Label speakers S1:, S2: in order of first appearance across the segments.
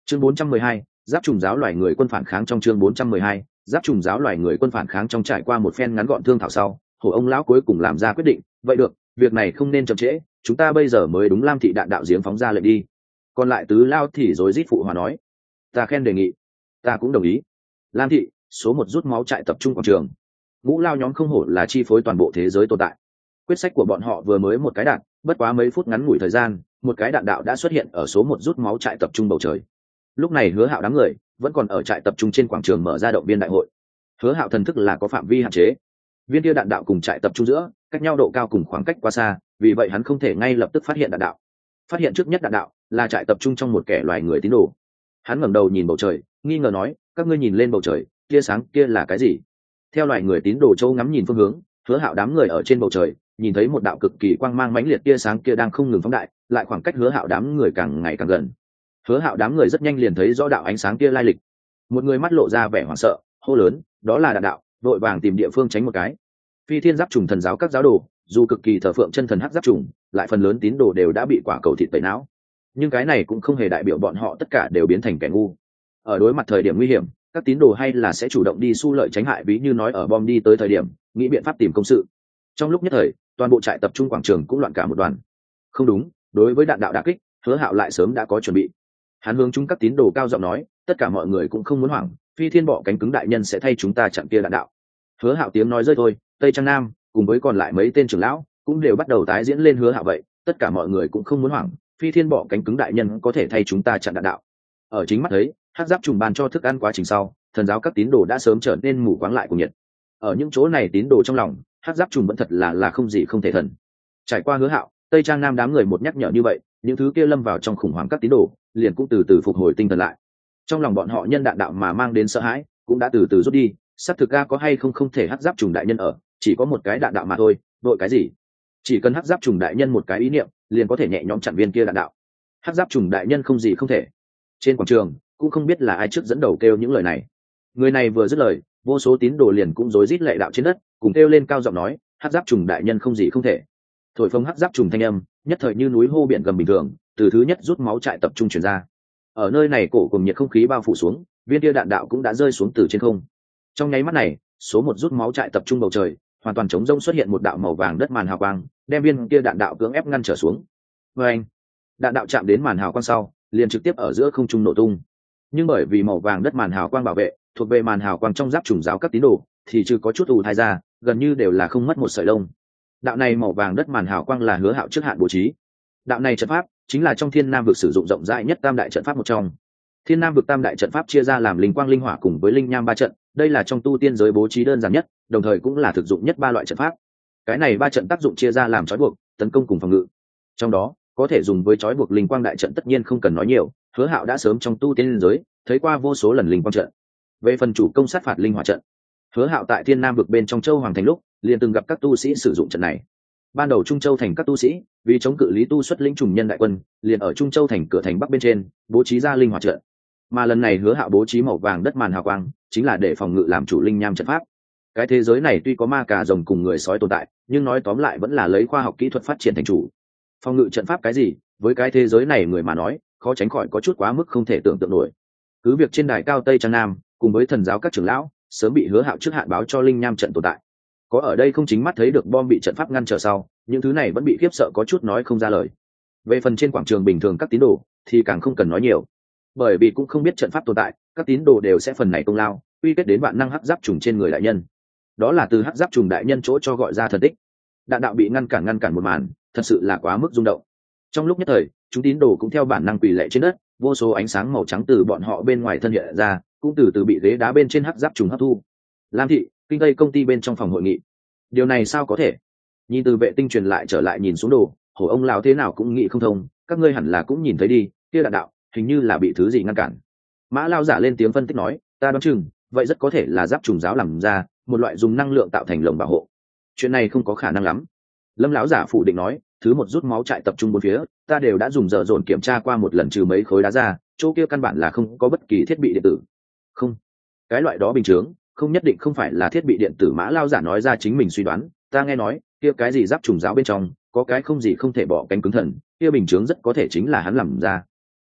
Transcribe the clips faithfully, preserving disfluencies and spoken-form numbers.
S1: chương bốn trăm mười hai, giáp trùng giáo loài người quân phản kháng trong chương bốn trăm mười hai, giáp trùng giáo loài người quân phản kháng trong trải qua một phen ngắn gọn thương thảo sau, hổ ông lão cuối cùng làm ra quyết định, vậy được, việc này không nên chậm trễ, chúng ta bây giờ mới đúng Lam thị đạn đạo giếng phóng ra lệnh đi. Còn lại tứ lao thì rối rít phụ hòa nói, ta khen đề nghị, ta cũng đồng ý. Lam thị, số một rút máu trại tập trung quảng trường. Ngũ lao nhóm không hổ là chi phối toàn bộ thế giới tồn tại. Quyết sách của bọn họ vừa mới một cái đạn, bất quá mấy phút ngắn ngủi thời gian, một cái đạn đạo đã xuất hiện ở số một rút máu trại tập trung bầu trời. Lúc này Hứa Hạo đám người vẫn còn ở trại tập trung trên quảng trường mở ra động viên đại hội. Hứa Hạo thần thức là có phạm vi hạn chế, viên kia đạn đạo cùng trại tập trung giữa cách nhau độ cao cùng khoảng cách quá xa, vì vậy hắn không thể ngay lập tức phát hiện đạn đạo. Phát hiện trước nhất đạn đạo là trại tập trung trong một kẻ loài người tín đồ. Hắn ngẩng đầu nhìn bầu trời, nghi ngờ nói, các ngươi nhìn lên bầu trời, tia sáng kia là cái gì? Theo loài người tín đồ châu ngắm nhìn phương hướng, Hứa Hạo đám người ở trên bầu trời nhìn thấy một đạo cực kỳ quang mang mãnh liệt tia sáng kia đang không ngừng phóng đại, lại khoảng cách Hứa Hạo đám người càng ngày càng gần. Hứa Hạo đám người rất nhanh liền thấy rõ đạo ánh sáng kia lai lịch. Một người mắt lộ ra vẻ hoảng sợ, hô lớn, đó là đạn đạo, vội vàng tìm địa phương tránh một cái. Phi Thiên Giáp Trùng thần giáo các giáo đồ, dù cực kỳ thờ phượng chân thần hắc giáp trùng, lại phần lớn tín đồ đều đã bị quả cầu thịt tẩy não. Nhưng cái này cũng không hề đại biểu bọn họ tất cả đều biến thành kẻ ngu. Ở đối mặt thời điểm nguy hiểm, các tín đồ hay là sẽ chủ động đi xu lợi tránh hại, ví như nói ở bom đi tới thời điểm, nghĩ biện pháp tìm công sự. Trong lúc nhất thời, toàn bộ trại tập trung quảng trường cũng loạn cả một đoàn. Không đúng, đối với đạn đạo đả kích, Hứa Hạo lại sớm đã có chuẩn bị. Hắn hướng chúng các tín đồ cao giọng nói, tất cả mọi người cũng không muốn hoảng, Phi Thiên bọ cánh cứng đại nhân sẽ thay chúng ta chặn kia đạn đạo. Hứa Hạo tiếng nói rơi thôi, Tây Trang Nam cùng với còn lại mấy tên trưởng lão cũng đều bắt đầu tái diễn lên Hứa Hạo vậy, tất cả mọi người cũng không muốn hoảng, Phi Thiên bọ cánh cứng đại nhân có thể thay chúng ta chặn đạn đạo. Ở chính mắt thấy hắc giáp trùng ban cho thức ăn quá trình sau, thần giáo các tín đồ đã sớm trở nên mù quáng lại cùng nhiệt. Ở những chỗ này tín đồ trong lòng, hắc giáp trùng vẫn thật là là không gì không thể thần. Trải qua Hứa Hạo, Tây Trang Nam đám người một nhắc nhở như vậy, những thứ kia lâm vào trong khủng hoảng các tín đồ liền cũng từ từ phục hồi tinh thần lại. Trong lòng bọn họ nhân đạn đạo mà mang đến sợ hãi cũng đã từ từ rút đi, xác thực ra có hay không không thể hắc giáp trùng đại nhân ở, chỉ có một cái đạn đạo mà thôi, đội cái gì? Chỉ cần hắc giáp trùng đại nhân một cái ý niệm, liền có thể nhẹ nhõm chặn viên kia đạn đạo. Hắc giáp trùng đại nhân không gì không thể. Trên quảng trường cũng không biết là ai trước dẫn đầu kêu những lời này. Người này vừa dứt lời, vô số tín đồ liền cũng rối rít lệ đạo trên đất, cùng kêu lên cao giọng nói, hắc giáp trùng đại nhân không gì không thể. Thổi phồng hắc giáp trùng thanh âm, nhất thời như núi hô biển gầm bình thường, từ thứ nhất rút máu trại tập trung truyền ra. Ở nơi này cổ cùng nhiệt không khí bao phủ xuống, viên tia đạn đạo cũng đã rơi xuống từ trên không. Trong nháy mắt này, số một rút máu trại tập trung bầu trời, hoàn toàn trống rỗng xuất hiện một đạo màu vàng đất màn hào quang, đem viên tia đạn đạo cưỡng ép ngăn trở xuống. Vâng, đạn đạo chạm đến màn hào quang sau, liền trực tiếp ở giữa không trung nổ tung. Nhưng bởi vì màu vàng đất màn hào quang bảo vệ, thuộc về màn hào quang trong giáp trùng giáo các tín đồ, thì chưa có chút ù thai ra, gần như đều là không mất một sợi lông. Đạo này màu vàng đất màn hào quang là Hứa Hạo trước hạn bố trí. Đạo này trận pháp chính là trong Thiên Nam vực sử dụng rộng rãi nhất tam đại trận pháp một trong. Thiên Nam vực tam đại trận pháp chia ra làm linh quang linh hỏa cùng với linh nham ba trận, đây là trong tu tiên giới bố trí đơn giản nhất, đồng thời cũng là thực dụng nhất ba loại trận pháp. Cái này ba trận tác dụng chia ra làm trói buộc, tấn công cùng phòng ngự. Trong đó, có thể dùng với trói buộc linh quang đại trận tất nhiên không cần nói nhiều, Hứa Hạo đã sớm trong tu tiên giới thấy qua vô số lần linh quang trận. Về phần chủ công sát phạt linh hỏa trận, Hứa Hạo tại Thiên Nam vực bên trong Châu Hoàng thành lúc, liền từng gặp các tu sĩ sử dụng trận này. Ban đầu Trung Châu thành các tu sĩ vì chống cự Lý Tu xuất lĩnh trùng nhân đại quân, liền ở Trung Châu thành cửa thành bắc bên trên bố trí ra linh hỏa trận. Mà lần này Hứa Hạo bố trí màu vàng đất màn hào quang, chính là để phòng ngự làm chủ linh nham trận pháp. Cái thế giới này tuy có ma cà rồng cùng người sói tồn tại, nhưng nói tóm lại vẫn là lấy khoa học kỹ thuật phát triển thành chủ. Phòng ngự trận pháp cái gì, với cái thế giới này người mà nói, khó tránh khỏi có chút quá mức không thể tưởng tượng nổi. Cứ việc trên đài cao Tây Trang Nam, cùng với thần giáo các trưởng lão, sớm bị Hứa Hạo trước hạn báo cho linh nham trận tồn tại. Có ở đây không chính mắt thấy được bom bị trận pháp ngăn trở sau, những thứ này vẫn bị khiếp sợ có chút nói không ra lời. Về phần trên quảng trường bình thường các tín đồ thì càng không cần nói nhiều, bởi vì cũng không biết trận pháp tồn tại, các tín đồ đều sẽ phần này công lao quy kết đến vạn năng hắc giáp trùng trên người đại nhân. Đó là từ hắc giáp trùng đại nhân chỗ cho gọi ra thần tích. Đạn đạo bị ngăn cản ngăn cản một màn, thật sự là quá mức rung động. Trong lúc nhất thời, chúng tín đồ cũng theo bản năng quỳ lạy trên đất, vô số ánh sáng màu trắng từ bọn họ bên ngoài thân hiện ra, cũng từ từ bị ghế đá bên trên hắc giáp trùng hấp thu. Lam thị, kinh tây công ty bên trong phòng hội nghị. Điều này sao có thể? Nhìn từ vệ tinh truyền lại trở lại nhìn xuống đồ, hổ ông lão thế nào cũng nghĩ không thông, các ngươi hẳn là cũng nhìn thấy đi, kia đạn đạo hình như là bị thứ gì ngăn cản. Mã Lao giả lên tiếng phân tích nói, ta đoán chừng vậy rất có thể là giáp trùng giáo làm ra một loại dùng năng lượng tạo thành lồng bảo hộ. Chuyện này không có khả năng lắm. Lâm lão giả phủ định nói, thứ một rút máu trại tập trung bốn phía, ta đều đã dùng dở dồn kiểm tra qua một lần, trừ mấy khối đá ra, chỗ kia căn bản là không có bất kỳ thiết bị điện tử. Không, cái loại đó bình thường không nhất định không phải là thiết bị điện tử. Mã Lao giả nói ra chính mình suy đoán, ta nghe nói kia cái gì giáp trùng giáo bên trong có cái không gì không thể bỏ cánh cứng thần, kia bình thường rất có thể chính là hắn làm ra. À,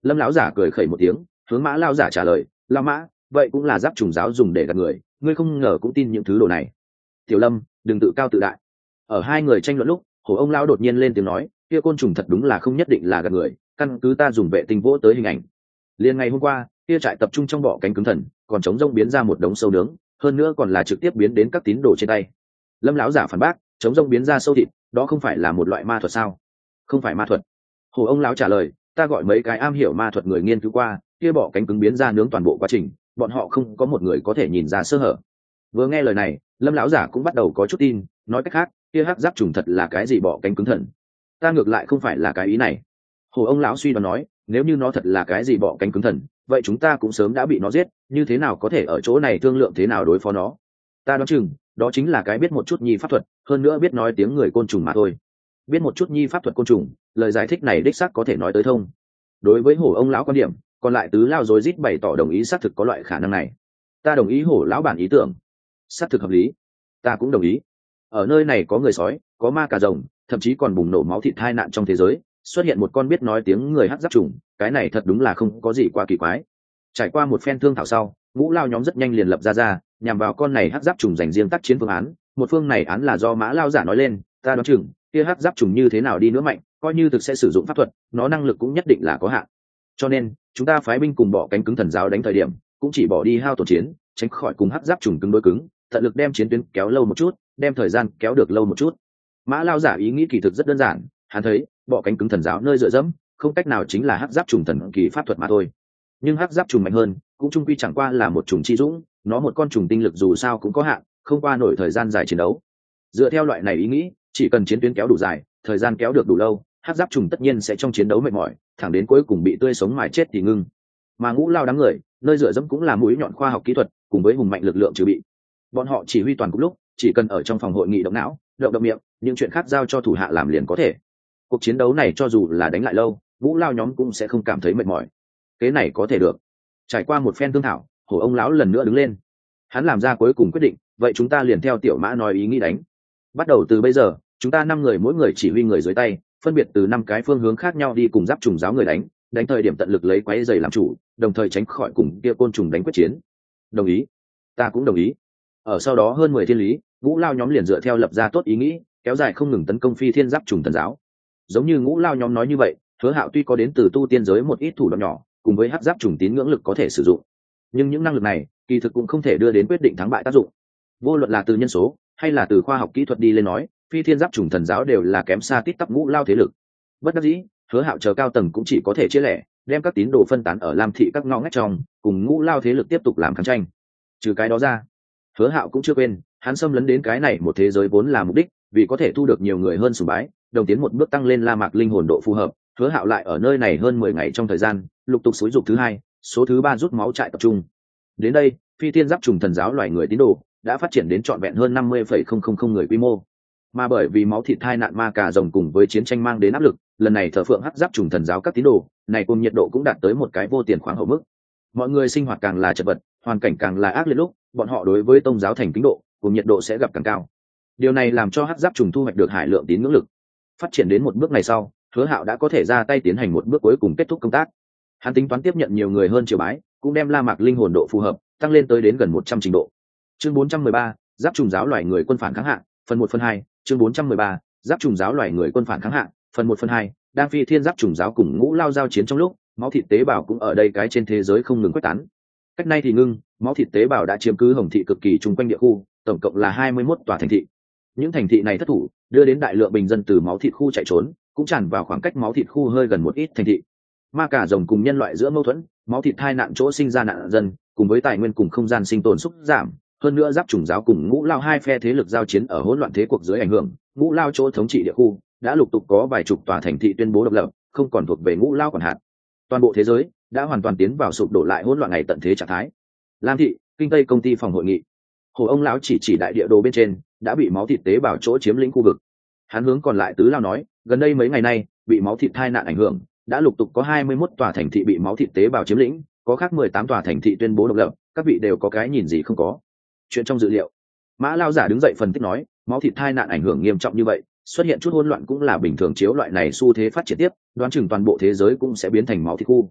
S1: Lâm lão giả cười khẩy một tiếng, hướng Mã lão giả trả lời, lão Mã, vậy cũng là giáp trùng giáo dùng để gạt người, ngươi không ngờ cũng tin những thứ đồ này. Tiểu Lâm, đừng tự cao tự đại. Ở hai người tranh luận lúc, hổ ông lão đột nhiên lên tiếng nói, kia côn trùng thật đúng là không nhất định là gạt người, căn cứ ta dùng vệ tinh vỗ tới hình ảnh. Liên ngày hôm qua, kia trại tập trung trong bọ cánh cứng thần, còn chống rông biến ra một đống sâu nướng, hơn nữa còn là trực tiếp biến đến các tín đồ trên tay. Lâm lão giả phản bác, chống rông biến ra sâu thịt, đó không phải là một loại ma thuật sao? Không phải ma thuật. Hổ ông lão trả lời, ta gọi mấy cái am hiểu ma thuật người nghiên cứu qua, kia bọ cánh cứng biến ra nướng toàn bộ quá trình, bọn họ không có một người có thể nhìn ra sơ hở. Vừa nghe lời này, Lâm lão giả cũng bắt đầu có chút tin, nói cách khác, kia hắc giáp trùng thật là cái gì bọ cánh cứng thần? Ta ngược lại không phải là cái ý này. Hổ ông lão suy đoán nói, nếu như nó thật là cái gì bọ cánh cứng thần, vậy chúng ta cũng sớm đã bị nó giết, như thế nào có thể ở chỗ này thương lượng thế nào đối phó nó? Ta đoán chừng, đó chính là cái biết một chút nhi pháp thuật, hơn nữa biết nói tiếng người côn trùng mà thôi. Biết một chút nhi pháp thuật côn trùng, lời giải thích này đích xác có thể nói tới thông. Đối với hổ ông lão quan điểm, còn lại tứ lao rối rít bày tỏ đồng ý xác thực có loại khả năng này. Ta đồng ý hổ lão bản ý tưởng, xác thực hợp lý. Ta cũng đồng ý. Ở nơi này có người sói, có ma cà rồng, thậm chí còn bùng nổ máu thịt tai nạn trong thế giới, xuất hiện một con biết nói tiếng người hắc giáp trùng, cái này thật đúng là không có gì quá kỳ quái. Trải qua một phen thương thảo sau, ngũ lao nhóm rất nhanh liền lập ra ra, nhằm vào con này hắc giáp trùng dành riêng tác chiến phương án. Một phương này án là do Mã lao giả nói lên, ta đoán chừng kia hắc giáp trùng như thế nào đi nữa mạnh, coi như thực sẽ sử dụng pháp thuật, nó năng lực cũng nhất định là có hạn. Cho nên chúng ta phái binh cùng bỏ cánh cứng thần giáo đánh thời điểm, cũng chỉ bỏ đi hao tổn chiến, tránh khỏi cùng hắc giáp trùng cứng đối cứng, tận lực đem chiến tuyến kéo lâu một chút, đem thời gian kéo được lâu một chút. Mã lao giả ý nghĩ kỳ thực rất đơn giản, hắn thấy bỏ cánh cứng thần giáo nơi dựa dẫm không cách nào chính là hắc giáp trùng thần kỳ pháp thuật mà thôi, nhưng hắc giáp trùng mạnh hơn cũng trung quy chẳng qua là một trùng chi dũng, nó một con trùng tinh lực dù sao cũng có hạn, không qua nổi thời gian dài chiến đấu. Dựa theo loại này ý nghĩ, chỉ cần chiến tuyến kéo đủ dài, thời gian kéo được đủ lâu, hắc giáp trùng tất nhiên sẽ trong chiến đấu mệt mỏi, thẳng đến cuối cùng bị tươi sống mài chết thì ngưng. Mà ngũ lao đám người nơi dựa dẫm cũng là mũi nhọn khoa học kỹ thuật cùng với hùng mạnh lực lượng trừ bị, bọn họ chỉ huy toàn cục lúc chỉ cần ở trong phòng hội nghị động não động động miệng, những chuyện khác giao cho thủ hạ làm liền có thể. Cuộc chiến đấu này cho dù là đánh lại lâu, ngũ lao nhóm cũng sẽ không cảm thấy mệt mỏi. Cái này có thể được. Trải qua một phen thương thảo, hổ ông lão lần nữa đứng lên, hắn làm ra cuối cùng quyết định, vậy chúng ta liền theo tiểu Mã nói ý nghĩ đánh. Bắt đầu từ bây giờ, chúng ta năm người mỗi người chỉ huy người dưới tay, phân biệt từ năm cái phương hướng khác nhau đi cùng giáp trùng giáo người đánh, đánh thời điểm tận lực lấy quái dày làm chủ, đồng thời tránh khỏi cùng kia côn trùng đánh quyết chiến. Đồng ý. Ta cũng đồng ý. Ở sau đó hơn mười thiên lý, ngũ lao nhóm liền dựa theo lập ra tốt ý nghĩ, kéo dài không ngừng tấn công phi thiên giáp trùng thần giáo. Giống như ngũ lao nhóm nói như vậy, Hứa Hạo tuy có đến từ tu tiên giới một ít thủ đoạn nhỏ, cùng với hắc giáp trùng tín ngưỡng lực có thể sử dụng, nhưng những năng lực này kỳ thực cũng không thể đưa đến quyết định thắng bại tác dụng. Vô luận là từ nhân số hay là từ khoa học kỹ thuật đi lên nói, phi thiên giáp trùng thần giáo đều là kém xa tít tắp ngũ lao thế lực. Bất đắc dĩ, Hứa Hạo chờ cao tầng cũng chỉ có thể chia lẻ, đem các tín đồ phân tán ở Lam thị các ngõ ngách trong, cùng ngũ lao thế lực tiếp tục làm kháng tranh. Trừ cái đó ra, Hứa Hạo cũng chưa quên, hắn xâm lấn đến cái này một thế giới vốn là mục đích, vì có thể thu được nhiều người hơn sùng bái, đồng tiến một bước tăng lên La Mạc linh hồn độ phù hợp. Hứa Hạo lại ở nơi này hơn mười ngày trong thời gian, lục tục xúi dục thứ hai, số thứ ba rút máu trại tập trung. Đến đây, phi thiên giáp trùng thần giáo loài người tín đồ đã phát triển đến trọn vẹn hơn năm mươi phẩy không không không người quy mô. Mà bởi vì máu thịt thai nạn ma cà rồng cùng với chiến tranh mang đến áp lực, lần này thờ phượng hắc giáp trùng thần giáo các tín đồ này cùng nhiệt độ cũng đạt tới một cái vô tiền khoáng hậu mức. Mọi người sinh hoạt càng là chật vật, hoàn cảnh càng là ác liệt lúc, bọn họ đối với tông giáo thành kính độ cùng nhiệt độ sẽ gặp càng cao. Điều này làm cho hắc giáp trùng thu hoạch được hải lượng tín ngưỡng lực. Phát triển đến một bước này sau, Hứa Hạo đã có thể ra tay tiến hành một bước cuối cùng kết thúc công tác. Hắn tính toán tiếp nhận nhiều người hơn triều bái, cũng đem La Mạc linh hồn độ phù hợp tăng lên tới đến gần một trăm trình độ. Chương bốn trăm mười ba, giáp trùng giáo loài người quân phản kháng hạng, phần một phần hai, chương bốn trăm mười ba, giáp trùng giáo loài người quân phản kháng hạng, phần một phần hai, đang phi thiên giáp trùng giáo cùng ngũ lao giao chiến trong lúc, máu thịt tế bào cũng ở đây cái trên thế giới không ngừng quét tán. Cách nay thì ngưng, máu thịt tế bào đã chiếm cứ Hồng thị cực kỳ chung quanh địa khu, tổng cộng là hai mươi mốt tòa thành thị. Những thành thị này thất thủ, đưa đến đại lượng bình dân từ máu thịt khu chạy trốn, cũng tràn vào khoảng cách máu thịt khu hơi gần một ít thành thị. Ma cà rồng cùng nhân loại giữa mâu thuẫn, máu thịt thai nạn chỗ sinh ra nạn dân, cùng với tài nguyên cùng không gian sinh tồn xúc giảm, hơn nữa giáp trùng giáo cùng ngũ lao hai phe thế lực giao chiến ở hỗn loạn thế cuộc dưới ảnh hưởng, ngũ lao chỗ thống trị địa khu đã lục tục có vài chục tòa thành thị tuyên bố độc lập, không còn thuộc về ngũ lao quản hạt. Toàn bộ thế giới đã hoàn toàn tiến vào sụp đổ lại hỗn loạn ngày tận thế trạng thái. Lam thị, kinh tây công ty phòng hội nghị. Hồ ông lão chỉ chỉ đại địa đồ bên trên đã bị máu thịt tế bào chỗ chiếm lĩnh khu vực. Hắn hướng còn lại tứ lao nói, gần đây mấy ngày nay bị máu thịt thai nạn ảnh hưởng, đã lục tục có hai mươi mốt tòa thành thị bị máu thịt tế bào chiếm lĩnh, có khác mười tám tòa thành thị tuyên bố độc lập, các vị đều có cái nhìn gì không có? Chuyện trong dữ liệu. Mã lao giả đứng dậy phân tích nói, máu thịt thai nạn ảnh hưởng nghiêm trọng như vậy, xuất hiện chút hỗn loạn cũng là bình thường, chiếu loại này xu thế phát triển tiếp, đoán chừng toàn bộ thế giới cũng sẽ biến thành máu thịt khu.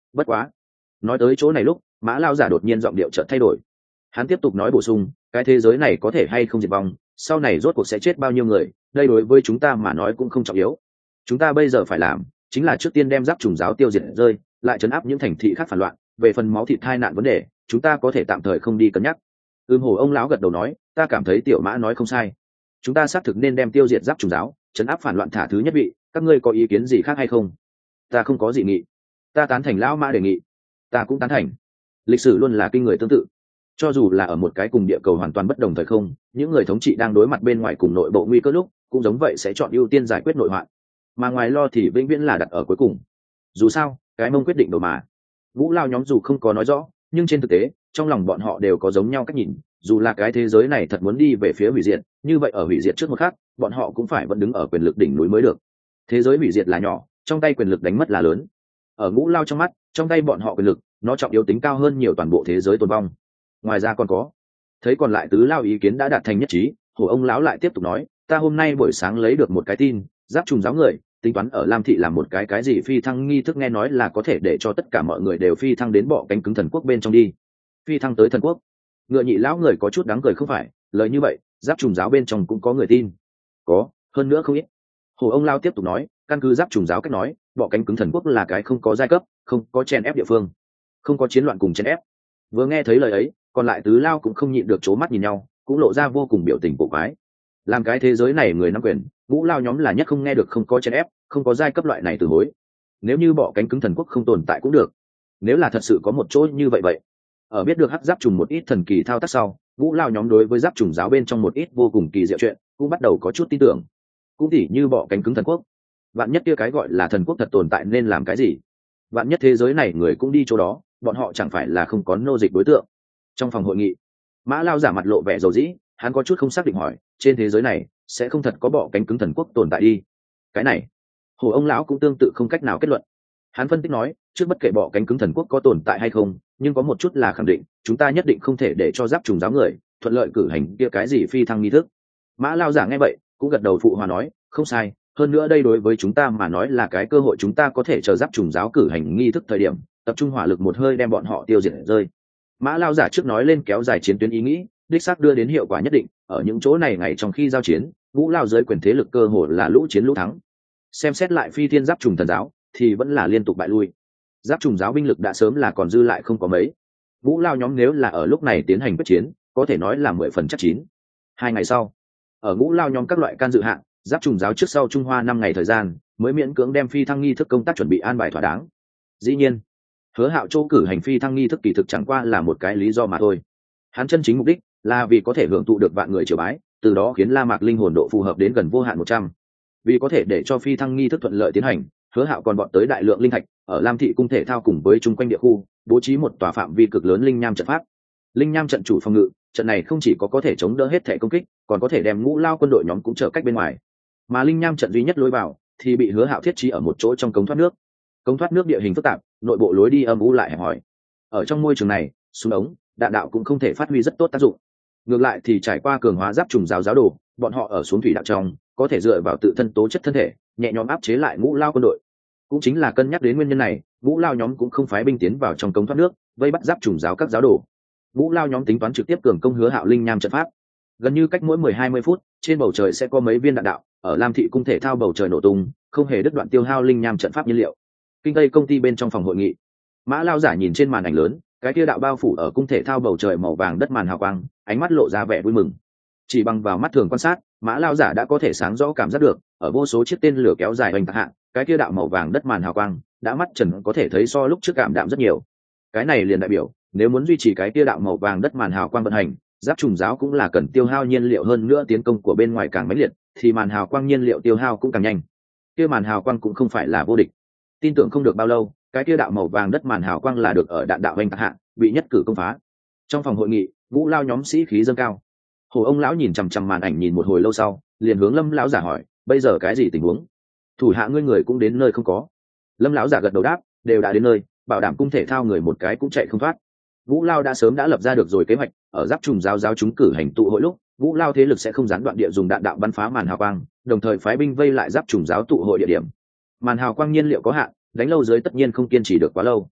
S1: bất quá nói tới chỗ này lúc Mã lao giả đột nhiên giọng điệu chợt thay đổi. Hắn tiếp tục nói bổ sung, cái thế giới này có thể hay không diệt vong, sau này rốt cuộc sẽ chết bao nhiêu người, đây đối với chúng ta mà nói cũng không trọng yếu. Chúng ta bây giờ phải làm chính là trước tiên đem giáp trùng giáo tiêu diệt rơi, lại trấn áp những thành thị khác phản loạn. Về phần máu thịt tai nạn vấn đề, chúng ta có thể tạm thời không đi cân nhắc. Ưm Hồ ông lão gật đầu nói, ta cảm thấy tiểu Mã nói không sai, chúng ta xác thực nên đem tiêu diệt giáp trùng giáo, trấn áp phản loạn thả thứ nhất vị. Các ngươi có ý kiến gì khác hay không? Ta không có gì nghị, ta tán thành lão Mã đề nghị. Ta cũng tán thành. Lịch sử luôn là kinh người tương tự, cho dù là ở một cái cùng địa cầu hoàn toàn bất đồng thời không, những người thống trị đang đối mặt bên ngoài cùng nội bộ nguy cơ lúc cũng giống vậy sẽ chọn ưu tiên giải quyết nội hoạn, mà ngoài lo thì vĩnh viễn là đặt ở cuối cùng. Dù sao cái mông quyết định đồ mà. Vũ lao nhóm dù không có nói rõ, nhưng trên thực tế trong lòng bọn họ đều có giống nhau cách nhìn. Dù là cái thế giới này thật muốn đi về phía hủy diệt, như vậy ở hủy diệt trước một khắc bọn họ cũng phải vẫn đứng ở quyền lực đỉnh núi mới được. Thế giới hủy diệt là nhỏ, trong tay quyền lực đánh mất là lớn. Ở Ngũ lao trong mắt, trong tay bọn họ quyền lực nó trọng yếu tính cao hơn nhiều toàn bộ thế giới tồn vong. Ngoài ra còn có, thấy còn lại tứ lao ý kiến đã đạt thành nhất trí, Hổ ông lão lại tiếp tục nói, ta hôm nay buổi sáng lấy được một cái tin, giáp trùng giáo người tính toán ở Lam thị làm một cái cái gì phi thăng nghi thức, nghe nói là có thể để cho tất cả mọi người đều phi thăng đến bọ cánh cứng thần quốc bên trong đi. Phi thăng tới thần quốc? Ngựa nhị lão người có chút đáng cười không phải, lời như vậy giáp trùng giáo bên trong cũng có người tin. Có, hơn nữa không ít. Hổ ông lão tiếp tục nói, căn cứ giáp trùng giáo cách nói, bọ cánh cứng thần quốc là cái không có giai cấp, không có chèn ép địa phương, không có chiến loạn cùng chèn ép. Vừa nghe thấy lời ấy, còn lại tứ lao cũng không nhịn được c mắt nhìn nhau, cũng lộ ra vô cùng biểu tình cổ quái. Làm cái thế giới này người nắm quyền, Ngũ lao nhóm là nhất không nghe được không có chèn ép, không có giai cấp loại này từ hối. Nếu như bọ cánh cứng thần quốc không tồn tại cũng được, nếu là thật sự có một chỗ như vậy vậy. Ở biết được hắc giáp trùng một ít thần kỳ thao tác sau, Ngũ lao nhóm đối với giáp trùng giáo bên trong một ít vô cùng kỳ diệu chuyện cũng bắt đầu có chút tin tưởng. Cũng tỉ như bọ cánh cứng thần quốc, vạn nhất kia cái gọi là thần quốc thật tồn tại nên làm cái gì? Vạn nhất thế giới này người cũng đi chỗ đó, bọn họ chẳng phải là không có nô dịch đối tượng? Trong phòng hội nghị, Mã lao giả mặt lộ vẻ dầu dĩ, hắn có chút không xác định hỏi, trên thế giới này sẽ không thật có bọ cánh cứng thần quốc tồn tại đi? Cái này Hồ ông lão cũng tương tự không cách nào kết luận. Hắn phân tích nói, trước bất kể bọ cánh cứng thần quốc có tồn tại hay không, nhưng có một chút là khẳng định, chúng ta nhất định không thể để cho giáp trùng giáo người thuận lợi cử hành kia cái gì phi thăng nghi thức. Mã lao giả nghe vậy cũng gật đầu phụ hòa nói, không sai, hơn nữa đây đối với chúng ta mà nói là cái cơ hội, chúng ta có thể chờ giáp trùng giáo cử hành nghi thức thời điểm tập trung hỏa lực một hơi đem bọn họ tiêu diệt rơi. Mã lao giả trước nói lên kéo dài chiến tuyến ý nghĩ đích xác đưa đến hiệu quả nhất định. Ở những chỗ này ngày trong khi giao chiến, Ngũ lao giới quyền thế lực cơ hội là lũ chiến lũ thắng. Xem xét lại phi thiên giáp trùng thần giáo thì vẫn là liên tục bại lui, giáp trùng giáo binh lực đã sớm là còn dư lại không có mấy. Ngũ lao nhóm nếu là ở lúc này tiến hành quyết chiến, có thể nói là mười phần chắc chín. Hai ngày sau, ở Ngũ lao nhóm các loại can dự hạn, giáp trùng giáo trước sau Trung Hoa năm ngày thời gian mới miễn cưỡng đem phi thăng nghi thức công tác chuẩn bị an bài thỏa đáng. Dĩ nhiên, Hứa Hạo Châu cử hành phi thăng nghi thức kỳ thực chẳng qua là một cái lý do mà thôi. Hắn chân chính mục đích là vì có thể hưởng thụ được vạn người triều bái, từ đó khiến La Mạc linh hồn độ phù hợp đến gần vô hạn một trăm. Vì có thể để cho phi thăng nghi thức thuận lợi tiến hành, Hứa Hạo còn bọn tới đại lượng linh thạch, ở Lam thị cung thể thao cùng với chung quanh địa khu, bố trí một tòa phạm vi cực lớn linh nham trận pháp. Linh nham trận chủ phòng ngự, trận này không chỉ có có thể chống đỡ hết thể công kích, còn có thể đem Ngũ lao quân đội nhóm cũng trở cách bên ngoài. Mà linh nham trận duy nhất lối vào thì bị Hứa Hạo thiết trí ở một chỗ trong cống thoát nước. Cống thoát nước địa hình phức tạp, nội bộ lối đi âm u lại hẹp hòi. Ở trong môi trường này, súng ống, đạn đạo cũng không thể phát huy rất tốt tác dụng. Ngược lại thì trải qua cường hóa giáp trùng giáo giáo đồ, bọn họ ở xuống thủy đạo trong có thể dựa vào tự thân tố chất thân thể nhẹ nhõm áp chế lại Ngũ lao quân đội. Cũng chính là cân nhắc đến nguyên nhân này, Ngũ lao nhóm cũng không phái binh tiến vào trong cống thoát nước vây bắt giáp trùng giáo các giáo đồ. Ngũ lao nhóm tính toán trực tiếp cường công Hứa Hạo linh nham trận pháp. Gần như cách mỗi mười hai mươi phút, trên bầu trời sẽ có mấy viên đạn đạo ở Lam thị cung thể thao bầu trời nổ tung, không hề đứt đoạn tiêu hao linh nham trận pháp nhiên liệu. Kinh tây công ty bên trong phòng hội nghị, Mã lao giả nhìn trên màn ảnh lớn, cái kia đạo bao phủ ở cung thể thao bầu trời màu vàng đất màn hào quang, ánh mắt lộ ra vẻ vui mừng. Chỉ bằng vào mắt thường quan sát, Mã lao giả đã có thể sáng rõ cảm giác được, ở vô số chiếc tên lửa kéo dài hoành tạc hạ, cái kia đạo màu vàng đất màn hào quang đã mắt trần có thể thấy so lúc trước cảm đạm rất nhiều. Cái này liền đại biểu, nếu muốn duy trì cái kia đạo màu vàng đất màn hào quang vận hành, giáp trùng giáo cũng là cần tiêu hao nhiên liệu, hơn nữa tiến công của bên ngoài càng mãnh liệt thì màn hào quang nhiên liệu tiêu hao cũng càng nhanh. Kia màn hào quang cũng không phải là vô địch. Tin tưởng không được bao lâu, cái kia đạo màu vàng đất màn hào quang là được ở đạn đạo hoành tạc hạ bị nhất cử công phá. Trong phòng hội nghị, Ngũ lao nhóm sĩ khí dâng cao. Hồ ông lão nhìn chằm chằm màn ảnh nhìn một hồi lâu sau, liền hướng Lâm lão giả hỏi, bây giờ cái gì tình huống? Thủ hạ ngươi người cũng đến nơi không có? Lâm lão giả gật đầu đáp, đều đã đến nơi, bảo đảm cung thể thao người một cái cũng chạy không thoát. Ngũ lao đã sớm đã lập ra được rồi kế hoạch, ở giáp trùng giáo giáo chúng cử hành tụ hội lúc, Ngũ lao thế lực sẽ không gián đoạn địa dùng đạn đạo bắn phá màn hào quang, đồng thời phái binh vây lại giáp trùng giáo tụ hội địa điểm. Màn hào quang nhiên liệu có hạn, đánh lâu dưới tất nhiên không kiên trì được quá lâu.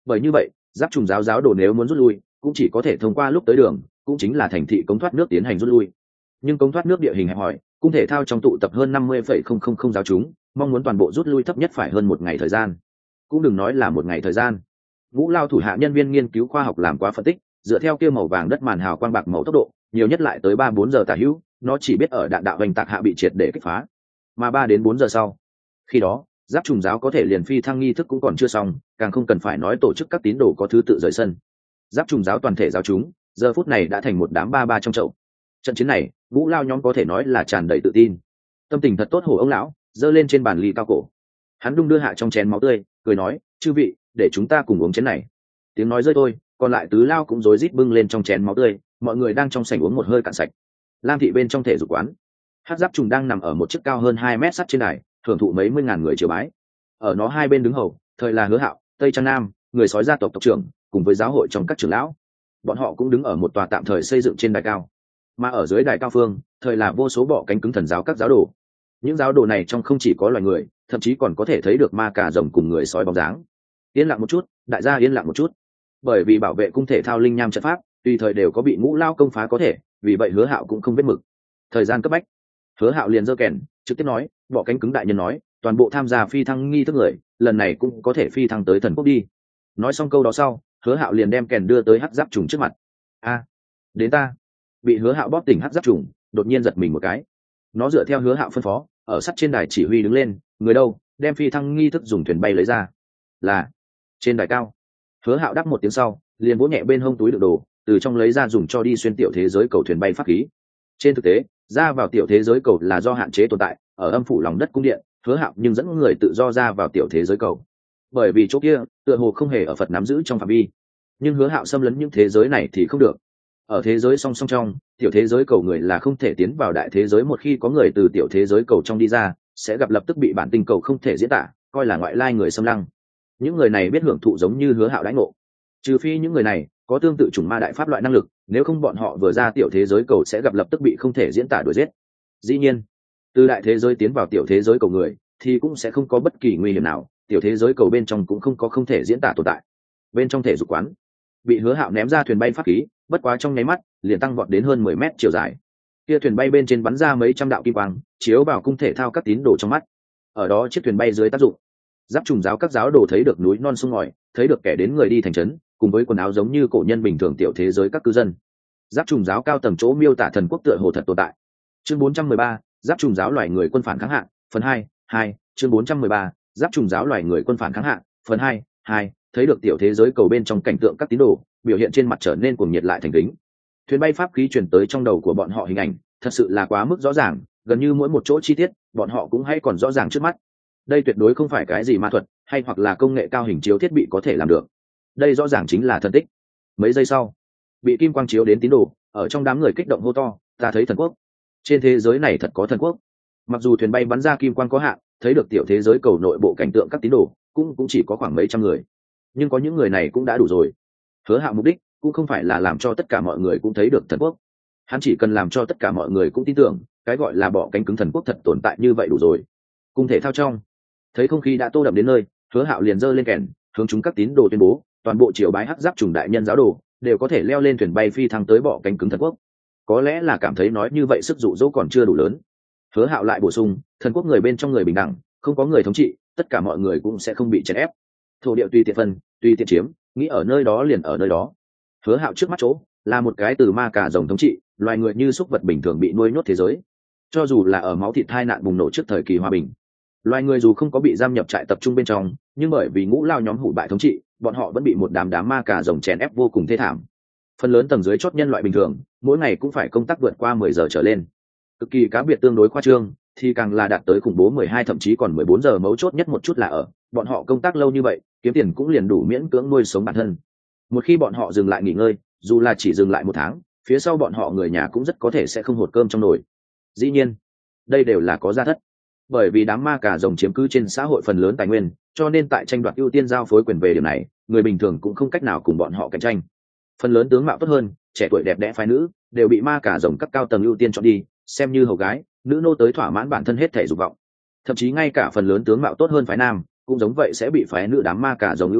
S1: Bởi như vậy giáp trùng giáo giáo đồ nếu muốn rút lui cũng chỉ có thể thông qua lúc tới đường, cũng chính là thành thị cống thoát nước tiến hành rút lui. Nhưng cống thoát nước địa hình hẹp hòi, cung thể thao trong tụ tập hơn năm mươi phẩy không không không giáo chúng, mong muốn toàn bộ rút lui thấp nhất phải hơn một ngày thời gian. Cũng đừng nói là một ngày thời gian. Ngũ Lao thủ hạ nhân viên nghiên cứu khoa học làm quá phân tích, dựa theo kia màu vàng đất màn hào quang bạc màu tốc độ, nhiều nhất lại tới ba bốn giờ tả hữu, nó chỉ biết ở đạn đạo hành tạc hạ bị triệt để kích phá. Mà ba đến bốn giờ sau, khi đó, giáp trùng giáo có thể liền phi thăng nghi thức cũng còn chưa xong, càng không cần phải nói tổ chức các tín đồ có thứ tự rời sân. Giáp trùng giáo toàn thể giáo chúng, giờ phút này đã thành một đám ba ba trong chậu. Trận chiến này, Ngũ Lao nhóm có thể nói là tràn đầy tự tin. Tâm tình thật tốt hổ ông lão, giơ lên trên bàn ly cao cổ. Hắn đung đưa hạ trong chén máu tươi, cười nói, chư vị, để chúng ta cùng uống chén này. Tiếng nói rơi thôi, còn lại tứ lao cũng rối rít bưng lên trong chén máu tươi, mọi người đang trong sảnh uống một hơi cạn sạch. Lam thị bên trong thể dục quán, Hắc Giáp trùng đang nằm ở một chiếc cao hơn hai mét sắt trên đài, thưởng thụ mấy mươi ngàn người triều bái. Ở nó hai bên đứng hầu, thời là Hứa Hạo, Tây Trang Nam, người sói gia tộc tộc trưởng, cùng với giáo hội trong các trưởng lão. Bọn họ cũng đứng ở một tòa tạm thời xây dựng trên đài cao. Mà ở dưới đài cao phương, thời là vô số bọ cánh cứng thần giáo các giáo đồ. Những giáo đồ này trong không chỉ có loài người, thậm chí còn có thể thấy được ma cà rồng cùng người sói bóng dáng. Yên lặng một chút, đại gia yên lặng một chút. Bởi vì bảo vệ cung thể thao linh nham trận pháp, tùy thời đều có bị Ngũ Lao công phá có thể, vì vậy Hứa Hạo cũng không biết mực. Thời gian cấp bách, Hứa Hạo liền giơ kèn, trực tiếp nói, bọ cánh cứng đại nhân nói, toàn bộ tham gia phi thăng nghi thức người, lần này cũng có thể phi thăng tới thần quốc đi. Nói xong câu đó sau, Hứa Hạo liền đem kèn đưa tới Hắc Giáp trùng trước mặt. A, đến ta. Bị Hứa Hạo bóp tỉnh Hắc Giáp trùng, đột nhiên giật mình một cái. Nó dựa theo Hứa Hạo phân phó, ở sắt trên đài chỉ huy đứng lên, người đâu, đem phi thăng nghi thức dùng thuyền bay lấy ra. Là trên đài cao. Hứa Hạo đáp một tiếng sau, liền vỗ nhẹ bên hông túi đựng đồ, từ trong lấy ra dùng cho đi xuyên tiểu thế giới cầu thuyền bay pháp khí. Trên thực tế, ra vào tiểu thế giới cầu là do hạn chế tồn tại, ở âm phủ lòng đất cung điện, Hứa Hạo nhưng dẫn người tự do ra vào tiểu thế giới cầu. Bởi vì chỗ kia, tựa hồ không hề ở Phật nắm giữ trong phạm vi. Nhưng Hứa Hạo xâm lấn những thế giới này thì không được. Ở thế giới song song trong, tiểu thế giới cầu người là không thể tiến vào đại thế giới, một khi có người từ tiểu thế giới cầu trong đi ra, sẽ gặp lập tức bị bản tinh cầu không thể diễn tả, coi là ngoại lai người xâm lăng. Những người này biết hưởng thụ giống như Hứa Hạo đãi ngộ. Trừ phi những người này có tương tự chủng ma đại pháp loại năng lực, nếu không bọn họ vừa ra tiểu thế giới cầu sẽ gặp lập tức bị không thể diễn tả đuổi giết. Dĩ nhiên, từ đại thế giới tiến vào tiểu thế giới cầu người thì cũng sẽ không có bất kỳ nguy hiểm nào, tiểu thế giới cầu bên trong cũng không có không thể diễn tả tồn tại. Bên trong thể dục quán, bị Hứa Hạo ném ra thuyền bay pháp khí, bất quá trong nháy mắt liền tăng vọt đến hơn mười mét chiều dài. Kia thuyền bay bên trên bắn ra mấy trăm đạo kim quang, chiếu vào cung thể thao các tín đồ trong mắt. Ở đó chiếc thuyền bay dưới tác dụng, Giáp trùng giáo các giáo đồ thấy được núi non sông ngòi, thấy được kẻ đến người đi thành trấn, cùng với quần áo giống như cổ nhân bình thường tiểu thế giới các cư dân. Giáp trùng giáo cao tầng chỗ miêu tả thần quốc tựa hồ thật tồn tại. Chương bốn trăm mười ba, Giáp trùng giáo loài người quân phản kháng hạn, phần hai, hai, chương bốn trăm mười ba, Giáp trùng giáo loài người quân phản kháng hạn, phần hai, hai, thấy được tiểu thế giới cầu bên trong cảnh tượng các tín đồ, biểu hiện trên mặt trở nên cuồng nhiệt lại thành kính. Thuyền bay pháp khí truyền tới trong đầu của bọn họ hình ảnh, thật sự là quá mức rõ ràng, gần như mỗi một chỗ chi tiết, bọn họ cũng hay còn rõ ràng trước mắt. Đây tuyệt đối không phải cái gì ma thuật, hay hoặc là công nghệ cao hình chiếu thiết bị có thể làm được. Đây rõ ràng chính là thần tích. Mấy giây sau, bị kim quang chiếu đến tín đồ, ở trong đám người kích động hô to, ta thấy thần quốc. Trên thế giới này thật có thần quốc. Mặc dù thuyền bay bắn ra kim quang có hạn, thấy được tiểu thế giới cầu nội bộ cảnh tượng các tín đồ, cũng cũng chỉ có khoảng mấy trăm người. Nhưng có những người này cũng đã đủ rồi. Hứa Hạo mục đích cũng không phải là làm cho tất cả mọi người cũng thấy được thần quốc. Hắn chỉ cần làm cho tất cả mọi người cũng tin tưởng, cái gọi là bọ cánh cứng thần quốc thật tồn tại như vậy đủ rồi. Cung thể thao trong, thấy không khí đã tô đậm đến nơi, Hứa Hạo liền giơ lên kèn, hướng chúng các tín đồ tuyên bố, toàn bộ triều bái Hắc Giáp trùng đại nhân giáo đồ đều có thể leo lên thuyền bay phi thăng tới bọ cánh cứng thần quốc. Có lẽ là cảm thấy nói như vậy sức dụ dỗ còn chưa đủ lớn, Hứa Hạo lại bổ sung, thần quốc người bên trong người bình đẳng, không có người thống trị, tất cả mọi người cũng sẽ không bị chèn ép. Thổ địa tùy tiện phân, tùy tiện chiếm, nghĩ ở nơi đó liền ở nơi đó. Hứa Hạo trước mắt chỗ là một cái từ ma cà rồng thống trị, loài người như súc vật bình thường bị nuôi nhốt thế giới. Cho dù là ở máu thịt tai nạn bùng nổ trước thời kỳ hòa bình, loài người dù không có bị giam nhập trại tập trung bên trong, nhưng bởi vì Ngũ Lao nhóm hủ bại thống trị, bọn họ vẫn bị một đám đám ma cà rồng chèn ép vô cùng thê thảm. Phần lớn tầng dưới chót nhân loại bình thường, mỗi ngày cũng phải công tác vượt qua mười giờ trở lên. Cực kỳ cá biệt tương đối khoa trương, thì càng là đạt tới khủng bố mười hai thậm chí còn mười bốn giờ, mấu chốt nhất một chút là ở, bọn họ công tác lâu như vậy, kiếm tiền cũng liền đủ miễn cưỡng nuôi sống bản thân. Một khi bọn họ dừng lại nghỉ ngơi, dù là chỉ dừng lại một tháng, phía sau bọn họ người nhà cũng rất có thể sẽ không hột cơm trong nồi. Dĩ nhiên, đây đều là có gia thất. Bởi vì đám ma cà rồng chiếm cứ trên xã hội phần lớn tài nguyên, cho nên tại tranh đoạt ưu tiên giao phối quyền về điểm này, người bình thường cũng không cách nào cùng bọn họ cạnh tranh. Phần lớn tướng mạo tốt hơn, trẻ tuổi đẹp đẽ phái nữ, đều bị ma cà rồng các cao tầng ưu tiên chọn đi, xem như hầu gái, nữ nô tới thỏa mãn bản thân hết thể dục vọng. Thậm chí ngay cả phần lớn tướng mạo tốt hơn phái nam, cũng giống vậy sẽ bị phái nữ đám ma cà rồng ưu ái,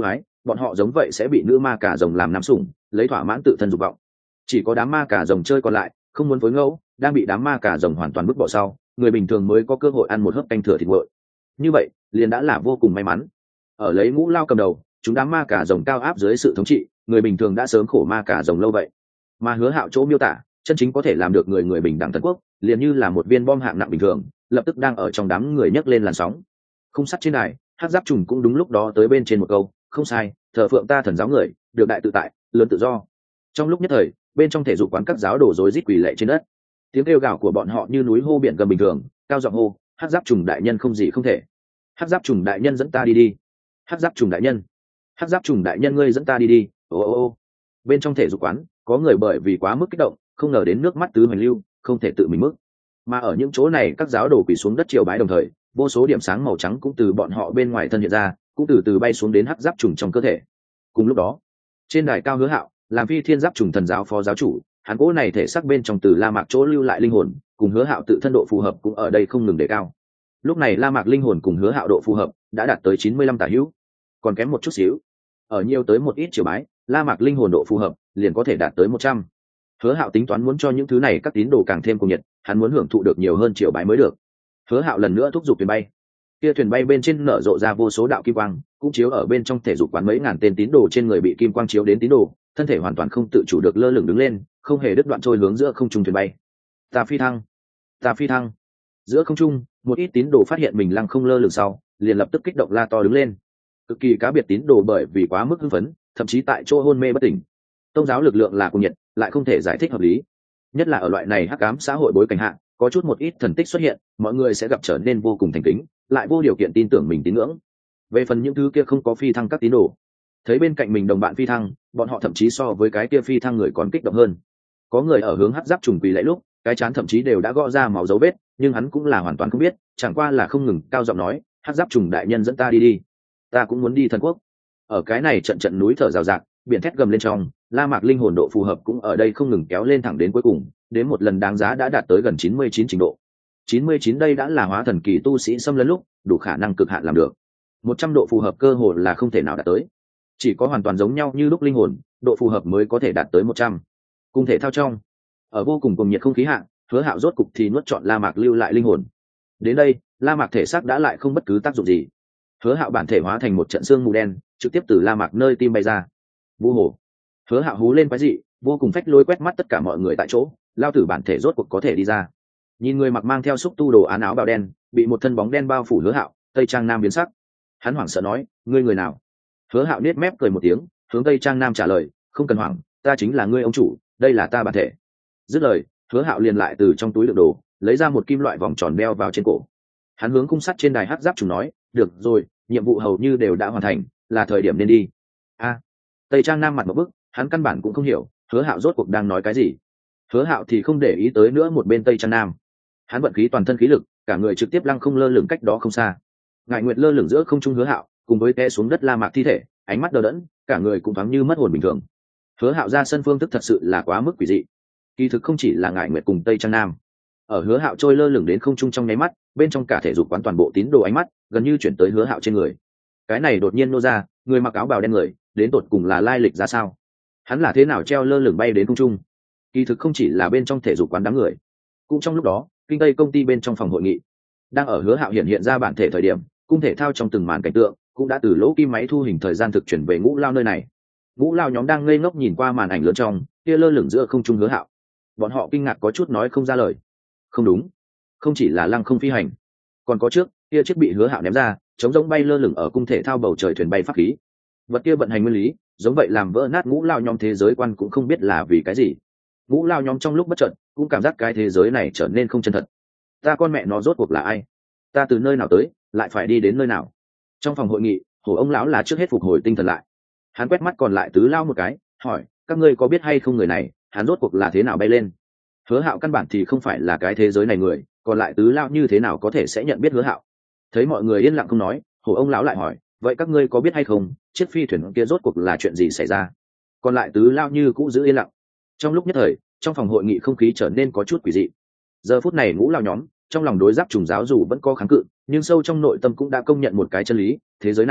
S1: bọn họ giống vậy sẽ bị nữ ma cà rồng làm nắm sủng, lấy thỏa mãn tự thân dục vọng. Chỉ có đám ma cà rồng chơi còn lại không muốn phối ngẫu, đang bị đám ma cà rồng hoàn toàn bức bỏ sau, người bình thường mới có cơ hội ăn một hớp canh thừa thịt nguội. Như vậy liền đã là vô cùng may mắn. Ở lấy Ngũ Lao cầm đầu, chúng đám ma cà rồng cao áp dưới sự thống trị, người bình thường đã sớm khổ ma cà rồng lâu vậy. Mà Hứa Hạo chỗ miêu tả chân chính có thể làm được người người bình đẳng thần quốc, liền như là một viên bom hạng nặng bình thường, lập tức đang ở trong đám người nhấc lên làn sóng. Khung sắt trên đài, Hắc Giáp Trùng cũng đúng lúc đó tới bên trên một câu, không sai, thờ phượng ta thần giáo người, được đại tự tại, lớn tự do. Trong lúc nhất thời, bên trong thể dục quán các giáo đổ rối rít quỳ lệ trên đất. Tiếng kêu gào của bọn họ như núi hô biển gầm bình thường, cao giọng hô, Hắc Giáp Trùng đại nhân không gì không thể. Hắc Giáp Trùng đại nhân dẫn ta đi đi. Hắc Giáp Trùng đại nhân. Hắc Giáp Trùng đại nhân ngươi dẫn ta đi đi. Ô ô ô. Bên trong thể dục quán, có người bởi vì quá mức kích động, không ngờ đến nước mắt tứ hoành lưu, không thể tự mình mức. Mà ở những chỗ này các giáo đồ quỳ xuống đất triều bái đồng thời, vô số điểm sáng màu trắng cũng từ bọn họ bên ngoài thân hiện ra, cũng từ từ bay xuống đến Hắc Giáp Trùng trong cơ thể. Cùng lúc đó, trên đài cao Hứa Hạo, làm Phi Thiên Giáp Trùng thần giáo phó giáo chủ, hắn cỗ này thể xác bên trong từ La Mạc chỗ lưu lại linh hồn, cùng Hứa Hạo tự thân độ phù hợp cũng ở đây không ngừng đề cao. Lúc này La Mạc linh hồn cùng Hứa Hạo độ phù hợp đã đạt tới chín mươi lăm tả hữu, còn kém một chút xíu. Ở nhiều tới một ít triều bái, La Mạc linh hồn độ phù hợp liền có thể đạt tới một trăm. Hứa Hạo tính toán muốn cho những thứ này các tín đồ càng thêm cuồng nhiệt, hắn muốn hưởng thụ được nhiều hơn triều bái mới được. Hứa Hạo lần nữa thúc giục thuyền bay. Kia thuyền bay bên trên nở rộ ra vô số đạo kim quang, cũng chiếu ở bên trong thể dục quán mấy ngàn tên tín đồ trên người bị kim quang chiếu đến tín đồ, thân thể hoàn toàn không tự chủ được lơ lửng đứng lên, không hề đứt đoạn trôi hướng giữa không trung thuyền bay. Ta phi thăng, ta phi thăng. Giữa không trung, một ít tín đồ phát hiện mình lăng không lơ lửng sau, liền lập tức kích động la to đứng lên. Cực kỳ cá biệt tín đồ bởi vì quá mức hưng phấn, thậm chí tại chỗ hôn mê bất tỉnh. Tôn giáo lực lượng là cuồng nhiệt, lại không thể giải thích hợp lý. Nhất là ở loại này hắc ám xã hội bối cảnh hạ, có chút một ít thần tích xuất hiện, mọi người sẽ gặp trở nên vô cùng thành kính, lại vô điều kiện tin tưởng mình tín ngưỡng. Về phần những thứ kia không có phi thăng các tín đồ, thấy bên cạnh mình đồng bạn phi thăng, bọn họ thậm chí so với cái kia phi thăng người còn kích động hơn. Có người ở hướng Hắc Giáp Trùng quỳ lạy lúc, cái chán thậm chí đều đã gõ ra máu dấu vết, nhưng hắn cũng là hoàn toàn không biết, chẳng qua là không ngừng cao giọng nói, Hắc Giáp Trùng đại nhân dẫn ta đi đi, ta cũng muốn đi thần quốc. Ở cái này trận trận núi thở rào rạc, biển thét gầm lên trong, La Mạc linh hồn độ phù hợp cũng ở đây không ngừng kéo lên thẳng đến cuối cùng, đến một lần đáng giá đã đạt tới gần chín mươi chín trình độ. chín mươi chín đây đã là hóa thần kỳ tu sĩ xâm lấn lúc, đủ khả năng cực hạn làm được. một trăm độ phù hợp cơ hồ là không thể nào đạt tới. Chỉ có hoàn toàn giống nhau như lúc linh hồn, độ phù hợp mới có thể đạt tới một trăm. Cùng thể thao trong, ở vô cùng cùng nhiệt không khí hạ, Hứa Hạo rốt cục thì nuốt trọn La Mạc lưu lại linh hồn. Đến đây, La Mạc thể xác đã lại không bất cứ tác dụng gì. Hứa Hạo bản thể hóa thành một trận xương mù đen, trực tiếp từ La Mạc nơi tim bay ra. Vu hồ. Hứa Hạo hú lên quái dị, vô cùng phách lối quét mắt tất cả mọi người tại chỗ, lao tử bản thể rốt cuộc có thể đi ra. Nhìn người mặc mang theo xúc tu đồ án áo bào đen, bị một thân bóng đen bao phủ Hứa Hạo, Tây Trang Nam biến sắc. Hắn hoảng sợ nói, ngươi người nào? Hứa Hạo nết mép cười một tiếng, hướng Tây Trang Nam trả lời, không cần hoảng, ta chính là ngươi ông chủ, đây là ta bản thể. Dứt lời, Hứa Hạo liền lại từ trong túi đựng đồ, lấy ra một kim loại vòng tròn đeo vào trên cổ. Hắn hướng khung sắt trên đài Hắc Giáp Trùng nói, được rồi, nhiệm vụ hầu như đều đã hoàn thành, là thời điểm nên đi. A. Tây Trang Nam mặt một bức, hắn căn bản cũng không hiểu, Hứa Hạo rốt cuộc đang nói cái gì. Hứa Hạo thì không để ý tới nữa một bên Tây Trang Nam. Hắn vận khí toàn thân khí lực, cả người trực tiếp lăng không lơ lửng cách đó không xa. Ngải Nguyệt lơ lửng giữa không trung Hứa Hạo, cùng với té xuống đất La Mạc thi thể, ánh mắt đờ đẫn, cả người cũng thoáng như mất hồn bình thường. Hứa Hạo ra sân phương thức thật sự là quá mức quỷ dị. Kỳ thực không chỉ là Ngải Nguyệt cùng Tây Trang Nam. Ở Hứa Hạo trôi lơ lửng đến không trung trong nháy mắt, bên trong cả thể dục quán toàn bộ tín đồ ánh mắt gần như chuyển tới Hứa Hạo trên người. Cái này đột nhiên nô ra, người mặc áo bào đen người, đến tột cùng là lai lịch ra sao? Hắn là thế nào treo lơ lửng bay đến không trung? Kỳ thực không chỉ là bên trong thể dục quán đám người, cũng trong lúc đó, kinh tây công ty bên trong phòng hội nghị, đang ở Hứa Hạo hiện hiện ra bản thể thời điểm, cung thể thao trong từng màn cảnh tượng cũng đã từ lỗ kim máy thu hình thời gian thực chuyển về Ngũ Lao nơi này. Ngũ Lao nhóm đang ngây ngốc nhìn qua màn ảnh lớn trong, kia lơ lửng giữa không trung Hứa Hạo. Bọn họ kinh ngạc có chút nói không ra lời. Không đúng, không chỉ là lăng không phi hành, còn có trước kia chiếc bị Hứa Hạo ném ra, chống giống bay lơ lửng ở cung thể thao bầu trời thuyền bay pháp khí. Vật kia vận hành nguyên lý, giống vậy làm vỡ nát Ngũ Lao nhóm thế giới quan cũng không biết là vì cái gì. Ngũ Lao nhóm trong lúc bất chợt cũng cảm giác cái thế giới này trở nên không chân thật. Ta con mẹ nó rốt cuộc là ai? Ta từ nơi nào tới, lại phải đi đến nơi nào? Trong phòng hội nghị, Hổ ông lão là trước hết phục hồi tinh thần lại. Hắn quét mắt còn lại tứ lao một cái, hỏi, các ngươi có biết hay không người này, hắn rốt cuộc là thế nào bay lên? Hứa Hạo căn bản thì không phải là cái thế giới này người, còn lại tứ lao như thế nào có thể sẽ nhận biết Hứa Hạo? Thấy mọi người yên lặng không nói, Hổ ông lão lại hỏi, vậy các ngươi có biết hay không, chiếc phi thuyền kia rốt cuộc là chuyện gì xảy ra? Còn lại tứ lao như cũ giữ yên lặng. Trong lúc nhất thời, trong phòng hội nghị không khí trở nên có chút quỷ dị. Giờ phút này Ngũ Lao nhóm trong lòng đối Giáp Trùng giáo dù vẫn có kháng cự, nhưng sâu trong nội tâm cũng đã công nhận một cái chân lý, thế giới này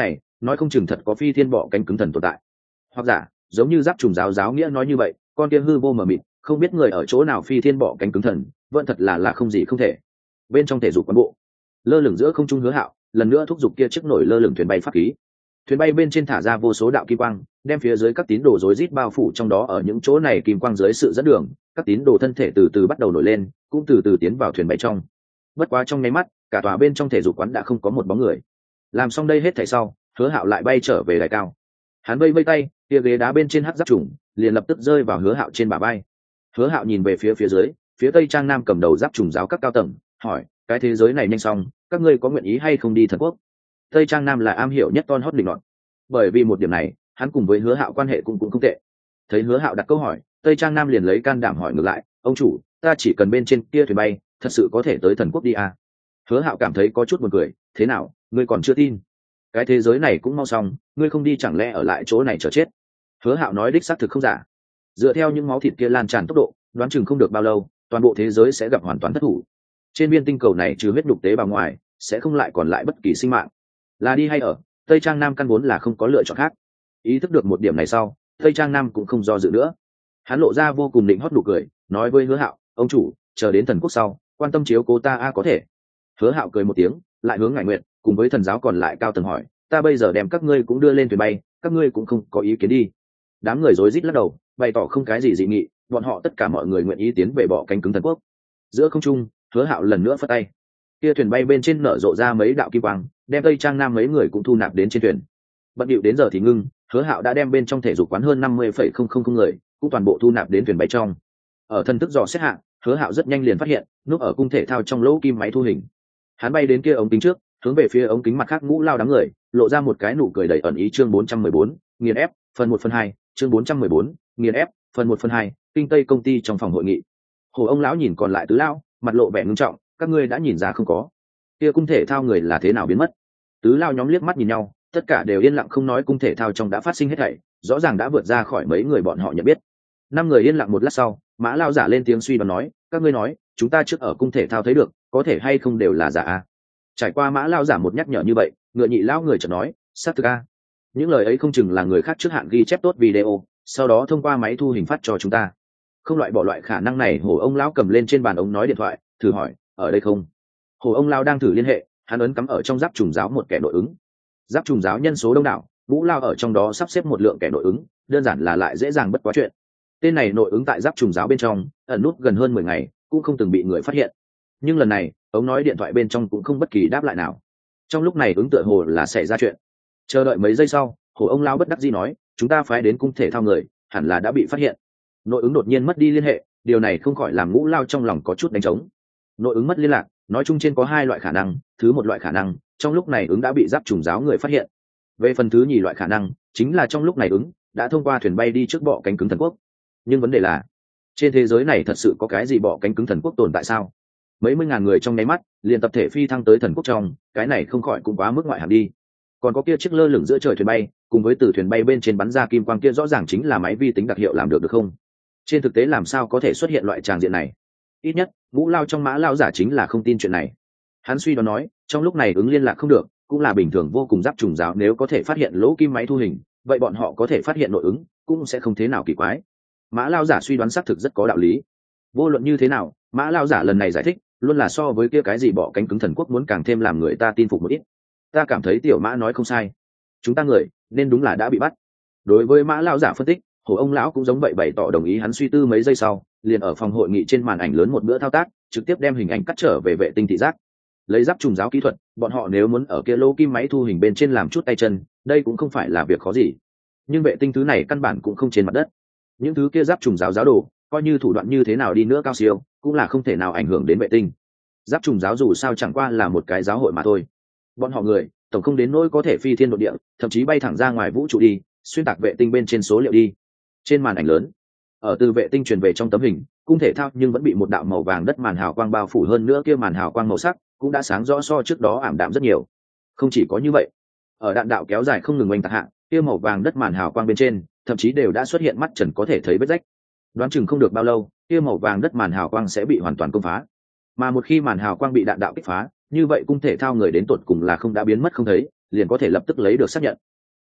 S1: nói không chừng thật có phi thiên bọ cánh cứng thần tồn tại. Hoặc giả giống như giáp trùng giáo giáo nghĩa nói như vậy, con kia hư vô mờ mịt không biết người ở chỗ nào phi thiên bọ cánh cứng thần vẫn thật là là không gì không thể. Bên trong thể dục quán bộ, lơ lửng giữa không trung Hứa Hạo lần nữa thúc giục kia chiếc nổi lơ lửng thuyền bay pháp khí. Thuyền bay bên trên thả ra vô số đạo kim quang, đem phía dưới các tín đồ rối rít bao phủ trong đó. Ở những chỗ này kim quang dưới sự dẫn đường, các tín đồ thân thể từ từ bắt đầu nổi lên, cũng từ từ tiến vào thuyền bay trong. Bất quá trong nháy mắt, cả tòa bên trong thể dục quán đã không có một bóng người. Làm xong đây hết thảy sau, Hứa Hạo lại bay trở về đài cao. Hắn vây vây tay, kia ghế đá bên trên hắc giáp trùng liền lập tức rơi vào Hứa Hạo trên bả vai. Hứa Hạo nhìn về phía phía dưới, phía Tây Trang Nam cầm đầu giáp trùng giáo các cao tầng, hỏi: cái thế giới này nhanh xong, các ngươi có nguyện ý hay không đi thần quốc? Tây Trang Nam là am hiểu nhất ton hót định luận. Bởi vì một điểm này, hắn cùng với Hứa Hạo quan hệ cũng cũng không tệ. Thấy Hứa Hạo đặt câu hỏi, Tây Trang Nam liền lấy can đảm hỏi ngược lại: ông chủ, ta chỉ cần bên trên kia thuyền bay, thật sự có thể tới thần quốc đi à? Hứa Hạo cảm thấy có chút buồn cười: thế nào, ngươi còn chưa tin? Cái thế giới này cũng mau xong, ngươi không đi chẳng lẽ ở lại chỗ này chờ chết? Hứa Hạo nói đích xác thực không giả. Dựa theo những máu thịt kia lan tràn tốc độ, đoán chừng không được bao lâu, toàn bộ thế giới sẽ gặp hoàn toàn thất thủ. Trên viên tinh cầu này trừ huyết nhục tế bào ngoài, sẽ không lại còn lại bất kỳ sinh mạng. Là đi hay ở, Tây Trang Nam căn vốn là không có lựa chọn khác. Ý thức được một điểm này sau, Tây Trang Nam cũng không do dự nữa. Hắn lộ ra vô cùng định hót nụ cười, nói với Hứa Hạo: ông chủ, chờ đến thần quốc sau, quan tâm chiếu cố ta a có thể. Hứa Hạo cười một tiếng, lại hướng Ngải Nguyệt cùng với thần giáo còn lại cao tầng hỏi: ta bây giờ đem các ngươi cũng đưa lên thuyền bay, các ngươi cũng không có ý kiến đi? Đám người rối rít lắc đầu, bày tỏ không cái gì dị nghị, bọn họ tất cả mọi người nguyện ý tiến về bọ cánh cứng thần quốc. Giữa không trung, Hứa Hạo lần nữa phất tay, kia thuyền bay bên trên nở rộ ra mấy đạo kim quang, đem Tây Trang Nam mấy người cũng thu nạp đến trên thuyền. Bận điệu đến giờ thì ngưng, Hứa Hạo đã đem bên trong thể dục quán hơn năm mươi phẩy không không không người cũng toàn bộ thu nạp đến thuyền bay trong. Ở thân thức dò xét hạng, Hứa Hạo rất nhanh liền phát hiện núp ở cung thể thao trong lỗ kim máy thu hình. Hắn bay đến kia ống kính trước, hướng về phía ống kính mặt khác ngũ lao đám người, lộ ra một cái nụ cười đầy ẩn ý. Chương bốn trăm mười bốn, nghiền ép, phần một phần hai, chương bốn trăm mười bốn, nghiền ép, phần một phần hai, kinh tây công ty trong phòng hội nghị. Hồ ông lão nhìn còn lại tứ lao, mặt lộ vẻ ngưng trọng: các ngươi đã nhìn ra không có? Kia cung thể thao người là thế nào biến mất? Tứ lao nhóm liếc mắt nhìn nhau, tất cả đều yên lặng không nói. Cung thể thao trong đã phát sinh hết thảy, rõ ràng đã vượt ra khỏi mấy người bọn họ nhận biết. Năm người yên lặng một lát sau, Mã lao giả lên tiếng suy đoán nói: các ngươi nói, chúng ta trước ở cung thể thao thấy được, có thể hay không đều là giả a? Trải qua Mã lao giả một nhắc nhở như vậy, ngựa nhị lao người chợt nói: xác thực a. Những lời ấy không chừng là người khác trước hạn ghi chép tốt video, sau đó thông qua máy thu hình phát cho chúng ta. Không loại bỏ loại khả năng này. Hồ ông lão cầm lên trên bàn ống nói điện thoại, thử hỏi: ở đây không? Hồ ông lão đang thử liên hệ, hắn ấn cắm ở trong giáp trùng giáo một kẻ nội ứng. Giáp trùng giáo nhân số đông đảo, Vũ Lao ở trong đó sắp xếp một lượng kẻ nội ứng, đơn giản là lại dễ dàng bất quá chuyện. Tên này nội ứng tại giáp trùng giáo bên trong ẩn nút gần hơn mười ngày, cũng không từng bị người phát hiện. Nhưng lần này, ống nói điện thoại bên trong cũng không bất kỳ đáp lại nào. Trong lúc này ứng tựa hồ là xảy ra chuyện. Chờ đợi mấy giây sau, Hồ ông lão bất đắc dĩ nói: chúng ta phái đến cung thể thao người, hẳn là đã bị phát hiện. Nội ứng đột nhiên mất đi liên hệ, điều này không khỏi làm Ngũ Lao trong lòng có chút đánh trống. Nội ứng mất liên lạc, nói chung trên có hai loại khả năng. Thứ một loại khả năng, trong lúc này ứng đã bị giáp trùng giáo người phát hiện. Về phần thứ nhì loại khả năng, chính là trong lúc này ứng đã thông qua thuyền bay đi trước bọ cánh cứng thần quốc. Nhưng vấn đề là, trên thế giới này thật sự có cái gì bọ cánh cứng thần quốc tồn tại sao? Mấy mươi ngàn người trong nháy mắt liền tập thể phi thăng tới thần quốc trong, cái này không khỏi cũng quá mức ngoại hạng đi. Còn có kia chiếc lơ lửng giữa trời thuyền bay, cùng với từ thuyền bay bên trên bắn ra kim quang kia rõ ràng chính là máy vi tính đặc hiệu làm được được không? Trên thực tế làm sao có thể xuất hiện loại tràng diện này? Ít nhất Ngũ Lao trong Mã lao giả chính là không tin chuyện này. Hắn suy đoán nói, trong lúc này ứng liên lạc không được, cũng là bình thường vô cùng. Giáp trùng giáo nếu có thể phát hiện lỗ kim máy thu hình, vậy bọn họ có thể phát hiện nội ứng, cũng sẽ không thế nào kỳ quái. Mã lao giả suy đoán xác thực rất có đạo lý. Vô luận như thế nào, Mã lao giả lần này giải thích luôn là so với kia cái gì bọ cánh cứng thần quốc muốn càng thêm làm người ta tin phục một ít. Ta cảm thấy tiểu Mã nói không sai, chúng ta người nên đúng là đã bị bắt. Đối với Mã lao giả phân tích, Hồ ông lão cũng giống vậy bày tỏ đồng ý. Hắn suy tư mấy giây sau, liền ở phòng hội nghị trên màn ảnh lớn một bữa thao tác, trực tiếp đem hình ảnh cắt trở về vệ tinh thị giác. Lấy giáp trùng giáo kỹ thuật, bọn họ nếu muốn ở kia lô kim máy thu hình bên trên làm chút tay chân, đây cũng không phải là việc khó gì. Nhưng vệ tinh thứ này căn bản cũng không trên mặt đất. Những thứ kia giáp trùng giáo giáo đồ, coi như thủ đoạn như thế nào đi nữa cao siêu, cũng là không thể nào ảnh hưởng đến vệ tinh. Giáp trùng giáo dù sao chẳng qua là một cái giáo hội mà thôi. Bọn họ người, tổng không đến nỗi có thể phi thiên độ địa, thậm chí bay thẳng ra ngoài vũ trụ đi, xuyên tạc vệ tinh bên trên số liệu đi. Trên màn ảnh lớn, ở từ vệ tinh truyền về trong tấm hình, cung thể thao nhưng vẫn bị một đạo màu vàng đất màn hào quang bao phủ. Hơn nữa kia màn hào quang màu sắc cũng đã sáng rõ so trước đó ảm đạm rất nhiều. Không chỉ có như vậy, ở đạn đạo kéo dài không ngừng oanh tạc hạ, kia màu vàng đất màn hào quang bên trên thậm chí đều đã xuất hiện mắt trần có thể thấy vết rách. Đoán chừng không được bao lâu, kia màu vàng đất màn hào quang sẽ bị hoàn toàn công phá. Mà một khi màn hào quang bị đạn đạo kích phá, như vậy cung thể thao người đến tột cùng là không đã biến mất không thấy, liền có thể lập tức lấy được xác nhận.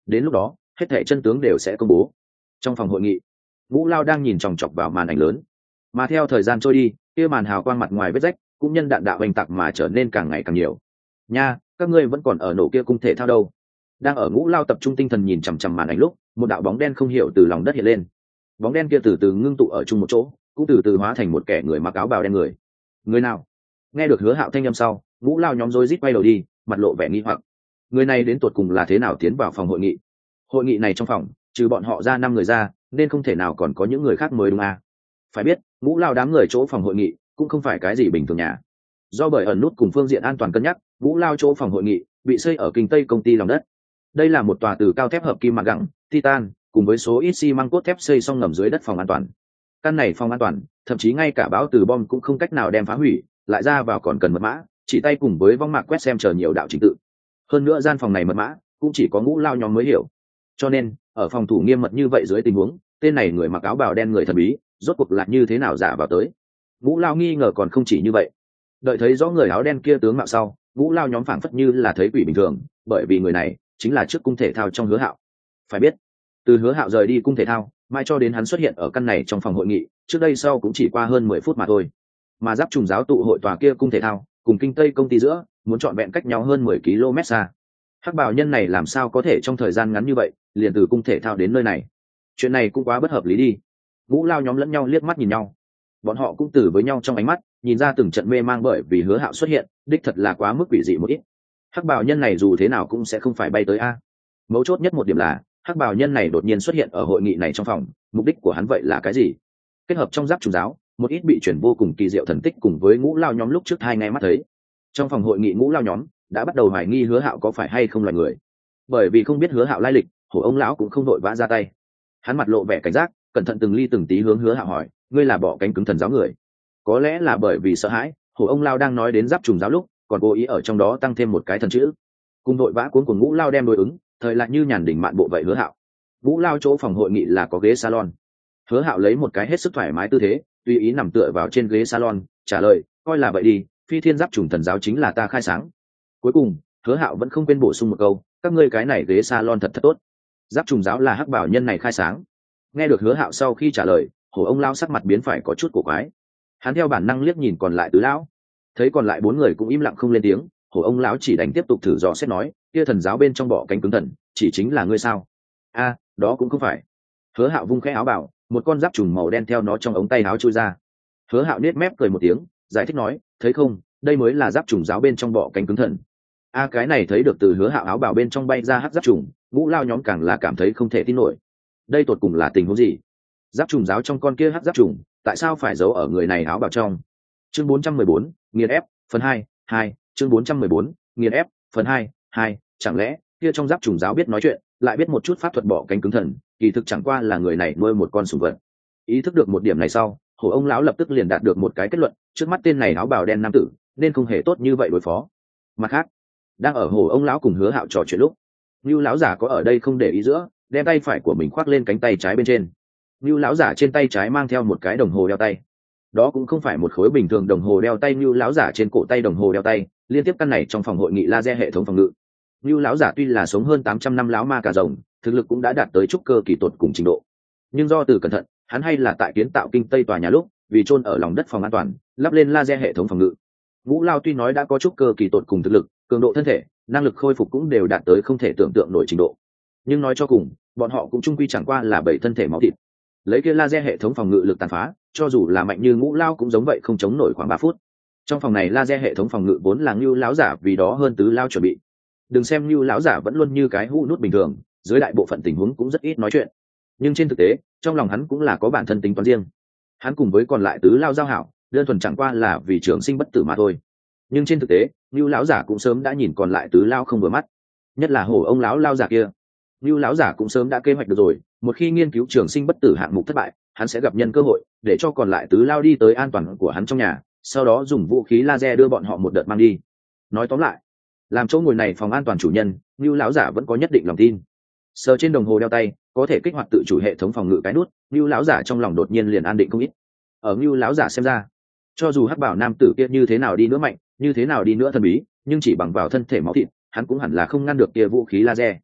S1: đến lúc đó hết thảy chân tướng đều sẽ công bố. Trong phòng hội nghị, Ngũ Lao đang nhìn chòng chọc vào màn ảnh lớn, mà theo thời gian trôi đi, kia màn hào quang mặt ngoài vết rách cũng nhân đạn đạo oanh tạc mà trở nên càng ngày càng nhiều. Nha, các ngươi vẫn còn ở nổ kia cung thể thao đâu? Đang ở Ngũ Lao tập trung tinh thần nhìn chằm chằm màn ảnh lúc, một đạo bóng đen không hiểu từ lòng đất hiện lên. Bóng đen kia từ từ ngưng tụ ở chung một chỗ, cũng từ từ hóa thành một kẻ người mặc áo bào đen người. Người nào? Nghe được Hứa Hạo thanh âm sau, Ngũ Lao nhóm rối rít quay đầu đi, mặt lộ vẻ nghi hoặc. Người này đến tột cùng là thế nào tiến vào phòng hội nghị? Hội nghị này trong phòng, trừ bọn họ ra năm người ra, nên không thể nào còn có những người khác mới đúng à? Phải biết, Ngũ Lao đám người chỗ phòng hội nghị cũng không phải cái gì bình thường nhà. Do bởi ẩn nút cùng phương diện an toàn cân nhắc, Ngũ Lao chỗ phòng hội nghị bị xây ở kinh tây công ty lòng đất. Đây là một tòa từ cao thép hợp kim mạ gẳng, titan cùng với số ít xi măng cốt thép xây xong ngầm dưới đất phòng an toàn. Căn này phòng an toàn, thậm chí ngay cả bão từ bom cũng không cách nào đem phá hủy, lại ra vào còn cần mật mã, chỉ tay cùng với vong mạc quét xem chờ nhiều đạo trình tự. Hơn nữa gian phòng này mật mã cũng chỉ có Ngũ Lao nhóm mới hiểu. Cho nên, ở phòng thủ nghiêm mật như vậy dưới tình huống, tên này người mặc áo bào đen người thần bí, rốt cuộc là như thế nào giả vào tới? Ngũ Lao nghi ngờ còn không chỉ như vậy. Đợi thấy rõ người áo đen kia tướng mạo sau, Ngũ Lao nhóm phảng phất như là thấy quỷ bình thường, bởi vì người này chính là trước cung thể thao trong Hứa Hạo. Phải biết, từ Hứa Hạo rời đi cung thể thao, mai cho đến hắn xuất hiện ở căn này trong phòng hội nghị, trước đây sau cũng chỉ qua hơn mười phút mà thôi. Mà Giáp Trùng giáo tụ hội tòa kia cung thể thao, cùng kinh tây công ty giữa, muốn chọn vẹn cách nhau hơn mười ki lô mét xa. Hắc bào nhân này làm sao có thể trong thời gian ngắn như vậy, liền từ cung thể thao đến nơi này? Chuyện này cũng quá bất hợp lý đi. Ngũ Lao nhóm lẫn nhau liếc mắt nhìn nhau. Bọn họ cũng từ với nhau trong ánh mắt, nhìn ra từng trận mê mang bởi vì Hứa Hạo xuất hiện, đích thật là quá mức quỷ dị một ít. Hắc bào nhân này dù thế nào cũng sẽ không phải bay tới a. Mấu chốt nhất một điểm là, Hắc bào nhân này đột nhiên xuất hiện ở hội nghị này trong phòng, mục đích của hắn vậy là cái gì? Kết hợp trong Giáp Trùng giáo, một ít bị chuyển vô cùng kỳ diệu thần tích cùng với Ngũ Lao nhóm lúc trước hai ngày mắt thấy. Trong phòng hội nghị Ngũ Lao nhóm đã bắt đầu hoài nghi Hứa Hạo có phải hay không loài người. Bởi vì không biết Hứa Hạo lai lịch, Hổ ông lão cũng không đội vã ra tay. Hắn mặt lộ vẻ cảnh giác, cẩn thận từng ly từng tí hướng Hứa Hạo hỏi, ngươi là bỏ cánh cứng thần giáo người? Có lẽ là bởi vì sợ hãi, Hổ ông lao đang nói đến Giáp Trùng giáo lúc, còn cố ý ở trong đó tăng thêm một cái thần chữ. Cùng đội vã cuốn của Ngũ Lao đem đối ứng, thời lại như nhàn đỉnh mạn bộ vậy Hứa Hạo. Ngũ Lao chỗ phòng hội nghị là có ghế salon. Hứa Hạo lấy một cái hết sức thoải mái tư thế, tùy ý nằm tựa vào trên ghế salon, trả lời, coi là vậy đi, Phi Thiên Giáp Trùng thần giáo chính là ta khai sáng. Cuối cùng, Hứa Hạo vẫn không quên bổ sung một câu, các ngươi cái này ghế salon thật thật tốt. Giáp Trùng giáo là hắc bảo nhân này khai sáng. Nghe được Hứa Hạo sau khi trả lời, Hổ ông lao sắc mặt biến phải có chút cổ quái. Hắn theo bản năng liếc nhìn còn lại tứ lão, thấy còn lại bốn người cũng im lặng không lên tiếng, Hổ ông lão chỉ đành tiếp tục thử dò xét nói, kia thần giáo bên trong bọ cánh cứng thần, chỉ chính là ngươi sao? A, đó cũng không phải. Hứa Hạo vung khẽ áo bảo, một con giáp trùng màu đen theo nó trong ống tay áo chui ra. Hứa Hạo nết mép cười một tiếng, giải thích nói, thấy không, đây mới là giáp trùng giáo bên trong bọ cánh cứng thần. A cái này thấy được từ Hứa Hạo áo bảo bên trong bay ra hắc giáp trùng, Ngũ Lao nhóm càng là cảm thấy không thể tin nổi. Đây tột cùng là tình huống gì? Giáp trùng giáo trong con kia hắc giáp trùng, tại sao phải giấu ở người này áo bảo trong? Chương bốn trăm mười bốn, nghiền ép, phần hai, hai, chương bốn trăm mười bốn, nghiền ép, phần hai, hai, chẳng lẽ kia trong giáp trùng giáo biết nói chuyện, lại biết một chút pháp thuật bọ cánh cứng thần, kỳ thực chẳng qua là người này nuôi một con sủng vật. Ý thức được một điểm này sau, Hổ ông lão lập tức liền đạt được một cái kết luận, trước mắt tên này áo bào đen nam tử, nên không hề tốt như vậy đối phó. Mặt khác, đang ở Hổ ông lão cùng Hứa Hạo trò chuyện lúc, Nưu lão giả có ở đây không để ý giữa, đem tay phải của mình khoác lên cánh tay trái bên trên. Nưu lão giả trên tay trái mang theo một cái đồng hồ đeo tay. Đó cũng không phải một khối bình thường đồng hồ đeo tay, Nưu lão giả trên cổ tay đồng hồ đeo tay, liên tiếp căn này trong phòng hội nghị laser hệ thống phòng ngự. Nưu lão giả tuy là sống hơn tám trăm năm lão ma cà rồng, thực lực cũng đã đạt tới trúc cơ kỳ tột cùng trình độ. Nhưng do từ cẩn thận, hắn hay là tại kiến tạo kinh tây tòa nhà lúc, vì chôn ở lòng đất phòng an toàn, lắp lên laser hệ thống phòng ngự. Ngũ Lao tuy nói đã có trúc cơ kỳ tột cùng thực lực, cường độ thân thể, năng lực khôi phục cũng đều đạt tới không thể tưởng tượng nổi trình độ. Nhưng nói cho cùng, bọn họ cũng chung quy chẳng qua là bảy thân thể máu thịt. Lấy kia laser hệ thống phòng ngự lực tàn phá, cho dù là mạnh như Ngũ Lao cũng giống vậy không chống nổi khoảng ba phút. Trong phòng này laser hệ thống phòng ngự vốn là Nưu lão giả vì đó hơn tứ lao chuẩn bị. Đừng xem Nưu lão giả vẫn luôn như cái hũ nút bình thường, dưới đại bộ phận tình huống cũng rất ít nói chuyện. Nhưng trên thực tế, trong lòng hắn cũng là có bản thân tính toán riêng. Hắn cùng với còn lại tứ lao giao hảo, đơn thuần chẳng qua là vì trường sinh bất tử mà thôi. Nhưng trên thực tế, Nưu lão giả cũng sớm đã nhìn còn lại tứ lao không vừa mắt, nhất là Hổ ông lão lao giả kia. Nưu lão giả cũng sớm đã kế hoạch được rồi, một khi nghiên cứu trường sinh bất tử hạng mục thất bại, hắn sẽ gặp nhân cơ hội để cho còn lại tứ lao đi tới an toàn của hắn trong nhà, sau đó dùng vũ khí laser đưa bọn họ một đợt mang đi. Nói tóm lại, làm chỗ ngồi này phòng an toàn chủ nhân, Nưu lão giả vẫn có nhất định lòng tin. Sờ trên đồng hồ đeo tay, có thể kích hoạt tự chủ hệ thống phòng ngự cái nút, Nưu lão giả trong lòng đột nhiên liền an định không ít. Ở Nưu lão giả xem ra, cho dù hắc bảo nam tử kia như thế nào đi nữa mạnh, như thế nào đi nữa thần bí, nhưng chỉ bằng vào thân thể máu thịt, hắn cũng hẳn là không ngăn được kia vũ khí laser.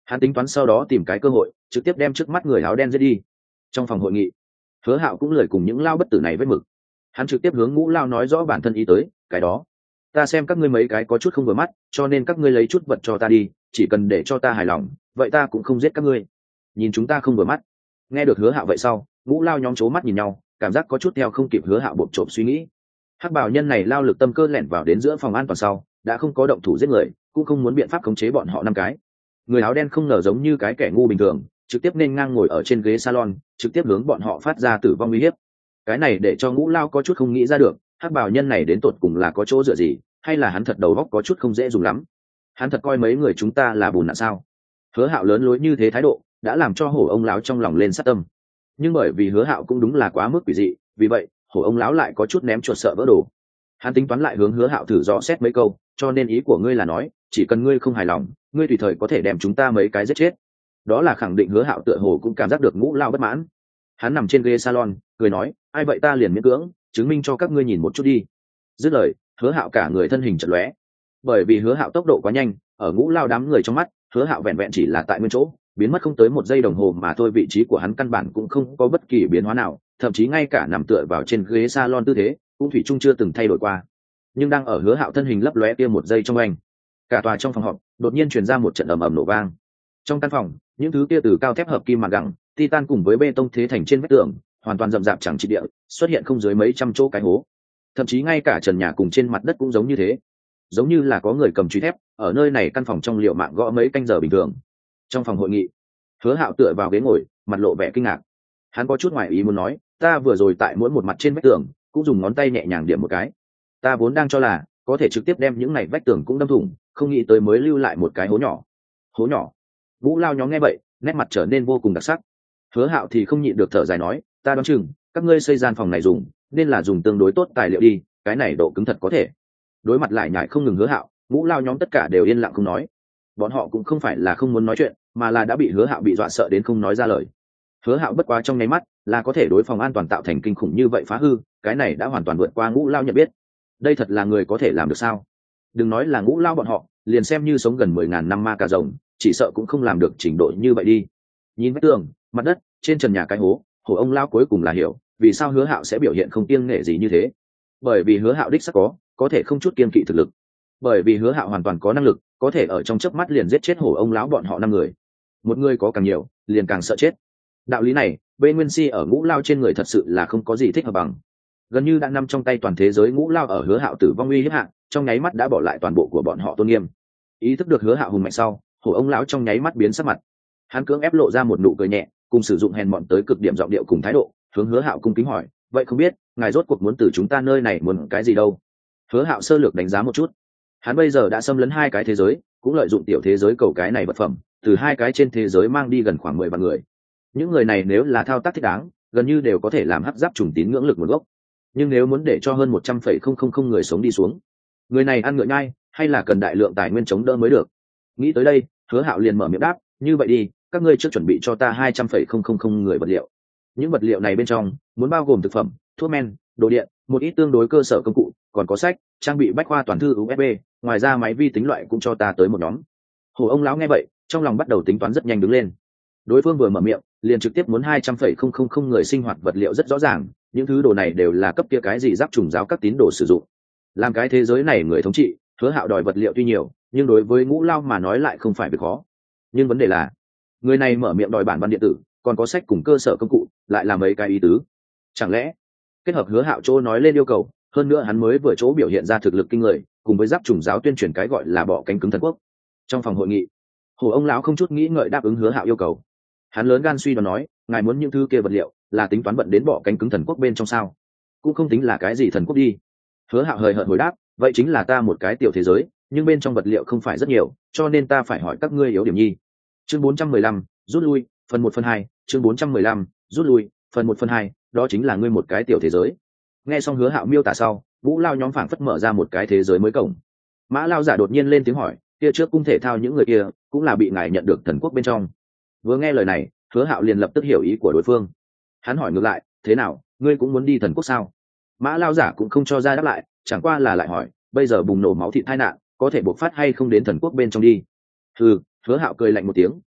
S1: hắn tính toán sau đó tìm cái cơ hội trực tiếp đem trước mắt người áo đen giết đi. Trong phòng hội nghị, Hứa Hạo cũng lời cùng những lao bất tử này với mực, hắn trực tiếp hướng Ngũ Lao nói rõ bản thân ý tới, cái đó ta xem các ngươi mấy cái có chút không vừa mắt, cho nên các ngươi lấy chút vật cho ta đi, chỉ cần để cho ta hài lòng vậy ta cũng không giết các ngươi. Nhìn chúng ta không vừa mắt. Nghe được Hứa Hạo vậy sau, Ngũ Lao nhóm chố mắt nhìn nhau, cảm giác có chút theo không kịp Hứa Hạo bộp trộm suy nghĩ. Hắc Bảo nhân này lao lực tâm cơ lẻn vào đến giữa phòng an toàn sau, đã không có động thủ giết người, cũng không muốn biện pháp khống chế bọn họ năm cái. Người áo đen không ngờ giống như cái kẻ ngu bình thường, trực tiếp nên ngang ngồi ở trên ghế salon, trực tiếp hướng bọn họ phát ra tử vong uy hiếp. Cái này để cho Ngũ Lao có chút không nghĩ ra được, Hắc Bảo nhân này đến tột cùng là có chỗ dựa gì, hay là hắn thật đầu óc có chút không dễ dùng lắm. Hắn thật coi mấy người chúng ta là bùn nạn sao? Hứa Hạo lớn lối như thế thái độ, đã làm cho hổ ông lão trong lòng lên sát tâm. Nhưng bởi vì Hứa Hạo cũng đúng là quá mức quỷ dị, vì vậy hổ ông lão lại có chút ném chuột sợ vỡ đồ. Hắn tính toán lại hướng Hứa Hạo thử dò xét mấy câu, cho nên ý của ngươi là nói, chỉ cần ngươi không hài lòng, ngươi tùy thời có thể đem chúng ta mấy cái giết chết. Đó là khẳng định. Hứa Hạo tựa hồ cũng cảm giác được Ngũ Lao bất mãn. Hắn nằm trên ghế salon, cười nói, ai vậy ta liền miễn cưỡng, chứng minh cho các ngươi nhìn một chút đi. Dứt lời, Hứa Hạo cả người thân hình chợt lóe. Bởi vì Hứa Hạo tốc độ quá nhanh, ở Ngũ Lao đám người trong mắt, Hứa Hạo vẹn vẹn chỉ là tại nguyên chỗ, biến mất không tới một giây đồng hồ mà thôi, vị trí của hắn căn bản cũng không có bất kỳ biến hóa nào, thậm chí ngay cả nằm tựa vào trên ghế salon tư thế, cũng thủy chung chưa từng thay đổi qua. Nhưng đang ở Hứa Hạo thân hình lấp lóe kia một giây trong anh, cả tòa trong phòng họp đột nhiên truyền ra một trận ầm ầm nổ vang. Trong căn phòng, những thứ kia từ cao thép hợp kim màng gẳng, titan cùng với bê tông thế thành trên vách tường, hoàn toàn rậm rạp chẳng trị địa, xuất hiện không dưới mấy trăm chỗ cái hố. Thậm chí ngay cả trần nhà cùng trên mặt đất cũng giống như thế, giống như là có người cầm truy thép ở nơi này căn phòng trong liệu mạng gõ mấy canh giờ bình thường. Trong phòng hội nghị, Hứa Hạo tựa vào ghế ngồi, mặt lộ vẻ kinh ngạc. Hắn có chút ngoài ý muốn nói, ta vừa rồi tại mỗi một mặt trên vách tường cũng dùng ngón tay nhẹ nhàng điểm một cái, ta vốn đang cho là có thể trực tiếp đem những này vách tường cũng đâm thủng, không nghĩ tới mới lưu lại một cái hố nhỏ. Hố nhỏ? Vũ Lao nhóm nghe vậy, nét mặt trở nên vô cùng đặc sắc. Hứa Hạo thì không nhịn được thở dài nói, ta đoán chừng các ngươi xây gian phòng này dùng nên là dùng tương đối tốt tài liệu đi, cái này độ cứng thật có thể. Đối mặt lại nhại không ngừng Hứa Hạo, Vũ Lao nhóm tất cả đều yên lặng không nói. Bọn họ cũng không phải là không muốn nói chuyện, mà là đã bị Hứa Hạo bị dọa sợ đến không nói ra lời. Hứa Hạo bất quá trong nháy mắt là có thể đối phòng an toàn tạo thành kinh khủng như vậy phá hư, cái này đã hoàn toàn vượt qua Ngũ Lao nhận biết. Đây thật là người có thể làm được sao? Đừng nói là Ngũ Lao bọn họ, liền xem như sống gần mười ngàn năm ma cà rồng, chỉ sợ cũng không làm được trình độ như vậy đi. Nhìn vách tường, mặt đất, trên trần nhà cái hố, hổ ông Lao cuối cùng là hiểu vì sao Hứa Hạo sẽ biểu hiện không kiêng nể gì như thế. Bởi vì Hứa Hạo đích xác có, có thể không chút kiêng kỵ thực lực. Bởi vì Hứa Hạo hoàn toàn có năng lực, có thể ở trong chớp mắt liền giết chết hổ ông lão bọn họ năm người. Một người có càng nhiều, liền càng sợ chết. Đạo lý này, bên nguyên si ở Ngũ Lao trên người thật sự là không có gì thích hợp bằng. Gần như đã nằm trong tay toàn thế giới, Ngũ Lao ở Hứa Hạo tử vong uy hiếp hạ, trong nháy mắt đã bỏ lại toàn bộ của bọn họ tôn nghiêm. Ý thức được Hứa Hạo hùng mạnh sau, hổ ông lão trong nháy mắt biến sắc mặt. Hắn cưỡng ép lộ ra một nụ cười nhẹ, cùng sử dụng hèn mọn tới cực điểm giọng điệu cùng thái độ, hướng Hứa Hạo cung kính hỏi, vậy không biết ngài rốt cuộc muốn từ chúng ta nơi này muốn cái gì đâu? Hứa Hạo sơ lược đánh giá một chút. Hắn bây giờ đã xâm lấn hai cái thế giới, cũng lợi dụng tiểu thế giới cầu cái này vật phẩm, từ hai cái trên thế giới mang đi gần khoảng mười vạn người. Những người này nếu là thao tác thích đáng, gần như đều có thể làm hắc giáp trùng tín ngưỡng lực nguồn gốc. Nhưng nếu muốn để cho hơn một trăm phẩy không không không người sống đi xuống, người này ăn ngựa nhai, hay là cần đại lượng tài nguyên chống đỡ mới được. Nghĩ tới đây, Hứa Hạo liền mở miệng đáp, như vậy đi, các ngươi trước chuẩn bị cho ta hai trăm phẩy không không không người vật liệu. Những vật liệu này bên trong muốn bao gồm thực phẩm, thuốc men, đồ điện, một ít tương đối cơ sở công cụ, còn có sách, trang bị bách khoa toàn thư u ét bê, ngoài ra máy vi tính loại cũng cho ta tới một nhóm. Hồ ông lão nghe vậy, trong lòng bắt đầu tính toán rất nhanh đứng lên. Đối phương vừa mở miệng, liền trực tiếp muốn hai trăm phẩy không không không người sinh hoạt vật liệu rất rõ ràng, những thứ đồ này đều là cấp kia cái gì giáp trùng giáo các tín đồ sử dụng. Làm cái thế giới này người thống trị, Hứa Hạo đòi vật liệu tuy nhiều, nhưng đối với Ngũ Lao mà nói lại không phải việc khó. Nhưng vấn đề là, người này mở miệng đòi bản văn điện tử, còn có sách cùng cơ sở công cụ, lại là mấy cái ý tứ. Chẳng lẽ kết hợp Hứa Hạo chỗ nói lên yêu cầu, hơn nữa hắn mới vừa chỗ biểu hiện ra thực lực kinh người, cùng với giáp trùng giáo tuyên truyền cái gọi là bọ cánh cứng thần quốc. Trong phòng hội nghị, Hồ ông lão không chút nghĩ ngợi đáp ứng Hứa Hạo yêu cầu. Hắn lớn gan suy đoán nói, ngài muốn những thứ kia vật liệu là tính toán vận đến bọ cánh cứng thần quốc bên trong sao? Cũng không tính là cái gì thần quốc đi. Hứa Hạo hời hợt hồi đáp, vậy chính là ta một cái tiểu thế giới, nhưng bên trong vật liệu không phải rất nhiều, cho nên ta phải hỏi các ngươi yếu điểm nhi. Chương bốn trăm mười lăm, rút lui, phần một phần hai, chương bốn trăm mười lăm, rút lui, phần một phần hai, đó chính là ngươi một cái tiểu thế giới. Nghe xong Hứa Hạo miêu tả sau, Vũ Lao nhóm phảng phất mở ra một cái thế giới mới cổng. Mã Lao giả đột nhiên lên tiếng hỏi, kia trước cung thể thao những người kia cũng là bị ngài nhận được thần quốc bên trong. Vừa nghe lời này, Hứa Hạo liền lập tức hiểu ý của đối phương. Hắn hỏi ngược lại, thế nào, ngươi cũng muốn đi thần quốc sao? Mã Lao giả cũng không cho ra đáp lại, chẳng qua là lại hỏi, bây giờ bùng nổ máu thịt tai nạn, có thể bộc phát hay không đến thần quốc bên trong đi? Ừ, Hứa Hạo cười lạnh một tiếng,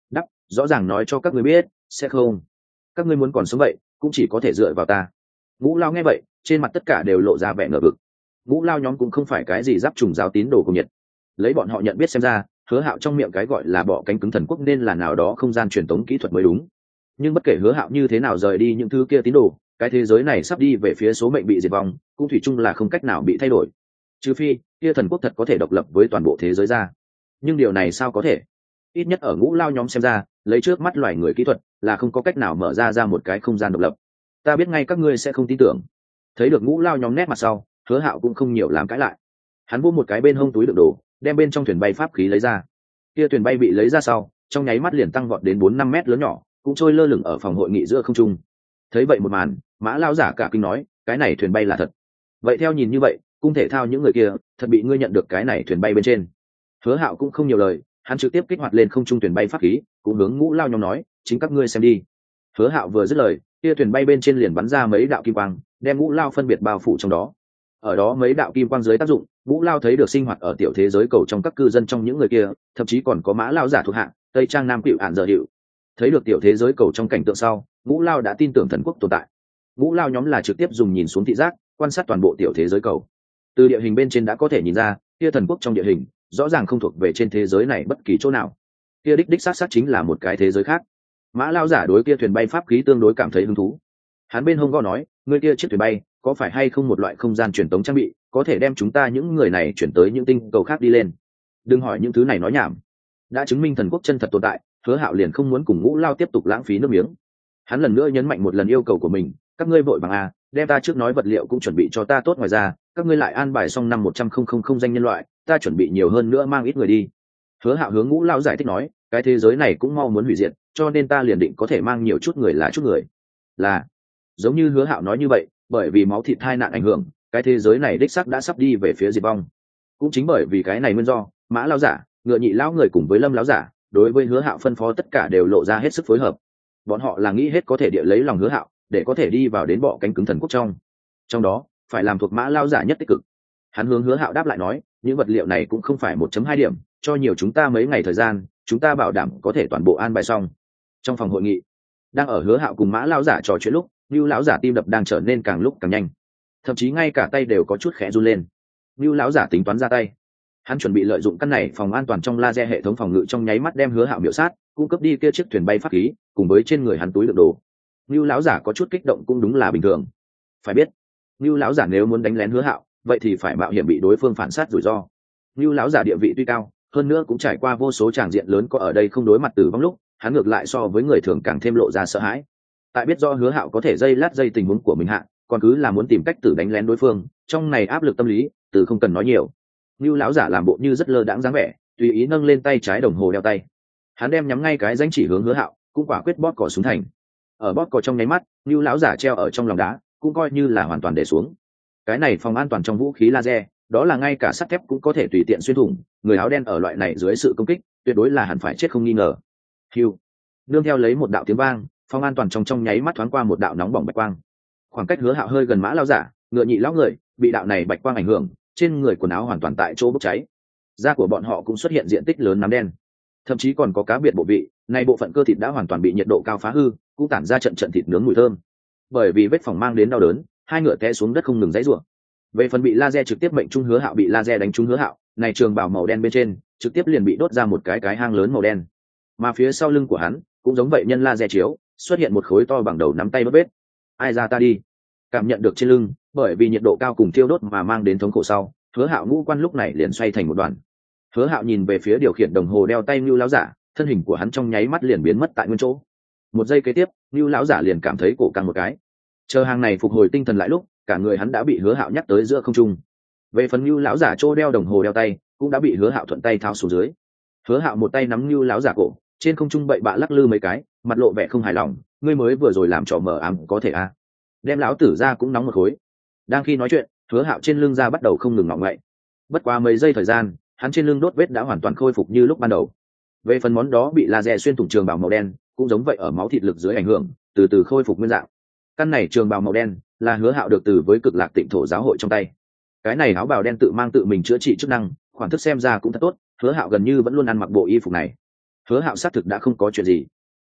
S1: rõ ràng nói cho các ngươi biết sẽ không, các ngươi muốn còn sống vậy cũng chỉ có thể dựa vào ta. Ngũ Lao nghe vậy trên mặt tất cả đều lộ ra vẻ ngờ vực. Ngũ Lao nhóm cũng không phải cái gì giáp trùng giáo tín đồ cùng nhiệt, lấy bọn họ nhận biết xem ra Hứa Hạo trong miệng cái gọi là bọ cánh cứng thần quốc nên là nào đó không gian truyền tống kỹ thuật mới đúng. Nhưng bất kể Hứa Hạo như thế nào rời đi những thứ kia tín đồ, cái thế giới này sắp đi về phía số mệnh bị diệt vong cũng thủy chung là không cách nào bị thay đổi, trừ phi kia thần quốc thật có thể độc lập với toàn bộ thế giới ra. Nhưng điều này sao có thể? Ít nhất ở Ngũ Lao nhóm xem ra, lấy trước mắt loài người kỹ thuật là không có cách nào mở ra ra một cái không gian độc lập. Ta biết ngay các ngươi sẽ không tin tưởng. Thấy được Ngũ Lao nhóm nét mặt sau, Hứa Hạo cũng không nhiều làm cãi lại. Hắn vô một cái bên hông túi đựng đồ, đem bên trong thuyền bay pháp khí lấy ra. Kia thuyền bay bị lấy ra sau, trong nháy mắt liền tăng vọt đến bốn năm mét lớn nhỏ, cũng trôi lơ lửng ở phòng hội nghị giữa không trung. Thấy vậy một màn, Mã Lão giả cả kinh nói, cái này thuyền bay là thật. Vậy theo nhìn như vậy, cung thể thao những người kia thật bị ngươi nhận được cái này thuyền bay bên trên. Hứa Hạo cũng không nhiều lời, hắn trực tiếp kích hoạt lên không trung thuyền bay pháp khí, cũng hướng Ngũ Lao nhóm nói, chính các ngươi xem đi. Hứa Hạo vừa dứt lời, kia thuyền bay bên trên liền bắn ra mấy đạo kim quang, đem Ngũ Lao phân biệt bao phủ trong đó. Ở đó mấy đạo kim quang dưới tác dụng, Ngũ Lao thấy được sinh hoạt ở tiểu thế giới cầu trong các cư dân trong những người kia, thậm chí còn có Mã Lao giả thuộc hạ, Tây Trang Nam Cựu Ản giờ hiệu. Thấy được tiểu thế giới cầu trong cảnh tượng sau, Ngũ Lao đã tin tưởng thần quốc tồn tại. Ngũ Lao nhóm là trực tiếp dùng nhìn xuống thị giác, quan sát toàn bộ tiểu thế giới cầu. Từ địa hình bên trên đã có thể nhìn ra, kia thần quốc trong địa hình rõ ràng không thuộc về trên thế giới này bất kỳ chỗ nào. Kia đích đích xác xác chính là một cái thế giới khác. Mã Lao giả đối kia thuyền bay pháp khí tương đối cảm thấy hứng thú. Hắn bên hông gõ nói, người kia chiếc thuyền bay có phải hay không một loại không gian truyền tống trang bị, có thể đem chúng ta những người này chuyển tới những tinh cầu khác đi lên. Đừng hỏi những thứ này nói nhảm. Đã chứng minh thần quốc chân thật tồn tại, Hứa Hạo liền không muốn cùng Ngũ Lao tiếp tục lãng phí nước miếng. Hắn lần nữa nhấn mạnh một lần yêu cầu của mình, các ngươi vội bằng a, đem ta trước nói vật liệu cũng chuẩn bị cho ta tốt, ngoài ra các ngươi lại an bài xong năm một trăm không không không danh nhân loại, ta chuẩn bị nhiều hơn nữa mang ít người đi. Hứa Hạo hướng Ngũ Lao giải thích nói, cái thế giới này cũng mau muốn hủy diệt, cho nên ta liền định có thể mang nhiều chút người là chút người. Là giống như Hứa Hạo nói như vậy, bởi vì máu thịt tai nạn ảnh hưởng, cái thế giới này đích xác đã sắp đi về phía diệt vong. Cũng chính bởi vì cái này nguyên do, Mã Lao giả, Ngựa Nhị lão người cùng với Lâm lão giả đối với Hứa Hạo phân phó tất cả đều lộ ra hết sức phối hợp. Bọn họ là nghĩ hết có thể địa lấy lòng Hứa Hạo, để có thể đi vào đến bọ cánh cứng thần quốc trong. Trong đó, phải làm thuộc Mã Lao giả nhất tích cực. Hắn hướng Hứa Hạo đáp lại nói, những vật liệu này cũng không phải một chấm hai điểm, cho nhiều chúng ta mấy ngày thời gian, chúng ta bảo đảm có thể toàn bộ an bài xong. Trong phòng hội nghị, đang ở Hứa Hạo cùng Mã Lao giả trò chuyện lúc, Nưu lão giả tim đập đang trở nên càng lúc càng nhanh, thậm chí ngay cả tay đều có chút khẽ run lên. Nưu lão giả tính toán ra tay, hắn chuẩn bị lợi dụng căn này phòng an toàn trong laser hệ thống phòng ngự trong nháy mắt đem Hứa Hạo miểu sát, cung cấp đi kia chiếc thuyền bay pháp khí cùng với trên người hắn túi đựng đồ. Nưu lão giả có chút kích động cũng đúng là bình thường. Phải biết, Nưu lão giả nếu muốn đánh lén Hứa Hạo, vậy thì phải mạo hiểm bị đối phương phản sát rủi ro. Nưu lão giả địa vị tuy cao, hơn nữa cũng trải qua vô số tràng diện lớn có ở đây không đối mặt tử vong lúc, hắn ngược lại so với người thường càng thêm lộ ra sợ hãi. Tại biết do Hứa Hạo có thể dây lát dây tình huống của mình hạ, còn cứ là muốn tìm cách tử đánh lén đối phương, trong này áp lực tâm lý, từ không cần nói nhiều. Nưu lão giả làm bộ như rất lơ đãng dáng vẻ, tùy ý nâng lên tay trái đồng hồ đeo tay. Hắn đem nhắm ngay cái danh chỉ hướng Hứa Hạo, cũng quả quyết bóp cò xuống thành. Ở bóp cò trong nháy mắt, Nưu lão giả treo ở trong lòng đá, cũng coi như là hoàn toàn để xuống. Cái này phòng an toàn trong vũ khí laser, đó là ngay cả sắt thép cũng có thể tùy tiện xuyên thủng, người áo đen ở loại này dưới sự công kích, tuyệt đối là hẳn phải chết không nghi ngờ. Hưu. Nương theo lấy một đạo tiếng vang, phòng an toàn trong trong nháy mắt thoáng qua một đạo nóng bỏng bạch quang. Khoảng cách Hứa Hạo hơi gần Mã Lao giả, Ngựa Nhị lão người, bị đạo này bạch quang ảnh hưởng, trên người quần áo hoàn toàn tại chỗ bốc cháy. Da của bọn họ cũng xuất hiện diện tích lớn nám đen, thậm chí còn có cá biệt bộ vị, này bộ phận cơ thịt đã hoàn toàn bị nhiệt độ cao phá hư, cũng tản ra trận trận thịt nướng mùi thơm. Bởi vì vết phỏng mang đến đau đớn, hai ngựa té xuống đất không ngừng giãy giụa. Về phần bị laser trực tiếp mệnh trung Hứa Hạo bị laser đánh trúng Hứa Hạo, này trường bào màu đen bên trên, trực tiếp liền bị đốt ra một cái cái hang lớn màu đen. Mà phía sau lưng của hắn, cũng giống vậy nhân laser chiếu, xuất hiện một khối to bằng đầu nắm tay vết vết. Ai ra ta đi. Cảm nhận được trên lưng, bởi vì nhiệt độ cao cùng thiêu đốt mà mang đến thống khổ sau, Hứa Hạo ngũ quan lúc này liền xoay thành một đoàn. Hứa Hạo nhìn về phía điều khiển đồng hồ đeo tay Nưu lão giả, thân hình của hắn trong nháy mắt liền biến mất tại nguyên chỗ. Một giây kế tiếp, Nưu lão giả liền cảm thấy cổ căng một cái. Chờ hàng này phục hồi tinh thần lại lúc, cả người hắn đã bị Hứa Hạo nhắc tới giữa không trung. Về phần Nưu lão giả chỗ đeo đồng hồ đeo tay, cũng đã bị Hứa Hạo thuận tay tháo xuống dưới. Hứa Hạo một tay nắm Nưu lão giả cổ, trên không trung bậy bạ lắc lư mấy cái, mặt lộ vẻ không hài lòng, ngươi mới vừa rồi làm trò mờ ám có thể à? Đem lão tử ra cũng nóng một khối. Đang khi nói chuyện, Hứa Hạo trên lưng da bắt đầu không ngừng ngọ ngậy. Bất quá mấy giây thời gian, hắn trên lưng đốt vết đã hoàn toàn khôi phục như lúc ban đầu. Về phần món đó bị laser xuyên thủng trường bào màu đen, cũng giống vậy ở máu thịt lực dưới ảnh hưởng, từ từ khôi phục nguyên dạng. Căn này trường bào màu đen là Hứa Hạo được từ với Cực Lạc Tịnh Thổ giáo hội trong tay. Cái này áo bào đen tự mang tự mình chữa trị chức năng, khoản thức xem ra cũng thật tốt, Hứa Hạo gần như vẫn luôn ăn mặc bộ y phục này. Hứa Hạo xác thực đã không có chuyện gì,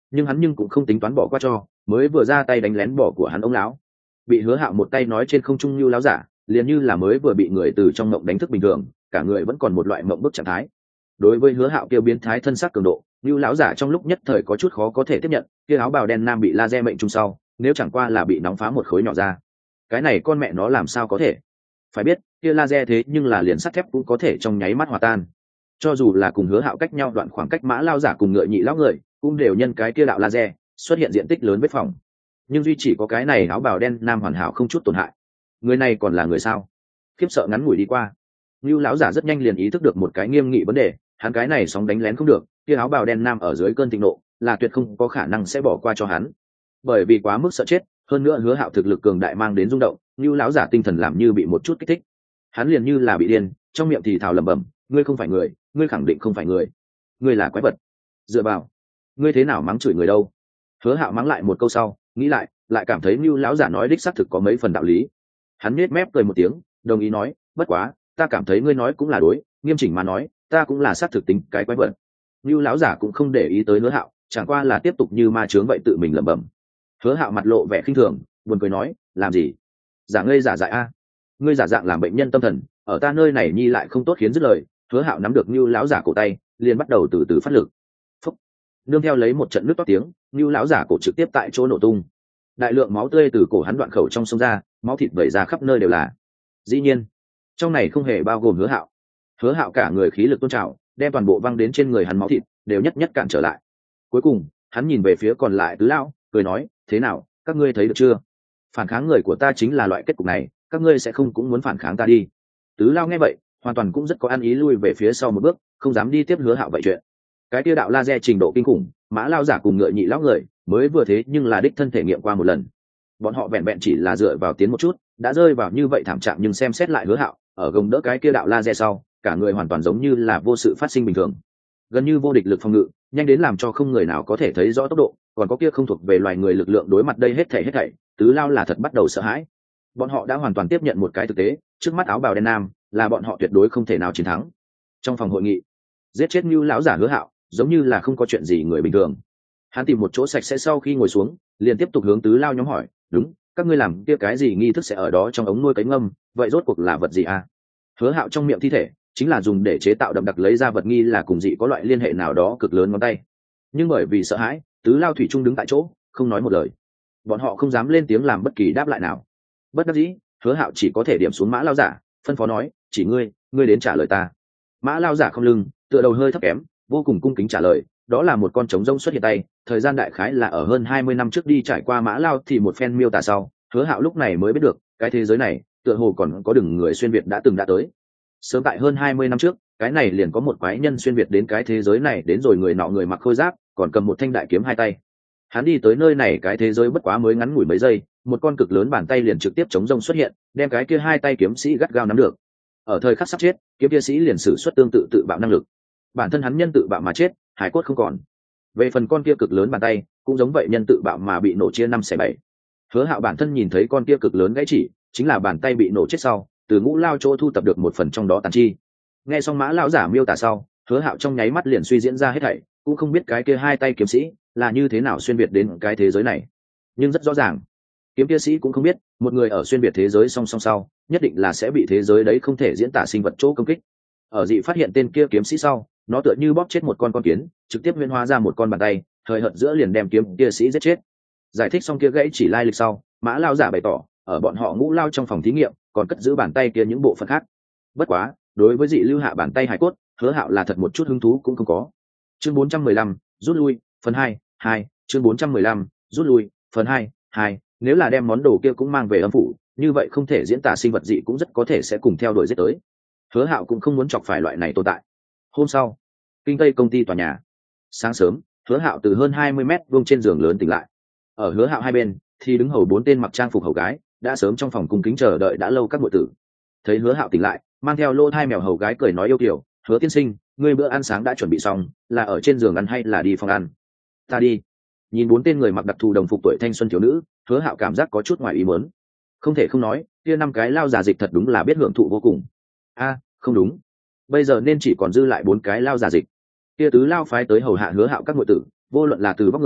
S1: nhưng hắn nhưng cũng không tính toán bỏ qua cho, mới vừa ra tay đánh lén bỏ của hắn ông lão, bị Hứa Hạo một tay nói trên không trung như láo giả, liền như là mới vừa bị người từ trong mộng đánh thức bình thường, cả người vẫn còn một loại mộng bức trạng thái. Đối với Hứa Hạo kia biến thái thân xác cường độ, như láo giả trong lúc nhất thời có chút khó có thể tiếp nhận, kia áo bào đen nam bị laser mệnh trung sau, nếu chẳng qua là bị nóng phá một khối nhỏ ra, cái này con mẹ nó làm sao có thể? Phải biết, kia laser thế nhưng là liền sắt thép cũng có thể trong nháy mắt hòa tan. Cho dù là cùng Hứa Hạo cách nhau đoạn khoảng cách mã lao giả cùng ngựa nhị lão người, cũng đều nhân cái kia đạo laser xuất hiện diện tích lớn vết phỏng. Nhưng duy chỉ có cái này áo bào đen nam hoàn hảo không chút tổn hại. Người này còn là người sao? Khiếp sợ ngắn ngủi đi qua, Nưu lão giả rất nhanh liền ý thức được một cái nghiêm nghị vấn đề, hắn cái này sóng đánh lén không được, kia áo bào đen nam ở dưới cơn thịnh nộ, là tuyệt không có khả năng sẽ bỏ qua cho hắn. Bởi vì quá mức sợ chết, hơn nữa Hứa Hạo thực lực cường đại mang đến rung động, Nưu lão giả tinh thần làm như bị một chút kích thích. Hắn liền như là bị điên, trong miệng thì thào lẩm bẩm, ngươi không phải người, ngươi khẳng định không phải người, ngươi là quái vật. Dựa vào, ngươi thế nào mắng chửi người đâu? Hứa Hạo mắng lại một câu sau, nghĩ lại, lại cảm thấy Nưu lão giả nói đích xác thực có mấy phần đạo lý. Hắn nhếch mép cười một tiếng, đồng ý nói, bất quá, ta cảm thấy ngươi nói cũng là đối, nghiêm chỉnh mà nói, ta cũng là xác thực tính cái quái vật. Nưu lão giả cũng không để ý tới Hứa Hạo, chẳng qua là tiếp tục như ma chướng vậy tự mình lẩm bẩm. Hứa Hạo mặt lộ vẻ khinh thường, buồn cười nói, làm gì? Giả ngây giả dại a, ngươi giả dạng làm bệnh nhân tâm thần, ở ta nơi này nhi lại không tốt khiến dứt lời. Hứa Hạo nắm được Nưu lão giả cổ tay, liền bắt đầu từ từ phát lực. Phúc. Nương theo lấy một trận nước toát tiếng, Nưu lão giả cổ trực tiếp tại chỗ nổ tung. Đại lượng máu tươi từ cổ hắn đoạn khẩu trong sông ra, máu thịt vẩy ra khắp nơi đều là. Dĩ nhiên, trong này không hề bao gồm Hứa Hạo. Hứa Hạo cả người khí lực tôn trào, đem toàn bộ văng đến trên người hắn máu thịt đều nhất nhất cản trở lại. Cuối cùng, hắn nhìn về phía còn lại tứ lão, cười nói, thế nào, các ngươi thấy được chưa? Phản kháng người của ta chính là loại kết cục này, các ngươi sẽ không cũng muốn phản kháng ta đi. Tứ lão nghe vậy, hoàn toàn cũng rất có ăn ý lui về phía sau một bước, không dám đi tiếp Hứa Hạo vậy chuyện. Cái tiêu đạo laser trình độ kinh khủng, mã lao giả cùng ngựa nhị lão người mới vừa thế nhưng là đích thân thể nghiệm qua một lần. Bọn họ vẹn vẹn chỉ là dựa vào tiến một chút, đã rơi vào như vậy thảm trạng, nhưng xem xét lại Hứa Hạo ở gồng đỡ cái kia đạo laser sau, cả người hoàn toàn giống như là vô sự phát sinh bình thường, gần như vô địch lực phòng ngự, nhanh đến làm cho không người nào có thể thấy rõ tốc độ, còn có kia không thuộc về loài người lực lượng đối mặt đây hết thảy hết thảy, tứ lao là thật bắt đầu sợ hãi. Bọn họ đã hoàn toàn tiếp nhận một cái thực tế, trước mắt áo bào đen nam là bọn họ tuyệt đối không thể nào chiến thắng. Trong phòng hội nghị, giết chết Nưu lão giả Hứa Hạo giống như là không có chuyện gì người bình thường. Hắn tìm một chỗ sạch sẽ sau khi ngồi xuống, liền tiếp tục hướng tứ lao nhóm hỏi, đúng, các ngươi làm kia cái gì nghi thức sẽ ở đó trong ống nuôi cấy ngâm, vậy rốt cuộc là vật gì à? Hứa Hạo trong miệng thi thể chính là dùng để chế tạo đậm đặc lấy ra vật nghi là cùng dị có loại liên hệ nào đó cực lớn ngón tay. Nhưng bởi vì sợ hãi, tứ lao thủy chung đứng tại chỗ, không nói một lời. Bọn họ không dám lên tiếng làm bất kỳ đáp lại nào. Bất đắc dĩ, Hứa Hạo chỉ có thể điểm xuống mã lao giả, phân phó nói, chỉ ngươi, ngươi đến trả lời ta. Mã lao giả không lưng, tựa đầu hơi thấp kém, vô cùng cung kính trả lời, đó là một con trống rông xuất hiện tay, thời gian đại khái là ở hơn hai mươi năm trước đi trải qua mã lao thì một phen miêu tả sau, Hứa Hạo lúc này mới biết được, cái thế giới này, tựa hồ còn có đừng người xuyên việt đã từng đã tới. Sớm tại hơn hai mươi năm trước, cái này liền có một quái nhân xuyên việt đến cái thế giới này, đến rồi người nọ người mặc khôi giáp, còn cầm một thanh đại kiếm hai tay. Hắn đi tới nơi này cái thế giới bất quá mới ngắn ngủi mấy giây, một con cực lớn bàn tay liền trực tiếp chống rông xuất hiện, đem cái kia hai tay kiếm sĩ gắt gao nắm được. Ở thời khắc sắp chết, kiếm kia sĩ liền sử xuất tương tự tự bạo năng lực. Bản thân hắn nhân tự bạo mà chết, hải cốt không còn. Về phần con kia cực lớn bàn tay, cũng giống vậy nhân tự bạo mà bị nổ chia năm xẻ bảy. Hứa Hạo bản thân nhìn thấy con kia cực lớn gãy chỉ, chính là bàn tay bị nổ chết sau, từ ngũ lao chỗ thu tập được một phần trong đó tàn chi. Nghe xong mã lão giả miêu tả sau, Hứa Hạo trong nháy mắt liền suy diễn ra hết thảy, cũng không biết cái kia hai tay kiếm sĩ là như thế nào xuyên việt đến cái thế giới này. Nhưng rất rõ ràng, kiếm kia sĩ cũng không biết, một người ở xuyên việt thế giới song song sau, nhất định là sẽ bị thế giới đấy không thể diễn tả sinh vật chỗ công kích. Ở dị phát hiện tên kia kiếm sĩ sau, nó tựa như bóp chết một con con kiến, trực tiếp huyễn hóa ra một con bàn tay, thời hợt giữa liền đem kiếm kia sĩ giết chết. Giải thích xong kia gãy chỉ lai lịch sau, mã lao giả bày tỏ, ở bọn họ ngũ lao trong phòng thí nghiệm, còn cất giữ bàn tay kia những bộ phận khác. Bất quá, đối với dị lưu hạ bàn tay hải cốt, Hứa Hạo là thật một chút hứng thú cũng không có. Chương bốn trăm mười lăm, rút lui, phần hai, hai, chương bốn trăm mười lăm, rút lui, phần hai, hai, nếu là đem món đồ kia cũng mang về âm phủ, như vậy không thể diễn tả sinh vật dị cũng rất có thể sẽ cùng theo đuổi giết tới. Hứa Hạo cũng không muốn chọc phải loại này tồn tại. Hôm sau, kinh tây công ty tòa nhà. Sáng sớm, Hứa Hạo từ hơn hai mươi mét vuông trên giường lớn tỉnh lại. Ở Hứa Hạo hai bên thì đứng hầu bốn tên mặc trang phục hầu gái, đã sớm trong phòng cung kính chờ đợi đã lâu các muội tử. Thấy Hứa Hạo tỉnh lại, mang theo lô thai mèo hầu gái cười nói yêu kiều, Hứa tiên sinh, ngươi bữa ăn sáng đã chuẩn bị xong, là ở trên giường ăn hay là đi phòng ăn? Ta đi. Nhìn bốn tên người mặc đặc thù đồng phục tuổi thanh xuân thiếu nữ, Hứa Hạo cảm giác có chút ngoài ý muốn. Không thể không nói, kia năm cái lao già dịch thật đúng là biết hưởng thụ vô cùng. A, không đúng, bây giờ nên chỉ còn dư lại bốn cái lao già dịch. Kia tứ lao phái tới hầu hạ Hứa Hạo các muội tử, vô luận là từ vóc người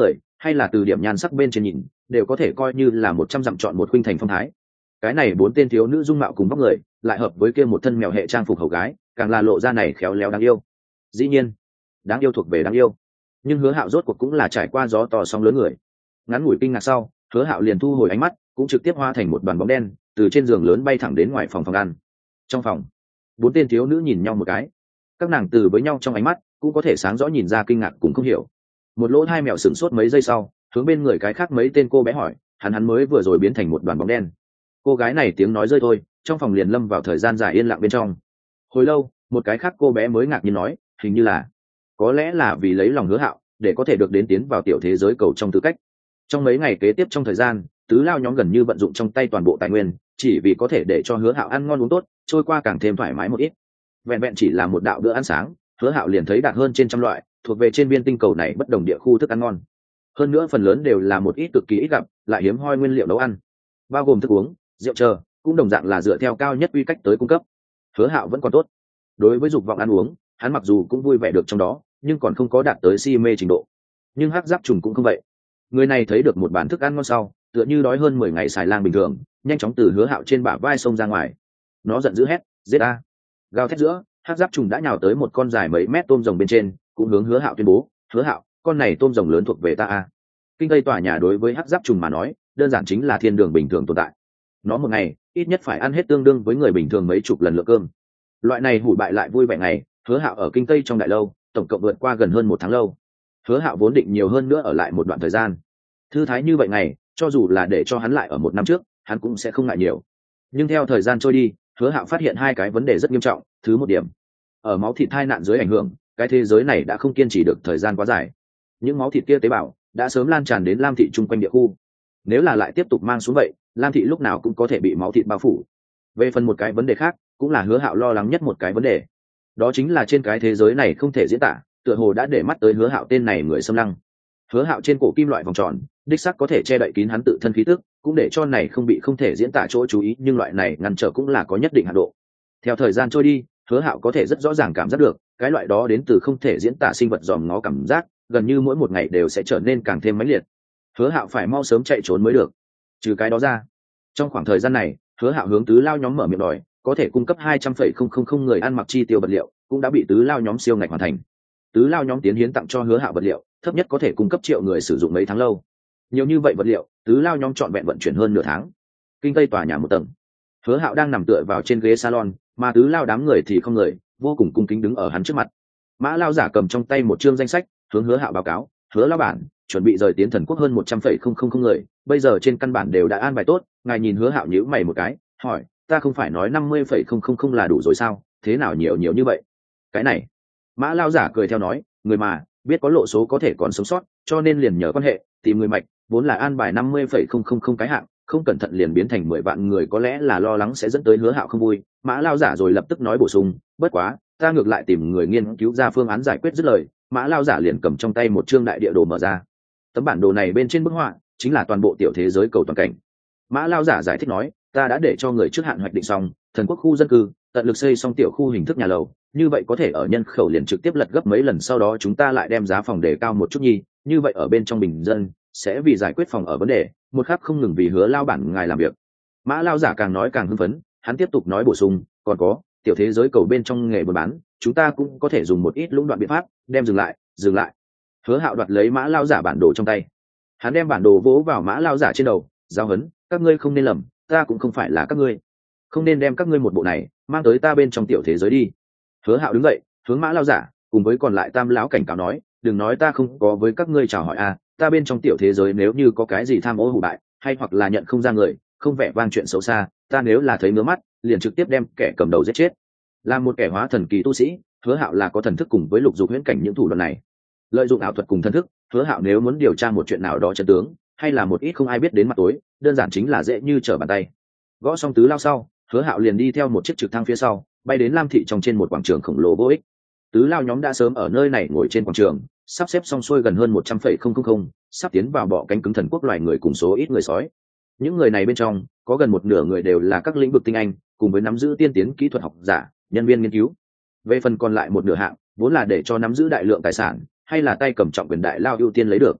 S1: hay là từ điểm nhan sắc bên trên nhìn đều có thể coi như là một trăm dặm chọn một khuynh thành phong thái. Cái này bốn tên thiếu nữ dung mạo cùng vóc người lại hợp với kia một thân mèo hệ trang phục hầu gái, càng là lộ ra này khéo léo đáng yêu. Dĩ nhiên đáng yêu thuộc về đáng yêu, nhưng Hứa Hạo rốt cuộc cũng là trải qua gió to sóng lớn người. Ngắn ngủi kinh ngạc sau, Hứa Hạo liền thu hồi ánh mắt, cũng trực tiếp hóa thành một đoàn bóng đen từ trên giường lớn bay thẳng đến ngoài phòng phòng ăn. Trong phòng, bốn tên thiếu nữ nhìn nhau một cái, các nàng từ với nhau trong ánh mắt cũng có thể sáng rõ nhìn ra kinh ngạc cũng không hiểu. Một lỗ hai mèo sửng sốt mấy giây sau, hướng bên người cái khác mấy tên cô bé hỏi, hắn hắn mới vừa rồi biến thành một đoàn bóng đen. Cô gái này tiếng nói rơi thôi, trong phòng liền lâm vào thời gian dài yên lặng bên trong. Hồi lâu, một cái khác cô bé mới ngạc nhiên nói, hình như là có lẽ là vì lấy lòng Hứa Hạo để có thể được đến tiến vào tiểu thế giới cầu trong tư cách. Trong mấy ngày kế tiếp trong thời gian, tứ lao nhóm gần như vận dụng trong tay toàn bộ tài nguyên, chỉ vì có thể để cho Hứa Hạo ăn ngon uống tốt, trôi qua càng thêm thoải mái một ít. Vẹn vẹn chỉ là một đạo bữa ăn sáng, Hứa Hạo liền thấy đạt hơn trên trăm loại thuộc về trên viên tinh cầu này bất đồng địa khu thức ăn ngon. Hơn nữa phần lớn đều là một ít cực kỳ ít gặp, lại hiếm hoi nguyên liệu nấu ăn, bao gồm thức uống, rượu chờ, cũng đồng dạng là dựa theo cao nhất quy cách tới cung cấp. Hứa Hạo vẫn còn tốt. Đối với dục vọng ăn uống, hắn mặc dù cũng vui vẻ được trong đó, nhưng còn không có đạt tới si mê trình độ. Nhưng hắc giáp trùng cũng không vậy. Người này thấy được một bàn thức ăn ngon sau, tựa như đói hơn mười ngày xài lang bình thường, nhanh chóng từ Hứa Hạo trên bả vai xông ra ngoài. Nó giận dữ hét, giết a! Gào thét giữa, hắc giáp trùng đã nhào tới một con dài mấy mét tôm rồng bên trên, cũng hướng Hứa Hạo tuyên bố, Hứa Hạo, con này tôm rồng lớn thuộc về ta a. Kinh tây tòa nhà đối với hắc giáp trùng mà nói, đơn giản chính là thiên đường bình thường tồn tại. Nó một ngày ít nhất phải ăn hết tương đương với người bình thường mấy chục lần lượng cơm. Loại này hủ bại lại vui vẻ ngày, Hứa Hạo ở kinh tây trong đại lâu tổng cộng vượt qua gần hơn một tháng lâu. Hứa Hạo vốn định nhiều hơn nữa ở lại một đoạn thời gian, thư thái như vậy ngày, cho dù là để cho hắn lại ở một năm trước, hắn cũng sẽ không ngại nhiều. Nhưng theo thời gian trôi đi, Hứa Hạo phát hiện hai cái vấn đề rất nghiêm trọng. Thứ một điểm, ở máu thịt thai nạn dưới ảnh hưởng, cái thế giới này đã không kiên trì được thời gian quá dài. Những máu thịt kia tế bào đã sớm lan tràn đến Lam thị chung quanh địa khu. Nếu là lại tiếp tục mang xuống vậy, Lam thị lúc nào cũng có thể bị máu thịt bao phủ. Về phần một cái vấn đề khác, cũng là Hứa Hạo lo lắng nhất một cái vấn đề, đó chính là trên cái thế giới này không thể diễn tả, tựa hồ đã để mắt tới Hứa Hạo tên này người xâm lăng. Hứa Hạo trên cổ kim loại vòng tròn, đích xác có thể che đậy kín hắn tự thân khí tức, cũng để cho này không bị không thể diễn tả chỗ chú ý, nhưng loại này ngăn trở cũng là có nhất định hạn độ. Theo thời gian trôi đi, Hứa Hạo có thể rất rõ ràng cảm giác được, cái loại đó đến từ không thể diễn tả sinh vật dòm ngó cảm giác, gần như mỗi một ngày đều sẽ trở nên càng thêm mãnh liệt. Hứa Hạo phải mau sớm chạy trốn mới được. Trừ cái đó ra, trong khoảng thời gian này, Hứa Hạo hướng tứ lao nhóm mở miệng đòi, có thể cung cấp hai trăm phẩy không không không người ăn mặc chi tiêu vật liệu, cũng đã bị tứ lao nhóm siêu ngạch hoàn thành. Tứ lao nhóm tiến hiến tặng cho Hứa Hạo vật liệu, thấp nhất có thể cung cấp triệu người sử dụng mấy tháng lâu. Nhiều như vậy vật liệu, tứ lao nhóm chọn vẹn vận chuyển hơn nửa tháng. Kinh tây tòa nhà một tầng, Hứa Hạo đang nằm tựa vào trên ghế salon, mà tứ lao đám người thì không người, vô cùng cung kính đứng ở hắn trước mặt. Mã lao giả cầm trong tay một chương danh sách, hướng Hứa Hạo báo cáo, Hứa lão bản, chuẩn bị rời tiến thần quốc hơn một trăm phẩy không không không người, bây giờ trên căn bản đều đã an bài tốt. Ngài nhìn Hứa Hạo nhíu mày một cái, hỏi, ta không phải nói năm mươi phẩy không không không là đủ rồi sao, thế nào nhiều nhiều như vậy? Cái này, Mã lao giả cười theo nói, người mà biết có lộ số có thể còn sống sót, cho nên liền nhờ quan hệ tìm người mạch, vốn là an bài năm mươi phẩy không không không cái hạng, không cẩn thận liền biến thành mười vạn người, có lẽ là lo lắng sẽ dẫn tới Hứa Hạo không vui. Mã lao giả rồi lập tức nói bổ sung, bất quá ta ngược lại tìm người nghiên cứu ra phương án giải quyết. Dứt lời, Mã lao giả liền cầm trong tay một chương đại địa đồ mở ra. Tấm bản đồ này bên trên bức họa chính là toàn bộ tiểu thế giới cầu toàn cảnh. Mã lao giả giải thích nói, ta đã để cho người trước hạn hoạch định xong thần quốc khu dân cư, tận lực xây xong tiểu khu hình thức nhà lầu, như vậy có thể ở nhân khẩu liền trực tiếp lật gấp mấy lần, sau đó chúng ta lại đem giá phòng đề cao một chút nhi, như vậy ở bên trong bình dân sẽ vì giải quyết phòng ở vấn đề, một khắc không ngừng vì Hứa lao bản ngài làm việc. Mã lao giả càng nói càng hưng phấn, hắn tiếp tục nói bổ sung, còn có tiểu thế giới cầu bên trong nghề buôn bán, chúng ta cũng có thể dùng một ít lũng đoạn biện pháp đem dừng lại dừng lại. Hứa Hạo đoạt lấy Mã lao giả bản đồ trong tay, hắn đem bản đồ vỗ vào Mã lao giả trên đầu, giao hấn, các ngươi không nên lầm, ta cũng không phải là các ngươi, không nên đem các ngươi một bộ này mang tới ta bên trong tiểu thế giới đi. Hứa Hạo đứng dậy, hướng Mã lao giả cùng với còn lại tam lão cảnh cáo nói, đừng nói ta không có với các ngươi chào hỏi a, ta bên trong tiểu thế giới nếu như có cái gì tham ô hủ bại, hay hoặc là nhận không ra người, không vẻ vang chuyện xấu xa, ta nếu là thấy ngứa mắt, liền trực tiếp đem kẻ cầm đầu giết chết. Làm một kẻ hóa thần kỳ tu sĩ, Hứa Hạo là có thần thức cùng với lục dục huyễn cảnh những thủ đoạn này. Lợi dụng ảo thuật cùng thần thức, Hứa Hạo nếu muốn điều tra một chuyện nào đó chân tướng, hay là một ít không ai biết đến mặt tối, đơn giản chính là dễ như trở bàn tay. Gõ xong tứ lao sau, Hứa Hạo liền đi theo một chiếc trực thăng phía sau, bay đến Lam thị trong trên một quảng trường khổng lồ vô ích. Tứ lao nhóm đã sớm ở nơi này ngồi trên quảng trường, sắp xếp xong xuôi gần hơn một trăm phẩy không không không, sắp tiến vào bọ cánh cứng thần quốc loài người cùng số ít người sói. Những người này bên trong, có gần một nửa người đều là các lĩnh vực tinh anh, cùng với nắm giữ tiên tiến kỹ thuật học giả, nhân viên nghiên cứu. Về phần còn lại một nửa hạng, vốn là để cho nắm giữ đại lượng tài sản, hay là tay cầm trọng quyền đại lao ưu tiên lấy được.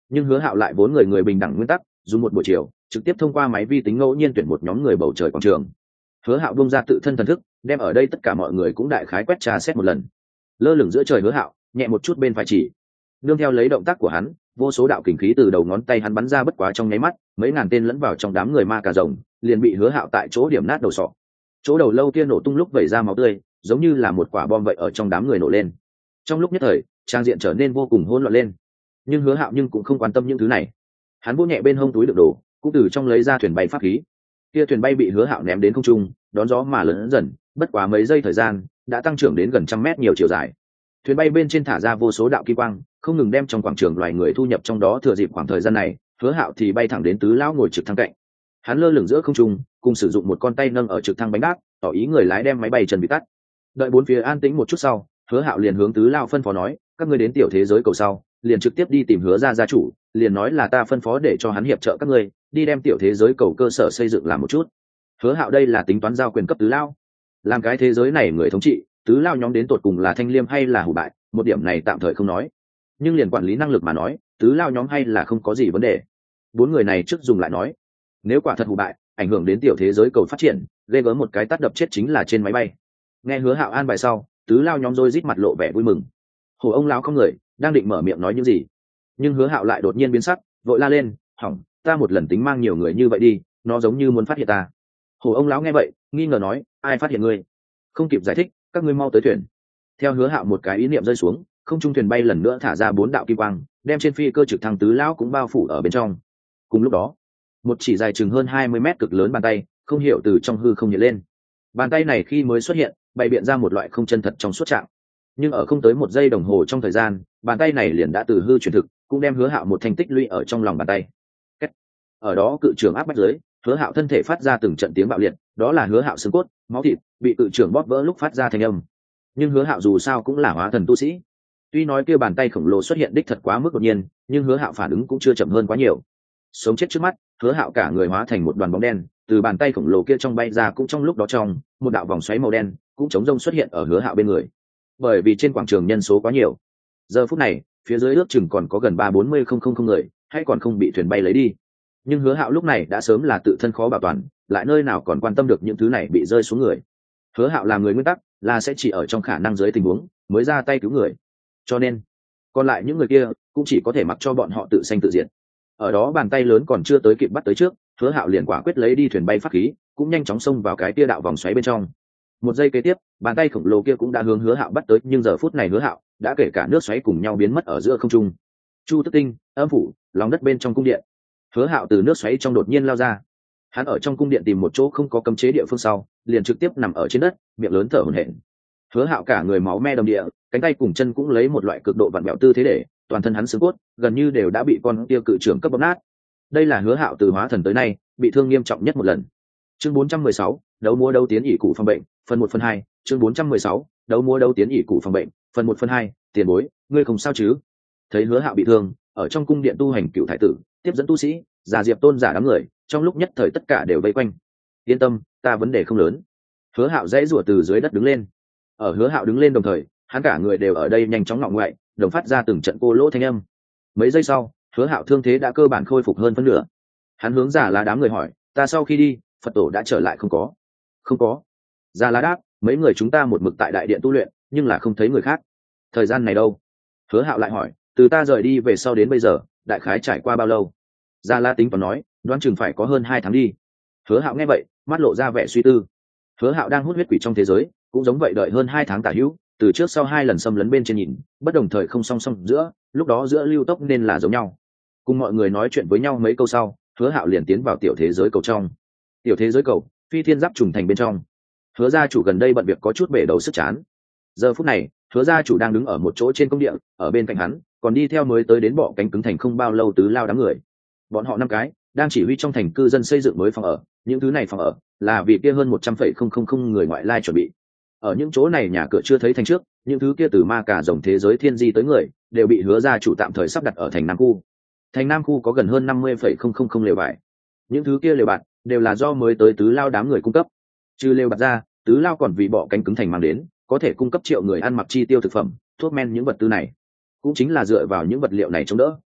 S1: Nhưng Hứa Hạo lại vốn người người bình đẳng nguyên tắc, dùng một buổi chiều trực tiếp thông qua máy vi tính ngẫu nhiên tuyển một nhóm người bầu trời quảng trường. Hứa Hạo bung ra tự thân thần thức, đem ở đây tất cả mọi người cũng đại khái quét tra xét một lần. Lơ lửng giữa trời Hứa Hạo nhẹ một chút bên phải chỉ, nương theo lấy động tác của hắn, vô số đạo kình khí từ đầu ngón tay hắn bắn ra, bất quá trong nháy mắt mấy ngàn tên lẫn vào trong đám người ma cà rồng liền bị Hứa Hạo tại chỗ điểm nát đầu sọ. Chỗ đầu lâu kia nổ tung lúc vẩy ra máu tươi, giống như là một quả bom vậy ở trong đám người nổ lên. Trong lúc nhất thời trang diện trở nên vô cùng hỗn loạn lên. Nhưng Hứa Hạo nhưng cũng không quan tâm những thứ này. Hắn vỗ nhẹ bên hông túi đựng đồ, cũng từ trong lấy ra thuyền bay pháp khí. Kia thuyền bay bị Hứa Hạo ném đến không trung, đón gió mà lớn dần, bất quá mấy giây thời gian đã tăng trưởng đến gần trăm mét nhiều chiều dài. Thuyền bay bên trên thả ra vô số đạo kim quang, không ngừng đem trong quảng trường loài người thu nhập trong đó. Thừa dịp khoảng thời gian này, Hứa Hạo thì bay thẳng đến Tứ lão ngồi trực thăng cạnh. Hắn lơ lửng giữa không trung, cùng sử dụng một con tay nâng ở trực thăng bánh đát, tỏ ý người lái đem máy bay chân bị tắt. Đợi bốn phía an tĩnh một chút sau, Hứa Hạo liền hướng Tứ lão phân phó nói, các ngươi đến tiểu thế giới cầu sau, liền trực tiếp đi tìm Hứa gia gia chủ, liền nói là ta phân phó để cho hắn hiệp trợ các ngươi đi đem tiểu thế giới cầu cơ sở xây dựng làm một chút. Hứa Hạo đây là tính toán giao quyền cấp Tứ lão, làm cái thế giới này người thống trị. Tứ lão nhóm đến tột cùng là thanh liêm hay là hủ bại, một điểm này tạm thời không nói, nhưng liền quản lý năng lực mà nói, Tứ lão nhóm hay là không có gì vấn đề. Bốn người này trước dùng lại nói, nếu quả thật hủ bại, ảnh hưởng đến tiểu thế giới cầu phát triển, ghê gớm một cái tát đập chết chính là trên máy bay. Nghe Hứa Hạo an bài sau, Tứ lão nhóm rối rít mặt lộ vẻ vui mừng. Hồ ông lão không người đang định mở miệng nói những gì, nhưng Hứa Hạo lại đột nhiên biến sắc, vội la lên, hỏng, ta một lần tính mang nhiều người như vậy đi, nó giống như muốn phát hiện ta. Hồ ông lão nghe vậy nghi ngờ nói, ai phát hiện ngươi? Không kịp giải thích, các ngươi mau tới thuyền. Theo Hứa Hạo một cái ý niệm rơi xuống, không trung thuyền bay lần nữa thả ra bốn đạo kim quang, đem trên phi cơ trực thăng Tứ lão cũng bao phủ ở bên trong. Cùng lúc đó, một chỉ dài chừng hơn hai mươi mét cực lớn bàn tay không hiểu từ trong hư không hiện lên. Bàn tay này khi mới xuất hiện, bày biện ra một loại không chân thật trong suốt trạng, nhưng ở không tới một giây đồng hồ trong thời gian, bàn tay này liền đã từ hư chuyển thực, cũng đem Hứa Hạo một thanh tích lũy ở trong lòng bàn tay. Kết. Ở đó cự trưởng áp bách dưới, Hứa Hạo thân thể phát ra từng trận tiếng bạo liệt, đó là Hứa Hạo xương cốt, máu thịt bị cự trưởng bóp vỡ lúc phát ra thanh âm. Nhưng Hứa Hạo dù sao cũng là hóa thần tu sĩ, tuy nói kia bàn tay khổng lồ xuất hiện đích thật quá mức đột nhiên, nhưng Hứa Hạo phản ứng cũng chưa chậm hơn quá nhiều. Sống chết trước mắt, Hứa Hạo cả người hóa thành một đoàn bóng đen, từ bàn tay khổng lồ kia trong bay ra, cũng trong lúc đó trong một đạo vòng xoáy màu đen cũng chống rông xuất hiện ở Hứa Hạo bên người. Bởi vì trên quảng trường nhân số quá nhiều, giờ phút này phía dưới ước chừng còn có gần ba bốn mươi không không không người, hay còn không bị thuyền bay lấy đi. Nhưng Hứa Hạo lúc này đã sớm là tự thân khó bảo toàn, lại nơi nào còn quan tâm được những thứ này bị rơi xuống người. Hứa Hạo làm người nguyên tắc là sẽ chỉ ở trong khả năng dưới tình huống mới ra tay cứu người, cho nên còn lại những người kia cũng chỉ có thể mặc cho bọn họ tự sanh tự diệt. Ở đó bàn tay lớn còn chưa tới kịp bắt tới trước, Hứa Hạo liền quả quyết lấy đi thuyền bay pháp khí, cũng nhanh chóng xông vào cái tia đạo vòng xoáy bên trong. Một giây kế tiếp, bàn tay khổng lồ kia cũng đã hướng Hứa Hạo bắt tới, nhưng giờ phút này Hứa Hạo đã kể cả nước xoáy cùng nhau biến mất ở giữa không trung. Chu Tức Tinh, âm phủ, lòng đất bên trong cung điện. Hứa Hạo từ nước xoáy trong đột nhiên lao ra. Hắn ở trong cung điện tìm một chỗ không có cấm chế địa phương sau, liền trực tiếp nằm ở trên đất, miệng lớn thở hổn hển. Hứa Hạo cả người máu me đầm địa, cánh tay cùng chân cũng lấy một loại cực độ vặn vẹo tư thế để, toàn thân hắn xương cốt gần như đều đã bị con tiêu cự trưởng cấp bóp nát. Đây là Hứa Hạo từ hóa thần tới nay bị thương nghiêm trọng nhất một lần. Chương bốn trăm mười sáu, đấu múa đấu tiến ỷ cụ phòng bệnh, phần một phần hai. Chương bốn trăm mười sáu, đấu múa đấu tiến ỷ cụ phòng bệnh, phần một phần hai. Tiền bối, ngươi không sao chứ? Thấy Hứa Hạo bị thương, ở trong cung điện tu hành cựu thái tử tiếp dẫn tu sĩ, già Diệp Tôn giả đám người, trong lúc nhất thời tất cả đều vây quanh. Yên tâm, ta vấn đề không lớn. Hứa Hạo dãy rủa từ dưới đất đứng lên. Ở Hứa Hạo đứng lên đồng thời, hắn cả người đều ở đây nhanh chóng ngọ ngoại, đồng phát ra từng trận cô lỗ thanh âm. Mấy giây sau, Hứa Hạo thương thế đã cơ bản khôi phục hơn phân nửa. Hắn hướng Già Lá đám người hỏi, ta sau khi đi, Phật tổ đã trở lại không có? Không có. Già Lá đáp, mấy người chúng ta một mực tại đại điện tu luyện, nhưng là không thấy người khác. Thời gian này đâu? Hứa Hạo lại hỏi, từ ta rời đi về sau đến bây giờ, đại khái trải qua bao lâu? Già Lá tính toán nói, đoán chừng phải có hơn hai tháng đi. Hứa Hạo nghe vậy, mắt lộ ra vẻ suy tư. Hứa Hạo đang hút huyết quỷ trong thế giới, cũng giống vậy đợi hơn hai tháng tả hữu, từ trước sau hai lần xâm lấn bên trên nhìn, bất đồng thời không song song giữa, lúc đó giữa lưu tốc nên là giống nhau. Cùng mọi người nói chuyện với nhau mấy câu sau, Hứa Hạo liền tiến vào tiểu thế giới cầu trong. Tiểu thế giới cầu, phi thiên giáp trùng thành bên trong. Hứa gia chủ gần đây bận việc có chút bể đầu sức chán. Giờ phút này, Hứa gia chủ đang đứng ở một chỗ trên công địa, ở bên cạnh hắn, còn đi theo mới tới đến bọ cánh cứng thành không bao lâu Tứ lao đám người. Bọn họ năm cái đang chỉ huy trong thành cư dân xây dựng mới phòng ở, những thứ này phòng ở là vì kia hơn một trăm phẩy không không không người ngoại lai chuẩn bị. Ở những chỗ này nhà cửa chưa thấy thành trước, những thứ kia từ ma cả rồng thế giới thiên di tới người đều bị Hứa gia chủ tạm thời sắp đặt ở thành Nam khu. Thành Nam khu có gần hơn năm mươi phẩy không không không lều vải. Những thứ kia lều bạt đều là do mới tới Tứ lao đám người cung cấp. Trừ lều bạt ra, Tứ lao còn vì bọ cánh cứng thành mang đến, có thể cung cấp triệu người ăn mặc chi tiêu thực phẩm, thuốc men, những vật tư này cũng chính là dựa vào những vật liệu này chống đỡ,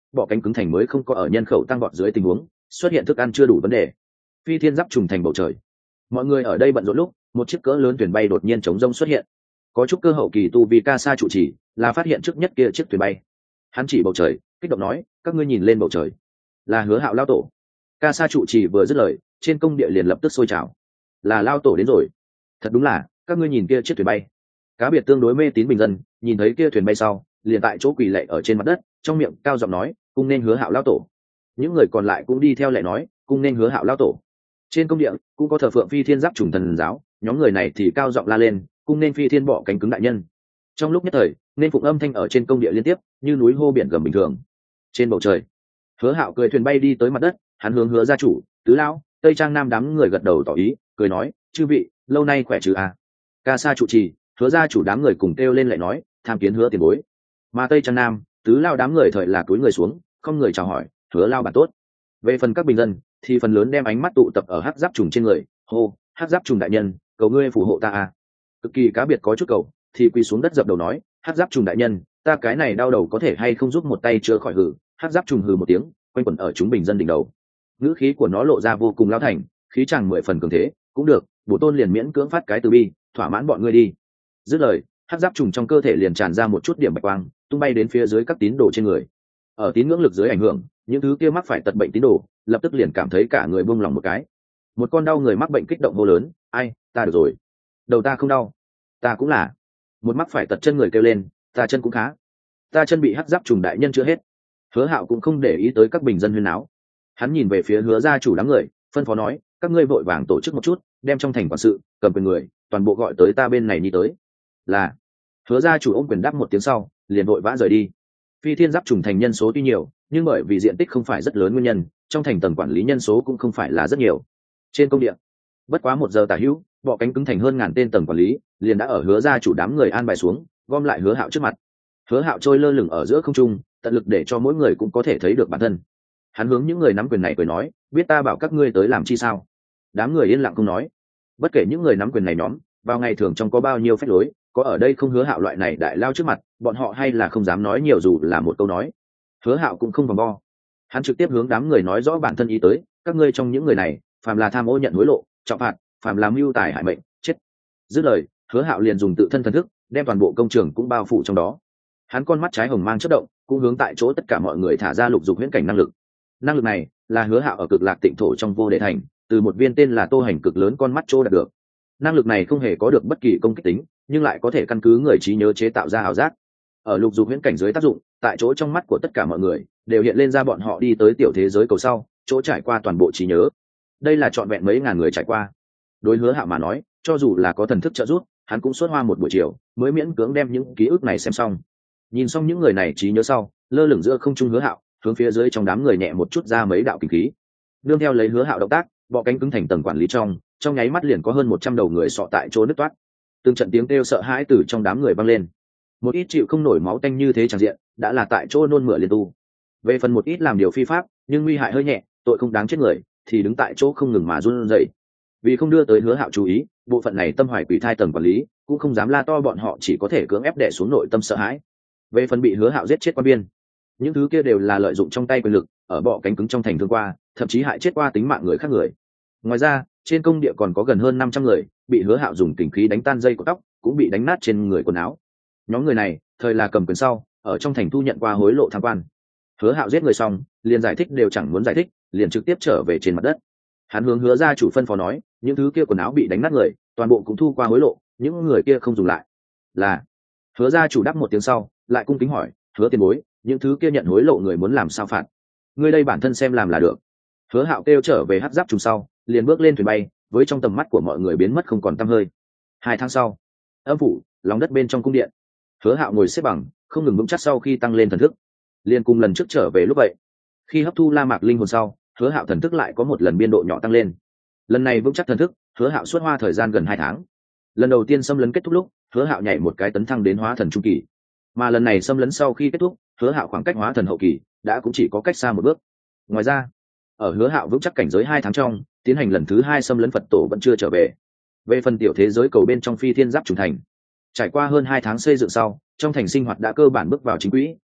S1: bọ cánh cứng thành mới không có ở nhân khẩu tăng vọt dưới tình huống xuất hiện thức ăn chưa đủ vấn đề. Phi thiên giáp trùng thành bầu trời, mọi người ở đây bận rộn lúc một chiếc cỡ lớn thuyền bay đột nhiên chống rông xuất hiện. Có chút cơ hậu kỳ tu vì ca sa trụ chỉ là phát hiện trước nhất kia chiếc thuyền bay. Hắn chỉ bầu trời kích động nói, các ngươi nhìn lên bầu trời, là Hứa Hạo lao tổ. Ca sa trụ chỉ vừa dứt lời, trên công địa liền lập tức sôi trào. Là lao tổ đến rồi. Thật đúng là, các ngươi nhìn kia chiếc thuyền bay. Cá biệt tương đối mê tín bình dân nhìn thấy kia thuyền bay sau, liền tại chỗ quỳ lạy ở trên mặt đất, trong miệng cao giọng nói, cung nên Hứa Hạo lao tổ. Những người còn lại cũng đi theo lạy nói, cung nên Hứa Hạo lao tổ. Trên công địa cũng có thờ phượng Phi Thiên Giáp Trùng thần giáo, nhóm người này thì cao giọng la lên, cung nên Phi Thiên bọ cánh cứng đại nhân. Trong lúc nhất thời, nên phụng âm thanh ở trên công địa liên tiếp, như núi hô biển gầm bình thường. Trên bầu trời, Hứa Hạo cười thuyền bay đi tới mặt đất, hắn hướng Hứa gia chủ, Tứ lão, Tây Trang Nam đám người gật đầu tỏ ý, cười nói, chư vị, lâu nay khỏe chứ à? Ca sa trụ trì, Hứa gia chủ đám người cùng kêu lên lại nói, tham kiến Hứa tiền bối. Mà Tây Trang Nam, Tứ lão đám người thời là cúi người xuống, không người chào hỏi, Hứa lao bản tốt. Về phần các bình dân, thì phần lớn đem ánh mắt tụ tập ở hắc giáp trùng trên người, hô, hắc giáp trùng đại nhân, cầu ngươi phù hộ ta à? Cực kỳ cá biệt có chút cầu, thì quỳ xuống đất dập đầu nói, hắc giáp trùng đại nhân, ta cái này đau đầu có thể hay không giúp một tay chữa khỏi hử? Hắc giáp trùng hừ một tiếng, quanh quẩn ở chúng bình dân đỉnh đầu. Ngữ khí của nó lộ ra vô cùng lao thành, khí chàng mười phần cường thế, cũng được, bổ tôn liền miễn cưỡng phát cái từ bi, thỏa mãn bọn ngươi đi. Dứt lời, hắc giáp trùng trong cơ thể liền tràn ra một chút điểm bạch quang, tung bay đến phía dưới các tín đồ trên người. Ở tín ngưỡng lực dưới ảnh hưởng, những thứ kia mắc phải tật bệnh tín đồ lập tức liền cảm thấy cả người buông lỏng một cái. Một con đau người mắc bệnh kích động hô lớn, ai, ta được rồi, đầu ta không đau, ta cũng là. Một mắc phải tật chân người kêu lên, ta chân cũng khá, ta chân bị hắc giáp trùng đại nhân chữa hết. Hứa Hạo cũng không để ý tới các bình dân huyên náo, hắn nhìn về phía Hứa gia chủ đám người, phân phó nói, các ngươi vội vàng tổ chức một chút, đem trong thành quản sự, cầm quyền người, toàn bộ gọi tới ta bên này đi tới. Là. Hứa gia chủ ôm quyền đáp một tiếng sau, liền vội vã rời đi. Phi Thiên Giáp trùng thành nhân số tuy nhiều, nhưng bởi vì diện tích không phải rất lớn nguyên nhân, trong thành tầng quản lý nhân số cũng không phải là rất nhiều. Trên công địa, bất quá một giờ tả hữu, bọ cánh cứng thành hơn ngàn tên tầng quản lý liền đã ở Hứa gia chủ đám người an bài xuống, gom lại Hứa Hạo trước mặt. Hứa Hạo trôi lơ lửng ở giữa không trung, tận lực để cho mỗi người cũng có thể thấy được bản thân. Hắn hướng những người nắm quyền này cười nói, biết ta bảo các ngươi tới làm chi sao? Đám người yên lặng không nói. Bất kể những người nắm quyền này nhóm vào ngày thường trong có bao nhiêu phép lối, có ở đây không Hứa Hạo loại này đại lao trước mặt, bọn họ hay là không dám nói nhiều dù là một câu nói. Hứa Hạo cũng không vòng vo, hắn trực tiếp hướng đám người nói rõ bản thân ý tới, các ngươi trong những người này, phàm là tham ô nhận hối lộ, trọng phạt, phàm làm mưu tài hại mệnh, chết. Dứt lời, Hứa Hạo liền dùng tự thân thần thức, đem toàn bộ công trường cũng bao phủ trong đó. Hắn con mắt trái hồng mang chớp động, cũng hướng tại chỗ tất cả mọi người thả ra lục dục huyễn cảnh năng lực. Năng lực này là Hứa Hạo ở Cực Lạc Tịnh thổ trong vô đệ thành, từ một viên tên là Tô Hành cực lớn con mắt trô đạt được. Năng lực này không hề có được bất kỳ công kích tính, nhưng lại có thể căn cứ người trí nhớ chế tạo ra ảo giác. Ở lục dục huyễn cảnh dưới tác dụng, tại chỗ trong mắt của tất cả mọi người đều hiện lên ra bọn họ đi tới tiểu thế giới cầu sau, chỗ trải qua toàn bộ trí nhớ. Đây là trọn vẹn mấy ngàn người trải qua. Đối Hứa Hạo mà nói, cho dù là có thần thức trợ giúp, hắn cũng suốt hoa một buổi chiều mới miễn cưỡng đem những ký ức này xem xong. Nhìn xong những người này trí nhớ sau, lơ lửng giữa không trung Hứa Hạo hướng phía dưới trong đám người nhẹ một chút ra mấy đạo kinh khí. Nương theo lấy Hứa Hạo động tác, bọ cánh cứng thành tầng quản lý trong, trong nháy mắt liền có hơn một trăm đầu người sọ tại chỗ nứt toát. Từng trận tiếng kêu sợ hãi từ trong đám người vang lên. Một ít chịu không nổi máu tanh như thế chẳng diện, đã là tại chỗ nôn mửa liên tu. Về phần một ít làm điều phi pháp, nhưng nguy hại hơi nhẹ, tội không đáng chết người, thì đứng tại chỗ không ngừng mà run rẩy. Vì không đưa tới Hứa Hạo chú ý, bộ phận này tâm hoài quỷ thai tầng quản lý cũng không dám la to, bọn họ chỉ có thể cưỡng ép đè xuống nội tâm sợ hãi. Về phần bị Hứa Hạo giết chết quan biên, những thứ kia đều là lợi dụng trong tay quyền lực, ở bọ cánh cứng trong thành thương qua, thậm chí hại chết qua tính mạng người khác người. Ngoài ra, trên công địa còn có gần hơn năm trăm người bị Hứa Hạo dùng kình khí đánh tan dây của tóc, cũng bị đánh nát trên người quần áo. Nhóm người này thời là cầm quyền sau, ở trong thành thu nhận qua hối lộ tham quan. Hứa Hạo giết người xong, liền giải thích đều chẳng muốn giải thích, liền trực tiếp trở về trên mặt đất. Hắn hướng Hứa gia chủ phân phó nói, những thứ kia quần áo bị đánh nát người, toàn bộ cũng thu qua hối lộ, những người kia không dùng lại. Là. Hứa gia chủ đáp một tiếng sau, lại cung kính hỏi, Hứa tiền bối, những thứ kia nhận hối lộ người muốn làm sao phạt? Ngươi đây bản thân xem làm là được. Hứa Hạo kêu trở về hắc giáp trùng sau, liền bước lên thuyền bay, với trong tầm mắt của mọi người biến mất không còn tăm hơi. Hai tháng sau, âm phủ, lòng đất bên trong cung điện, Hứa Hạo ngồi xếp bằng, không ngừng vững chắc sau khi tăng lên thần thức, liền cùng lần trước trở về lúc vậy. Khi hấp thu La Mạc linh hồn sau, Hứa Hạo thần thức lại có một lần biên độ nhỏ tăng lên. Lần này vững chắc thần thức, Hứa Hạo suốt hoa thời gian gần hai tháng. Lần đầu tiên xâm lấn kết thúc lúc, Hứa Hạo nhảy một cái tấn thăng đến hóa thần trung kỳ, mà lần này xâm lấn sau khi kết thúc, Hứa Hạo khoảng cách hóa thần hậu kỳ đã cũng chỉ có cách xa một bước. Ngoài ra, ở Hứa Hạo vững chắc cảnh giới hai tháng trong, tiến hành lần thứ hai xâm lấn Phật tổ vẫn chưa trở về. Về phần tiểu thế giới cầu bên trong Phi Thiên Giáp trùng thành, trải qua hơn hai tháng xây dựng sau, trong thành sinh hoạt đã cơ bản bước vào chính quỹ,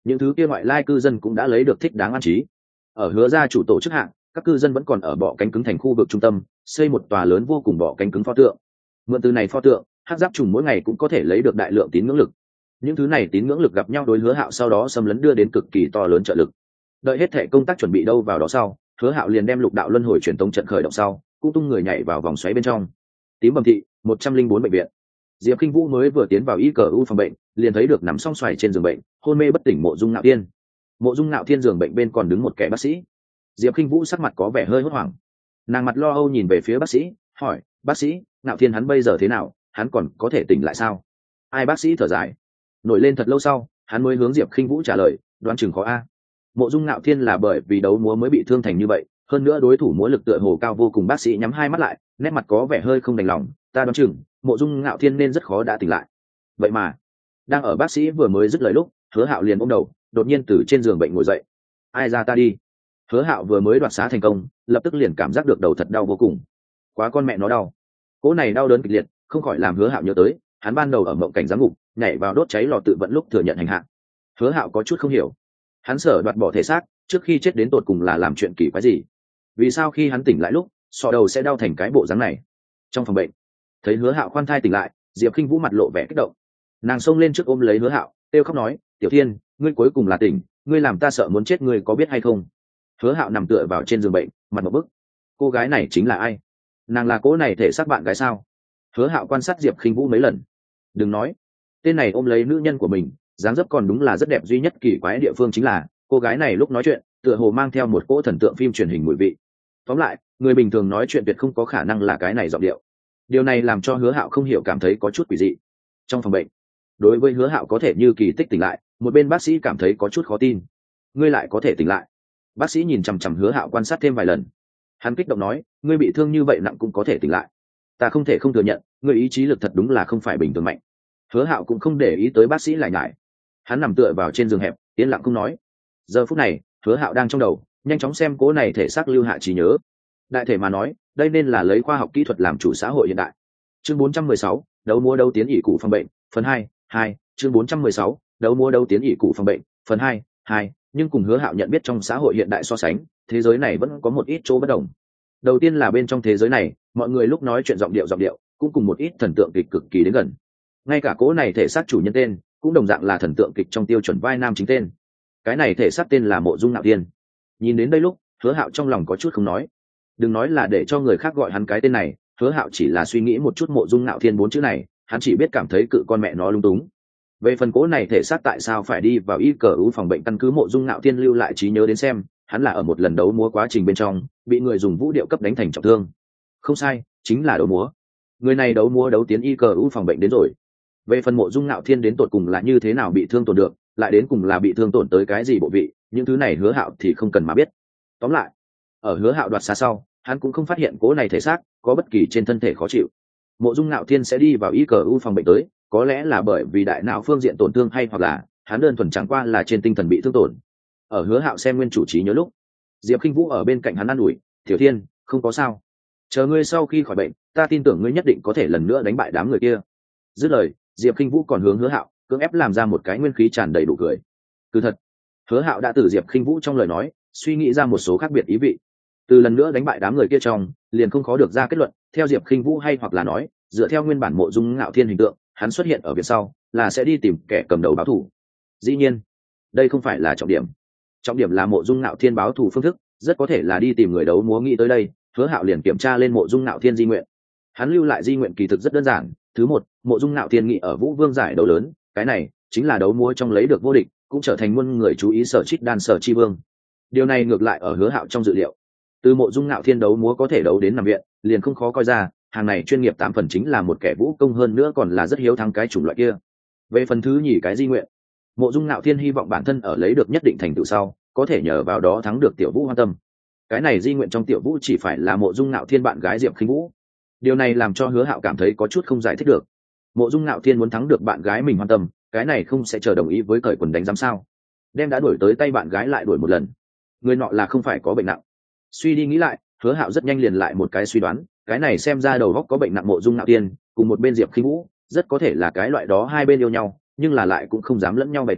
S1: những thứ kia ngoại lai cư dân cũng đã lấy được thích đáng an trí. Ở Hứa gia chủ tổ chức hạng, các cư dân vẫn còn ở bọ cánh cứng thành khu vực trung tâm xây một tòa lớn vô cùng bọ cánh cứng pho tượng. Mượn từ này pho tượng, hắc giáp trùng mỗi ngày cũng có thể lấy được đại lượng tín ngưỡng lực. Những thứ này tín ngưỡng lực gặp nhau đối Hứa Hạo sau đó xâm lấn đưa đến cực kỳ to lớn trợ lực. Đợi hết thể công tác chuẩn bị đâu vào đó sau, Hứa Hạo liền đem lục đạo luân hồi truyền tống trận khởi động sau, cũng tung người nhảy vào vòng xoáy bên trong. Tím bầm thị một trăm linh bốn bệnh viện. Diệp Kinh Vũ mới vừa tiến vào y cờ u phòng bệnh, liền thấy được nằm song xoài trên giường bệnh, hôn mê bất tỉnh Mộ Dung Nạo Thiên. Mộ Dung Nạo Thiên giường bệnh bên còn đứng một kẻ bác sĩ. Diệp Kinh Vũ sắc mặt có vẻ hơi hốt hoảng. Nàng mặt lo âu nhìn về phía bác sĩ, hỏi: "Bác sĩ, Nạo Thiên hắn bây giờ thế nào? Hắn còn có thể tỉnh lại sao?" Ai bác sĩ thở dài. Nổi lên thật lâu sau, hắn mới hướng Diệp Kinh Vũ trả lời: "Đoán chừng khó a. Mộ Dung Nạo Thiên là bởi vì đấu múa mới bị thương thành như vậy, hơn nữa đối thủ múa lực tựa hồ cao vô cùng." Bác sĩ nhắm hai mắt lại, nét mặt có vẻ hơi không đành lòng. "Ta đoán chừng Mộ Dung Nạo Thiên nên rất khó đã tỉnh lại." Vậy mà, đang ở bác sĩ vừa mới dứt lời lúc, Hứa Hạo liền ôm đầu, đột nhiên từ trên giường bệnh ngồi dậy. "Ai ra ta đi." Hứa Hạo vừa mới đoạt xá thành công, lập tức liền cảm giác được đầu thật đau vô cùng. Quá con mẹ nó đau. Cỗ này đau đớn kịch liệt, không khỏi làm Hứa Hạo nhớ tới, hắn ban đầu ở mộng cảnh giám ngục, nhảy vào đốt cháy lò tự vận lúc thừa nhận hành hạ. Hứa Hạo có chút không hiểu, hắn sở đoạt bỏ thể xác, trước khi chết đến tột cùng là làm chuyện kỳ quái gì? Vì sao khi hắn tỉnh lại lúc, sọ đầu sẽ đau thành cái bộ dáng này? Trong phòng bệnh, thấy Hứa Hạo khoan thai tỉnh lại, Diệp Kinh Vũ mặt lộ vẻ kích động. Nàng xông lên trước ôm lấy Hứa Hạo, kêu khóc nói: "Tiểu Thiên, ngươi cuối cùng là tỉnh, ngươi làm ta sợ muốn chết, ngươi có biết hay không?" Hứa Hạo nằm tựa vào trên giường bệnh, mặt một bức. Cô gái này chính là ai? Nàng là cô này thể xác bạn gái sao? Hứa Hạo quan sát Diệp Kinh Vũ mấy lần. Đừng nói, tên này ôm lấy nữ nhân của mình, dáng dấp còn đúng là rất đẹp, duy nhất kỳ quái địa phương chính là cô gái này lúc nói chuyện tựa hồ mang theo một cỗ thần tượng phim truyền hình mùi vị. Tóm lại, người bình thường nói chuyện tuyệt không có khả năng là cái này giọng điệu. Điều này làm cho Hứa Hạo không hiểu cảm thấy có chút quỷ dị. Trong phòng bệnh, đối với Hứa Hạo có thể như kỳ tích tỉnh lại, một bên bác sĩ cảm thấy có chút khó tin. Ngươi lại có thể tỉnh lại? Bác sĩ nhìn chằm chằm Hứa Hạo quan sát thêm vài lần. Hắn kích động nói: "Ngươi bị thương như vậy nặng cũng có thể tỉnh lại. Ta không thể không thừa nhận, ngươi ý chí lực thật đúng là không phải bình thường mạnh." Hứa Hạo cũng không để ý tới bác sĩ lại nhải. Hắn nằm tựa vào trên giường hẹp, yên lặng không nói. Giờ phút này, Hứa Hạo đang trong đầu nhanh chóng xem cố này thể xác lưu hạ trí nhớ. Đại thể mà nói, đây nên là lấy khoa học kỹ thuật làm chủ xã hội hiện đại. Chương bốn trăm mười sáu, đấu múa đấu tiến ỷ cụ phòng bệnh, phần hai, hai. Chương bốn trăm mười sáu, đấu múa đấu tiến ỷ cụ phòng bệnh, phần hai, hai. Nhưng cùng Hứa Hạo nhận biết trong xã hội hiện đại so sánh, thế giới này vẫn có một ít chỗ bất đồng. Đầu tiên là bên trong thế giới này, mọi người lúc nói chuyện giọng điệu giọng điệu cũng cùng một ít thần tượng kịch cực kỳ đến gần. Ngay cả cố này thể xác chủ nhân tên cũng đồng dạng là thần tượng kịch trong tiêu chuẩn vai nam chính tên. Cái này thể xác tên là Mộ Dung Nạo Thiên. Nhìn đến đây lúc, Hứa Hạo trong lòng có chút không nói. Đừng nói là để cho người khác gọi hắn cái tên này, Hứa Hạo chỉ là suy nghĩ một chút Mộ Dung Nạo Thiên bốn chữ này, hắn chỉ biết cảm thấy cự con mẹ nó lung túng. Về phần cố này thể xác tại sao phải đi vào y cờ u phòng bệnh, căn cứ Mộ Dung Nạo Thiên lưu lại trí nhớ đến xem, hắn là ở một lần đấu múa quá trình bên trong bị người dùng vũ điệu cấp đánh thành trọng thương. Không sai, chính là đấu múa. Người này đấu múa đấu tiến y cờ u phòng bệnh đến rồi. Về phần Mộ Dung Nạo Thiên đến tột cùng là như thế nào bị thương tổn được, lại đến cùng là bị thương tổn tới cái gì bộ vị, những thứ này Hứa Hạo thì không cần mà biết. Tóm lại, ở Hứa Hạo đoạt xa sau, hắn cũng không phát hiện cố này thể xác có bất kỳ trên thân thể khó chịu. Mộ Dung Nạo Thiên sẽ đi vào y cờ u phòng bệnh tới, có lẽ là bởi vì đại não phương diện tổn thương, hay hoặc là hắn đơn thuần chẳng qua là trên tinh thần bị thương tổn. Ở Hứa Hạo xem nguyên chủ trí nhớ lúc, Diệp Kinh Vũ ở bên cạnh hắn an ủi: "Tiểu Thiên, không có sao. Chờ ngươi sau khi khỏi bệnh, ta tin tưởng ngươi nhất định có thể lần nữa đánh bại đám người kia." Dứt lời, Diệp Kinh Vũ còn hướng Hứa Hạo cưỡng ép làm ra một cái nguyên khí tràn đầy đủ cười. Cứ thật, Hứa Hạo đã từ Diệp Kinh Vũ trong lời nói suy nghĩ ra một số khác biệt ý vị. Từ lần nữa đánh bại đám người kia trong, liền không khó được ra kết luận, theo Diệp Kinh Vũ hay hoặc là nói, dựa theo nguyên bản Mộ Dung Nạo Thiên hình tượng, hắn xuất hiện ở phía sau là sẽ đi tìm kẻ cầm đầu báo thù. Dĩ nhiên, đây không phải là trọng điểm. Trọng điểm là Mộ Dung Nạo Thiên báo thù phương thức, rất có thể là đi tìm người đấu múa. Nghĩ tới đây, Hứa Hạo liền kiểm tra lên Mộ Dung Nạo Thiên di nguyện. Hắn lưu lại di nguyện kỳ thực rất đơn giản. Thứ một, Mộ Dung Nạo Thiên nghĩ ở Vũ Vương giải đấu lớn, cái này chính là đấu múa trong lấy được vô địch, cũng trở thành muôn người chú ý sở trích đan sở chi vương. Điều này ngược lại ở Hứa Hạo trong dự liệu. Từ Mộ Dung Nạo Thiên đấu múa có thể đấu đến nằm viện, liền không khó coi ra, hàng này chuyên nghiệp tám phần chính là một kẻ vũ công, hơn nữa còn là rất hiếu thắng cái chủng loại kia. Về phần thứ nhì cái di nguyện, Mộ Dung Nạo Thiên hy vọng bản thân ở lấy được nhất định thành tựu sau, có thể nhờ vào đó thắng được Tiểu Vũ Hoan tâm. Cái này di nguyện trong Tiểu Vũ chỉ phải là Mộ Dung Nạo Thiên bạn gái Diệp Khinh Vũ. Điều này làm cho Hứa Hạo cảm thấy có chút không giải thích được. Mộ Dung Nạo Thiên muốn thắng được bạn gái mình hoan tâm, cái này không sẽ chờ đồng ý với cởi quần đánh giám sao? Đem đã đuổi tới tay bạn gái lại đuổi một lần, người nọ là không phải có bệnh nặng? Suy đi nghĩ lại, Hứa Hạo rất nhanh liền lại một cái suy đoán, cái này xem ra đầu óc có bệnh nặng Mộ Dung Nạo Thiên cùng một bên Diệp Khinh Vũ, rất có thể là cái loại đó hai bên yêu nhau, nhưng là lại cũng không dám lẫn nhau bày tỏ,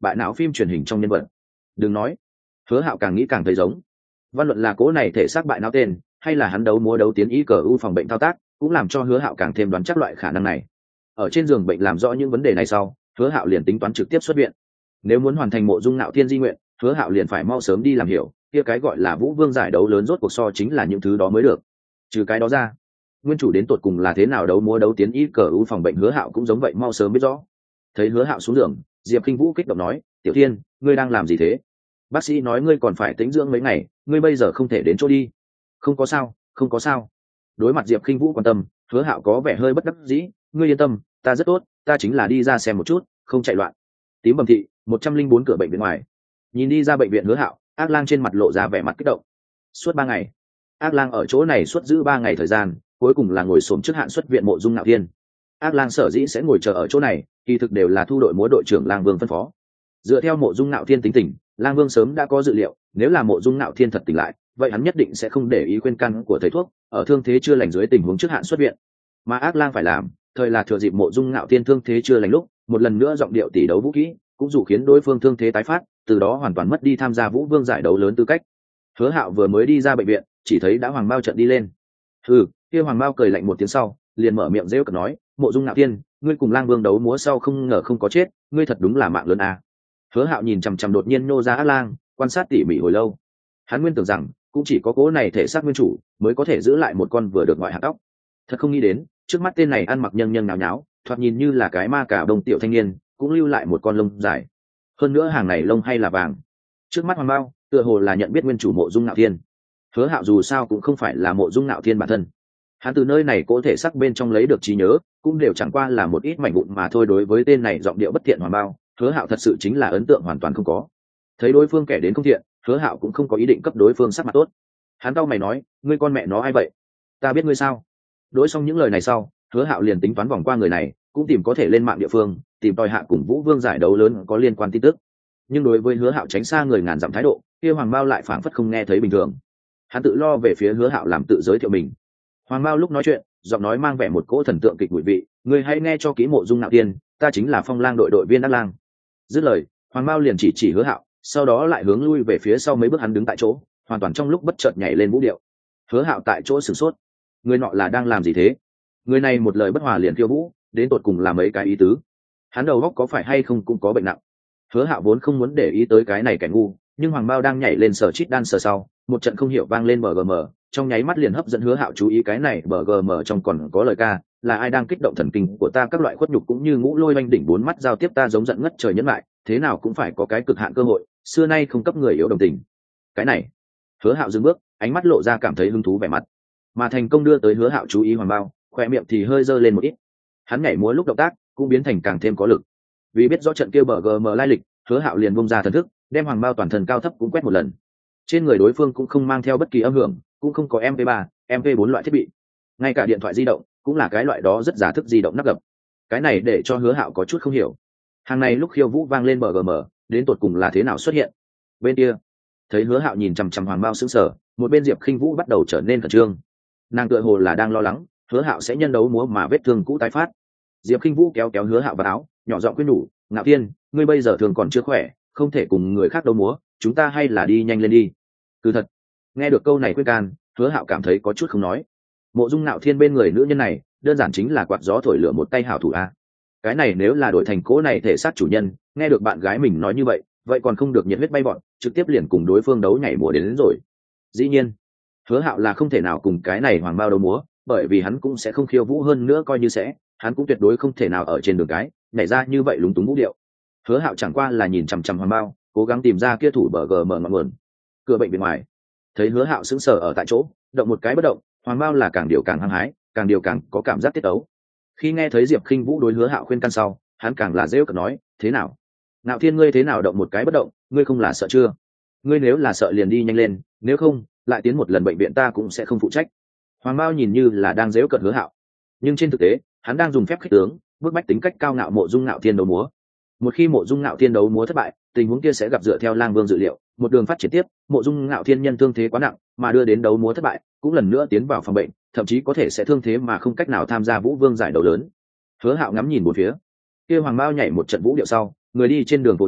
S1: bại não phim truyền hình trong nhân vật. Đừng nói, Hứa Hạo càng nghĩ càng thấy giống. Văn luận là cố này thể xác bại não tên, hay là hắn đấu múa đấu tiến ý cờ u phòng bệnh thao tác, cũng làm cho Hứa Hạo càng thêm đoán chắc loại khả năng này. Ở trên giường bệnh làm rõ những vấn đề này sau, Hứa Hạo liền tính toán trực tiếp xuất viện. Nếu muốn hoàn thành Mộ Dung Nạo Thiên di nguyện, Hứa Hạo liền phải mau sớm đi làm hiểu, kia cái gọi là Vũ Vương giải đấu lớn rốt cuộc so chính là những thứ đó mới được. Trừ cái đó ra, nguyên chủ đến tột cùng là thế nào đấu múa đấu tiến ý cờ u phòng bệnh, Hứa Hạo cũng giống vậy mau sớm biết rõ. Thấy Hứa Hạo xuống giường, Diệp Kinh Vũ kích động nói, "Tiểu Thiên, ngươi đang làm gì thế? Bác sĩ nói ngươi còn phải tĩnh dưỡng mấy ngày, ngươi bây giờ không thể đến chỗ đi." "Không có sao, không có sao." Đối mặt Diệp Kinh Vũ quan tâm, Hứa Hạo có vẻ hơi bất đắc dĩ, "Ngươi yên tâm, ta rất tốt, ta chính là đi ra xem một chút, không chạy loạn." Tím Bầm thị, một trăm linh bốn cửa bệnh viện ngoài. Nhìn đi ra bệnh viện Hứa Hạo, Ác Lang trên mặt lộ ra vẻ mặt kích động. Suốt ba ngày, Ác Lang ở chỗ này suốt giữ ba ngày thời gian, cuối cùng là ngồi xổm trước hạn xuất viện Mộ Dung Nạo Thiên. Ác Lang sở dĩ sẽ ngồi chờ ở chỗ này, kỳ thực đều là thu đội múa đội trưởng Lang Vương phân phó. Dựa theo Mộ Dung Nạo Thiên tính tình, Lang Vương sớm đã có dự liệu, nếu là Mộ Dung Nạo Thiên thật tỉnh lại, vậy hắn nhất định sẽ không để ý khuyên can của thầy thuốc, ở thương thế chưa lành dưới tình huống trước hạn xuất viện. Mà Ác Lang phải làm, thời là thừa dịp Mộ Dung Nạo Thiên thương thế chưa lành lúc, một lần nữa giọng điệu tỷ đấu vũ kỹ, cũng dù khiến đối phương thương thế tái phát, từ đó hoàn toàn mất đi tham gia Vũ Vương giải đấu lớn tư cách. Hứa Hạo vừa mới đi ra bệnh viện, chỉ thấy đã Hoàng Mao trận đi lên. "Hừ." Kia Hoàng Mao cười lạnh một tiếng sau, liền mở miệng rêu cợt nói, "Mộ Dung Nạo Thiên, ngươi cùng Lang Vương đấu múa sau không ngờ không có chết, ngươi thật đúng là mạng lớn à." Hứa Hạo nhìn chằm chằm đột nhiên nô ra Ác Lang, quan sát tỉ mỉ hồi lâu. Hắn nguyên tưởng rằng cũng chỉ có cố này thể xác nguyên chủ mới có thể giữ lại một con vừa được ngoại hạt tóc, thật không nghĩ đến trước mắt tên này ăn mặc nhân nhân nháo nháo, thoạt nhìn như là cái ma cả đồng tiểu thanh niên, cũng lưu lại một con lông dài, hơn nữa hàng này lông hay là vàng. Trước mắt Hoàng Mao tựa hồ là nhận biết nguyên chủ Mộ Dung Nạo Thiên. Hứa Hạo dù sao cũng không phải là Mộ Dung Nạo Thiên bản thân, hắn từ nơi này cố thể xác bên trong lấy được trí nhớ, cũng đều chẳng qua là một ít mảnh vụn mà thôi. Đối với tên này giọng điệu bất thiện Hoàng Mao, Hứa Hạo thật sự chính là ấn tượng hoàn toàn không có. Thấy đối phương kẻ đến không thiện, Hứa Hạo cũng không có ý định cấp đối phương sắc mặt tốt. Hắn cau mày nói, "Ngươi con mẹ nó ai vậy? Ta biết ngươi sao?" Đối xong những lời này sau, Hứa Hạo liền tính toán vòng qua người này, cũng tìm có thể lên mạng địa phương, tìm tòi hạ cùng Vũ Vương giải đấu lớn có liên quan tin tức. Nhưng đối với Hứa Hạo tránh xa người ngàn dặm thái độ, kia Hoàng Mao lại phảng phất không nghe thấy bình thường. Hắn tự lo về phía Hứa Hạo làm tự giới thiệu mình. Hoàng Mao lúc nói chuyện, giọng nói mang vẻ một cỗ thần tượng kịch mùi vị, "Ngươi hãy nghe cho kỹ Mộ Dung Nạo Thiên, ta chính là Phong Lang đội đội viên Ác Lang." Dứt lời, Hoàng Mao liền chỉ chỉ Hứa Hạo, sau đó lại hướng lui về phía sau mấy bước, hắn đứng tại chỗ, hoàn toàn trong lúc bất chợt nhảy lên vũ điệu. Hứa Hạo tại chỗ sửng sốt, người nọ là đang làm gì thế? Người này một lời bất hòa liền khiêu vũ, đến tột cùng là mấy cái ý tứ? Hắn đầu óc có phải hay không cũng có bệnh nặng? Hứa Hạo vốn không muốn để ý tới cái này kẻ ngu, nhưng Hoàng Mao đang nhảy lên sở chít đan sờ sau, một trận không hiểu vang lên bờ gờ mờ, trong nháy mắt liền hấp dẫn Hứa Hạo chú ý. Cái này bờ gờ mờ trong còn có lời ca, là ai đang kích động thần kinh của ta, các loại khuất nhục cũng như ngũ lôi oanh đỉnh, bốn mắt giao tiếp ta giống giận ngất trời nhẫn lại, thế nào cũng phải có cái cực hạn cơ hội, xưa nay không cấp người yếu đồng tình. Cái này, Hứa Hạo dừng bước, ánh mắt lộ ra cảm thấy hứng thú vẻ mặt, mà thành công đưa tới Hứa Hạo chú ý Hoàng Mao, khỏe miệng thì hơi dơ lên một ít. Hắn nhảy múa lúc động tác cũng biến thành càng thêm có lực. Vì biết rõ trận kia bờ gờ mờ lai lịch, Hứa Hạo liền bung ra thần thức, đem Hoàng Mao toàn thân cao thấp cũng quét một lần. Trên người đối phương cũng không mang theo bất kỳ âm hưởng, cũng không có em pê ba, em pê bốn loại thiết bị, ngay cả điện thoại di động cũng là cái loại đó rất giả thức di động nắp gập. Cái này để cho Hứa Hạo có chút không hiểu, hàng này lúc khiêu vũ vang lên bờ gờ mờ, đến tột cùng là thế nào xuất hiện. Bên kia, thấy Hứa Hạo nhìn chằm chằm Hoàng Mao sững sờ, một bên Diệp Khinh Vũ bắt đầu trở nên khẩn trương. Nàng tựa hồ là đang lo lắng Hứa Hạo sẽ nhân đấu múa mà vết thương cũ tái phát. Diệp Khinh Vũ kéo kéo Hứa Hạo vào áo, nhỏ giọng khuyên nhủ, "Ngạo Thiên, ngươi bây giờ thường còn chưa khỏe, không thể cùng người khác đấu múa, chúng ta hay là đi nhanh lên đi." Cứ thật, nghe được câu này khuyên can, Hứa Hạo cảm thấy có chút không nói. Mộ Dung Nạo Thiên bên người nữ nhân này, đơn giản chính là quạt gió thổi lửa một tay hảo thủ a. Cái này nếu là đổi thành cố này thể xác chủ nhân, nghe được bạn gái mình nói như vậy, vậy còn không được nhiệt huyết bay bọn, trực tiếp liền cùng đối phương đấu nhảy múa đến, đến rồi. Dĩ nhiên, Hứa Hạo là không thể nào cùng cái này Hoàng Mao đấu múa, bởi vì hắn cũng sẽ không khiêu vũ, hơn nữa coi như sẽ, hắn cũng tuyệt đối không thể nào ở trên đường cái nhảy ra như vậy lúng túng vũ điệu. Hứa Hạo chẳng qua là nhìn chằm chằm Hoàng Mao, cố gắng tìm ra kia thủ bờ gờ mở ngọn nguồn. Cửa bệnh bên ngoài, thấy Hứa Hạo sững sờ ở tại chỗ, động một cái bất động, Hoàng Mao là càng điều càng hăng hái, càng điều càng có cảm giác tiết tấu. Khi nghe thấy Diệp Khinh Vũ đối Hứa Hạo khuyên can sau, hắn càng là rêu cợt nói, "Thế nào? Nạo Thiên, ngươi thế nào động một cái bất động, ngươi không là sợ chưa? Ngươi nếu là sợ liền đi nhanh lên, nếu không, lại tiến một lần bệnh viện ta cũng sẽ không phụ trách." Hoàng Mao nhìn như là đang rêu cợt Hứa Hạo, nhưng trên thực tế, hắn đang dùng phép khích tướng, bức bách tính cách cao ngạo Mộ Dung Nạo Thiên đấu múa. Một khi Mộ Dung Nạo Thiên đấu múa thất bại, tình huống kia sẽ gặp dựa theo Lang Vương dự liệu, một đường phát triển tiếp, Mộ Dung Nạo Thiên nhân thương thế quá nặng, mà đưa đến đấu múa thất bại, cũng lần nữa tiến vào phòng bệnh, thậm chí có thể sẽ thương thế mà không cách nào tham gia Vũ Vương giải đấu lớn. Hứa Hạo ngắm nhìn bốn phía, kia Hoàng Mao nhảy một trận vũ điệu sau, người đi trên đường vô nhóm,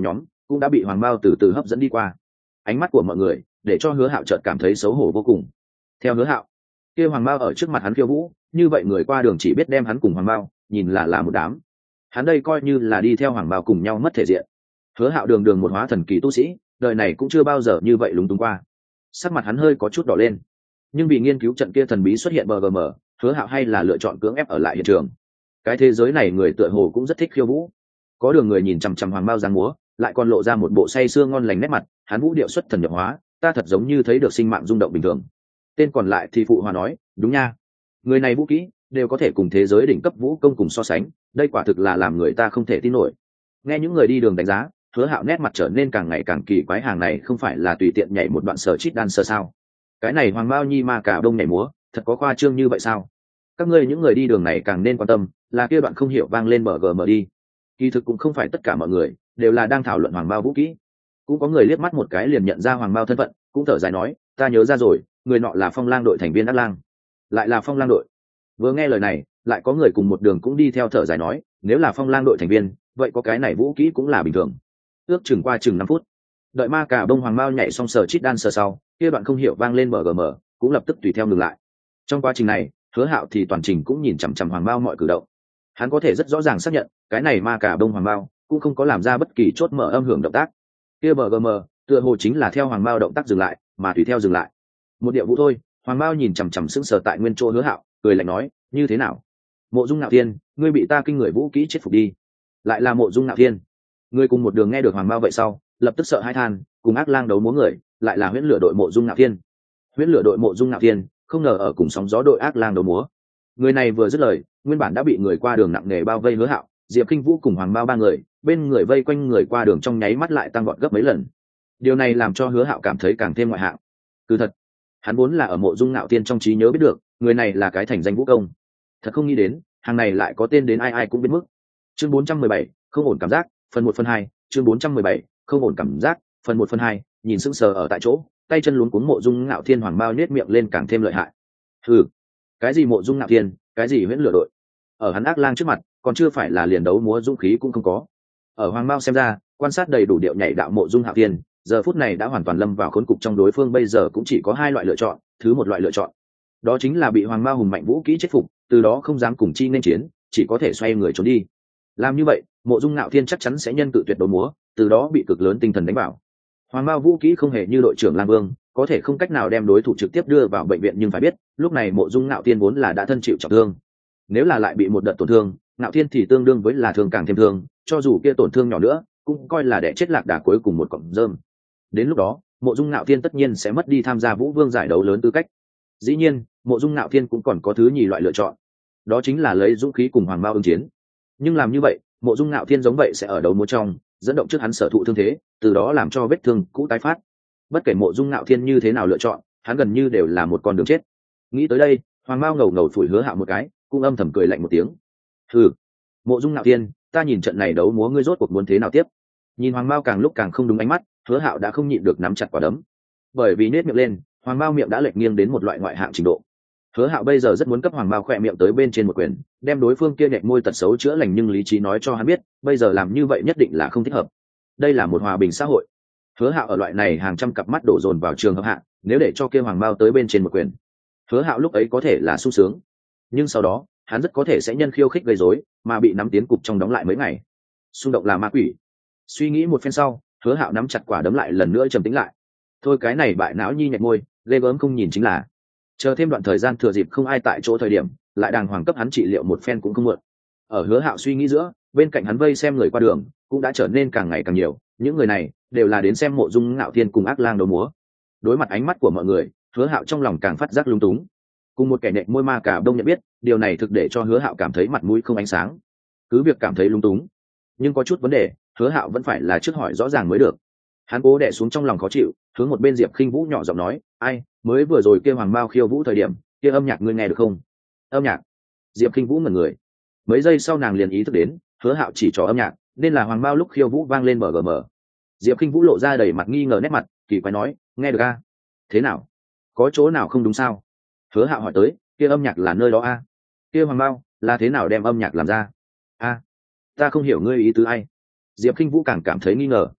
S1: cũng đã bị hoàng bao từ từ hấp dẫn đi qua. Ánh mắt của mọi người để cho Hứa Hạo chợt cảm thấy xấu hổ vô cùng. Theo Hứa Hạo, kia hoàng bao ở trước mặt hắn khiêu vũ, như vậy người qua đường chỉ biết đem hắn cùng hoàng bao nhìn là là một đám. Hắn đây coi như là đi theo hoàng bao cùng nhau mất thể diện. Hứa Hạo đường đường một hóa thần kỳ tu sĩ, đời này cũng chưa bao giờ như vậy lúng túng qua. Sắc mặt hắn hơi có chút đỏ lên, nhưng vì nghiên cứu trận kia thần bí xuất hiện bờ gờ mờ, Hứa Hạo hay là lựa chọn cưỡng ép ở lại hiện trường. Cái thế giới này người tựa hồ cũng rất thích khiêu vũ. Có đường người nhìn chằm chằm hoàng bao giang múa, lại còn lộ ra một bộ say sưa ngon lành nét mặt, hắn vũ điệu xuất thần nhập hóa, ta thật giống như thấy được sinh mạng rung động bình thường. Tên còn lại thì phụ hòa nói, đúng nha, người này vũ kỹ đều có thể cùng thế giới đỉnh cấp vũ công cùng so sánh, đây quả thực là làm người ta không thể tin nổi. Nghe những người đi đường đánh giá, Hứa Hạo nét mặt trở nên càng ngày càng kỳ quái, hàng này không phải là tùy tiện nhảy một đoạn sở chít đan sơ sao? Cái này hoàng bao nhi ma cả đông nhảy múa, thật có khoa trương như vậy sao? Các ngươi những người đi đường này càng nên quan tâm, là kia đoạn không hiểu vang lên bờ gờ mờ đi. Kỳ thực cũng không phải tất cả mọi người đều là đang thảo luận hoàng bao vũ kỹ, cũng có người liếc mắt một cái liền nhận ra hoàng bao thân phận, cũng thở dài nói, ta nhớ ra rồi, người nọ là Phong Lang đội thành viên Ác Lang. Lại là Phong Lang đội. Vừa nghe lời này, lại có người cùng một đường cũng đi theo thở dài nói, nếu là Phong Lang đội thành viên, vậy có cái này vũ kỹ cũng là bình thường. Ước chừng qua chừng năm phút, đợi ma cả bông hoàng bao nhảy xong sờ chít đan sờ sau, kia đoạn không hiểu vang lên bờ gờ mờ, cũng lập tức tùy theo ngừng lại. Trong quá trình này, Hứa Hạo thì toàn trình cũng nhìn chằm chằm hoàng bao mọi cử động. Hắn có thể rất rõ ràng xác nhận, cái này ma cả bông hoàng bao cũng không có làm ra bất kỳ chốt mở âm hưởng động tác. Kia bờ gờ mờ tựa hồ chính là theo hoàng bao động tác dừng lại, mà tùy theo dừng lại. Một điệu vũ thôi. Hoàng bao nhìn chằm chằm sững sờ tại nguyên chỗ Hứa Hạo, cười lạnh nói, như thế nào? Mộ Dung Nạo Thiên, ngươi bị ta kinh người vũ kỹ chết phục đi. Lại là Mộ Dung Nạo Thiên. Ngươi cùng một đường nghe được hoàng bao vậy sau, lập tức sợ hãi than, cùng Ác Lang đấu múa người, lại là Huyễn Lửa đội Mộ Dung Nạo Thiên. Huyễn Lửa đội Mộ Dung Nạo Thiên, không ngờ ở cùng sóng gió đội Ác Lang đấu múa. Người này vừa dứt lời, nguyên bản đã bị người qua đường nặng nề bao vây Hứa Hạo, Diệp Kinh Vũ cùng hoàng bao ba người, bên người vây quanh người qua đường trong nháy mắt lại tăng vọt gấp mấy lần. Điều này làm cho Hứa Hạo cảm thấy càng thêm ngoại hạng. Cứ thật, hắn vốn là ở Mộ Dung Nạo Thiên trong trí nhớ biết được, người này là cái thành danh vũ công. Thật không nghĩ đến, hàng này lại có tên đến ai ai cũng biết mức. Chương bốn trăm mười bảy, không ổn cảm giác, phần một phần hai, chương bốn trăm mười bảy, không ổn cảm giác, phần một phần hai, nhìn sững sờ ở tại chỗ, tay chân luống cuống Mộ Dung Nạo Thiên hoàng bao nhếch miệng lên càng thêm lợi hại. Hừ, cái gì Mộ Dung Nạo Thiên, cái gì Huyễn Lửa đội? Ở hắn Ác Lang trước mặt, còn chưa phải là liền đấu múa dũng khí cũng không có. Ở hoàng bao xem ra, quan sát đầy đủ điệu nhảy đạo Mộ Dung Nạo Thiên, giờ phút này đã hoàn toàn lâm vào khốn cục trong đối phương, bây giờ cũng chỉ có hai loại lựa chọn, thứ một loại lựa chọn đó chính là bị hoàng bao hùng mạnh vũ kỹ chết phục, từ đó không dám cùng chi nên chiến, chỉ có thể xoay người trốn đi. Làm như vậy, Mộ Dung Nạo Thiên chắc chắn sẽ nhân tự tuyệt đấu múa, từ đó bị cực lớn tinh thần đánh vào. Hoàng bao vũ kỹ không hề như đội trưởng Lang Vương, có thể không cách nào đem đối thủ trực tiếp đưa vào bệnh viện, nhưng phải biết, lúc này Mộ Dung Nạo Thiên vốn là đã thân chịu trọng thương, nếu là lại bị một đợt tổn thương, Nạo Thiên thì tương đương với là thương càng thêm thương, cho dù kia tổn thương nhỏ nữa, cũng coi là để chết lạc đà cuối cùng một cọng rơm. Đến lúc đó, Mộ Dung Nạo Thiên tất nhiên sẽ mất đi tham gia Vũ Vương giải đấu lớn tư cách. Dĩ nhiên, Mộ Dung Nạo Thiên cũng còn có thứ nhì loại lựa chọn, đó chính là lấy dũng khí cùng hoàng bao ứng chiến. Nhưng làm như vậy, Mộ Dung Nạo Thiên giống vậy sẽ ở đấu múa trong dẫn động trước hắn sở thụ thương thế, từ đó làm cho vết thương cũ tái phát. Bất kể Mộ Dung Nạo Thiên như thế nào lựa chọn, hắn gần như đều là một con đường chết. Nghĩ tới đây, hoàng bao ngầu ngầu phủi Hứa Hạo một cái, cũng âm thầm cười lạnh một tiếng. Hừ, Mộ Dung Nạo Thiên, ta nhìn trận này đấu múa ngươi rốt cuộc muốn thế nào tiếp? Nhìn hoàng bao càng lúc càng không đúng ánh mắt, Hứa Hạo đã không nhịn được nắm chặt quả đấm, bởi vì nết miệng lên, hoàng bao miệng đã lệch nghiêng đến một loại ngoại hạng trình độ. Hứa Hạo bây giờ rất muốn cấp hoàng bao khỏe miệng tới bên trên một quyền, đem đối phương kia nhếch môi tật xấu chữa lành, nhưng lý trí nói cho hắn biết, bây giờ làm như vậy nhất định là không thích hợp. Đây là một hòa bình xã hội. Hứa Hạo ở loại này hàng trăm cặp mắt đổ dồn vào trường hợp hạ, nếu để cho kia hoàng bao tới bên trên một quyền, Hứa Hạo lúc ấy có thể là sung sướng, nhưng sau đó, hắn rất có thể sẽ nhân khiêu khích gây rối, mà bị nắm tiến cục trong đóng lại mấy ngày. Xung động là ma quỷ. Suy nghĩ một phen sau, Hứa Hạo nắm chặt quả đấm lại lần nữa trầm tĩnh lại. Thôi cái này bại não nhi nhếch môi, ghê gớm không nhìn chính là. Chờ thêm đoạn thời gian thừa dịp không ai tại chỗ thời điểm, lại đàng hoàng cấp hắn trị liệu một phen cũng không muộn. Ở Hứa Hạo suy nghĩ giữa, bên cạnh hắn vây xem người qua đường cũng đã trở nên càng ngày càng nhiều, những người này đều là đến xem Mộ Dung Nạo Thiên cùng Ác Lang đấu múa. Đối mặt ánh mắt của mọi người, Hứa Hạo trong lòng càng phát giác lung túng. Cùng một kẻ nhện môi ma cả đông nhận biết, điều này thực để cho Hứa Hạo cảm thấy mặt mũi không ánh sáng. Cứ việc cảm thấy lung túng, nhưng có chút vấn đề, Hứa Hạo vẫn phải là trước hỏi rõ ràng mới được. Hắn cố đè xuống trong lòng khó chịu, hướng một bên Diệp Khinh Vũ nhỏ giọng nói, ai mới vừa rồi kia hoàng bao khiêu vũ thời điểm, kia âm nhạc ngươi nghe được không? Âm nhạc? Diệp Khinh Vũ ngẩn người, mấy giây sau nàng liền ý thức đến, Hứa Hạo chỉ trò âm nhạc, nên là hoàng bao lúc khiêu vũ vang lên bờ gờ mờ. Diệp Khinh Vũ lộ ra đầy mặt nghi ngờ nét mặt, kỳ quái nói, nghe được a? Thế nào? Có chỗ nào không đúng sao? Hứa Hạo hỏi tới, kia âm nhạc là nơi đó a? Kia hoàng bao là thế nào đem âm nhạc làm ra? A, ta không hiểu ngươi ý tứ ai? Diệp Khinh Vũ càng cảm thấy nghi ngờ.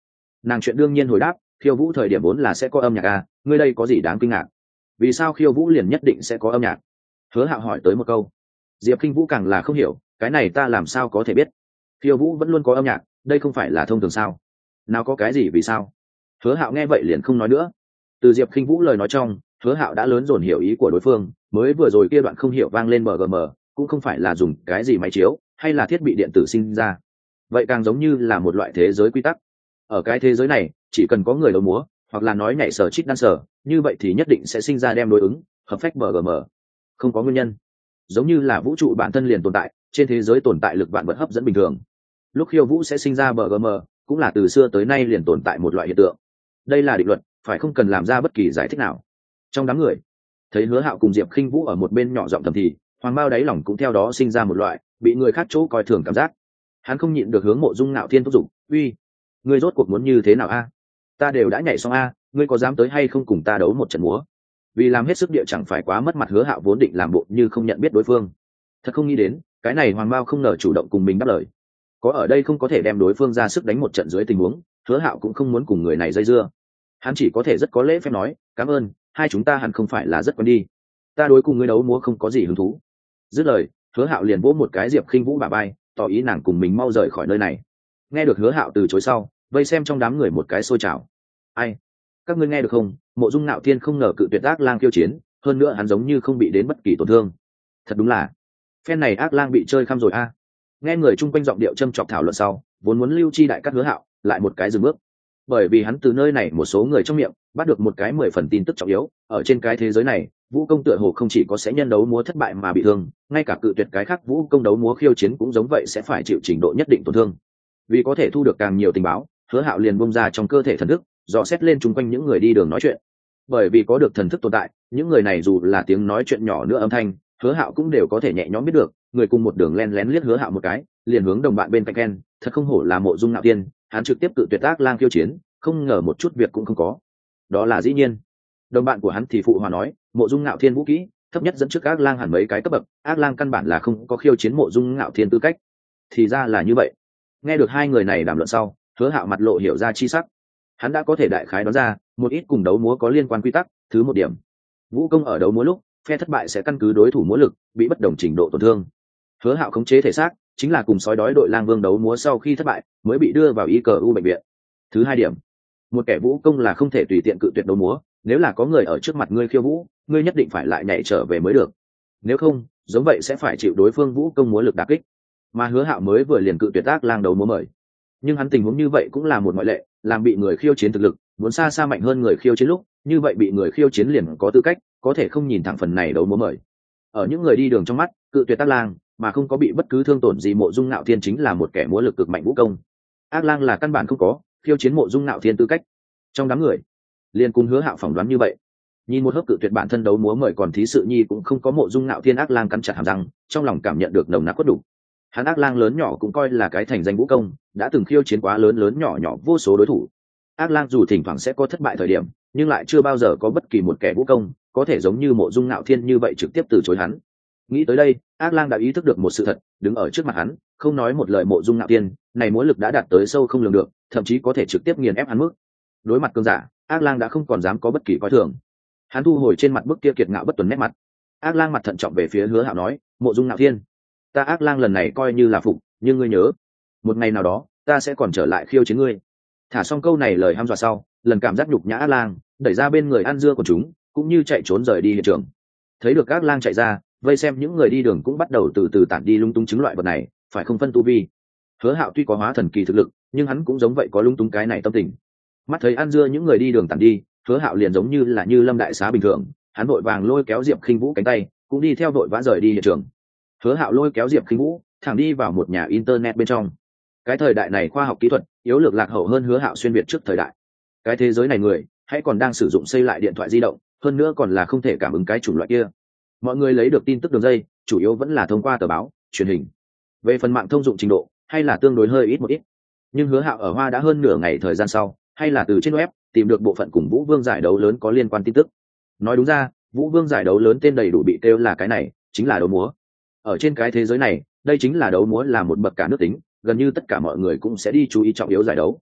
S1: Nàng chuyện đương nhiên hồi đáp, khiêu vũ thời điểm vốn là sẽ có âm nhạc à, ngươi đây có gì đáng kinh ngạc? Vì sao khiêu vũ liền nhất định sẽ có âm nhạc? Hứa Hạo hỏi tới một câu. Diệp Kinh Vũ càng là không hiểu, cái này ta làm sao có thể biết? Khiêu vũ vẫn luôn có âm nhạc, đây không phải là thông thường sao? Nào có cái gì vì sao? Hứa Hạo nghe vậy liền không nói nữa. Từ Diệp Kinh Vũ lời nói trong, Hứa Hạo đã lớn dồn hiểu ý của đối phương, mới vừa rồi kia đoạn không hiểu vang lên bờ gờ mờ, cũng không phải là dùng cái gì máy chiếu, hay là thiết bị điện tử sinh ra. Vậy càng giống như là một loại thế giới quy tắc. Ở cái thế giới này, chỉ cần có người đấu múa, hoặc là nói nhảy sở trích dancer, như vậy thì nhất định sẽ sinh ra đem đối ứng, hợp phách bờ gờ mờ. Không có nguyên nhân. Giống như là vũ trụ bản thân liền tồn tại, trên thế giới tồn tại lực vạn vật hấp dẫn bình thường. Lúc khiêu vũ sẽ sinh ra bờ gờ mờ, cũng là từ xưa tới nay liền tồn tại một loại hiện tượng. Đây là định luật, phải không cần làm ra bất kỳ giải thích nào. Trong đám người, thấy Hứa Hạo cùng Diệp Khinh Vũ ở một bên nhỏ giọng thầm thì, Hoàng Bao đáy lòng cũng theo đó sinh ra một loại bị người khác chỗ coi thường cảm giác. Hắn không nhịn được hướng Mộ Dung Ngạo Thiên thúc giục, "Uy, ngươi rốt cuộc muốn như thế nào a? Ta đều đã nhảy xong a, ngươi có dám tới hay không cùng ta đấu một trận múa?" Vì làm hết sức địa chẳng phải quá mất mặt, Hứa Hạo vốn định làm bộ như không nhận biết đối phương. Thật không nghĩ đến, cái này Hoàng Bao không ngờ chủ động cùng mình đáp lời. Có ở đây không có thể đem đối phương ra sức đánh một trận dưới tình huống, Hứa Hạo cũng không muốn cùng người này dây dưa. Hắn chỉ có thể rất có lễ phép nói, "Cảm ơn, hai chúng ta hẳn không phải là rất quen đi. Ta đối cùng ngươi đấu múa không có gì hứng thú." Dứt lời, Hứa Hạo liền vỗ một cái Diệp Khinh Vũ bả vai, tỏ ý nàng cùng mình mau rời khỏi nơi này. Nghe được Hứa Hạo từ chối sau, vây xem trong đám người một cái xôi trào. "Ai? Các ngươi nghe được không? Mộ Dung Nạo Thiên không ngờ cự tuyệt Ác Lang khiêu chiến, hơn nữa hắn giống như không bị đến bất kỳ tổn thương. Thật đúng là, phen này Ác Lang bị chơi khăm rồi a." Nghe người chung quanh giọng điệu châm chọc thảo luận sau, vốn muốn lưu chi đại cắt Hứa Hạo, lại một cái dừng bước. Bởi vì hắn từ nơi này một số người trong miệng bắt được một cái mười phần tin tức trọng yếu, ở trên cái thế giới này, vũ công tựa hồ không chỉ có sẽ nhân đấu múa thất bại mà bị thương, ngay cả cự tuyệt cái khác vũ công đấu múa khiêu chiến cũng giống vậy sẽ phải chịu trình độ nhất định tổn thương. Vì có thể thu được càng nhiều tình báo, Hứa Hạo liền bung ra trong cơ thể thần thức, dò xét lên chung quanh những người đi đường nói chuyện. Bởi vì có được thần thức tồn tại, những người này dù là tiếng nói chuyện nhỏ nữa âm thanh, Hứa Hạo cũng đều có thể nhẹ nhõm biết được. Người cùng một đường len lén liếc Hứa Hạo một cái, liền hướng đồng bạn bên cạnh khen, thật không hổ là Mộ Dung Nạo Tiên, hắn trực tiếp cự tuyệt Ác Lang khiêu chiến, không ngờ một chút việc cũng không có. Đó là dĩ nhiên. Đồng bạn của hắn thì phụ hòa nói, Mộ Dung Ngạo Thiên vũ kỹ thấp nhất dẫn trước Ác Lang hẳn mấy cái cấp bậc, Ác Lang căn bản là không có khiêu chiến Mộ Dung Ngạo Thiên tư cách. Thì ra là như vậy. Nghe được hai người này đàm luận sau, Hứa Hạo mặt lộ hiểu ra chi sắc. Hắn đã có thể đại khái đoán ra một ít cùng đấu múa có liên quan quy tắc. Thứ một điểm, vũ công ở đấu múa lúc, phe thất bại sẽ căn cứ đối thủ múa lực bị bất đồng trình độ tổn thương. Hứa Hạo khống chế thể xác, chính là cùng sói đói đội Lang Vương đấu múa sau khi thất bại mới bị đưa vào y cờ u bệnh viện. Thứ hai điểm, một kẻ vũ công là không thể tùy tiện cự tuyệt đấu múa, nếu là có người ở trước mặt ngươi khiêu vũ, ngươi nhất định phải lại nhảy trở về mới được, nếu không giống vậy sẽ phải chịu đối phương vũ công múa lực đả kích. Mà Hứa Hạo mới vừa liền cự tuyệt Ác Lang đấu múa mời, nhưng hắn tình huống như vậy cũng là một ngoại lệ, làm bị người khiêu chiến thực lực muốn xa xa mạnh hơn người khiêu chiến lúc, như vậy bị người khiêu chiến liền có tư cách có thể không nhìn thẳng phần này đấu múa mời. Ở những người đi đường trong mắt, cự tuyệt Ác Lang mà không có bị bất cứ thương tổn gì Mộ Dung Ngạo Thiên chính là một kẻ múa lực cực mạnh vũ công. Ác Lang là căn bản không có khiêu chiến Mộ Dung Ngạo Thiên tư cách. Trong đám người liền cùng Hứa Hạo phỏng đoán như vậy. Nhìn một hớp cự tuyệt bản thân đấu múa mời còn thí sự nhi cũng không có Mộ Dung Ngạo Thiên, Ác Lang cắn chặt hàm răng, trong lòng cảm nhận được nồng nặc cốt đủ. Hắn Ác Lang lớn nhỏ cũng coi là cái thành danh vũ công, đã từng khiêu chiến quá lớn lớn nhỏ nhỏ vô số đối thủ. Ác Lang dù thỉnh thoảng sẽ có thất bại thời điểm, nhưng lại chưa bao giờ có bất kỳ một kẻ vũ công có thể giống như Mộ Dung Ngạo Thiên như vậy trực tiếp từ chối hắn. Nghĩ tới đây, Ác Lang đã ý thức được một sự thật, đứng ở trước mặt hắn, không nói một lời Mộ Dung Ngạo Thiên, này múa lực đã đạt tới sâu không lường được, thậm chí có thể trực tiếp nghiền ép hắn mức. Đối mặt cường giả, Ác Lang đã không còn dám có bất kỳ coi thường. Hắn thu hồi trên mặt bức kia kiệt ngạo bất tuần nét mặt. Ác Lang mặt thận trọng về phía Hứa Hạo nói, Mộ Dung Ngạo Thiên, ta Ác Lang lần này coi như là phục, nhưng ngươi nhớ, một ngày nào đó ta sẽ còn trở lại khiêu chiến ngươi. Thả xong câu này lời hăm dọa sau, lần cảm giác nhục nhã Ác Lang đẩy ra bên người ăn dưa của chúng, cũng như chạy trốn rời đi hiện trường. Thấy được Ác Lang chạy ra, vây xem những người đi đường cũng bắt đầu từ từ tản đi lung tung chứng loại vật này, phải không phân tu vi. Hứa Hạo tuy có hóa thần kỳ thực lực, nhưng hắn cũng giống vậy có lung tung cái này tâm tình. Mắt thấy ăn dưa những người đi đường tản đi, Hứa Hạo liền giống như là như lâm đại xá bình thường, hắn vội vàng lôi kéo Diệp Khinh Vũ cánh tay, cũng đi theo vội vã rời đi hiện trường. Hứa Hạo lôi kéo Diệp Khinh Vũ thẳng đi vào một nhà internet bên trong. Cái thời đại này khoa học kỹ thuật yếu lược lạc hậu hơn Hứa Hạo xuyên việt trước thời đại. Cái thế giới này người hãy còn đang sử dụng xây lại điện thoại di động, hơn nữa còn là không thể cảm ứng cái chủng loại kia. Mọi người lấy được tin tức đường dây chủ yếu vẫn là thông qua tờ báo, truyền hình. Về phần mạng thông dụng trình độ hay là tương đối hơi ít một ít. Nhưng Hứa Hạo ở Hoa đã hơn nửa ngày thời gian sau, hay là từ trên web tìm được bộ phận cùng Vũ Vương giải đấu lớn có liên quan tin tức. Nói đúng ra, Vũ Vương giải đấu lớn tên đầy đủ bị kêu là cái này, chính là đấu múa. Ở trên cái thế giới này, đây chính là đấu múa là một bậc cả nước tính, gần như tất cả mọi người cũng sẽ đi chú ý trọng yếu giải đấu.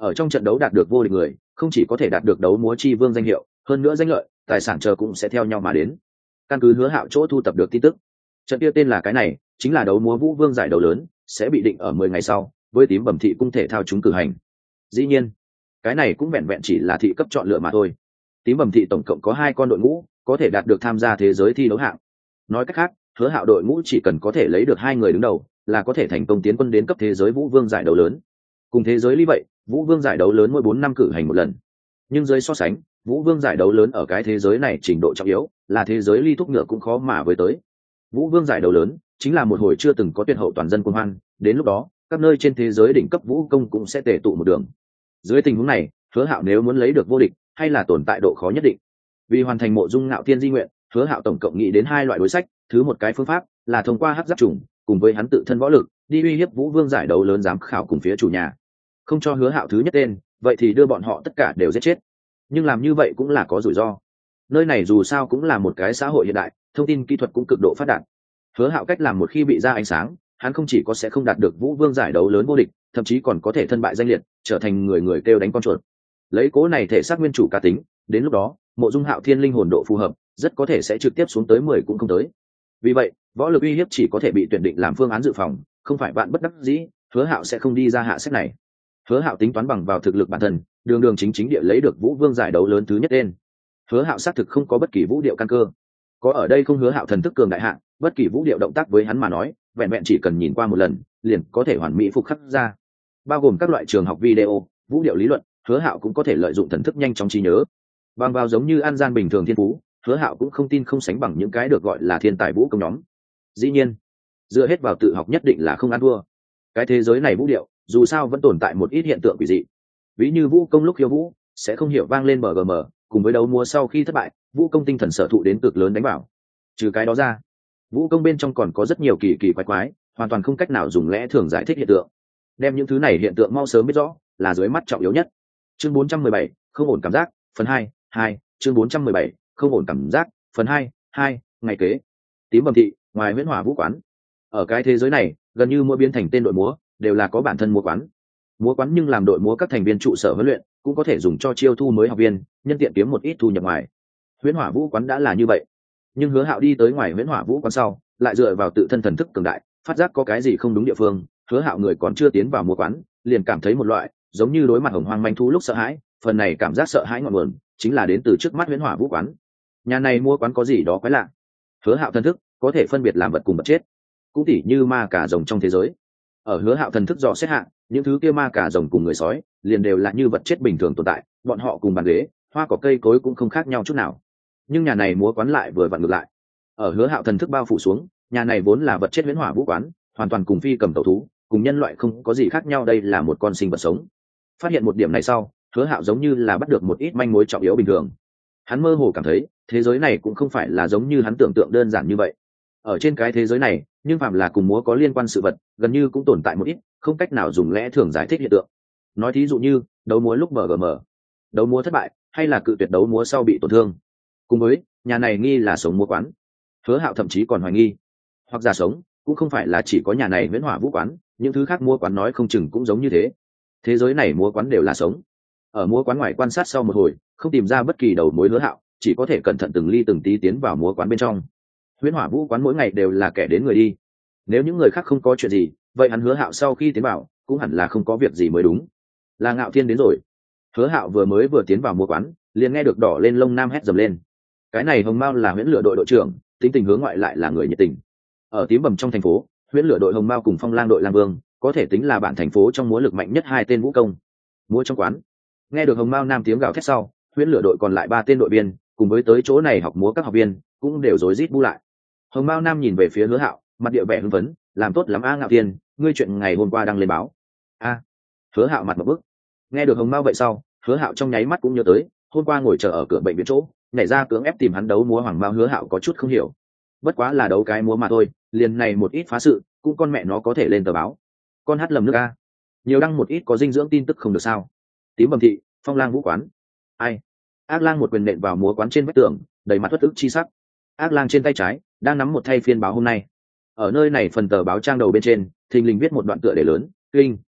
S1: ở trong trận đấu đạt được vô địch người không chỉ có thể đạt được đấu múa chi vương danh hiệu, hơn nữa danh lợi tài sản chờ cũng sẽ theo nhau mà đến. Căn cứ Hứa Hạo chỗ thu tập được tin tức, trận kia tên là cái này chính là đấu múa vũ vương giải đấu lớn, sẽ bị định ở mười ngày sau với tím bẩm thị cung thể thao chúng cử hành. Dĩ nhiên cái này cũng vẹn vẹn chỉ là thị cấp chọn lựa mà thôi. Tím bẩm thị tổng cộng có hai con đội ngũ có thể đạt được tham gia thế giới thi đấu hạng. Nói cách khác, Hứa Hạo đội ngũ chỉ cần có thể lấy được hai người đứng đầu là có thể thành công tiến quân đến cấp thế giới vũ vương giải đấu lớn. Cùng thế giới ly vậy, vũ vương giải đấu lớn mỗi bốn năm cử hành một lần, nhưng dưới so sánh, vũ vương giải đấu lớn ở cái thế giới này trình độ trọng yếu là thế giới ly thúc ngựa cũng khó mà với tới. Vũ vương giải đấu lớn chính là một hồi chưa từng có tuyệt hậu toàn dân quân hoan, đến lúc đó các nơi trên thế giới đỉnh cấp vũ công cũng sẽ tề tụ một đường. Dưới tình huống này, Hứa Hạo nếu muốn lấy được vô địch hay là tồn tại độ khó nhất định. Vì hoàn thành mộ dung ngạo thiên di nguyện, Hứa Hạo tổng cộng nghĩ đến hai loại đối sách. Thứ một cái phương pháp là thông qua hắc giáp trùng cùng với hắn tự thân võ lực đi uy hiếp vũ vương giải đấu lớn giám khảo cùng phía chủ nhà, không cho Hứa Hạo thứ nhất tên, vậy thì đưa bọn họ tất cả đều giết chết. Nhưng làm như vậy cũng là có rủi ro. Nơi này dù sao cũng là một cái xã hội hiện đại, thông tin kỹ thuật cũng cực độ phát đạt. Hứa Hạo cách làm một khi bị ra ánh sáng, hắn không chỉ có sẽ không đạt được vũ vương giải đấu lớn vô địch, thậm chí còn có thể thân bại danh liệt, trở thành người người kêu đánh con chuột. Lấy cố này thể xác nguyên chủ cá tính, đến lúc đó mộ dung Hạo thiên linh hồn độ phù hợp rất có thể sẽ trực tiếp xuống tới mười cũng không tới. Vì vậy võ lực uy hiếp chỉ có thể bị tuyển định làm phương án dự phòng, không phải bạn bất đắc dĩ, Hứa Hạo sẽ không đi ra hạ sách này. Hứa Hạo tính toán bằng vào thực lực bản thân, đường đường chính chính địa lấy được vũ vương giải đấu lớn thứ nhất tên. Hứa Hạo xác thực không có bất kỳ vũ điệu căn cơ, có ở đây không Hứa Hạo thần thức cường đại hạn, bất kỳ vũ điệu động tác với hắn mà nói vẹn vẹn chỉ cần nhìn qua một lần liền có thể hoàn mỹ phục khắc ra, bao gồm các loại trường học video vũ điệu lý luận. Hứa Hạo cũng có thể lợi dụng thần thức nhanh chóng trí nhớ, bằng vào giống như an gian bình thường thiên phú, Hứa Hạo cũng không tin không sánh bằng những cái được gọi là thiên tài vũ công nhóm. Dĩ nhiên dựa hết vào tự học nhất định là không ăn thua. Cái thế giới này vũ điệu dù sao vẫn tồn tại một ít hiện tượng quỷ dị, ví như vũ công lúc khiêu vũ sẽ không hiểu vang lên bờ gm, cùng với đấu múa sau khi thất bại vũ công tinh thần sở thụ đến cực lớn đánh vào. Trừ cái đó ra, vũ công bên trong còn có rất nhiều kỳ kỳ quái quái, hoàn toàn không cách nào dùng lẽ thường giải thích hiện tượng. Đem những thứ này hiện tượng mau sớm biết rõ là dưới mắt trọng yếu nhất. Chương bốn trăm mười bảy, không ổn cảm giác, phần hai, hai, chương bốn trăm mười bảy, không ổn cảm giác, phần hai, hai, ngày kế. Tím bẩm thị, ngoài Huyễn Hỏa vũ quán. Ở cái thế giới này, gần như mỗi biến thành tên đội múa đều là có bản thân múa quán. Múa quán nhưng làm đội múa các thành viên trụ sở huấn luyện, cũng có thể dùng cho chiêu thu mới học viên, nhân tiện kiếm một ít thu nhập ngoài. Huyễn Hỏa vũ quán đã là như vậy, nhưng Hứa Hạo đi tới ngoài Huyễn Hỏa vũ quán sau, lại dựa vào tự thân thần thức cường đại, phát giác có cái gì không đúng địa phương. Hứa Hạo người còn chưa tiến vào múa quán, liền cảm thấy một loại giống như đối mặt hồng hoang manh thú lúc sợ hãi, phần này cảm giác sợ hãi ngọn nguồn chính là đến từ trước mắt Huyễn Hỏa vũ quán. Nhà này múa quán có gì đó quái lạ. Hứa Hạo thần thức có thể phân biệt làm vật cùng vật chết, cũng tỉ như ma cả rồng trong thế giới. Ở Hứa Hạo thần thức dò xét hạng, những thứ kia ma cả rồng cùng người sói liền đều là như vật chết bình thường tồn tại, bọn họ cùng bàn ghế hoa cỏ cây cối cũng không khác nhau chút nào. Nhưng nhà này múa quán lại vừa vặn ngược lại. Ở Hứa Hạo thần thức bao phủ xuống, nhà này vốn là vật chết Huyễn Hỏa vũ quán, hoàn toàn cùng phi cầm tẩu thú cùng nhân loại không có gì khác nhau, đây là một con sinh vật sống. Phát hiện một điểm này sau, Hứa Hạo giống như là bắt được một ít manh mối trọng yếu bình thường. Hắn mơ hồ cảm thấy thế giới này cũng không phải là giống như hắn tưởng tượng đơn giản như vậy. Ở trên cái thế giới này, nhưng phạm là cùng múa có liên quan sự vật gần như cũng tồn tại một ít không cách nào dùng lẽ thường giải thích hiện tượng. Nói thí dụ như đấu múa lúc bờ gm, đấu múa thất bại, hay là cự tuyệt đấu múa sau bị tổn thương. Cùng với nhà này nghi là sống múa quán, Hứa Hạo thậm chí còn hoài nghi hoặc giả sống cũng không phải là chỉ có nhà này Huyễn Hỏa vũ quán, những thứ khác múa quán nói không chừng cũng giống như thế. Thế giới này múa quán đều là sống. Ở múa quán ngoài quan sát sau một hồi, không tìm ra bất kỳ đầu mối Hứa Hạo chỉ có thể cẩn thận từng ly từng tí tiến vào múa quán bên trong. Huyễn Hỏa vũ quán mỗi ngày đều là kẻ đến người đi, nếu những người khác không có chuyện gì, vậy hắn Hứa Hạo sau khi tiến vào cũng hẳn là không có việc gì mới đúng. Là Ngạo Thiên đến rồi. Hứa Hạo vừa mới vừa tiến vào múa quán, liền nghe được đỏ lên lông nam hét dầm lên. Cái này Hồng Mao là Huyễn Lửa đội đội trưởng, tính tình hướng ngoại lại là người nhiệt tình. Ở tím bầm trong thành phố, Huyễn Lửa đội Hồng Mao cùng Phong Lang đội Lang Vương có thể tính là bản thành phố trong múa lực mạnh nhất hai tên vũ công. Múa trong quán, nghe được Hồng Mao nam tiếng gào thét sau, Huyễn Lửa đội còn lại ba tên đội viên cùng với tới chỗ này học múa các học viên cũng đều rối rít bu lại. Hồng Mao nam nhìn về phía Hứa Hạo, mặt địa vẻ hưng phấn, làm tốt lắm a Ngạo Thiên, ngươi chuyện ngày hôm qua đăng lên báo. A. Hứa Hạo mặt một bức. Nghe được Hồng Mao vậy sau, Hứa Hạo trong nháy mắt cũng nhớ tới hôm qua ngồi chờ ở cửa bệnh viện chỗ, nhảy ra cưỡng ép tìm hắn đấu múa Hoàng Mao. Hứa Hạo có chút không hiểu, bất quá là đấu cái múa mà thôi, liền này một ít phá sự cũng con mẹ nó có thể lên tờ báo. Con hát lầm nước a, nhiều đăng một ít có dinh dưỡng tin tức không được sao? Tím bầm thị, Phong Lang vũ quán. Ai? Ác Lang một quyền nện vào múa quán trên vách tường, đầy mặt uất ức chi sắc. Ác Lang trên tay trái đang nắm một thay phiên báo hôm nay. Ở nơi này phần tờ báo trang đầu bên trên thình lình viết một đoạn tựa đề lớn: kinh.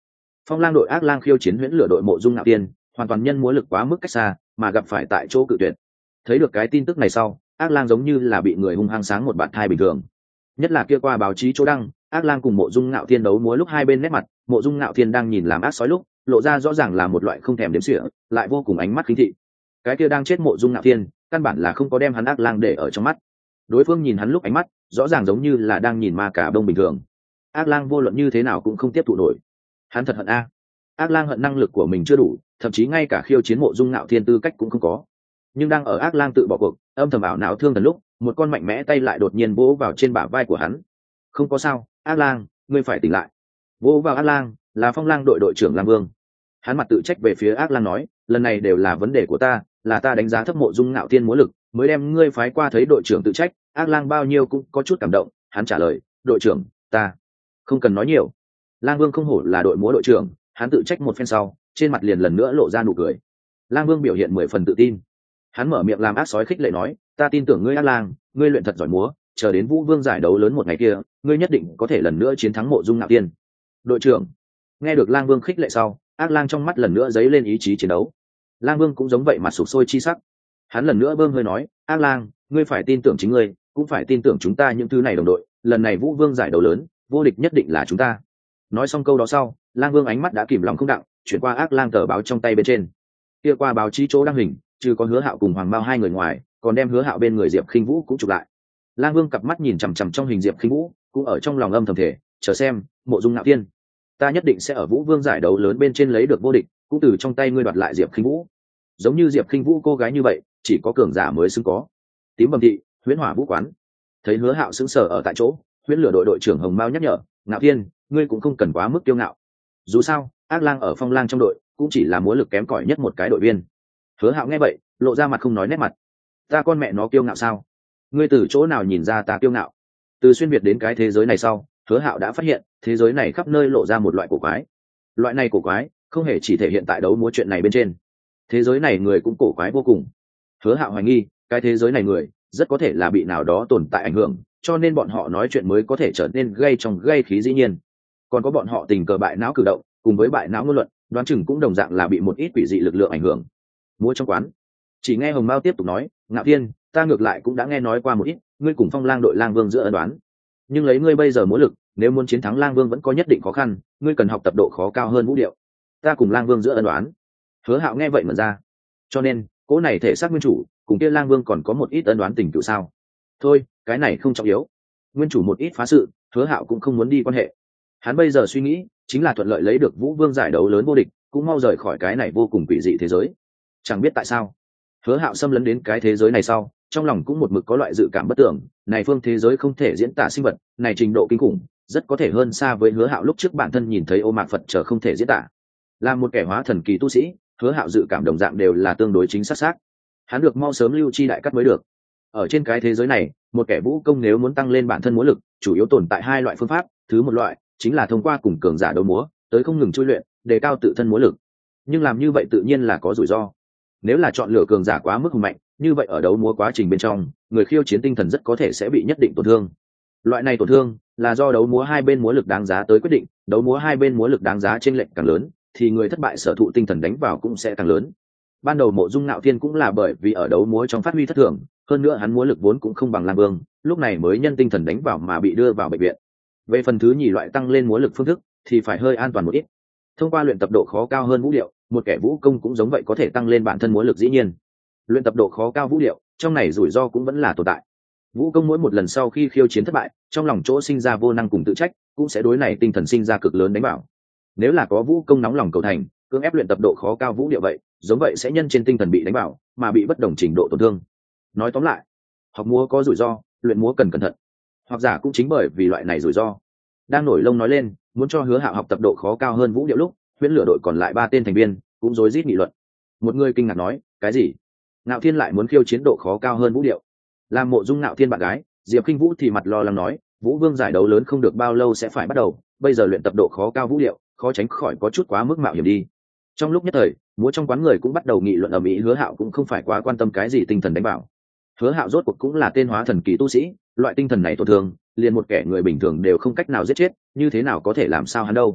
S1: Phong lang đội ác lang khiêu chiến huyễn lửa đội mộ dung ngạo tiên, hoàn toàn nhân múa lực quá mức cách xa mà gặp phải tại chỗ cự tuyệt. Thấy được cái tin tức này sau, ác lang giống như là bị người hung hăng sáng một bạt thai bình thường. Nhất là kia qua báo chí chỗ đăng, ác lang cùng mộ dung ngạo thiên đấu múa lúc hai bên nét mặt, mộ dung ngạo thiên đang nhìn làm ác sói lúc lộ ra rõ ràng là một loại không thèm đếm xỉa, lại vô cùng ánh mắt khinh thị. Cái kia đang chết mộ dung ngạo thiên căn bản là không có đem hắn ác lang để ở trong mắt. Đối phương nhìn hắn lúc ánh mắt rõ ràng giống như là đang nhìn ma cả bông bình thường. Ác lang vô luận như thế nào cũng không tiếp thụ nổi. Hắn thật hận a. Ác lang hận năng lực của mình chưa đủ, thậm chí ngay cả khiêu chiến mộ dung ngạo thiên tư cách cũng không có. Nhưng đang ở ác lang tự bỏ cuộc, âm thầm ảo não thương thần lúc, một con mạnh mẽ tay lại đột nhiên vỗ vào trên bả vai của hắn. Không có sao, ác lang, ngươi phải tỉnh lại. Vỗ vào ác lang là Phong lang đội đội trưởng Lang Vương. Hắn mặt tự trách về phía ác lang nói, lần này đều là vấn đề của ta, là ta đánh giá thấp mộ dung ngạo thiên múa lực, mới đem ngươi phái qua thấy đội trưởng tự trách. Ác lang bao nhiêu cũng có chút cảm động, hắn trả lời, đội trưởng, ta không cần nói nhiều. Lang Vương không hổ là đội múa đội trưởng, hắn tự trách một phen sau, trên mặt liền lần nữa lộ ra nụ cười. Lang Vương biểu hiện mười phần tự tin. Hắn mở miệng làm ác sói khích lệ nói, ta tin tưởng ngươi ác lang, ngươi luyện thật giỏi múa, chờ đến Vũ Vương giải đấu lớn một ngày kia, ngươi nhất định có thể lần nữa chiến thắng mộ dung ngạo thiên. Đội trưởng. Nghe được Lang Vương khích lệ sau, ác lang trong mắt lần nữa dấy lên ý chí chiến đấu. Lang Vương cũng giống vậy mặt sụp sôi chi sắc. Hắn lần nữa bơm hơi nói, ác lang, ngươi phải tin tưởng chính ngươi, cũng phải tin tưởng chúng ta những thứ này đồng đội, lần này Vũ Vương giải đấu lớn, vô địch nhất định là chúng ta. Nói xong câu đó sau, Lang Vương ánh mắt đã kìm lòng không đặng, chuyển qua ác lang tờ báo trong tay bên trên. Kia qua báo chí chỗ đăng hình, trừ có Hứa Hạo cùng Hoàng Mao hai người ngoài, còn đem Hứa Hạo bên người Diệp Khinh Vũ cũng chụp lại. Lang Vương cặp mắt nhìn chằm chằm trong hình Diệp Khinh Vũ, cũng ở trong lòng âm thầm thể, chờ xem, mộ dung ngạo thiên, ta nhất định sẽ ở Vũ Vương giải đấu lớn bên trên lấy được vô địch, cũng từ trong tay ngươi đoạt lại Diệp Khinh Vũ. Giống như Diệp Khinh Vũ cô gái như vậy, chỉ có cường giả mới xứng có. Tím bầm thị, Huyễn Hỏa Vũ quán. Thấy Hứa Hạo sững sờ ở tại chỗ, Huyễn Lửa đội đội trưởng Hồng Mao nhắc nhở, ngạo thiên, ngươi cũng không cần quá mức kiêu ngạo. Dù sao, ác lang ở Phong lang trong đội, cũng chỉ là múa lực kém cỏi nhất một cái đội viên. Hứa Hạo nghe vậy, lộ ra mặt không nói nét mặt. Ta con mẹ nó kiêu ngạo sao? Ngươi từ chỗ nào nhìn ra ta kiêu ngạo? Từ xuyên việt đến cái thế giới này sau, Hứa Hạo đã phát hiện, thế giới này khắp nơi lộ ra một loại cổ quái. Loại này cổ quái, không hề chỉ thể hiện tại đấu múa chuyện này bên trên. Thế giới này người cũng cổ quái vô cùng. Hứa Hạo hoài nghi, cái thế giới này người, rất có thể là bị nào đó tồn tại ảnh hưởng, cho nên bọn họ nói chuyện mới có thể trở nên gây trong gây khí dĩ nhiên. Còn có bọn họ tình cờ bại não cử động, cùng với bại não ngôn luận, đoán chừng cũng đồng dạng là bị một ít quỷ dị lực lượng ảnh hưởng. Múa trong quán, chỉ nghe Hồng Mao tiếp tục nói, ngạo thiên, ta ngược lại cũng đã nghe nói qua một ít, ngươi cùng Phong lang đội Lang Vương giữa ân đoán. Nhưng lấy ngươi bây giờ múa lực, nếu muốn chiến thắng Lang Vương vẫn có nhất định khó khăn, ngươi cần học tập độ khó cao hơn vũ điệu. Ta cùng Lang Vương giữa ân đoán. Hứa Hạo nghe vậy mà ra. Cho nên, cỗ này thể xác nguyên chủ, cùng kia Lang Vương còn có một ít ân đoán tình cựu sao? Thôi, cái này không trọng yếu. Nguyên chủ một ít phá sự, Hứa Hạo cũng không muốn đi quan hệ. Hắn bây giờ suy nghĩ, chính là thuận lợi lấy được Vũ Vương giải đấu lớn vô địch, cũng mau rời khỏi cái này vô cùng quỷ dị thế giới. Chẳng biết tại sao, Hứa Hạo xâm lấn đến cái thế giới này sau, trong lòng cũng một mực có loại dự cảm bất tưởng, này phương thế giới không thể diễn tả sinh vật, này trình độ kinh khủng, rất có thể hơn xa với Hứa Hạo lúc trước bản thân nhìn thấy ô mạc Phật trở không thể diễn tả. Là một kẻ hóa thần kỳ tu sĩ, Hứa Hạo dự cảm đồng dạng đều là tương đối chính xác xác. Hắn được mau sớm lưu chi đại cắt mới được. Ở trên cái thế giới này, một kẻ vũ công nếu muốn tăng lên bản thân múa lực, chủ yếu tồn tại hai loại phương pháp, thứ một loại chính là thông qua cùng cường giả đấu múa, tới không ngừng chui luyện, đề cao tự thân múa lực. Nhưng làm như vậy tự nhiên là có rủi ro. Nếu là chọn lựa cường giả quá mức hùng mạnh, như vậy ở đấu múa quá trình bên trong, người khiêu chiến tinh thần rất có thể sẽ bị nhất định tổn thương. Loại này tổn thương là do đấu múa hai bên múa lực đáng giá tới quyết định, đấu múa hai bên múa lực đáng giá trên lệnh càng lớn, thì người thất bại sở thụ tinh thần đánh vào cũng sẽ càng lớn. Ban đầu mộ dung ngạo thiên cũng là bởi vì ở đấu múa trong phát huy thất thường, hơn nữa hắn múa lực vốn cũng không bằng Lang Vương, lúc này mới nhân tinh thần đánh vào mà bị đưa vào bệnh viện. Về phần thứ nhì loại tăng lên múa lực phương thức thì phải hơi an toàn một ít. Thông qua luyện tập độ khó cao hơn vũ điệu, một kẻ vũ công cũng giống vậy có thể tăng lên bản thân múa lực dĩ nhiên. Luyện tập độ khó cao vũ điệu, trong này rủi ro cũng vẫn là tồn tại. Vũ công mỗi một lần sau khi khiêu chiến thất bại, trong lòng chỗ sinh ra vô năng cùng tự trách, cũng sẽ đối này tinh thần sinh ra cực lớn đánh bảo. Nếu là có vũ công nóng lòng cầu thành, cưỡng ép luyện tập độ khó cao vũ điệu vậy, giống vậy sẽ nhân trên tinh thần bị đánh bảo, mà bị bất đồng trình độ tổn thương. Nói tóm lại, học múa có rủi ro, luyện múa cần cẩn thận. Hoặc giả cũng chính bởi vì loại này rủi ro, đang nổi lông nói lên, muốn cho Hứa Hạo học tập độ khó cao hơn vũ điệu lúc, Huyễn Lửa đội còn lại ba tên thành viên cũng rối rít nghị luận. Một người kinh ngạc nói, cái gì? Ngạo Thiên lại muốn khiêu chiến độ khó cao hơn vũ điệu? Làm Mộ Dung Ngạo Thiên bạn gái, Diệp Khinh Vũ thì mặt lo lắng nói, Vũ Vương giải đấu lớn không được bao lâu sẽ phải bắt đầu, bây giờ luyện tập độ khó cao vũ điệu, khó tránh khỏi có chút quá mức mạo hiểm đi. Trong lúc nhất thời, múa trong quán người cũng bắt đầu nghị luận ầm ĩ, Hứa Hạo cũng không phải quá quan tâm cái gì tinh thần đánh bảo. Hứa Hạo rốt cuộc cũng là tên hóa thần kỳ tu sĩ, loại tinh thần này tổn thương, liền một kẻ người bình thường đều không cách nào giết chết, như thế nào có thể làm sao hắn đâu?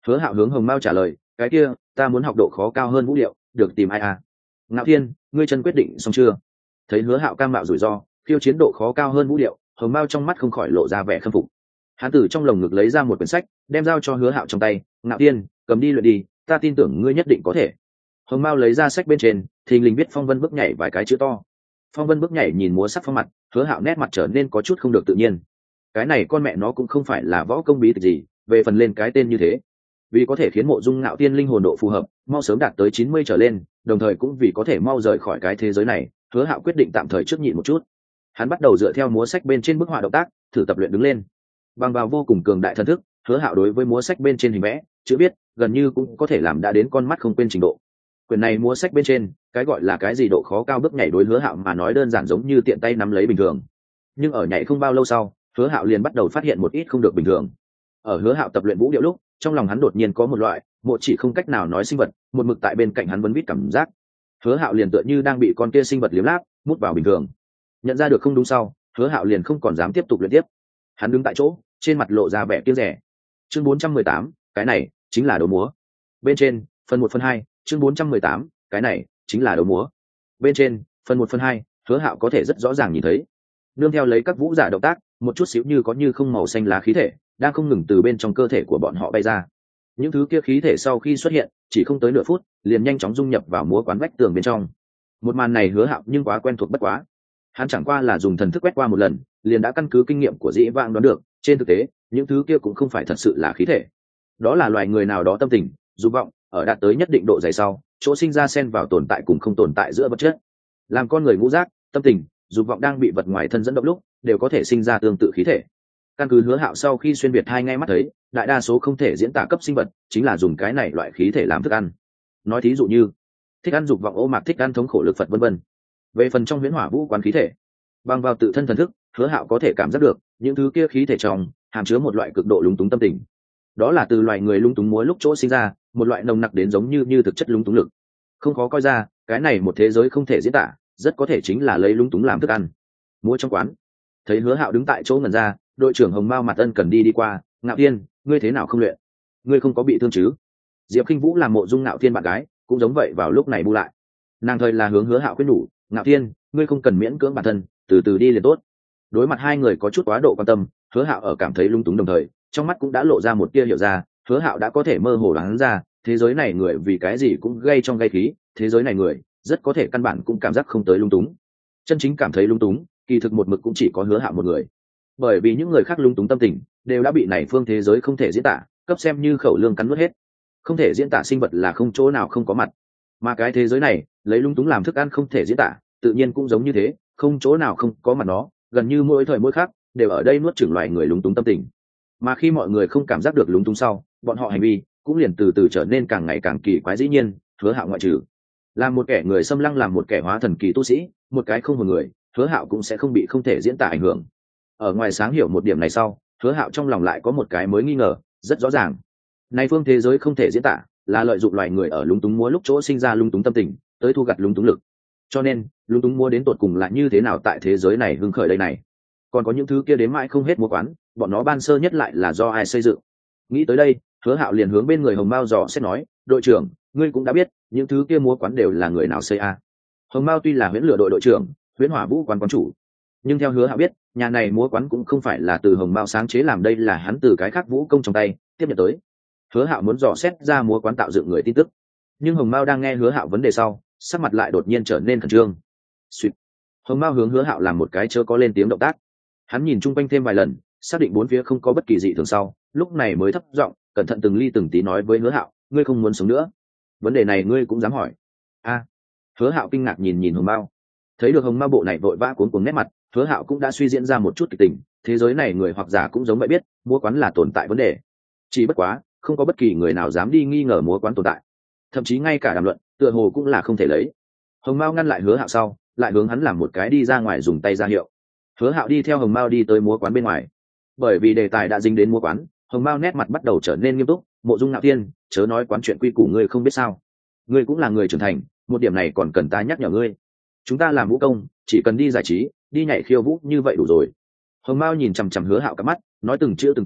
S1: Hứa Hạo hướng Hồng Mao trả lời, cái kia ta muốn học độ khó cao hơn vũ điệu, được tìm ai à? Ngạo Thiên, ngươi chân quyết định xong chưa? Thấy Hứa Hạo cam mạo rủi ro, khiêu chiến độ khó cao hơn vũ điệu, Hồng Mao trong mắt không khỏi lộ ra vẻ khâm phục. Hắn từ trong lồng ngực lấy ra một quyển sách, đem giao cho Hứa Hạo trong tay, Ngạo Thiên, cầm đi luyện đi, ta tin tưởng ngươi nhất định có thể. Hồng Mao lấy ra sách bên trên, thình lình viết Phong Vân bước nhảy vài cái chữ to. Phong Vân bước nhảy nhìn múa sắc phong mặt, Hứa Hạo nét mặt trở nên có chút không được tự nhiên. Cái này con mẹ nó cũng không phải là võ công bí tịch gì, về phần lên cái tên như thế, vì có thể khiến Mộ Dung Ngạo Thiên linh hồn độ phù hợp, mau sớm đạt tới chín mươi trở lên, đồng thời cũng vì có thể mau rời khỏi cái thế giới này, Hứa Hạo quyết định tạm thời trước nhịn một chút. Hắn bắt đầu dựa theo múa sách bên trên bức họa động tác, thử tập luyện đứng lên. Bằng vào vô cùng cường đại thần thức, Hứa Hạo đối với múa sách bên trên hình vẽ, chữ viết, gần như cũng có thể làm đã đến con mắt không quên trình độ. Quyền này múa sách bên trên, cái gọi là cái gì độ khó cao bước nhảy đối Hứa Hạo mà nói đơn giản giống như tiện tay nắm lấy bình thường. Nhưng ở nhảy không bao lâu sau, Hứa Hạo liền bắt đầu phát hiện một ít không được bình thường. Ở Hứa Hạo tập luyện vũ điệu lúc, trong lòng hắn đột nhiên có một loại, một chỉ không cách nào nói sinh vật, một mực tại bên cạnh hắn vấn vít cảm giác. Hứa Hạo liền tựa như đang bị con kia sinh vật liếm láp, mút vào bình thường. Nhận ra được không đúng sau, Hứa Hạo liền không còn dám tiếp tục luyện tiếp. Hắn đứng tại chỗ, trên mặt lộ ra vẻ kiêu rẻ. Chương bốn trăm mười tám, cái này chính là đấu múa. Bên trên, phần một phần hai, chương bốn trăm mười tám, cái này chính là đấu múa. Bên trên, phần một phần hai, Hứa Hạo có thể rất rõ ràng nhìn thấy. Nương theo lấy các vũ giả động tác, một chút xíu như có như không màu xanh lá khí thể đang không ngừng từ bên trong cơ thể của bọn họ bay ra. Những thứ kia khí thể sau khi xuất hiện, chỉ không tới nửa phút, liền nhanh chóng dung nhập vào múa quán vách tường bên trong. Một màn này Hứa Hạo nhưng quá quen thuộc bất quá. Hắn chẳng qua là dùng thần thức quét qua một lần, liền đã căn cứ kinh nghiệm của dĩ vãng đoán được, trên thực tế, những thứ kia cũng không phải thật sự là khí thể. Đó là loài người nào đó tâm tình, dục vọng, ở đạt tới nhất định độ dày sau, chỗ sinh ra xen vào tồn tại cùng không tồn tại giữa vật chất. Làm con người ngũ giác, tâm tình, dục vọng đang bị vật ngoài thân dẫn động lúc, đều có thể sinh ra tương tự khí thể. Căn cứ Hứa Hạo sau khi xuyên việt hai ngay mắt thấy, đại đa số không thể diễn tả cấp sinh vật chính là dùng cái này loại khí thể làm thức ăn. Nói thí dụ như thích ăn dục vọng ô mạc, thích ăn thống khổ lực Phật vân vân. Về phần trong huyễn hỏa vũ quán khí thể, bằng vào tự thân thần thức, Hứa Hạo có thể cảm giác được những thứ kia khí thể trong hàm chứa một loại cực độ lúng túng tâm tình. Đó là từ loài người lúng túng múa lúc chỗ sinh ra, một loại nồng nặc đến giống như như thực chất lúng túng lực. Không khó coi ra, cái này một thế giới không thể diễn tả, rất có thể chính là lấy lúng túng làm thức ăn. Múa trong quán, thấy Hứa Hạo đứng tại chỗ ngẩn ra, đội trưởng Hồng Mao mặt ân cần đi đi qua, Ngạo Thiên, ngươi thế nào không luyện? Ngươi không có bị thương chứ? Diệp Kinh Vũ làm Mộ Dung Ngạo Thiên bạn gái, cũng giống vậy vào lúc này bu lại. Nàng thời là hướng Hứa Hạo khuyên nhủ, Ngạo Thiên, ngươi không cần miễn cưỡng bản thân, từ từ đi liền tốt. Đối mặt hai người có chút quá độ quan tâm, Hứa Hạo ở cảm thấy lung túng đồng thời, trong mắt cũng đã lộ ra một tia hiểu ra, Hứa Hạo đã có thể mơ hồ đoán ra, thế giới này người vì cái gì cũng gây trong gây khí, thế giới này người rất có thể căn bản cũng cảm giác không tới lung túng. Chân chính cảm thấy lung túng, kỳ thực một mực cũng chỉ có Hứa Hạo một người. Bởi vì những người khác lung túng tâm tình đều đã bị này phương thế giới không thể diễn tả cấp xem như khẩu lương cắn nuốt hết. Không thể diễn tả sinh vật là không chỗ nào không có mặt, mà cái thế giới này lấy lung túng làm thức ăn không thể diễn tả, tự nhiên cũng giống như thế, không chỗ nào không có mặt nó, gần như mỗi thời mỗi khác đều ở đây nuốt chửng loài người lung túng tâm tình. Mà khi mọi người không cảm giác được lung túng sau, bọn họ hành vi cũng liền từ từ trở nên càng ngày càng kỳ quái. Dĩ nhiên, Hứa Hạo ngoại trừ, làm một kẻ người xâm lăng, làm một kẻ hóa thần kỳ tu sĩ, một cái không hồn người, Hứa Hạo cũng sẽ không bị không thể diễn tả ảnh hưởng. Ở ngoài sáng hiểu một điểm này sau, Hứa Hạo trong lòng lại có một cái mới nghi ngờ, rất rõ ràng. Này phương thế giới không thể diễn tả, là lợi dụng loài người ở lúng túng múa lúc chỗ sinh ra lung túng tâm tình, tới thu gặt lung túng lực. Cho nên, lung túng múa đến tột cùng là như thế nào tại thế giới này hưng khởi đây này? Còn có những thứ kia đến mãi không hết múa quán, bọn nó ban sơ nhất lại là do ai xây dựng? Nghĩ tới đây, Hứa Hạo liền hướng bên người Hồng Mao dò xét nói, đội trưởng, ngươi cũng đã biết, những thứ kia múa quán đều là người nào xây à? Hồng Mao tuy là huyễn lửa đội đội trưởng, huyễn hỏa vũ quán quán chủ, nhưng theo Hứa Hạo biết, nhà này múa quán cũng không phải là từ Hồng Mao sáng chế làm, đây là hắn từ cái khác vũ công trong tay tiếp nhận tới. Hứa Hạo muốn dò xét ra múa quán tạo dựng người tin tức, nhưng Hồng Mao đang nghe Hứa Hạo vấn đề sau, sắc mặt lại đột nhiên trở nên khẩn trương. Xuyệt. Hồng Mao hướng Hứa Hạo làm một cái chớ có lên tiếng động tác. Hắn nhìn chung quanh thêm vài lần, xác định bốn phía không có bất kỳ dị thường sau, lúc này mới thấp giọng, cẩn thận từng ly từng tí nói với Hứa Hạo, ngươi không muốn sống nữa? Vấn đề này ngươi cũng dám hỏi? A. Hứa Hạo kinh ngạc nhìn nhìn Hồng Mao, thấy được Hồng Mao bộ này vội vã cuốn cuồng nét mặt, Hứa Hạo cũng đã suy diễn ra một chút kịch tình, thế giới này người hoặc giả cũng giống vậy biết, múa quán là tồn tại vấn đề. Chỉ bất quá, không có bất kỳ người nào dám đi nghi ngờ múa quán tồn tại, thậm chí ngay cả đàm luận, tựa hồ cũng là không thể lấy. Hồng Mao ngăn lại Hứa Hạo sau, lại hướng hắn làm một cái đi ra ngoài dùng tay ra hiệu. Hứa Hạo đi theo Hồng Mao đi tới múa quán bên ngoài. Bởi vì đề tài đã dính đến múa quán, Hồng Mao nét mặt bắt đầu trở nên nghiêm túc, Mộ Dung Ngạo Thiên, chớ nói quán chuyện quy củ ngươi không biết sao? Ngươi cũng là người trưởng thành, một điểm này còn cần ta nhắc nhở ngươi. Chúng ta làm vũ công, chỉ cần đi giải trí, đi nhảy khiêu vũ như vậy đủ rồi. Hồng Mao nhìn chằm chằm Hứa Hạo cặp mắt, nói từng chữ từng câu,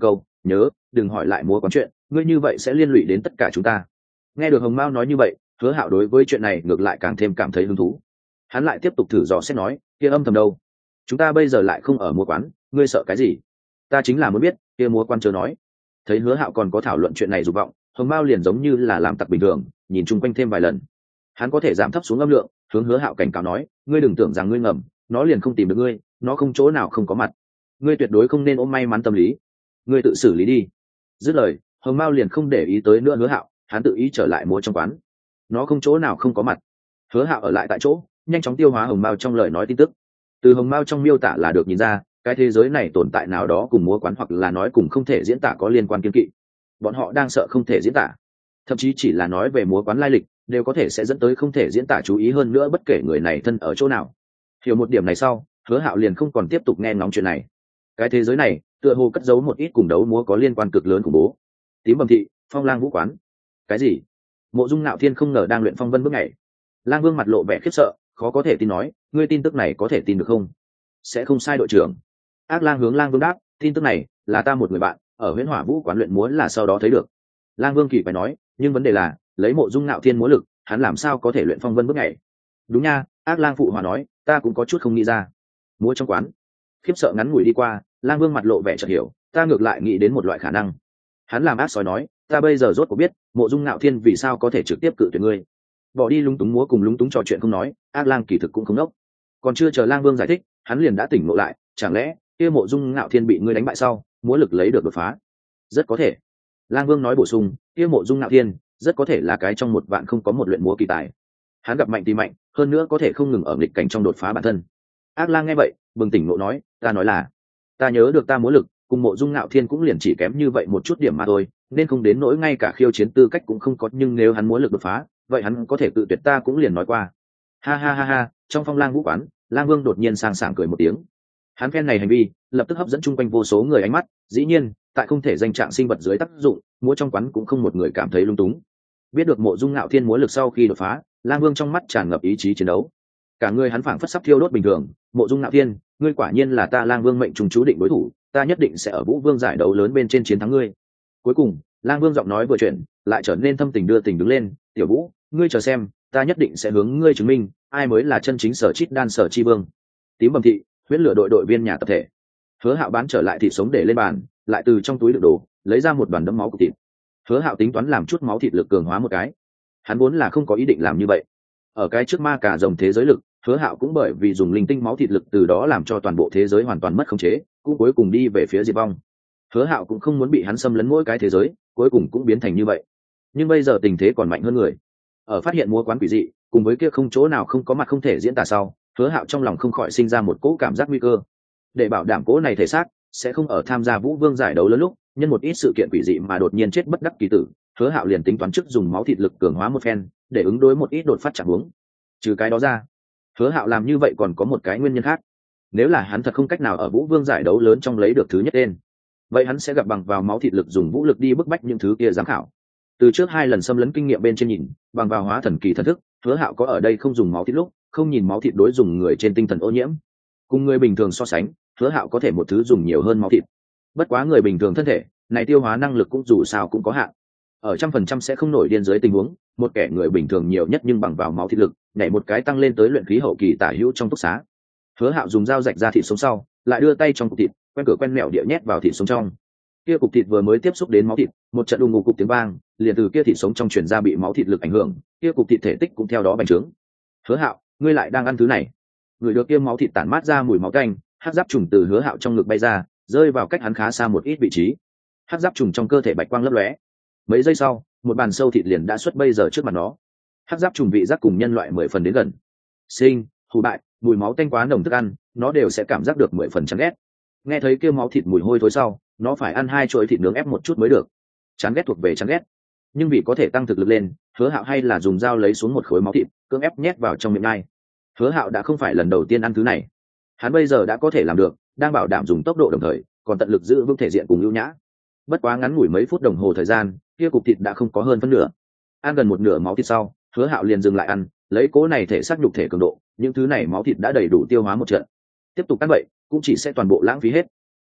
S1: nhớ đừng hỏi lại múa quán chuyện, ngươi như vậy sẽ liên lụy đến tất cả chúng ta. Nghe được hồng mao nói như vậy, Hứa Hạo đối với chuyện này ngược lại càng thêm cảm thấy hứng thú. Hắn lại tiếp tục thử dò xét nói, kia âm thầm đâu? Chúng ta bây giờ lại không ở múa quán, ngươi sợ cái gì? Ta chính là muốn biết, kia múa quán chớ nói. Thấy Hứa Hạo còn có thảo luận chuyện này dục vọng, hồng mao liền giống như là làm tặc bình thường, nhìn chung quanh thêm vài lần. Hắn có thể giảm thấp xuống âm lượng, hướng Hứa Hạo cảnh cáo nói, ngươi đừng tưởng rằng ngươi ngầm, nó liền không tìm được ngươi, nó không chỗ nào không có mặt. Ngươi tuyệt đối không nên ôm may mắn tâm lý, ngươi tự xử lý đi. Dứt lời, hồng mao liền không để ý tới nữa Hứa Hạo, hắn tự ý trở lại múa trong quán. Nó không chỗ nào không có mặt. Hứa Hạo ở lại tại chỗ, nhanh chóng tiêu hóa hồng mao trong lời nói tin tức. Từ hồng mao trong miêu tả là được nhìn ra, cái thế giới này tồn tại nào đó cùng múa quán hoặc là nói cùng không thể diễn tả có liên quan kiên kỵ. Bọn họ đang sợ không thể diễn tả, thậm chí chỉ là nói về múa quán lai lịch đều có thể sẽ dẫn tới không thể diễn tả chú ý hơn nữa bất kể người này thân ở chỗ nào. Hiểu một điểm này sau, Hứa Hạo liền không còn tiếp tục nghe ngóng chuyện này. Cái thế giới này tựa hồ cất giấu một ít cùng đấu múa có liên quan cực lớn khủng bố. Tím Bầm Thị, Phong Lang Vũ Quán. Cái gì? Mộ Dung Nạo Thiên không ngờ đang luyện phong vân bước nhảy. Lang Vương mặt lộ vẻ khiếp sợ, khó có thể tin nói, ngươi tin tức này có thể tin được không? Sẽ không sai đội trưởng. Ác Lang hướng Lang Vương đáp, tin tức này là ta một người bạn ở Huyễn Hỏa Vũ Quán luyện múa là sau đó thấy được. Lang Vương kỳ phải nói, nhưng vấn đề là lấy Mộ Dung Nạo Thiên múa lực, hắn làm sao có thể luyện phong vân bước nhảy? Đúng nha, Ác Lang phụ hòa nói, ta cũng có chút không nghĩ ra. Múa trong quán. Khiếp sợ ngắn ngủi đi qua, Lang Vương mặt lộ vẻ chợt hiểu, ta ngược lại nghĩ đến một loại khả năng. Hắn làm ác sói nói, ta bây giờ rốt cuộc biết Mộ Dung Nạo Thiên vì sao có thể trực tiếp cự tuyệt ngươi. Bỏ đi lúng túng múa cùng lúng túng trò chuyện không nói, Ác Lang kỳ thực cũng không nốc. Còn chưa chờ Lang Vương giải thích, hắn liền đã tỉnh ngộ lại, chẳng lẽ kia Mộ Dung Nạo Thiên bị ngươi đánh bại sau, múa lực lấy được đột phá? Rất có thể. Lang Vương nói bổ sung, kia Mộ Dung Nạo Thiên rất có thể là cái trong một vạn không có một luyện múa kỳ tài. Hắn gặp mạnh thì mạnh, hơn nữa có thể không ngừng ở nghịch cảnh trong đột phá bản thân. Ác Lang nghe vậy, bừng tỉnh ngộ nói, ta nói là, ta nhớ được ta múa lực cùng Mộ Dung Nạo Thiên cũng liền chỉ kém như vậy một chút điểm mà thôi, nên không đến nỗi ngay cả khiêu chiến tư cách cũng không có, nhưng nếu hắn múa lực đột phá, vậy hắn có thể tự tuyệt ta cũng liền nói qua. Ha ha ha ha, trong Phong Lang Vũ Quán, Lang Vương đột nhiên sang sảng cười một tiếng. Hắn phen này hành vi lập tức hấp dẫn chung quanh vô số người ánh mắt, dĩ nhiên tại không thể danh trạng sinh vật dưới tác dụng, múa trong quán cũng không một người cảm thấy lung túng. Biết được Mộ Dung Nạo Thiên múa lực sau khi đột phá, Lang Vương trong mắt tràn ngập ý chí chiến đấu, cả người hắn phảng phất sắp thiêu đốt bình thường. Mộ Dung Nạo Thiên, ngươi quả nhiên là ta Lang Vương mệnh trùng chú định đối thủ, ta nhất định sẽ ở Vũ Vương giải đấu lớn bên trên chiến thắng ngươi. Cuối cùng, Lang Vương giọng nói vừa chuyển, lại trở nên thâm tình đưa tình đứng lên, tiểu Vũ, ngươi chờ xem, ta nhất định sẽ hướng ngươi chứng minh ai mới là chân chính Sở Chít Đan Sở Chi Vương. Tím Bầm Thị, Huyễn Lửa đội đội viên nhà tập thể. Hứa Hạo bán trở lại thịt sống để lên bàn, lại từ trong túi đựng đồ lấy ra một đoàn đấm máu của thịt. Hứa Hạo tính toán làm chút máu thịt lực cường hóa một cái. Hắn vốn là không có ý định làm như vậy. Ở cái trước ma cả rồng thế giới lực, Hứa Hạo cũng bởi vì dùng linh tinh máu thịt lực từ đó làm cho toàn bộ thế giới hoàn toàn mất khống chế, cũng cuối cùng đi về phía diệt vong. Hứa Hạo cũng không muốn bị hắn xâm lấn mỗi cái thế giới, cuối cùng cũng biến thành như vậy. Nhưng bây giờ tình thế còn mạnh hơn người. Ở phát hiện múa quán quỷ dị, cùng với kia không chỗ nào không có mặt không thể diễn tả sau, Hứa Hạo trong lòng không khỏi sinh ra một cỗ cảm giác nguy cơ. Để bảo đảm cỗ này thể xác sẽ không ở tham gia Vũ Vương giải đấu lớn lúc, nhân một ít sự kiện quỷ dị mà đột nhiên chết bất đắc kỳ tử, Hứa Hạo liền tính toán trước dùng máu thịt lực cường hóa một phen, để ứng đối một ít đột phát trạng huống. Trừ cái đó ra, Hứa Hạo làm như vậy còn có một cái nguyên nhân khác. Nếu là hắn thật không cách nào ở Vũ Vương giải đấu lớn trong lấy được thứ nhất tên, vậy hắn sẽ gặp bằng vào máu thịt lực dùng vũ lực đi bức bách những thứ kia giám khảo. Từ trước hai lần xâm lấn kinh nghiệm bên trên nhìn, bằng vào hóa thần kỳ thần thức, Hứa Hạo có ở đây không dùng máu thịt lúc, không nhìn máu thịt đối dùng người trên tinh thần ô nhiễm. Cùng người bình thường so sánh, Hứa Hạo có thể một thứ dùng nhiều hơn máu thịt. Bất quá người bình thường thân thể này tiêu hóa năng lực cũng dù sao cũng có hạn, ở trăm phần trăm sẽ không nổi điên dưới tình huống, một kẻ người bình thường nhiều nhất nhưng bằng vào máu thịt lực, nhảy một cái tăng lên tới luyện khí hậu kỳ tả hữu trong túc xá. Hứa Hạo dùng dao rạch ra thịt sống sau, lại đưa tay trong cục thịt, quen cửa quen mẹo địa nhét vào thịt sống trong. Kia cục thịt vừa mới tiếp xúc đến máu thịt, một trận đùng ngục cục tiếng vang, liền từ kia thịt sống trong truyền ra bị máu thịt lực ảnh hưởng, kia cục thịt thể tích cũng theo đó bành trướng. Hứa Hạo, ngươi lại đang ăn thứ này? Người được kia máu thịt tản mát ra mùi máu tanh, hắc giáp trùng từ Hứa Hạo trong ngực bay ra, rơi vào cách hắn khá xa một ít vị trí. Hắc giáp trùng trong cơ thể bạch quang lấp lóe. Mấy giây sau, một bàn sâu thịt liền đã xuất bây giờ trước mặt nó. Hắc giáp trùng vị giác cùng nhân loại mười phần đến gần. Sinh, hủ bại, mùi máu tanh quá nồng thức ăn, nó đều sẽ cảm giác được mười phần chán ghét. Nghe thấy kêu máu thịt mùi hôi thối sau, nó phải ăn hai chuỗi thịt nướng ép một chút mới được. Chán ghét thuộc về chán ghét, nhưng vì có thể tăng thực lực lên, Hứa Hạo hay là dùng dao lấy xuống một khối máu thịt, cưỡng ép nhét vào trong miệng ngay. Hứa Hạo đã không phải lần đầu tiên ăn thứ này, hắn bây giờ đã có thể làm được, đang bảo đảm dùng tốc độ đồng thời, còn tận lực giữ vững thể diện cùng ưu nhã. Bất quá ngắn ngủi mấy phút đồng hồ thời gian, kia cục thịt đã không có hơn phân nửa. Ăn gần một nửa máu thịt sau, Hứa Hạo liền dừng lại ăn, lấy cố này thể xác nhục thể cường độ, những thứ này máu thịt đã đầy đủ tiêu hóa một trận. Tiếp tục ăn vậy, cũng chỉ sẽ toàn bộ lãng phí hết.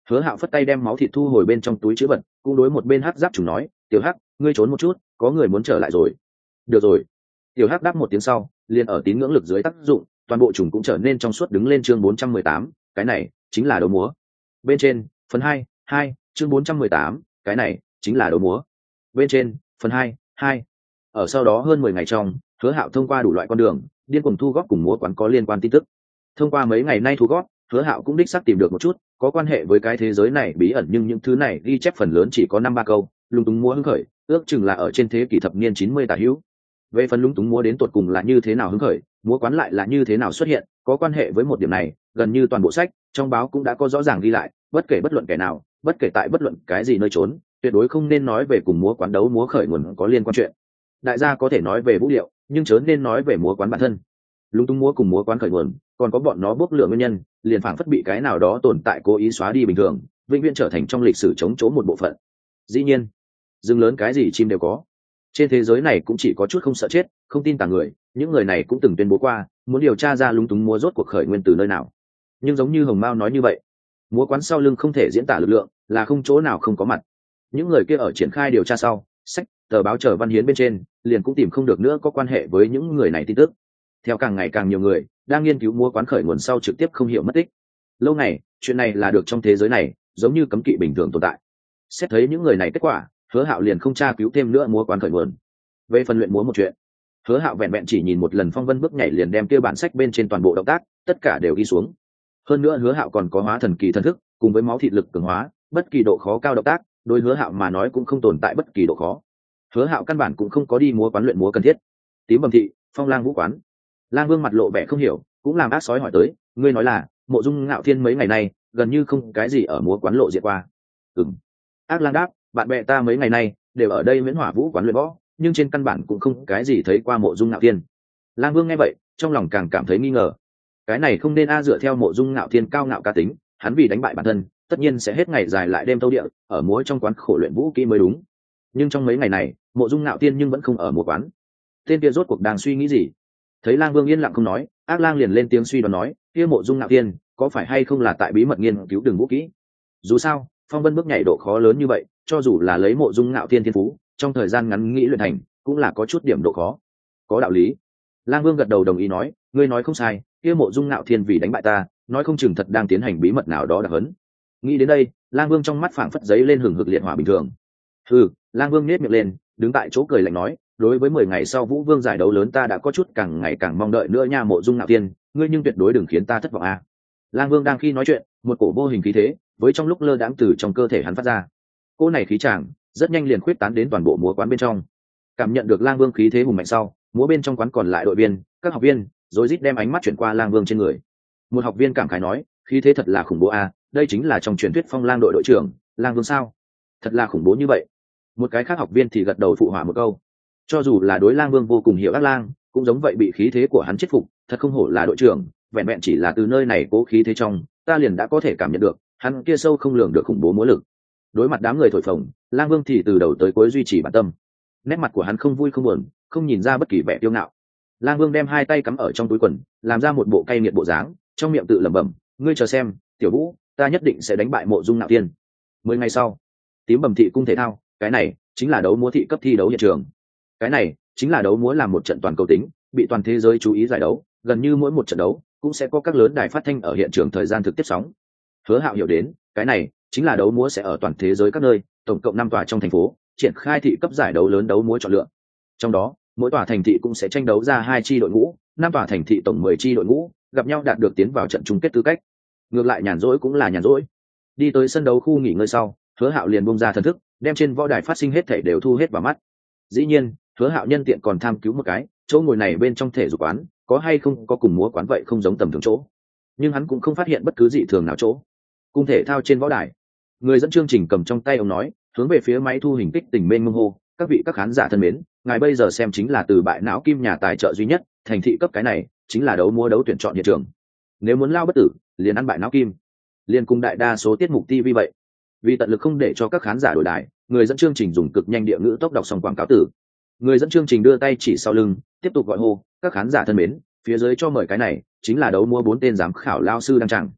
S1: Hứa Hạo phất tay đem máu thịt thu hồi bên trong túi chữ vật, cũng đối một bên hắc giáp trùng nói, tiểu hắc, ngươi trốn một chút, có người muốn trở lại rồi. Được rồi. Tiểu hắc đáp một tiếng sau, liền ở tín ngưỡng lực dưới tác dụng, toàn bộ trùng cũng trở nên trong suốt đứng lên. Chương bốn trăm mười tám, cái này chính là đấu múa. Bên trên, phần hai, hai, chương bốn trăm mười tám, cái này chính là đấu múa. Bên trên, phần hai, hai. Ở sau đó hơn mười ngày trong, Hứa Hạo thông qua đủ loại con đường, điên cuồng thu góp cùng múa quán có liên quan tin tức. Thông qua mấy ngày nay thu góp, Hứa Hạo cũng đích xác tìm được một chút có quan hệ với cái thế giới này bí ẩn, nhưng những thứ này ghi chép phần lớn chỉ có năm ba câu, lung túng múa hứng khởi, ước chừng là ở trên thế kỷ thập niên chín mươi tả hữu. Về phần lung túng múa đến tột cùng là như thế nào hứng khởi, múa quán lại là như thế nào xuất hiện, có quan hệ với một điểm này, gần như toàn bộ sách trong báo cũng đã có rõ ràng ghi lại, bất kể bất luận kẻ nào, bất kể tại bất luận cái gì nơi trốn, tuyệt đối không nên nói về cùng múa quán đấu múa khởi nguồn có liên quan chuyện. Đại gia có thể nói về vũ điệu, nhưng chớ nên nói về múa quán bản thân. Lung tung múa cùng múa quán khởi nguồn, còn có bọn nó bốc lửa nguyên nhân, liền phảng phất bị cái nào đó tồn tại cố ý xóa đi bình thường, vĩnh viễn trở thành trong lịch sử chống chỗ một bộ phận. Dĩ nhiên, rừng lớn cái gì chim đều có. Trên thế giới này cũng chỉ có chút không sợ chết, không tin tà người, những người này cũng từng tuyên bố qua, muốn điều tra ra lung túng múa rốt cuộc khởi nguyên từ nơi nào. Nhưng giống như Hồng Mao nói như vậy, múa quán sau lưng không thể diễn tả lực lượng, là không chỗ nào không có mặt. Những người kia ở triển khai điều tra sau, sách, tờ báo chờ văn hiến bên trên, liền cũng tìm không được nữa có quan hệ với những người này tin tức. Theo càng ngày càng nhiều người đang nghiên cứu múa quán khởi nguồn sau trực tiếp không hiểu mất tích. Lâu này, chuyện này là được trong thế giới này giống như cấm kỵ bình thường tồn tại. Xét thấy những người này kết quả, Hứa Hạo liền không tra cứu thêm nữa múa quán khởi nguồn. Về phần luyện múa một chuyện, Hứa Hạo vẹn vẹn chỉ nhìn một lần phong vân bước nhảy liền đem kia bản sách bên trên toàn bộ động tác tất cả đều ghi xuống. Hơn nữa Hứa Hạo còn có hóa thần kỳ thần thức, cùng với máu thịt lực cường hóa, bất kỳ độ khó cao động tác, đối Hứa Hạo mà nói cũng không tồn tại bất kỳ độ khó. Hứa Hạo căn bản cũng không có đi múa quán luyện múa cần thiết. Tím Bầm thị, Phong Lang vũ quán. Lang Vương mặt lộ vẻ không hiểu, cũng làm ác sói hỏi tới, ngươi nói là Mộ Dung Ngạo Thiên mấy ngày nay gần như không cái gì ở múa quán lộ diện qua. Ừm. Ác Lang đáp, bạn bè ta mấy ngày nay đều ở đây Miễn Hỏa Vũ quán luyện võ, nhưng trên căn bản cũng không cái gì thấy qua Mộ Dung Ngạo Thiên. Lang Vương nghe vậy, trong lòng càng cảm thấy nghi ngờ. Cái này không nên a, dựa theo Mộ Dung Ngạo Thiên cao ngạo cá tính, hắn vì đánh bại bản thân, tất nhiên sẽ hết ngày dài lại đêm thâu địa, ở múa trong quán khổ luyện vũ kỹ mới đúng. Nhưng trong mấy ngày này, Mộ Dung Ngạo Thiên nhưng vẫn không ở múa quán. Tên kia rốt cuộc đang suy nghĩ gì? Thấy Lang Vương yên lặng không nói, Ác Lang liền lên tiếng suy đoán nói, kia Mộ Dung Ngạo Thiên có phải hay không là tại bí mật nghiên cứu đường vũ kỹ? Dù sao, phong vân bước nhảy độ khó lớn như vậy, cho dù là lấy Mộ Dung Ngạo Thiên thiên phú, trong thời gian ngắn nghĩ luyện thành, cũng là có chút điểm độ khó. Có đạo lý. Lang Vương gật đầu đồng ý nói, ngươi nói không sai, kia Mộ Dung Ngạo Thiên vì đánh bại ta, nói không chừng thật đang tiến hành bí mật nào đó đặc hấn. Nghĩ đến đây, Lang Vương trong mắt phảng phất giấy lên hừng hực liệt hỏa bình thường. Hừ, Lang Vương nhếch miệng lên, đứng tại chỗ cười lạnh nói, đối với mười ngày sau Vũ Vương giải đấu lớn ta đã có chút càng ngày càng mong đợi nữa nha Mộ Dung Ngạo Thiên, ngươi nhưng tuyệt đối đừng khiến ta thất vọng a. À. Lang Vương đang khi nói chuyện, một cổ vô hình khí thế, với trong lúc lơ đãng từ trong cơ thể hắn phát ra. Cỗ này khí tràng, rất nhanh liền khuyết tán đến toàn bộ múa quán bên trong. Cảm nhận được Lang Vương khí thế hùng mạnh sau, múa bên trong quán còn lại đội viên, các học viên, rối rít đem ánh mắt chuyển qua Lang Vương trên người. Một học viên cảm khái nói, khí thế thật là khủng bố a, à, đây chính là trong truyền thuyết Phong Lang đội đội trưởng, Lang Vương sao? Thật là khủng bố như vậy. Một cái khác học viên thì gật đầu phụ họa một câu. Cho dù là đối Lang Vương vô cùng hiểu Ác Lang, cũng giống vậy bị khí thế của hắn chết phục, thật không hổ là đội trưởng, vẹn vẹn chỉ là từ nơi này cố khí thế trong, ta liền đã có thể cảm nhận được, hắn kia sâu không lường được khủng bố múa lực. Đối mặt đám người thổi phồng, Lang Vương thì từ đầu tới cuối duy trì bản tâm. Nét mặt của hắn không vui không buồn, không nhìn ra bất kỳ vẻ kiêu ngạo. Lang Vương đem hai tay cắm ở trong túi quần, làm ra một bộ cay nghiệt bộ dáng, trong miệng tự lẩm bẩm, ngươi chờ xem, Tiểu Vũ, ta nhất định sẽ đánh bại Mộ Dung Ngạo Thiên. Mười ngày sau, Tím Bầm thị cung thể thao, cái này chính là đấu múa thị cấp thi đấu hiện trường. Cái này chính là đấu múa làm một trận toàn cầu tính, bị toàn thế giới chú ý giải đấu, gần như mỗi một trận đấu cũng sẽ có các lớn đài phát thanh ở hiện trường thời gian thực tiếp sóng. Hứa Hạo hiểu đến, cái này chính là đấu múa sẽ ở toàn thế giới các nơi, tổng cộng năm tòa trong thành phố, triển khai thị cấp giải đấu lớn đấu múa chọn lựa. Trong đó, mỗi tòa thành thị cũng sẽ tranh đấu ra hai chi đội ngũ, năm tòa thành thị tổng mười chi đội ngũ, gặp nhau đạt được tiến vào trận chung kết tư cách. Ngược lại nhàn rỗi cũng là nhàn rỗi. Đi tới sân đấu khu nghỉ ngơi sau, Hứa Hạo liền bung ra thần thức, đem trên võ đài phát sinh hết thảy đều thu hết vào mắt. Dĩ nhiên, Hứa Hạo nhân tiện còn tham cứu một cái, chỗ ngồi này bên trong thể dục quán, có hay không có cùng múa quán vậy không giống tầm thường chỗ. Nhưng hắn cũng không phát hiện bất cứ dị thường nào chỗ. Cung thể thao trên võ đài, người dẫn chương trình cầm trong tay ông nói, hướng về phía máy thu hình kích tình bên mông hô, các vị các khán giả thân mến, ngài bây giờ xem chính là từ bại não kim nhà tài trợ duy nhất, thành thị cấp cái này chính là đấu múa đấu tuyển chọn hiện trường. Nếu muốn lao bất tử, liền ăn bại não kim. Liên cùng đại đa số tiết mục ti vi vậy. Vì tận lực không để cho các khán giả đổi đài, người dẫn chương trình dùng cực nhanh địa ngữ tốc đọc xong quảng cáo tử. Người dẫn chương trình đưa tay chỉ sau lưng, tiếp tục gọi hô, các khán giả thân mến, phía dưới cho mời cái này chính là đấu múa bốn tên giám khảo lao sư đăng tràng.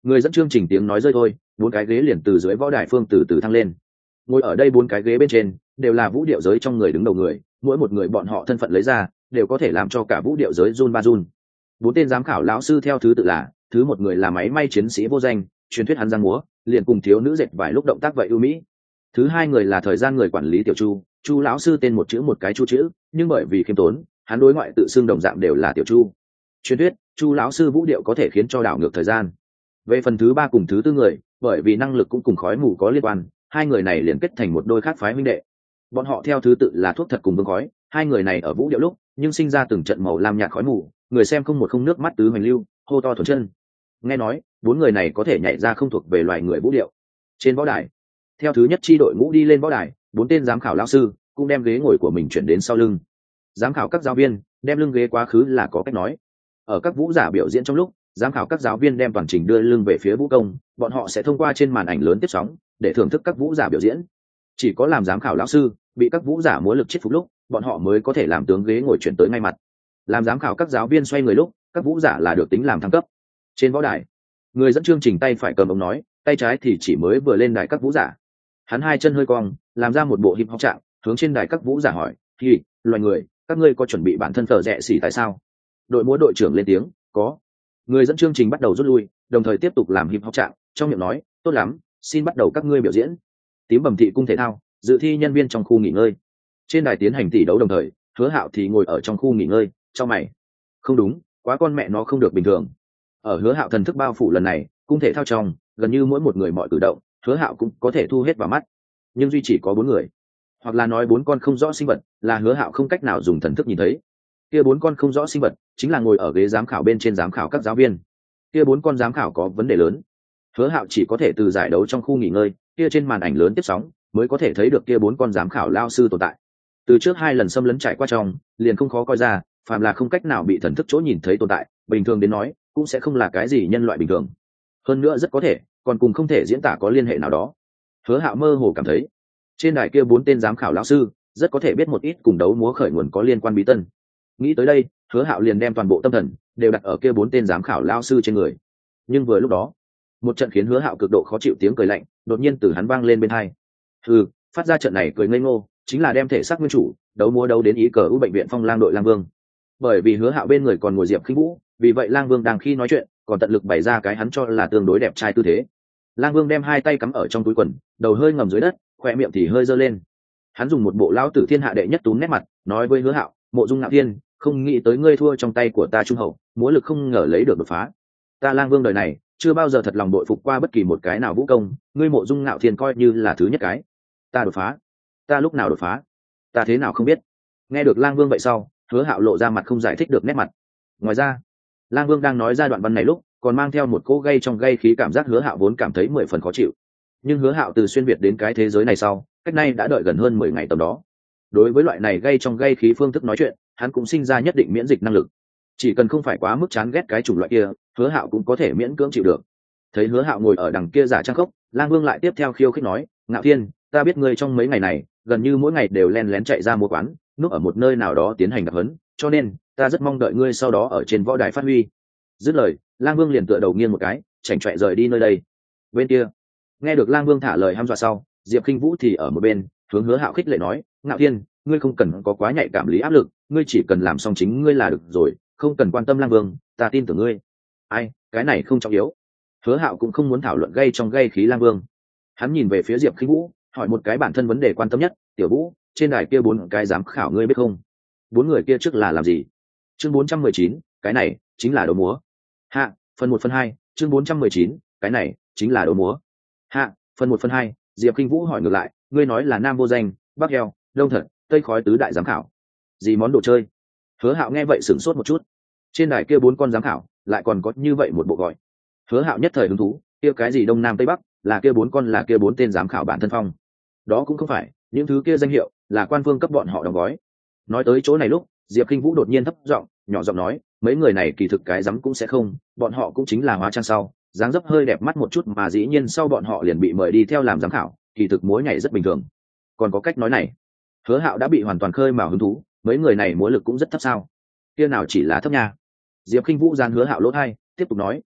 S1: Người dẫn chương trình tiếng nói rơi thôi, bốn cái ghế liền từ dưới võ đài phương từ từ thăng lên. Ngồi ở đây bốn cái ghế bên trên đều là vũ điệu giới trong người đứng đầu người, mỗi một người bọn họ thân phận lấy ra đều có thể làm cho cả vũ điệu giới run ba run. Bốn tên giám khảo lão sư theo thứ tự là: thứ một người là máy may chiến sĩ vô danh, truyền thuyết hắn giang múa liền cùng thiếu nữ dệt vài lúc động tác vậy ưu mỹ. Thứ hai người là thời gian người quản lý tiểu chu, chu lão sư tên một chữ một cái chu chữ, nhưng bởi vì khiêm tốn hắn đối ngoại tự xưng đồng dạng đều là tiểu chu. Truyền thuyết chu lão sư vũ điệu có thể khiến cho đảo ngược thời gian. Về phần thứ ba cùng thứ tư người, bởi vì năng lực cũng cùng khói mù có liên quan, hai người này liền kết thành một đôi khác phái huynh đệ. Bọn họ theo thứ tự là thuốc thật cùng vương khói, hai người này ở vũ điệu lúc nhưng sinh ra từng trận màu lam nhạt khói mù, người xem không một không nước mắt tứ hoành lưu, hô to thuần chân. Nghe nói bốn người này có thể nhảy ra không thuộc về loài người vũ điệu. Trên võ đài, theo thứ nhất chi đội ngũ đi lên võ đài, bốn tên giám khảo lão sư cũng đem ghế ngồi của mình chuyển đến sau lưng. Giám khảo các giáo viên đem lưng ghế quá khứ là có cách nói. Ở các vũ giả biểu diễn trong lúc, giám khảo các giáo viên đem toàn trình đưa lưng về phía vũ công, bọn họ sẽ thông qua trên màn ảnh lớn tiếp sóng để thưởng thức các vũ giả biểu diễn. Chỉ có làm giám khảo lão sư bị các vũ giả múa lực chết phục lúc, bọn họ mới có thể làm tướng ghế ngồi chuyển tới ngay mặt. Làm giám khảo các giáo viên xoay người lúc, các vũ giả là được tính làm thăng cấp. Trên võ đài, người dẫn chương trình tay phải cầm ống nói, tay trái thì chỉ mới vừa lên đài các vũ giả. Hắn hai chân hơi cong, làm ra một bộ hip hop trạng, hướng trên đài các vũ giả hỏi: "Thì, loài người, các ngươi có chuẩn bị bản thân phở rẻ xỉ tại sao?" Đội múa đội trưởng lên tiếng: "Có." Người dẫn chương trình bắt đầu rút lui, đồng thời tiếp tục làm hip hop trạng, trong miệng nói: "Tốt lắm, xin bắt đầu các ngươi biểu diễn." Tím bẩm thị cung thể thao, dự thi nhân viên trong khu nghỉ ngơi. Trên đài tiến hành tỷ đấu đồng thời, Hứa Hạo thì ngồi ở trong khu nghỉ ngơi, trong mày. Không đúng, quá con mẹ nó không được bình thường. Ở Hứa Hạo thần thức bao phủ lần này, cung thể thao trong, gần như mỗi một người mọi cử động, Hứa Hạo cũng có thể thu hết vào mắt. Nhưng duy chỉ có bốn người, hoặc là nói bốn con không rõ sinh vật, là Hứa Hạo không cách nào dùng thần thức nhìn thấy. Kia bốn con không rõ sinh vật chính là ngồi ở ghế giám khảo bên trên giám khảo các giáo viên. Kia bốn con giám khảo có vấn đề lớn. Hứa Hạo chỉ có thể từ giải đấu trong khu nghỉ ngơi, kia trên màn ảnh lớn tiếp sóng, mới có thể thấy được kia bốn con giám khảo lao sư tồn tại. Từ trước hai lần xâm lấn trải qua trong, liền không khó coi ra, phàm là không cách nào bị thần thức chỗ nhìn thấy tồn tại, bình thường đến nói, cũng sẽ không là cái gì nhân loại bình thường. Hơn nữa rất có thể, còn cùng không thể diễn tả có liên hệ nào đó. Hứa Hạo mơ hồ cảm thấy, trên đài kia bốn tên giám khảo lão sư, rất có thể biết một ít cùng đấu múa khởi nguồn có liên quan bí tân. Nghĩ tới đây, Hứa Hạo liền đem toàn bộ tâm thần đều đặt ở kia bốn tên giám khảo lão sư trên người. Nhưng vừa lúc đó, một trận khiến Hứa Hạo cực độ khó chịu tiếng cười lạnh đột nhiên từ hắn vang lên bên tai. Hừ, phát ra trận này cười ngây ngô, chính là đem thể xác nguyên chủ đấu múa đấu đến ý cờ u bệnh viện Phong Lang đội Lang Vương. Bởi vì Hứa Hạo bên người còn ngồi Diệp Khinh Vũ, vì vậy Lang Vương đang khi nói chuyện, còn tận lực bày ra cái hắn cho là tương đối đẹp trai tư thế. Lang Vương đem hai tay cắm ở trong túi quần, đầu hơi ngầm dưới đất, khóe miệng thì hơi giơ lên. Hắn dùng một bộ lão tử thiên hạ đệ nhất túm nét mặt, nói với Hứa Hạo: "Mộ Dung Ngạo Thiên, không nghĩ tới ngươi thua trong tay của ta trung hậu, múa lực không ngờ lấy được đột phá. Ta Lang Vương đời này chưa bao giờ thật lòng đội phục qua bất kỳ một cái nào vũ công, ngươi Mộ Dung Ngạo Thiên coi như là thứ nhất cái. Ta đột phá? Ta lúc nào đột phá? Ta thế nào không biết?" Nghe được Lang Vương vậy sau, Hứa Hạo lộ ra mặt không giải thích được nét mặt. Ngoài ra, Lang Vương đang nói ra đoạn văn này lúc, còn mang theo một cỗ gây trong gây khí cảm giác Hứa Hạo vốn cảm thấy mười phần khó chịu. Nhưng Hứa Hạo từ xuyên việt đến cái thế giới này sau, cách nay đã đợi gần hơn mười ngày tầm đó. Đối với loại này gây trong gây khí phương thức nói chuyện, hắn cũng sinh ra nhất định miễn dịch năng lực. Chỉ cần không phải quá mức chán ghét cái chủng loại kia, Hứa Hạo cũng có thể miễn cưỡng chịu được. Thấy Hứa Hạo ngồi ở đằng kia giả trang khốc, Lang Vương lại tiếp theo khiêu khích nói: "Ngạo Thiên, ta biết ngươi trong mấy ngày này, gần như mỗi ngày đều len lén chạy ra mua quán, núp ở một nơi nào đó tiến hành đặc huấn, cho nên ta rất mong đợi ngươi sau đó ở trên võ đài phát huy." Dứt lời, Lang Vương liền tựa đầu nghiêng một cái, chảnh chọe rời đi nơi đây. Bên kia, nghe được Lang Vương thả lời hăm dọa sau, Diệp Khinh Vũ thì ở một bên, hướng Hứa Hạo khích lệ nói: "Ngạo Thiên, ngươi không cần có quá nhạy cảm lý áp lực, ngươi chỉ cần làm xong chính ngươi là được rồi, không cần quan tâm Lang Vương, ta tin tưởng ngươi." Ai, cái này không trọng yếu. Hứa Hạo cũng không muốn thảo luận gây trong gây khí Lang Vương. Hắn nhìn về phía Diệp Khinh Vũ, hỏi một cái bản thân vấn đề quan tâm nhất: "Tiểu Vũ, trên đài kia bốn cái giám khảo ngươi biết không? Bốn người kia trước là làm gì?" Chương bốn trăm mười chín, cái này chính là đấu múa. Hạ, phần một phần hai, chương bốn trăm mười chín, cái này chính là đấu múa. Hạ, phần một phần hai, Diệp Khinh Vũ hỏi ngược lại: "Ngươi nói là Nam Vô Danh, Bắc Heo, Đông Thật, Tây Khói tứ đại giám khảo, gì món đồ chơi?" Hứa Hạo nghe vậy sửng sốt một chút. Trên đài kia bốn con giám khảo, lại còn có như vậy một bộ gọi. Hứa Hạo nhất thời hứng thú, kia cái gì Đông Nam Tây Bắc, là kia bốn con là kia bốn tên giám khảo bản thân phong. Đó cũng không phải, những thứ kia danh hiệu là quan phương cấp bọn họ đóng gói. Nói tới chỗ này lúc, Diệp Khinh Vũ đột nhiên thấp giọng, nhỏ giọng nói: "Mấy người này kỳ thực cái dám cũng sẽ không, bọn họ cũng chính là hóa trang sau, dáng dấp hơi đẹp mắt một chút mà dĩ nhiên sau bọn họ liền bị mời đi theo làm giám khảo, kỳ thực múa nhảy rất bình thường." Còn có cách nói này. Hứa Hạo đã bị hoàn toàn khơi mào hứng thú, mấy người này múa lực cũng rất thấp sao? Kia nào chỉ là thấp nha. Diệp Khinh Vũ gian Hứa Hạo lỗ hai, tiếp tục nói: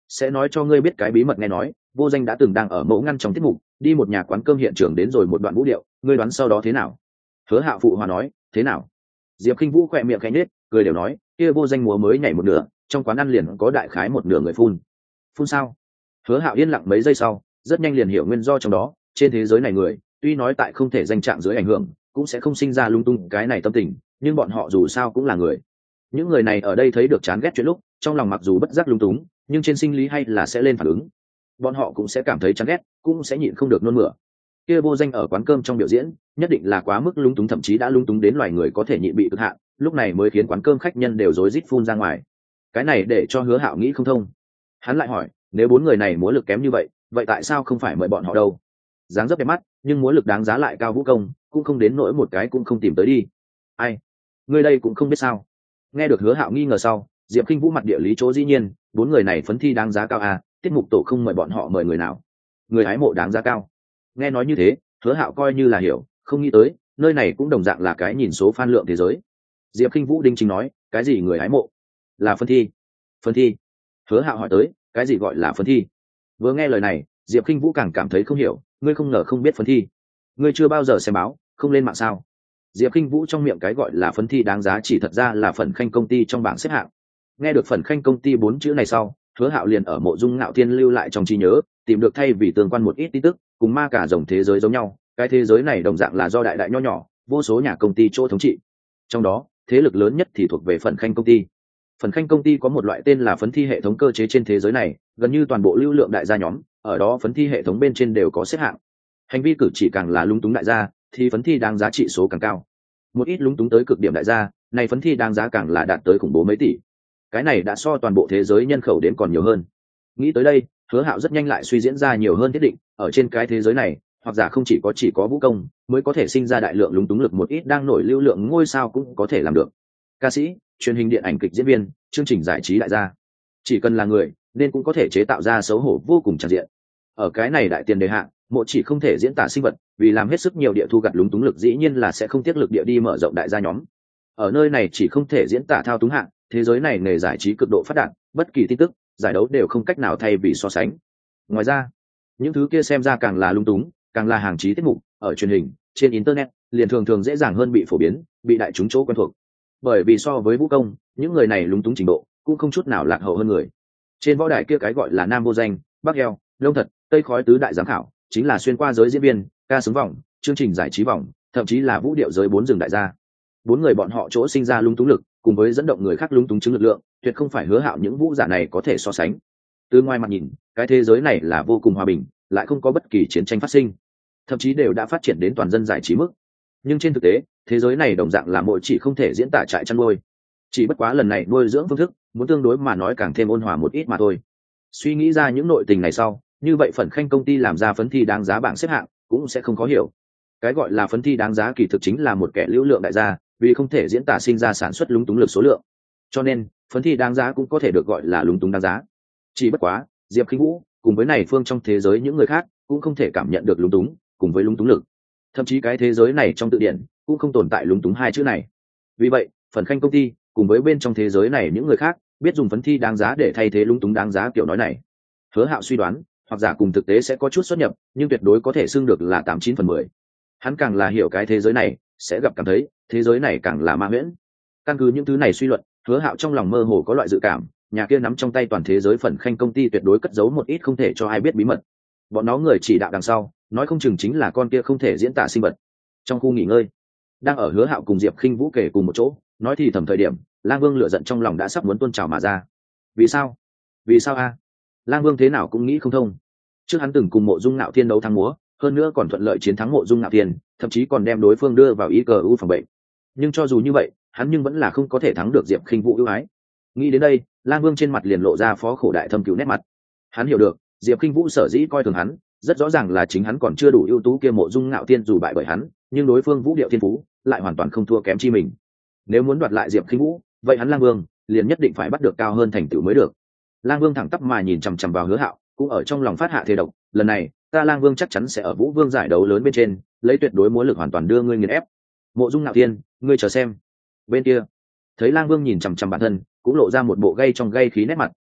S1: sẽ nói cho ngươi biết cái bí mật. Nghe nói Vô Danh đã từng đang ở mẫu ngăn trong tiết mục đi một nhà quán cơm hiện trường đến rồi một đoạn vũ điệu, ngươi đoán sau đó thế nào? Hứa Hạo phụ hòa nói, thế nào? Diệp Khinh Vũ khỏe miệng khẽ nhếch, cười đều nói, kia Vô Danh múa mới nhảy một nửa, trong quán ăn liền có đại khái một nửa người phun. Phun sao? Hứa Hạo yên lặng mấy giây sau, rất nhanh liền hiểu nguyên do trong đó. Trên thế giới này người, tuy nói tại không thể danh trạng dưới ảnh hưởng, cũng sẽ không sinh ra lung tung cái này tâm tình, nhưng bọn họ dù sao cũng là người. Những người này ở đây thấy được chán ghét chuyện lúc, trong lòng mặc dù bất giác lung túng, nhưng trên sinh lý hay là sẽ lên phản ứng. Bọn họ cũng sẽ cảm thấy chán ghét, cũng sẽ nhịn không được nôn mửa. Kia Vô Danh ở quán cơm trong biểu diễn, nhất định là quá mức lung túng, thậm chí đã lung túng đến loài người có thể nhịn bị cực hạn, lúc này mới khiến quán cơm khách nhân đều rối rít phun ra ngoài. Cái này để cho Hứa Hạo nghĩ không thông. Hắn lại hỏi, nếu bốn người này múa lực kém như vậy, vậy tại sao không phải mời bọn họ đâu? Dáng dấp đẹp mắt, nhưng múa lực đáng giá lại cao vũ công, cũng không đến nỗi một cái cũng không tìm tới đi. Ai? Ngươi đây cũng không biết sao? Nghe được Hứa Hạo nghi ngờ sau, Diệp Khinh Vũ mặt địa lý chỗ dĩ nhiên, bốn người này phấn thi đáng giá cao à, tiết mục tổ không mời bọn họ mời người nào? Người hái mộ đáng giá cao. Nghe nói như thế, Hứa Hạo coi như là hiểu, không nghĩ tới, nơi này cũng đồng dạng là cái nhìn số fan lượng thế giới. Diệp Khinh Vũ đinh chính nói, cái gì người hái mộ? Là phân thi. Phân thi? Hứa Hạo hỏi tới, cái gì gọi là phân thi? Vừa nghe lời này, Diệp Khinh Vũ càng cảm thấy không hiểu, ngươi không ngờ không biết phân thi? Ngươi chưa bao giờ xem báo, không lên mạng sao? Diệp Khinh Vũ trong miệng cái gọi là phân thi đáng giá chỉ thật ra là Phần Khanh công ty trong bảng xếp hạng. Nghe được Phần Khanh công ty bốn chữ này sau, Hứa Hạo liền ở Mộ Dung Ngạo Thiên lưu lại trong trí nhớ, tìm được thay vì tương quan một ít tin tức, cùng ma cả rồng thế giới giống nhau, cái thế giới này đồng dạng là do đại đại nho nhỏ, vô số nhà công ty chỗ thống trị. Trong đó, thế lực lớn nhất thì thuộc về Phần Khanh công ty. Phần Khanh công ty có một loại tên là phấn thi hệ thống cơ chế trên thế giới này, gần như toàn bộ lưu lượng đại gia nhóm, ở đó phấn thi hệ thống bên trên đều có xếp hạng. Hành vi cử chỉ càng là lúng túng đại gia, thì phấn thi đáng giá trị số càng cao. Một ít lúng túng tới cực điểm đại gia, này phấn thi đáng giá càng là đạt tới khủng bố mấy tỷ. Cái này đã so toàn bộ thế giới nhân khẩu đến còn nhiều hơn. Nghĩ tới đây, Hứa Hạo rất nhanh lại suy diễn ra nhiều hơn thiết định, ở trên cái thế giới này, hoặc giả không chỉ có chỉ có vũ công mới có thể sinh ra đại lượng lúng túng lực, một ít đang nổi lưu lượng ngôi sao cũng có thể làm được. Ca sĩ, truyền hình điện ảnh kịch diễn viên, chương trình giải trí đại gia, chỉ cần là người nên cũng có thể chế tạo ra xấu hổ vô cùng tràn diện. Ở cái này đại tiền đề hạ, Mộ chỉ không thể diễn tả sinh vật, vì làm hết sức nhiều địa thu gặt lúng túng lực, dĩ nhiên là sẽ không tiếc lực địa đi mở rộng đại gia nhóm. Ở nơi này chỉ không thể diễn tả thao túng hạng, thế giới này nghề giải trí cực độ phát đạt, bất kỳ tin tức giải đấu đều không cách nào thay vì so sánh. Ngoài ra, những thứ kia xem ra càng là lung túng, càng là hàng chí tiết mục, ở truyền hình, trên internet liền thường thường dễ dàng hơn bị phổ biến, bị đại chúng chỗ quen thuộc. Bởi vì so với vũ công, những người này lúng túng trình độ cũng không chút nào lạc hậu hơn người. Trên võ đài kia cái gọi là Nam Vô Danh, Bắc Eo, Đông Thật, Tây Khói tứ đại giám khảo, chính là xuyên qua giới diễn viên, ca sướng vòng, chương trình giải trí vòng, thậm chí là vũ điệu giới bốn rừng đại gia. Bốn người bọn họ chỗ sinh ra lung túng lực, cùng với dẫn động người khác lung túng chứng lực lượng, tuyệt không phải Hứa Hạo những vũ giả này có thể so sánh. Từ ngoài mặt nhìn, cái thế giới này là vô cùng hòa bình, lại không có bất kỳ chiến tranh phát sinh, thậm chí đều đã phát triển đến toàn dân giải trí mức. Nhưng trên thực tế, thế giới này đồng dạng là Mỗi chỉ không thể diễn tả trại chăn nuôi, chỉ bất quá lần này nuôi dưỡng phương thức muốn tương đối mà nói càng thêm ôn hòa một ít mà thôi. Suy nghĩ ra những nội tình này sau, như vậy Phần Khanh công ty làm ra phấn thi đáng giá bảng xếp hạng cũng sẽ không khó hiểu. Cái gọi là phấn thi đáng giá kỳ thực chính là một kẻ lưu lượng đại gia, vì không thể diễn tả sinh ra sản xuất lúng túng lực số lượng, cho nên phấn thi đáng giá cũng có thể được gọi là lúng túng đáng giá. Chỉ bất quá Diệp Khinh Vũ cùng với này phương trong thế giới những người khác cũng không thể cảm nhận được lúng túng cùng với lúng túng lực, thậm chí cái thế giới này trong tự điển cũng không tồn tại lúng túng hai chữ này. Vì vậy Phần Khanh công ty cùng với bên trong thế giới này những người khác biết dùng phấn thi đáng giá để thay thế lúng túng đáng giá kiểu nói này. Hứa Hạo suy đoán, hoặc giả cùng thực tế sẽ có chút xuất nhập, nhưng tuyệt đối có thể xưng được là tám chín phần mười. Hắn càng là hiểu cái thế giới này, sẽ gặp cảm thấy thế giới này càng là ma huyễn. Căn cứ những thứ này suy luận, Hứa Hạo trong lòng mơ hồ có loại dự cảm, nhà kia nắm trong tay toàn thế giới Phần Khanh công ty tuyệt đối cất giấu một ít không thể cho ai biết bí mật. Bọn nó người chỉ đạo đằng sau, nói không chừng chính là con kia không thể diễn tả sinh vật. Trong khu nghỉ ngơi, đang ở Hứa Hạo cùng Diệp Khinh Vũ kể cùng một chỗ, nói thì thầm thời điểm, Lang Vương lửa giận trong lòng đã sắp muốn tuôn trào mà ra. Vì sao? Vì sao a? Lang Vương thế nào cũng nghĩ không thông. Trước hắn từng cùng Mộ Dung Ngạo Thiên đấu thắng múa, hơn nữa còn thuận lợi chiến thắng Mộ Dung Ngạo Thiên, thậm chí còn đem đối phương đưa vào ý cờ u phòng bệnh. Nhưng cho dù như vậy, hắn nhưng vẫn là không có thể thắng được Diệp Khinh Vũ ưu ái. Nghĩ đến đây, Lang Vương trên mặt liền lộ ra phó khổ đại thâm cứu nét mặt. Hắn hiểu được, Diệp Khinh Vũ sở dĩ coi thường hắn, rất rõ ràng là chính hắn còn chưa đủ ưu tú kia Mộ Dung Ngạo Thiên dù bại bởi hắn, nhưng đối phương vũ điệu thiên phú lại hoàn toàn không thua kém chi mình. Nếu muốn đoạt lại Diệp Khinh Vũ, vậy hắn Lang Vương liền nhất định phải bắt được cao hơn thành tựu mới được. Lang Vương thẳng tắp mà nhìn chằm chằm vào Hứa Hạo, cũng ở trong lòng phát hạ thề độc, lần này ta Lang Vương chắc chắn sẽ ở Vũ Vương giải đấu lớn bên trên lấy tuyệt đối múa lực hoàn toàn đưa ngươi nghiền ép. Mộ Dung Ngạo Thiên, ngươi chờ xem. Bên kia thấy Lang Vương nhìn chằm chằm bản thân, cũng lộ ra một bộ gay trong gay khí nét mặt,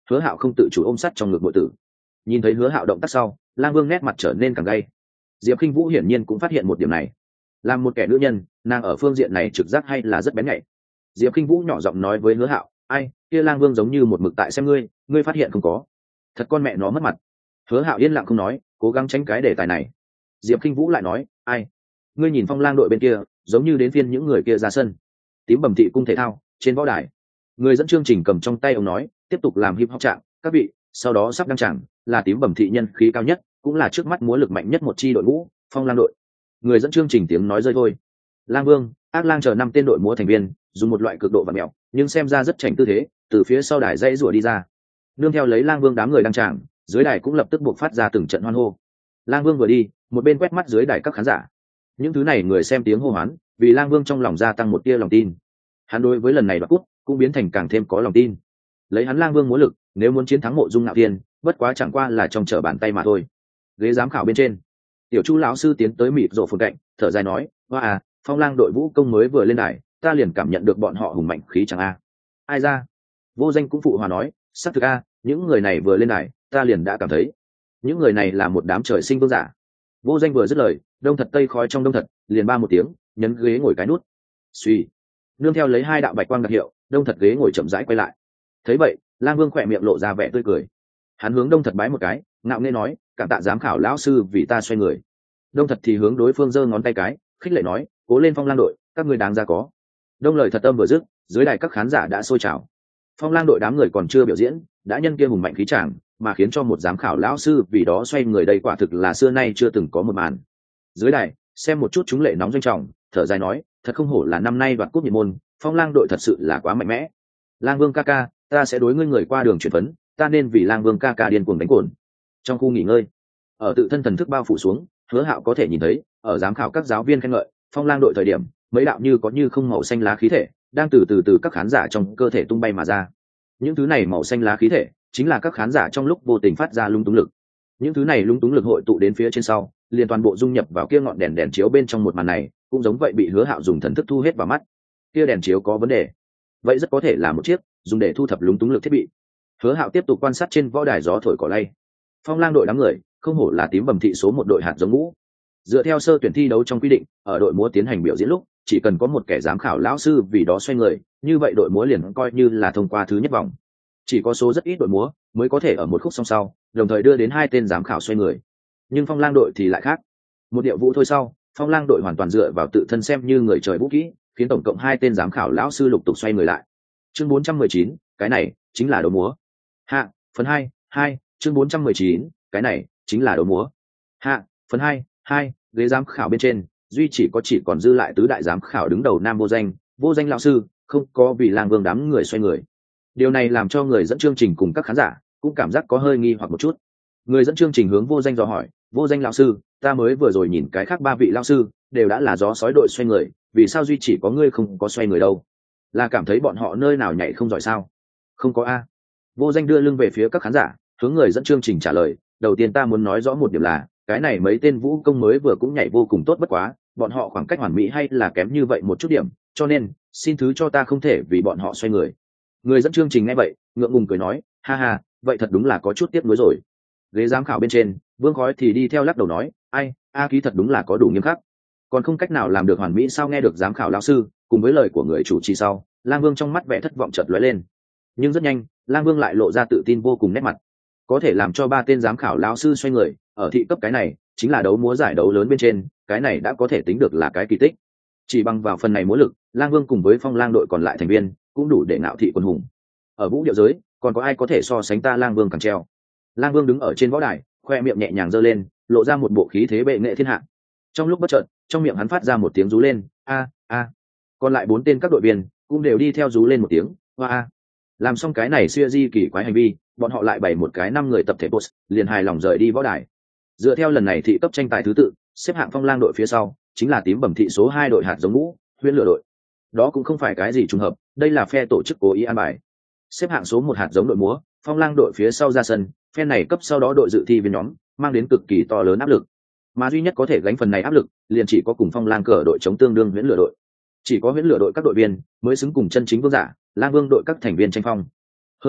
S1: Hứa Hạo không tự chủ ôm sát trong ngực nội tử. Nhìn thấy Hứa Hạo động tác sau, Lang Vương nét mặt trở nên càng gay. Diệp Khinh Vũ hiển nhiên cũng phát hiện một điểm này. Làm một kẻ nữ nhân, nàng ở phương diện này trực giác hay là rất bén nhạy. Diệp Khinh Vũ nhỏ giọng nói với Hứa Hạo, ai, kia Lang Vương giống như một mực tại xem ngươi, ngươi phát hiện không có? Thật con mẹ nó mất mặt. Hứa Hạo yên lặng không nói, cố gắng tránh cái đề tài này. Diệp Khinh Vũ lại nói, ai, ngươi nhìn Phong Lang đội bên kia, giống như đến phiên những người kia ra sân. Tím Bẩm thị cung thể thao, trên võ đài, người dẫn chương trình cầm trong tay ông nói, tiếp tục làm hip hop trạng, các vị, sau đó sắp đăng tràng, là Tím Bẩm thị nhân khí cao nhất, cũng là trước mắt múa lực mạnh nhất một chi đội ngũ, Phong Lang đội. Người dẫn chương trình tiếng nói rơi thôi. Lang Vương, Ác Lang chờ năm tên đội múa thành viên, dùng một loại cực độ và mẹo, nhưng xem ra rất chảnh tư thế, từ phía sau đài dãy rủa đi ra. Nương theo lấy Lang Vương đám người đăng tràng, dưới đài cũng lập tức buộc phát ra từng trận hoan hô. Lang Vương vừa đi, một bên quét mắt dưới đài các khán giả. Những thứ này người xem tiếng hô hoán, vì Lang Vương trong lòng gia tăng một tia lòng tin. Hắn đối với lần này đoạt cúp cũng biến thành càng thêm có lòng tin. Lấy hắn Lang Vương múa lực, nếu muốn chiến thắng Mộ Dung Ngạo Thiên, bất quá chẳng qua là trong trở bàn tay mà thôi. Ghế giám khảo bên trên, Tiểu Chu lão sư tiến tới mịt rộ phồn cạnh, thở dài nói, hoa à, Phong Lang đội vũ công mới vừa lên đài, ta liền cảm nhận được bọn họ hùng mạnh khí chẳng a. Ai ra? Vô Danh cũng phụ hòa nói, xác thực a, những người này vừa lên đài, ta liền đã cảm thấy, những người này là một đám trời sinh vương giả. Vô Danh vừa dứt lời, đông thật tây khói trong đông thật, liền ba một tiếng, nhấn ghế ngồi cái nút. Suy, nương theo lấy hai đạo bạch quang đặc hiệu, đông thật ghế ngồi chậm rãi quay lại. Thấy vậy, Lang Vương khỏe miệng lộ ra vẻ tươi cười. Hắn hướng đông thật bái một cái, ngạo nghễ nói, cảm tạ giám khảo lão sư vì ta xoay người. Đông thật thì hướng đối phương giơ ngón tay cái, khích lệ nói, cố lên Phong Lang đội, các ngươi đáng ra có. Đông lời thật tâm vừa dứt, dưới đài các khán giả đã sôi trào. Phong Lang đội đám người còn chưa biểu diễn, đã nhân kia hùng mạnh khí tràng, mà khiến cho một giám khảo lão sư vì đó xoay người đây quả thực là xưa nay chưa từng có một màn. Dưới đài, xem một chút chúng lệ nóng doanh trọng, thở dài nói, thật không hổ là năm nay đoạt cúp nhiệt môn, Phong Lang đội thật sự là quá mạnh mẽ. Lang Vương ca ca, ta sẽ đối ngươi người qua đường chuyển vấn, ta nên vì Lang Vương ca ca điên cuồng đánh cồn. Trong khu nghỉ ngơi, ở tự thân thần thức bao phủ xuống, Hứa Hạo có thể nhìn thấy, ở giám khảo các giáo viên khen ngợi Phong Lang đội thời điểm, mấy đạo như có như không màu xanh lá khí thể đang từ từ từ các khán giả trong cơ thể tung bay mà ra. Những thứ này màu xanh lá khí thể chính là các khán giả trong lúc vô tình phát ra lung túng lực. Những thứ này lung túng lực hội tụ đến phía trên sau, liền toàn bộ dung nhập vào kia ngọn đèn đèn chiếu bên trong một màn này, cũng giống vậy bị Hứa Hạo dùng thần thức thu hết vào mắt. Kia đèn chiếu có vấn đề, vậy rất có thể là một chiếc dùng để thu thập lung túng lực thiết bị. Hứa Hạo tiếp tục quan sát trên võ đài gió thổi cỏ lay. Phong Lang đội đám người không hổ là Tím Bẩm thị số một đội hạt giống ngũ. Dựa theo sơ tuyển thi đấu trong quy định, ở đội múa tiến hành biểu diễn lúc, chỉ cần có một kẻ giám khảo lão sư vì đó xoay người, như vậy đội múa liền coi như là thông qua thứ nhất vòng. Chỉ có số rất ít đội múa mới có thể ở một khúc song sau, đồng thời đưa đến hai tên giám khảo xoay người. Nhưng Phong Lang đội thì lại khác. Một điệu vũ thôi sau, Phong Lang đội hoàn toàn dựa vào tự thân xem như người trời vũ kỹ, khiến tổng cộng hai tên giám khảo lão sư lục tục xoay người lại. Chương bốn trăm mười chín, cái này chính là đấu múa. Hạ, phần hai, hai, chương bốn trăm mười chín, cái này chính là đấu múa. Hạ, phần hai, hai, ghế giám khảo bên trên, duy chỉ có chỉ còn dư lại tứ đại giám khảo đứng đầu Nam Vô Danh, Vô Danh lão sư, không có vì Lang Vương đám người xoay người. Điều này làm cho người dẫn chương trình cùng các khán giả cũng cảm giác có hơi nghi hoặc một chút. Người dẫn chương trình hướng Vô Danh dò hỏi, Vô Danh lão sư, ta mới vừa rồi nhìn cái khác ba vị lão sư đều đã là gió sói đội xoay người, vì sao duy chỉ có ngươi không có xoay người đâu? Là cảm thấy bọn họ nơi nào nhảy không giỏi sao? Không có a. Vô Danh đưa lưng về phía các khán giả, hướng người dẫn chương trình trả lời, đầu tiên ta muốn nói rõ một điểm là, cái này mấy tên vũ công mới vừa cũng nhảy vô cùng tốt bất quá, bọn họ khoảng cách hoàn mỹ hay là kém như vậy một chút điểm, cho nên xin thứ cho ta không thể vì bọn họ xoay người. Người dẫn chương trình nghe vậy, ngượng ngùng cười nói, ha ha, vậy thật đúng là có chút tiếc nuối rồi. Ghế giám khảo bên trên, Vương Khói thì đi theo lắc đầu nói, ai, a ký thật đúng là có đủ nghiêm khắc, còn không cách nào làm được hoàn mỹ sao? Nghe được giám khảo lão sư cùng với lời của người chủ trì sau, Lang Vương trong mắt vẻ thất vọng chợt lóe lên, nhưng rất nhanh, Lang Vương lại lộ ra tự tin vô cùng nét mặt. Có thể làm cho ba tên giám khảo lão sư xoay người ở thị cấp cái này, chính là đấu múa giải đấu lớn bên trên, cái này đã có thể tính được là cái kỳ tích. Chỉ bằng vào phần này múa lực, Lang Vương cùng với Phong Lang đội còn lại thành viên cũng đủ để ngạo thị quân hùng. Ở vũ điệu giới, còn có ai có thể so sánh ta Lang Vương càng treo? Lang Vương đứng ở trên võ đài, khoe miệng nhẹ nhàng giơ lên, lộ ra một bộ khí thế bệ nghệ thiên hạ. Trong lúc bất chợt, trong miệng hắn phát ra một tiếng rú lên, a a. Còn lại bốn tên các đội viên cũng đều đi theo rú lên một tiếng, hoa a. Làm xong cái này xưa di kỳ quái hành vi, bọn họ lại bày một cái năm người tập thể post, liền hài lòng rời đi võ đài. Dựa theo lần này thị cấp tranh tài thứ tự, xếp hạng Phong Lang đội phía sau chính là Tím Bẩm thị số hai đội hạt giống ngũ, Huyễn Lửa đội. Đó cũng không phải cái gì trùng hợp, đây là phe tổ chức cố ý an bài. Xếp hạng số một hạt giống đội múa, Phong Lang đội phía sau ra sân, phe này cấp sau đó đội dự thi viên nhóm, mang đến cực kỳ to lớn áp lực. Mà duy nhất có thể gánh phần này áp lực, liền chỉ có cùng Phong Lang cờ đội chống tương đương Huyễn Lửa đội. Chỉ có Huyễn Lửa đội các đội viên mới xứng cùng chân chính vương giả, Lang Vương đội các thành viên tranh phong. Hơn nữa,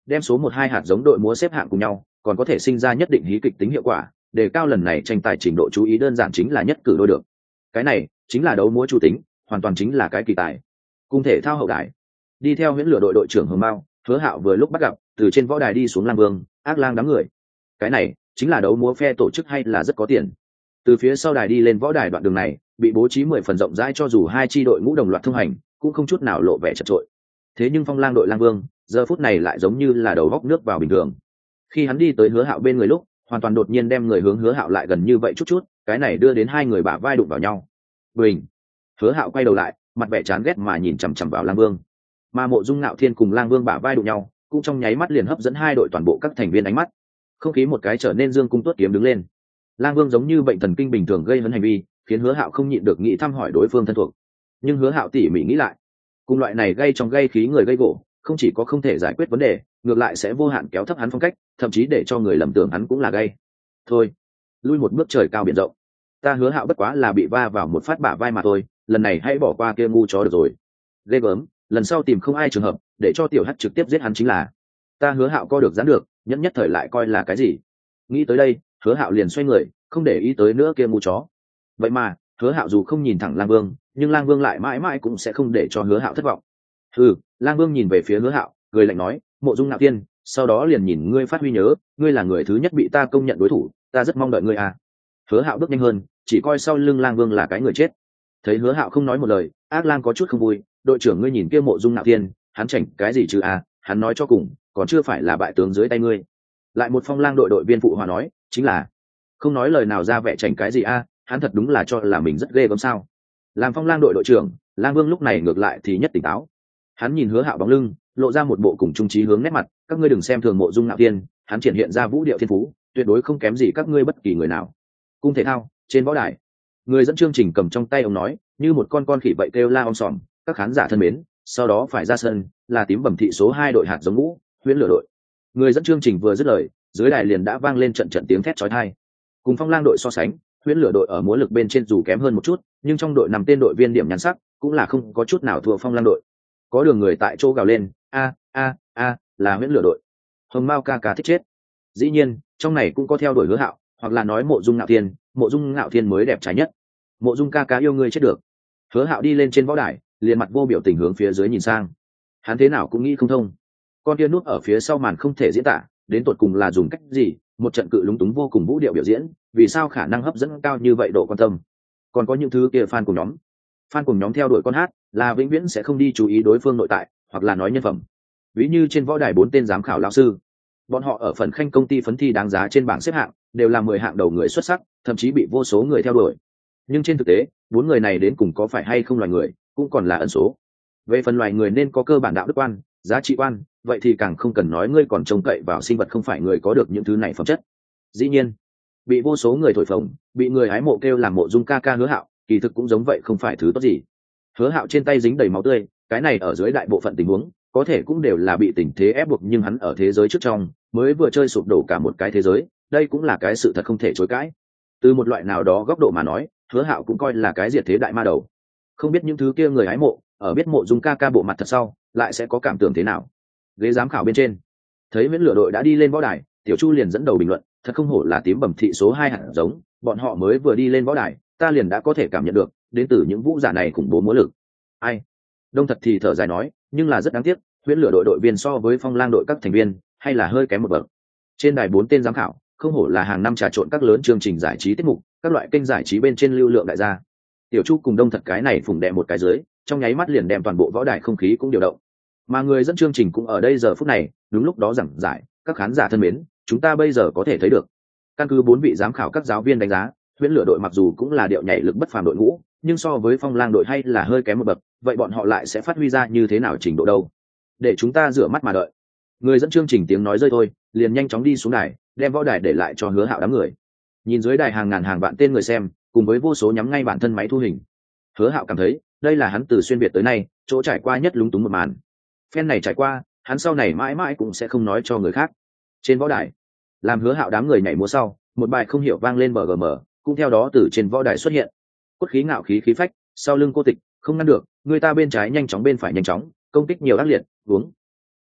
S1: đem số một hai hạt giống đội múa xếp hạng cùng nhau còn có thể sinh ra nhất định hí kịch tính hiệu quả, đề cao lần này tranh tài trình độ chú ý đơn giản chính là nhất cử đôi được. Cái này chính là đấu múa chủ tính, hoàn toàn chính là cái kỳ tài. Cung thể thao hậu đài, đi theo huyễn lửa đội đội trưởng Hồng Mao, Hứa Hạo vừa lúc bắt gặp từ trên võ đài đi xuống Lang Vương, Ác Lang đám người. Cái này chính là đấu múa phe tổ chức hay là rất có tiền. Từ phía sau đài đi lên võ đài đoạn đường này bị bố trí mười phần rộng rãi, cho dù hai chi đội ngũ đồng loạt thông hành cũng không chút nào lộ vẻ chật trội. Thế nhưng Phong Lang đội Lang Vương giờ phút này lại giống như là đầu góc nước vào bình thường. Khi hắn đi tới Hứa Hạo bên người lúc, hoàn toàn đột nhiên đem người hướng Hứa Hạo lại gần như vậy chút chút, cái này đưa đến hai người bả vai đụng vào nhau. Bình. Hứa Hạo quay đầu lại, mặt vẻ chán ghét mà nhìn chằm chằm vào Lang Vương. Mà Mộ Dung Ngạo Thiên cùng Lang Vương bả vai đụng nhau, cũng trong nháy mắt liền hấp dẫn hai đội toàn bộ các thành viên ánh mắt. Không khí một cái trở nên dương cung tuốt kiếm đứng lên. Lang Vương giống như bệnh thần kinh bình thường gây hấn hành vi, khiến Hứa Hạo không nhịn được nghĩ thăm hỏi đối phương thân thuộc. Nhưng Hứa Hạo tỉ mỉ nghĩ lại, cùng loại này gây trong gây khí người gây gỗ, không chỉ có không thể giải quyết vấn đề, ngược lại sẽ vô hạn kéo thấp hắn phong cách, thậm chí để cho người lầm tưởng hắn cũng là gay. Thôi, lui một bước trời cao biển rộng. Ta Hứa Hạo bất quá là bị va vào một phát bả vai mà thôi, lần này hãy bỏ qua kia ngu chó được rồi. Ghê gớm, lần sau tìm không ai trường hợp, để cho tiểu hắc trực tiếp giết hắn chính là. Ta Hứa Hạo coi được giãn được, nhất nhất thời lại coi là cái gì? Nghĩ tới đây, Hứa Hạo liền xoay người, không để ý tới nữa kia ngu chó. Vậy mà, Hứa Hạo dù không nhìn thẳng Lang Vương, nhưng Lang Vương lại mãi mãi cũng sẽ không để cho Hứa Hạo thất vọng. Ừ, Lang Vương nhìn về phía Hứa Hạo, cười lạnh nói, Mộ Dung Ngạo Thiên, sau đó liền nhìn ngươi phát huy nhớ, ngươi là người thứ nhất bị ta công nhận đối thủ, ta rất mong đợi ngươi à. Hứa Hạo bước nhanh hơn, chỉ coi sau lưng Lang Vương là cái người chết. Thấy Hứa Hạo không nói một lời, Ác Lang có chút không vui, đội trưởng ngươi nhìn kia Mộ Dung Ngạo Thiên, hắn chảnh cái gì chứ à, hắn nói cho cùng, còn chưa phải là bại tướng dưới tay ngươi. Lại một Phong Lang đội đội viên phụ hòa nói, chính là không nói lời nào ra vẻ chảnh cái gì à, hắn thật đúng là cho là mình rất ghê gớm sao. Làm Phong Lang đội đội trưởng, Lang Vương lúc này ngược lại thì nhất tỉnh táo. Hắn nhìn Hứa Hạo bóng lưng, lộ ra một bộ cùng trung trí hướng nét mặt, các ngươi đừng xem thường Mộ Dung Ngạo Thiên, hắn triển hiện ra vũ điệu thiên phú, tuyệt đối không kém gì các ngươi bất kỳ người nào. Cung thể thao, trên võ đài, người dẫn chương trình cầm trong tay ông nói, như một con con khỉ vậy kêu la om sòm, các khán giả thân mến, sau đó phải ra sân, là tím bẩm thị số hai đội hạt giống ngũ, Huyễn Lửa đội. Người dẫn chương trình vừa dứt lời, dưới đài liền đã vang lên trận trận tiếng thét chói tai. Cùng Phong Lang đội so sánh, Huyễn Lửa đội ở múa lực bên trên dù kém hơn một chút, nhưng trong đội nằm tên đội viên điểm nhắn sắc, cũng là không có chút nào thua Phong Lang đội. Có đường người tại chỗ gào lên, a a a, là Huyễn Lửa đội. Hồng Mao ca ca thích chết. Dĩ nhiên, trong này cũng có theo đuổi Hứa Hạo, hoặc là nói Mộ Dung Ngạo Thiên, Mộ Dung Ngạo Thiên mới đẹp trai nhất. Mộ Dung ca ca yêu ngươi chết được. Hứa Hạo đi lên trên võ đài, liền mặt vô biểu tình hướng phía dưới nhìn sang. Hắn thế nào cũng nghĩ không thông. Con kia núp ở phía sau màn không thể diễn tả, đến tột cùng là dùng cách gì, một trận cự lúng túng vô cùng vũ điệu biểu diễn, vì sao khả năng hấp dẫn cao như vậy độ quan tâm. Còn có những thứ kia fan cùng nhóm. Fan cùng nhóm theo đuổi con hát, là vĩnh viễn sẽ không đi chú ý đối phương nội tại, hoặc là nói nhân phẩm. Ví như trên võ đài bốn tên giám khảo lão sư, bọn họ ở phần khanh công ty phấn thi đáng giá trên bảng xếp hạng, đều là mười hạng đầu người xuất sắc, thậm chí bị vô số người theo đuổi. Nhưng trên thực tế, bốn người này đến cùng có phải hay không loài người, cũng còn là ẩn số. Về phần loài người nên có cơ bản đạo đức quan, giá trị quan, vậy thì càng không cần nói, ngươi còn trông cậy vào sinh vật không phải người có được những thứ này phẩm chất. Dĩ nhiên, bị vô số người thổi phồng, bị người hái mộ kêu làm Mộ Dung ca ca Hứa Hạo, kỳ thực cũng giống vậy, không phải thứ tốt gì. Hứa Hạo trên tay dính đầy máu tươi, cái này ở dưới đại bộ phận tình huống, có thể cũng đều là bị tình thế ép buộc, nhưng hắn ở thế giới trước trong, mới vừa chơi sụp đổ cả một cái thế giới, đây cũng là cái sự thật không thể chối cãi. Từ một loại nào đó góc độ mà nói, Hứa Hạo cũng coi là cái diệt thế đại ma đầu. Không biết những thứ kia người hái mộ, ở biết Mộ Dung ca ca bộ mặt thật sau, lại sẽ có cảm tưởng thế nào. Ghế giám khảo bên trên, thấy Huyễn Lửa đội đã đi lên võ đài, Tiểu Chu liền dẫn đầu bình luận, thật không hổ là tím bẩm thị số hai hạt giống, bọn họ mới vừa đi lên võ đài, ta liền đã có thể cảm nhận được đến từ những vũ giả này khủng bố múa lực. Ai? Đông Thật thì thở dài nói, nhưng là rất đáng tiếc, Huyễn Lửa đội đội viên so với Phong Lang đội các thành viên, hay là hơi kém một bậc. Trên đài bốn tên giám khảo, không hổ là hàng năm trà trộn các lớn chương trình giải trí tiết mục, các loại kênh giải trí bên trên lưu lượng đại gia. Tiểu Chu cùng Đông Thật cái này phủng đè một cái dưới, trong nháy mắt liền đem toàn bộ võ đài không khí cũng điều động. Mà người dẫn chương trình cũng ở đây giờ phút này, đúng lúc đó giảng giải, các khán giả thân mến, chúng ta bây giờ có thể thấy được, căn cứ bốn vị giám khảo các giáo viên đánh giá, Huyễn Lửa đội mặc dù cũng là điệu nhảy lực bất phàm đội ngũ, nhưng so với Phong Lang đội hay là hơi kém một bậc, vậy bọn họ lại sẽ phát huy ra như thế nào trình độ đâu? Để chúng ta rửa mắt mà đợi. Người dẫn chương trình tiếng nói rơi thôi, liền nhanh chóng đi xuống đài, đem võ đài để lại cho Hứa Hạo đám người. Nhìn dưới đài hàng ngàn hàng vạn tên người xem, cùng với vô số nhắm ngay bản thân máy thu hình, Hứa Hạo cảm thấy, đây là hắn từ xuyên việt tới nay, chỗ trải qua nhất lúng túng một màn. Phen này trải qua, hắn sau này mãi mãi cũng sẽ không nói cho người khác. Trên võ đài, làm Hứa Hạo đám người nhảy múa sau, một bài không hiểu vang lên bờ gm, cũng theo đó từ trên võ đài xuất hiện. Cốt khí ngạo khí khí phách, sau lưng cô tịch, không ngăn được, người ta bên trái nhanh chóng bên phải nhanh chóng, công kích nhiều ác liệt, uống.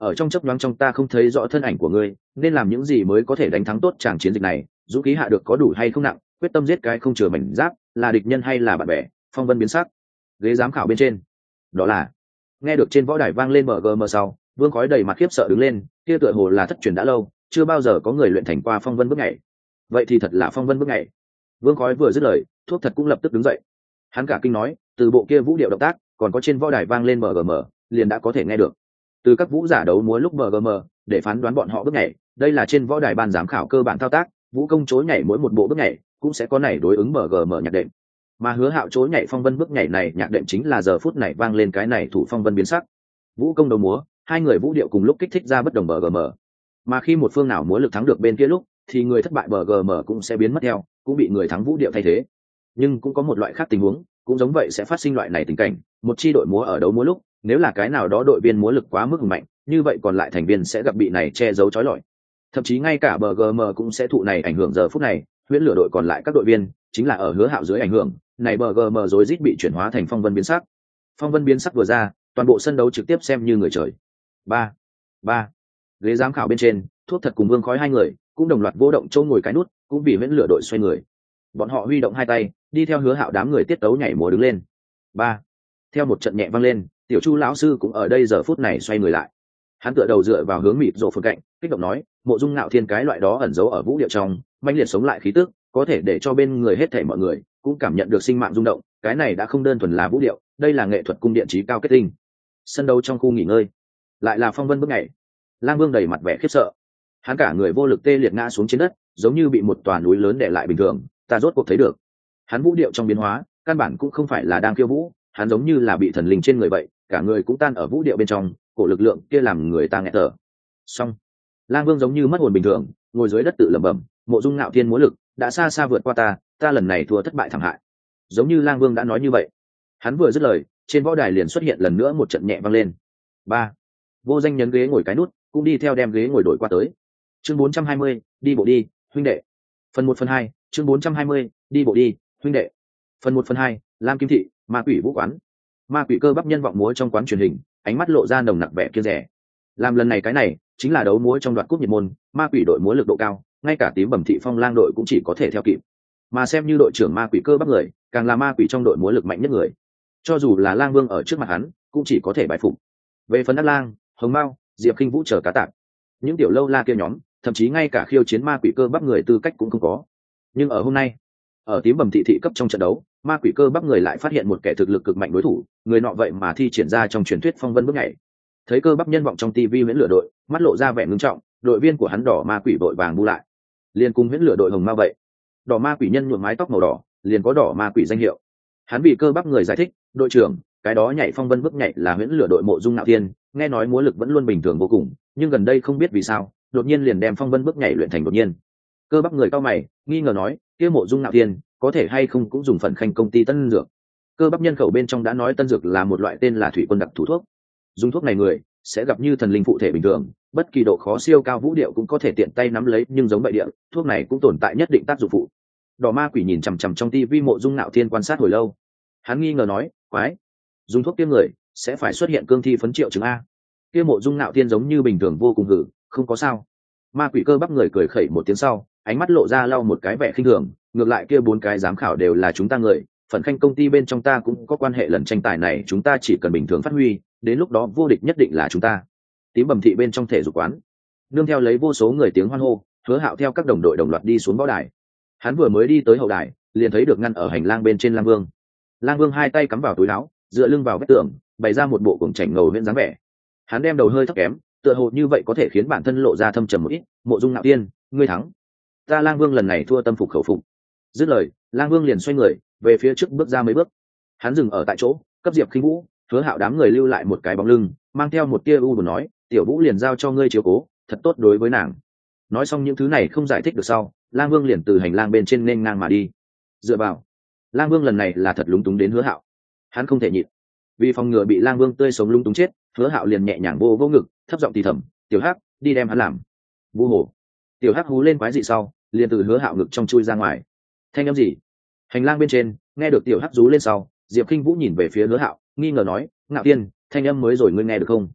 S1: ở trong chấp nhoáng trong ta không thấy rõ thân ảnh của ngươi, nên làm những gì mới có thể đánh thắng tốt tràng chiến dịch này? Dũng khí hạ được có đủ hay không nặng, quyết tâm giết cái không chừa mảnh giáp, là địch nhân hay là bạn bè? Phong vân biến sắc. Ghế giám khảo bên trên, đó là nghe được trên võ đài vang lên bgm sau, Vương Khói đầy mặt khiếp sợ đứng lên, kia tựa hồ là thất truyền đã lâu, chưa bao giờ có người luyện thành qua phong vân bước nhảy. Vậy thì thật là phong vân bước nhảy. Vương Khói vừa dứt lời, thuốc thật cũng lập tức đứng dậy. Hắn cả kinh nói, từ bộ kia vũ điệu động tác, còn có trên võ đài vang lên bgm, liền đã có thể nghe được. Từ các vũ giả đấu múa lúc bgm, để phán đoán bọn họ bước nhảy, đây là trên võ đài ban giám khảo cơ bản thao tác, vũ công chối nhảy mỗi một bộ bước nhảy cũng sẽ có này đối ứng bgm nhạc đệm. Mà Hứa Hạo chối nhảy phong vân bước nhảy này nhạc đệm chính là giờ phút này vang lên cái này thủ phong vân biến sắc. Vũ công đấu múa, hai người vũ điệu cùng lúc kích thích ra bất đồng bgm. Mà khi một phương nào múa lực thắng được bên kia lúc, thì người thất bại bgm cũng sẽ biến mất theo, cũng bị người thắng vũ điệu thay thế. Nhưng cũng có một loại khác tình huống, cũng giống vậy sẽ phát sinh loại này tình cảnh, một chi đội múa ở đấu múa lúc, nếu là cái nào đó đội viên múa lực quá mức mạnh, như vậy còn lại thành viên sẽ gặp bị này che giấu trói lọi. Thậm chí ngay cả bgm cũng sẽ thụ này ảnh hưởng. Giờ phút này, huyễn lửa đội còn lại các đội viên, chính là ở Hứa Hạo dưới ảnh hưởng, này bgm rối rít bị chuyển hóa thành phong vân biến sắc. Phong vân biến sắc vừa ra, toàn bộ sân đấu trực tiếp xem như người trời. Ba, ba. Ghế giám khảo bên trên, thuốc thật cùng Vương Khói hai người cũng đồng loạt vô động chỗ ngồi cái nút, cũng vì huyễn lửa đội xoay người. Bọn họ huy động hai tay, đi theo Hứa Hạo đám người tiết tấu nhảy múa đứng lên. Ba. Theo một trận nhẹ vang lên, tiểu Chu lão sư cũng ở đây giờ phút này xoay người lại. Hắn tựa đầu dựa vào hướng mịt rộ phương cạnh, kích động nói, Mộ Dung Ngạo Thiên cái loại đó ẩn giấu ở vũ điệu trong, mãnh liệt sống lại khí tức, có thể để cho bên người hết thảy mọi người cũng cảm nhận được sinh mạng rung động, cái này đã không đơn thuần là vũ điệu, đây là nghệ thuật cung điện trí cao kết tinh. Sân đấu trong khu nghỉ ngơi, lại là phong vân bước nhảy. Lang Vương đầy mặt vẻ khiếp sợ, hắn cả người vô lực tê liệt ngã xuống trên đất, giống như bị một tòa núi lớn đè lại bình thường. Ta rốt cuộc thấy được, hắn vũ điệu trong biến hóa, căn bản cũng không phải là đang khiêu vũ, hắn giống như là bị thần linh trên người vậy, cả người cũng tan ở vũ điệu bên trong, cổ lực lượng kia làm người ta nghẹt thở. Xong, Lang Vương giống như mất hồn bình thường, ngồi dưới đất tự lẩm bẩm, Mộ Dung Ngạo Thiên múa lực đã xa xa vượt qua ta, ta lần này thua thất bại thảm hại. Giống như Lang Vương đã nói như vậy. Hắn vừa dứt lời, trên võ đài liền xuất hiện lần nữa một trận nhẹ vang lên. Ba. Vô Danh nhấn ghế ngồi cái nút, cũng đi theo đem ghế ngồi đổi qua tới. Chương bốn trăm hai mươi, đi bộ đi, huynh đệ. Phần một phần hai, chương bốn trăm hai mươi, đi bộ đi, huynh đệ. Phần một phần hai, Lam Kim Thị, Ma Quỷ Vũ quán. Ma Quỷ Cơ bắp nhân vọng múa trong quán truyền hình, ánh mắt lộ ra nồng nặc vẻ kiêng rẻ. Làm lần này cái này, chính là đấu múa trong đoạt cúp nhiệt môn, Ma Quỷ đội múa lực độ cao, ngay cả Tím Bẩm Thị Phong Lang đội cũng chỉ có thể theo kịp. Mà xem như đội trưởng Ma Quỷ Cơ bắp người, càng là Ma Quỷ trong đội múa lực mạnh nhất người. Cho dù là Lang Vương ở trước mặt hắn, cũng chỉ có thể bái phục. Về phần Đắc Lang, Hồng Mao, Diệp Khinh Vũ chờ cá tạp, những tiểu lâu la kia nhóm, thậm chí ngay cả khiêu chiến Ma Quỷ Cơ bắp người tư cách cũng không có. Nhưng ở hôm nay, ở Tím Bẩm Thị thị cấp trong trận đấu, Ma Quỷ Cơ bắp người lại phát hiện một kẻ thực lực cực mạnh đối thủ, người nọ vậy mà thi triển ra trong truyền thuyết phong vân bước nhảy. Thấy Cơ bắp nhân vọng trong tivi huyễn lửa đội, mắt lộ ra vẻ ngưng trọng, đội viên của hắn Đỏ Ma Quỷ vội vàng bu lại. Liền cùng huyễn lửa đội Hồng Mao vậy, Đỏ Ma Quỷ nhân nhuộm mái tóc màu đỏ, liền có Đỏ Ma Quỷ danh hiệu. Hắn bị Cơ bắp người giải thích, đội trưởng, cái đó nhảy phong vân bước nhảy là huyễn lửa đội Mộ Dung Nạo Thiên, nghe nói múa lực vẫn luôn bình thường vô cùng, nhưng gần đây không biết vì sao, đột nhiên liền đem phong vân bước nhảy luyện thành đột nhiên. Cơ bắp người cao mày, nghi ngờ nói, kia Mộ Dung Nạo Thiên có thể hay không cũng dùng phần khanh công ty Tân Dược. Cơ bắp nhân khẩu bên trong đã nói Tân Dược là một loại tên là thủy quân đặc thủ thuốc. Dùng thuốc này người sẽ gặp như thần linh phụ thể bình thường, bất kỳ độ khó siêu cao vũ điệu cũng có thể tiện tay nắm lấy, nhưng giống vậy địa, thuốc này cũng tồn tại nhất định tác dụng phụ. Đỏ Ma Quỷ nhìn chằm chằm trong tivi Mộ Dung Nạo Thiên quan sát hồi lâu. Hắn nghi ngờ nói, quái, dùng thuốc tiêm người sẽ phải xuất hiện cương thi phấn triệu chứng a. Kia Mộ Dung Nạo Thiên giống như bình thường vô cùng hử, không có sao. Ma Quỷ Cơ bắp người cười khẩy một tiếng sau, ánh mắt lộ ra lau một cái vẻ khinh thường, ngược lại kia bốn cái giám khảo đều là chúng ta người, phần khanh công ty bên trong ta cũng có quan hệ, lần tranh tài này chúng ta chỉ cần bình thường phát huy, đến lúc đó vô địch nhất định là chúng ta. Tím Bẩm Thị bên trong thể dục quán, nương theo lấy vô số người tiếng hoan hô, Hứa Hạo theo các đồng đội đồng loạt đi xuống võ đài. Hắn vừa mới đi tới hậu đài, liền thấy được ngăn ở hành lang bên trên Lang Vương. Lang Vương hai tay cắm vào túi áo, dựa lưng vào vách tường, bày ra một bộ cuồng chảnh ngầu huyễn dáng vẻ. Hắn đem đầu hơi thấp kém, tựa hồ như vậy có thể khiến bản thân lộ ra thâm trầm một ít. Mộ Dung Nạo Thiên, ngươi thắng. Ta Lang Vương lần này thua tâm phục khẩu phục. Dứt lời, Lang Vương liền xoay người về phía trước bước ra mấy bước. Hắn dừng ở tại chỗ, cấp Diệp Khinh Vũ, Hứa Hạo đám người lưu lại một cái bóng lưng, mang theo một tia u buồn nói, tiểu Vũ liền giao cho ngươi chiếu cố, thật tốt đối với nàng. Nói xong những thứ này không giải thích được sau, Lang Vương liền từ hành lang bên trên nên ngang mà đi. Dựa vào, Lang Vương lần này là thật lúng túng đến Hứa Hạo. Hắn không thể nhịn, vì phòng ngừa bị Lang Vương tươi sống lúng túng chết, Hứa Hạo liền nhẹ nhàng vô vô ngực, thấp giọng thì thầm, tiểu Hắc, đi đem hắn làm. Vu hồ. Tiểu Hắc hú lên quái dị sau, liền từ Hứa Hạo ngực trong chui ra ngoài. Thanh âm gì? Hành lang bên trên, nghe được tiểu Hắc rú lên sau, Diệp Khinh Vũ nhìn về phía Hứa Hạo, nghi ngờ nói, Ngạo Thiên, thanh âm mới rồi ngươi nghe được không?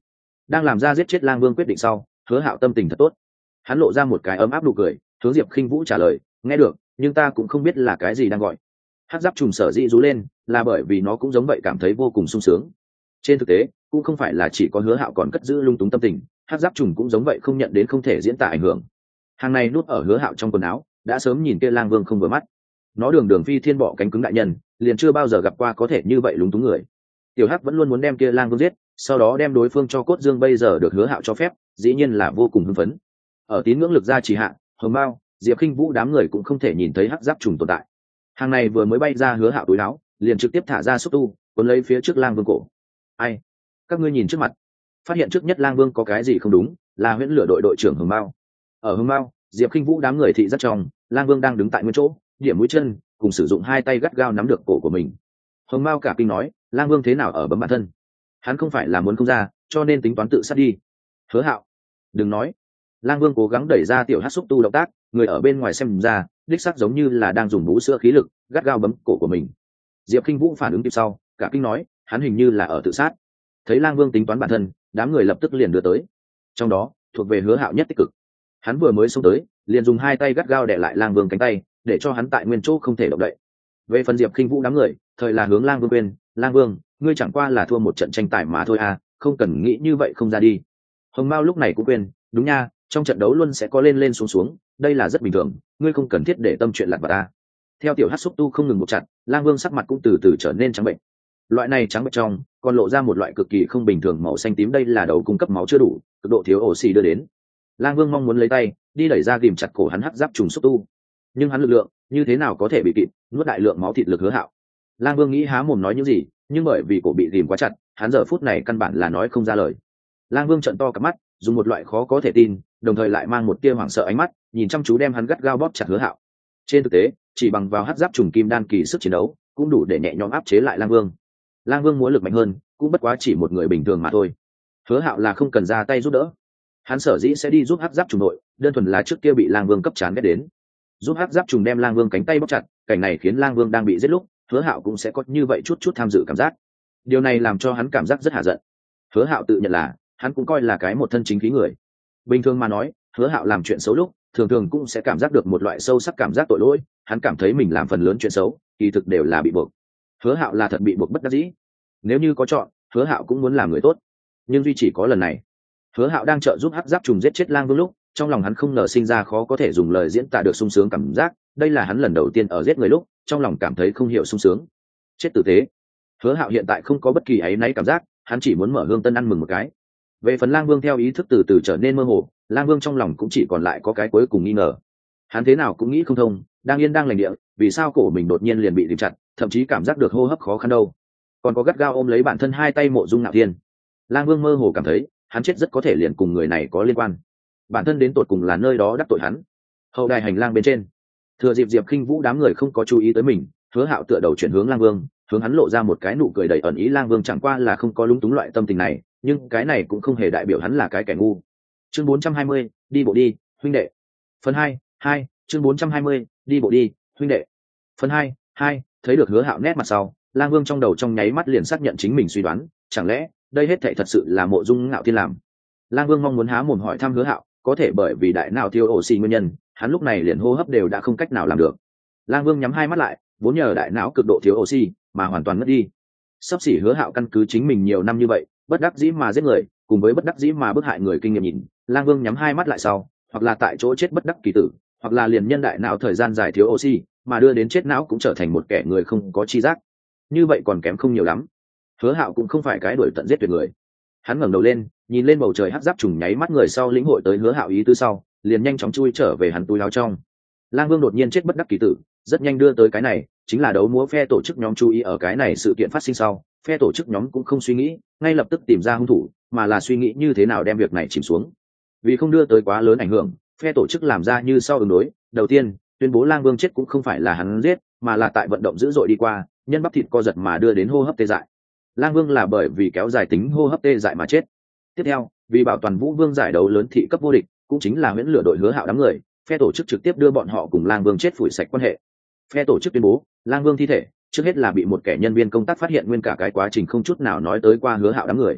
S1: Đang làm ra giết chết lang vương quyết định sau, Hứa Hạo tâm tình thật tốt, hắn lộ ra một cái ấm áp nụ cười, hướng Diệp Khinh Vũ trả lời, nghe được, nhưng ta cũng không biết là cái gì đang gọi. Hắc giáp trùng sở dĩ rú lên là bởi vì nó cũng giống vậy cảm thấy vô cùng sung sướng. Trên thực tế cũng không phải là chỉ có Hứa Hạo còn cất giữ lung túng tâm tình, Hắc giáp trùng cũng giống vậy không nhận đến không thể diễn tả ảnh hưởng. Hàng này nuốt ở Hứa Hạo trong quần áo, đã sớm nhìn kia lang vương không vừa mắt. Nó đường đường phi thiên bọ cánh cứng đại nhân, liền chưa bao giờ gặp qua có thể như vậy lúng túng người. Tiểu Hắc vẫn luôn muốn đem kia lang vương giết, sau đó đem đối phương cho cốt dương, bây giờ được Hứa Hạo cho phép, dĩ nhiên là vô cùng hưng phấn. Ở tín ngưỡng lực gia trì hạ, Hồng Mao, Diệp Khinh Vũ đám người cũng không thể nhìn thấy hắc giáp trùng tồn tại. Hàng này vừa mới bay ra Hứa Hạo túi áo, liền trực tiếp thả ra xúc tu, cuốn lấy phía trước lang vương cổ. Ai? Các ngươi nhìn trước mặt, phát hiện trước nhất lang vương có cái gì không đúng, là huyễn lửa đội đội trưởng Hồng Mao. Ở Hồng Mao, Diệp Khinh Vũ đám người thị rất trong, lang vương đang đứng tại nguyên chỗ, điểm mũi chân, cùng sử dụng hai tay gắt gao nắm được cổ của mình. Hồng Mao cả kinh nói, lang vương thế nào ở bấm bản thân? Hắn không phải là muốn không ra, cho nên tính toán tự sát đi. Hứa Hạo, đừng nói. Lang vương cố gắng đẩy ra tiểu hắc xúc tu động tác, người ở bên ngoài xem ra, đích xác giống như là đang dùng bú sữa khí lực gắt gao bấm cổ của mình. Diệp Khinh Vũ phản ứng kịp sau, cả kinh nói, hắn hình như là ở tự sát. Thấy lang vương tính toán bản thân, đám người lập tức liền đưa tới. Trong đó thuộc về Hứa Hạo nhất tích cực, hắn vừa mới xông tới, liền dùng hai tay gắt gao đè lại lang vương cánh tay, để cho hắn tại nguyên chỗ không thể động đậy. Về phần Diệp Khinh Vũ đám người, thời là hướng lang vương quên, lang vương, ngươi chẳng qua là thua một trận tranh tài mà thôi à, không cần nghĩ như vậy không ra đi. Hồng Mao lúc này cũng quên, đúng nha, trong trận đấu luôn sẽ có lên lên xuống xuống, đây là rất bình thường, ngươi không cần thiết để tâm chuyện lặt vặt ta. Theo tiểu hắc xúc tu không ngừng một chặt, lang vương sắc mặt cũng từ từ trở nên trắng bệnh. Loại này trắng bệnh trong còn lộ ra một loại cực kỳ không bình thường màu xanh tím, đây là đầu cung cấp máu chưa đủ, cực độ thiếu oxy đưa đến. Lang vương mong muốn lấy tay đi đẩy ra ghìm chặt cổ hắn hắc giáp trùng xúc tu, nhưng hắn lực lượng như thế nào có thể bị kịp nuốt đại lượng máu thịt lực Hứa Hạo. Lang vương nghĩ há mồm nói những gì, nhưng bởi vì cổ bị ghìm quá chặt, hắn giờ phút này căn bản là nói không ra lời. Lang vương trợn to cả mắt, dùng một loại khó có thể tin, đồng thời lại mang một tia hoảng sợ ánh mắt, nhìn chăm chú đem hắn gắt gao bóp chặt Hứa Hạo. Trên thực tế, chỉ bằng vào hắc giáp trùng kim đan kỳ sức chiến đấu, cũng đủ để nhẹ nhõm áp chế lại Lang vương. Lang vương muốn lực mạnh hơn, cũng bất quá chỉ một người bình thường mà thôi. Hứa Hạo là không cần ra tay giúp đỡ. Hắn sở dĩ sẽ đi giúp hắc giáp trùng nội, đơn thuần là trước kia bị lang vương cấp chán ghét đến, giúp hắc giáp trùng đem lang vương cánh tay bóp chặt, cảnh này khiến lang vương đang bị giết lúc, Hứa Hạo cũng sẽ có như vậy chút chút tham dự cảm giác. Điều này làm cho hắn cảm giác rất hả giận. Hứa Hạo tự nhận là hắn cũng coi là cái một thân chính khí người. Bình thường mà nói, Hứa Hạo làm chuyện xấu lúc, thường thường cũng sẽ cảm giác được một loại sâu sắc cảm giác tội lỗi, hắn cảm thấy mình làm phần lớn chuyện xấu, kỳ thực đều là bị buộc. Hứa Hạo là thật bị buộc bất đắc dĩ. Nếu như có chọn, Hứa Hạo cũng muốn làm người tốt, nhưng duy chỉ có lần này. Hứa Hạo đang trợ giúp hắc giáp trùng giết chết lang vương lúc, trong lòng hắn không ngờ sinh ra khó có thể dùng lời diễn tả được sung sướng cảm giác, đây là hắn lần đầu tiên ở giết người lúc, trong lòng cảm thấy không hiểu sung sướng. Chết tử tế. Hứa Hạo hiện tại không có bất kỳ áy náy cảm giác, hắn chỉ muốn mở hương tân ăn mừng một cái. Về phần lang vương theo ý thức từ từ trở nên mơ hồ, lang vương trong lòng cũng chỉ còn lại có cái cuối cùng nghi ngờ. Hắn thế nào cũng nghĩ không thông, đang yên đang lành địa, vì sao cổ mình đột nhiên liền bị ghim chặt, thậm chí cảm giác được hô hấp khó khăn đâu. Còn có gắt gao ôm lấy bản thân hai tay Mộ Dung Nạo Thiên. Lang vương mơ hồ cảm thấy, hắn chết rất có thể liền cùng người này có liên quan. Bản thân đến tột cùng là nơi đó đắc tội hắn. Hậu đài hành lang bên trên, thừa dịp Diệp Khinh Vũ đám người không có chú ý tới mình, Hứa Hạo tựa đầu chuyển hướng lang vương, hướng hắn lộ ra một cái nụ cười đầy ẩn ý. Lang vương chẳng qua là không có lúng túng loại tâm tình này, nhưng cái này cũng không hề đại biểu hắn là cái kẻ ngu. Chương bốn trăm hai mươi, đi bộ đi, huynh đệ. Phần hai, hai, chương bốn trăm hai mươi, đi bộ đi, huynh đệ. Phần hai, hai, thấy được Hứa Hạo nét mặt sau, lang vương trong đầu trong nháy mắt liền xác nhận chính mình suy đoán, chẳng lẽ đây hết thảy thật sự là Mộ Dung Ngạo Thiên làm? Lang vương mong muốn há mồm hỏi thăm Hứa Hạo, có thể bởi vì đại não thiếu oxy nguyên nhân, hắn lúc này liền hô hấp đều đã không cách nào làm được. Lang vương nhắm hai mắt lại, vốn nhờ đại não cực độ thiếu oxy mà hoàn toàn mất đi. Sắp xỉ Hứa Hạo căn cứ chính mình nhiều năm như vậy, bất đắc dĩ mà giết người, cùng với bất đắc dĩ mà bức hại người kinh nghiệm nhìn, Lang vương nhắm hai mắt lại sau, hoặc là tại chỗ chết bất đắc kỳ tử, hoặc là liền nhân đại não thời gian dài thiếu oxy, mà đưa đến chết não cũng trở thành một kẻ người không có chi giác. Như vậy còn kém không nhiều lắm. Hứa Hạo cũng không phải cái đuổi tận giết tuyệt người. Hắn ngẩng đầu lên, nhìn lên bầu trời hắc giáp trùng, nháy mắt người sau lĩnh hội tới Hứa Hạo ý tứ sau, liền nhanh chóng chui trở về hắn túi áo trong. Lang vương đột nhiên chết bất đắc kỳ tử, rất nhanh đưa tới cái này, chính là đấu múa phe tổ chức nhóm chú ý ở cái này sự kiện phát sinh sau, phe tổ chức nhóm cũng không suy nghĩ, ngay lập tức tìm ra hung thủ, mà là suy nghĩ như thế nào đem việc này chìm xuống. Vì không đưa tới quá lớn ảnh hưởng, phe tổ chức làm ra như sau ứng đối, đầu tiên, tuyên bố Lang vương chết cũng không phải là hắn giết, mà là tại vận động dữ dội đi qua, nhân bắp thịt co giật mà đưa đến hô hấp tê dại. Lang vương là bởi vì kéo dài tính hô hấp tê dại mà chết. Tiếp theo, vì bảo toàn Vũ Vương giải đấu lớn thị cấp vô địch, cũng chính là huyễn lửa đội Hứa Hạo đám người, phe tổ chức trực tiếp đưa bọn họ cùng Lang vương chết phủi sạch quan hệ. Phe tổ chức tuyên bố, Lang vương thi thể trước hết là bị một kẻ nhân viên công tác phát hiện, nguyên cả cái quá trình không chút nào nói tới qua Hứa Hạo đám người.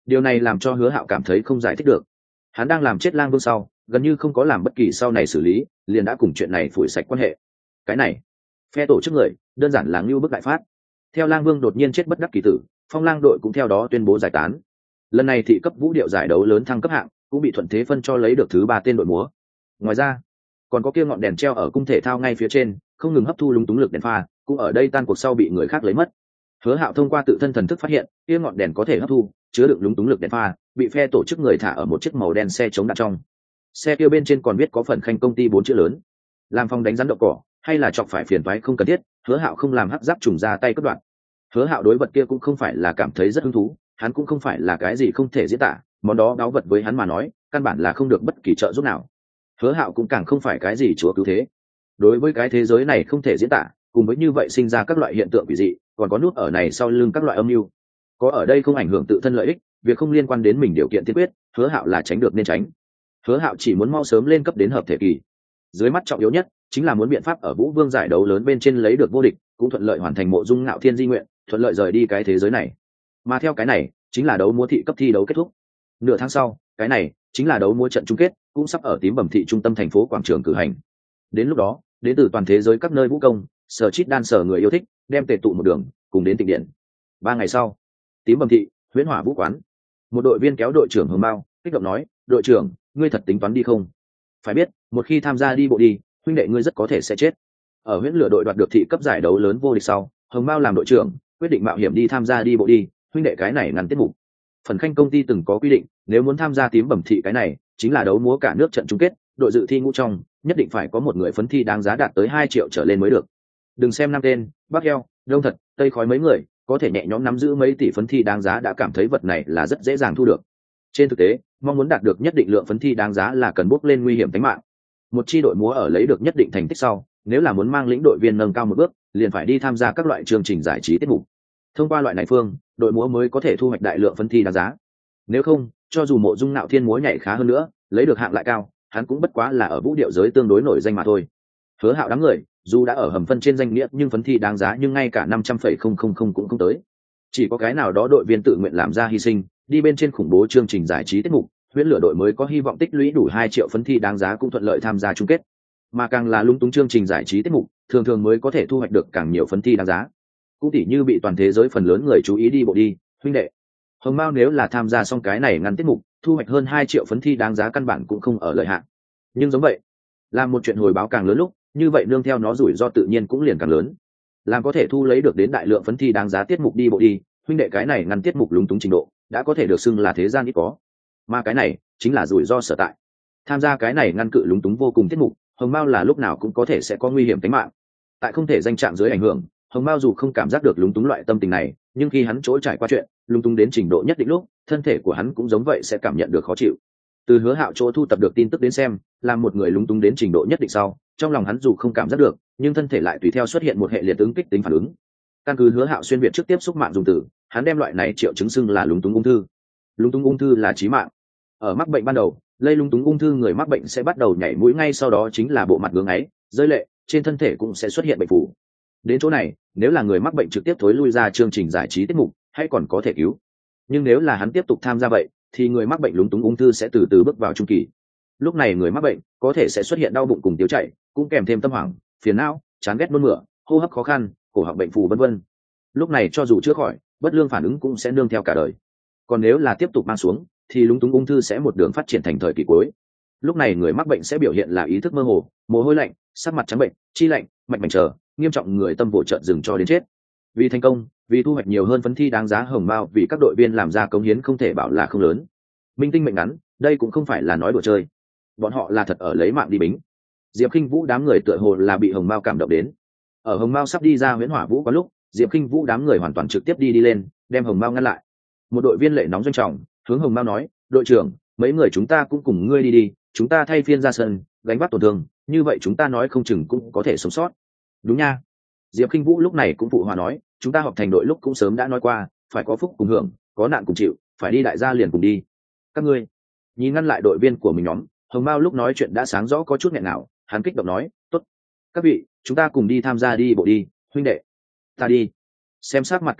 S1: Điều này làm cho Hứa Hạo cảm thấy không giải thích được. Hắn đang làm chết Lang Vương sau, gần như không có làm bất kỳ sau này xử lý, liền đã cùng chuyện này phủi sạch quan hệ. Cái này, phe tổ chức người, đơn giản là ngưu bức đại phát. Theo Lang Vương đột nhiên chết bất đắc kỳ tử, Phong Lang đội cũng theo đó tuyên bố giải tán. Lần này thị cấp vũ điệu giải đấu lớn thăng cấp hạng, cũng bị thuận thế phân cho lấy được thứ ba tên đội múa. Ngoài ra, còn có kia ngọn đèn treo ở cung thể thao ngay phía trên, không ngừng hấp thu lúng túng lực đèn pha, cũng ở đây tan cuộc sau bị người khác lấy mất. Hứa Hạo thông qua tự thân thần thức phát hiện, kia ngọn đèn có thể hấp thu, chứa đựng lúng túng lực đèn pha, bị phe tổ chức người thả ở một chiếc màu đen xe chống đạn trong. Xe kia bên trên còn viết có phần khanh công ty bốn chữ lớn. Làm phòng đánh rắn đậu cỏ, hay là chọc phải phiền toái không cần thiết, Hứa Hạo không làm hắc giáp trùng ra tay cắt đoạn. Hứa Hạo đối vật kia cũng không phải là cảm thấy rất hứng thú, hắn cũng không phải là cái gì không thể diễn tả, món đó đáo vật với hắn mà nói, căn bản là không được bất kỳ trợ giúp nào. Hứa Hạo cũng càng không phải cái gì chúa cứu thế. Đối với cái thế giới này không thể diễn tả, cùng với như vậy sinh ra các loại hiện tượng quỷ dị, còn có nút ở này sau lưng các loại âm mưu. Có ở đây không ảnh hưởng tự thân lợi ích, việc không liên quan đến mình điều kiện tiên quyết, Hứa Hạo là tránh được nên tránh. Hứa Hạo chỉ muốn mau sớm lên cấp đến hợp thể kỳ. Dưới mắt trọng yếu nhất chính là muốn biện pháp ở Vũ Vương giải đấu lớn bên trên lấy được vô địch, cũng thuận lợi hoàn thành Mộ Dung Ngạo Thiên di nguyện, thuận lợi rời đi cái thế giới này. Mà theo cái này, chính là đấu múa thị cấp thi đấu kết thúc. Nửa tháng sau, cái này chính là đấu múa trận chung kết, cũng sắp ở Tím Bẩm thị trung tâm thành phố quảng trường cử hành. Đến lúc đó, đến từ toàn thế giới các nơi vũ công, sở chít đan sở người yêu thích, đem tề tụ một đường, cùng đến Tịnh Điện. Ba ngày sau, Tím Bẩm thị, Huyễn Hỏa Vũ quán. Một đội viên kéo đội trưởng Hồng Mao, kích động nói, "Đội trưởng, ngươi thật tính toán đi không? Phải biết, một khi tham gia đi bộ đi, huynh đệ ngươi rất có thể sẽ chết." Ở Huyễn Lửa đội đoạt được thị cấp giải đấu lớn vô địch sau, Hồng Mao làm đội trưởng, quyết định mạo hiểm đi tham gia đi bộ đi, huynh đệ cái này ngăn tiết mục. Phần khanh công ty từng có quy định, nếu muốn tham gia Tím Bẩm thị cái này, chính là đấu múa cả nước trận chung kết, đội dự thi ngũ trong, nhất định phải có một người phấn thi đáng giá đạt tới hai triệu trở lên mới được. Đừng xem năm tên, Bắc Eo, Đông Thật, Tây Khói mấy người, có thể nhẹ nhõm nắm giữ mấy tỷ phấn thi đáng giá đã cảm thấy vật này là rất dễ dàng thu được. Trên thực tế, mong muốn đạt được nhất định lượng phấn thi đáng giá là cần bốc lên nguy hiểm tính mạng. Một chi đội múa ở lấy được nhất định thành tích sau, nếu là muốn mang lĩnh đội viên nâng cao một bước, liền phải đi tham gia các loại chương trình giải trí tiết mục. Thông qua loại này phương, đội múa mới có thể thu hoạch đại lượng phấn thi đáng giá. Nếu không, cho dù Mộ Dung Nạo Thiên múa nhảy khá hơn nữa, lấy được hạng lại cao, hắn cũng bất quá là ở vũ điệu giới tương đối nổi danh mà thôi. Hứa Hạo đám người, dù đã ở hầm phân trên danh nghĩa, nhưng phấn thi đáng giá nhưng ngay cả năm trăm phẩy không không không cũng không tới. Chỉ có cái nào đó đội viên tự nguyện làm ra hy sinh, đi bên trên khủng bố chương trình giải trí tiết mục, Huyễn Lửa đội mới có hy vọng tích lũy đủ hai triệu phấn thi đáng giá cũng thuận lợi tham gia chung kết. Mà càng là lung túng chương trình giải trí tiết mục, thường thường mới có thể thu hoạch được càng nhiều phấn thi đáng giá. Cũng tỉ như bị toàn thế giới phần lớn người chú ý đi bộ đi, huynh đệ. Hồng Mao nếu là tham gia xong cái này ngăn tiết mục, thu hoạch hơn hai triệu phấn thi đáng giá căn bản cũng không ở lợi hạn. Nhưng giống vậy, làm một chuyện hồi báo càng lớn lúc, như vậy nương theo nó rủi ro tự nhiên cũng liền càng lớn. Làm có thể thu lấy được đến đại lượng phấn thi đáng giá tiết mục đi bộ đi, huynh đệ cái này ngăn tiết mục lúng túng trình độ, đã có thể được xưng là thế gian ít có. Mà cái này chính là rủi ro sở tại. Tham gia cái này ngăn cự lúng túng vô cùng tiết mục, Hồng Mao là lúc nào cũng có thể sẽ có nguy hiểm tính mạng. Tại không thể danh trạng dưới ảnh hưởng, Hồng Mao dù không cảm giác được lúng túng loại tâm tình này, nhưng khi hắn trỗi trải qua chuyện lúng túng đến trình độ nhất định lúc, thân thể của hắn cũng giống vậy sẽ cảm nhận được khó chịu. Từ Hứa Hạo chỗ thu tập được tin tức đến xem, làm một người lúng túng đến trình độ nhất định sau, trong lòng hắn dù không cảm giác được, nhưng thân thể lại tùy theo xuất hiện một hệ liệt ứng kích tính phản ứng. Căn cứ Hứa Hạo xuyên việt trước tiếp xúc mạng dùng từ, hắn đem loại này triệu chứng xưng là lúng túng ung thư. Lúng túng ung thư là chí mạng. Ở mắc bệnh ban đầu, lây lúng túng ung thư người mắc bệnh sẽ bắt đầu nhảy mũi, ngay sau đó chính là bộ mặt ngưỡng ấy, rơi lệ, trên thân thể cũng sẽ xuất hiện bệnh phù. Đến chỗ này, nếu là người mắc bệnh trực tiếp thối lui ra chương trình giải trí tiết mục, hay còn có thể cứu. Nhưng nếu là hắn tiếp tục tham gia vậy, thì người mắc bệnh lúng túng ung thư sẽ từ từ bước vào trung kỳ. Lúc này người mắc bệnh có thể sẽ xuất hiện đau bụng cùng tiêu chảy, cũng kèm thêm tâm hoảng, phiền não, chán ghét nôn mửa, hô hấp khó khăn, cổ họng bệnh phù vân vân. Lúc này cho dù chữa khỏi, bất lương phản ứng cũng sẽ nương theo cả đời. Còn nếu là tiếp tục mang xuống, thì lúng túng ung thư sẽ một đường phát triển thành thời kỳ cuối. Lúc này người mắc bệnh sẽ biểu hiện là ý thức mơ hồ, mồ hôi lạnh, sắc mặt trắng bệnh, chi lạnh, mạch mạch trở, nghiêm trọng người tâm vỗ trợn dừng cho đến chết. Vì thành công, vì thu hoạch nhiều hơn phấn thi đáng giá, Hồng Mao vì các đội viên làm ra cống hiến không thể bảo là không lớn. Minh tinh mệnh ngắn, đây cũng không phải là nói đùa chơi. Bọn họ là thật ở lấy mạng đi bính. Diệp Khinh Vũ đám người tựa hồ là bị Hồng Mao cảm động đến. Ở Hồng Mao sắp đi ra Huyễn Hỏa Vũ có lúc, Diệp Khinh Vũ đám người hoàn toàn trực tiếp đi đi lên, đem Hồng Mao ngăn lại. Một đội viên lệ nóng doanh trọng, hướng Hồng Mao nói, đội trưởng, mấy người chúng ta cũng cùng ngươi đi đi, chúng ta thay phiên ra sân, gánh vác tổn thương, như vậy chúng ta nói không chừng cũng có thể sống sót. Đúng nha. Diệp Khinh Vũ lúc này cũng phụ hòa nói, chúng ta họp thành đội lúc cũng sớm đã nói qua, phải có phúc cùng hưởng, có nạn cùng chịu, phải đi đại gia liền cùng đi. Các ngươi nhìn ngăn lại đội viên của mình nhóm, Hồng Mao lúc nói chuyện đã sáng rõ có chút nghẹn nào, hắn kích động nói, tốt, các vị, chúng ta cùng đi tham gia đi bộ đi, huynh đệ, ta đi. Xem sắc mặt kích động,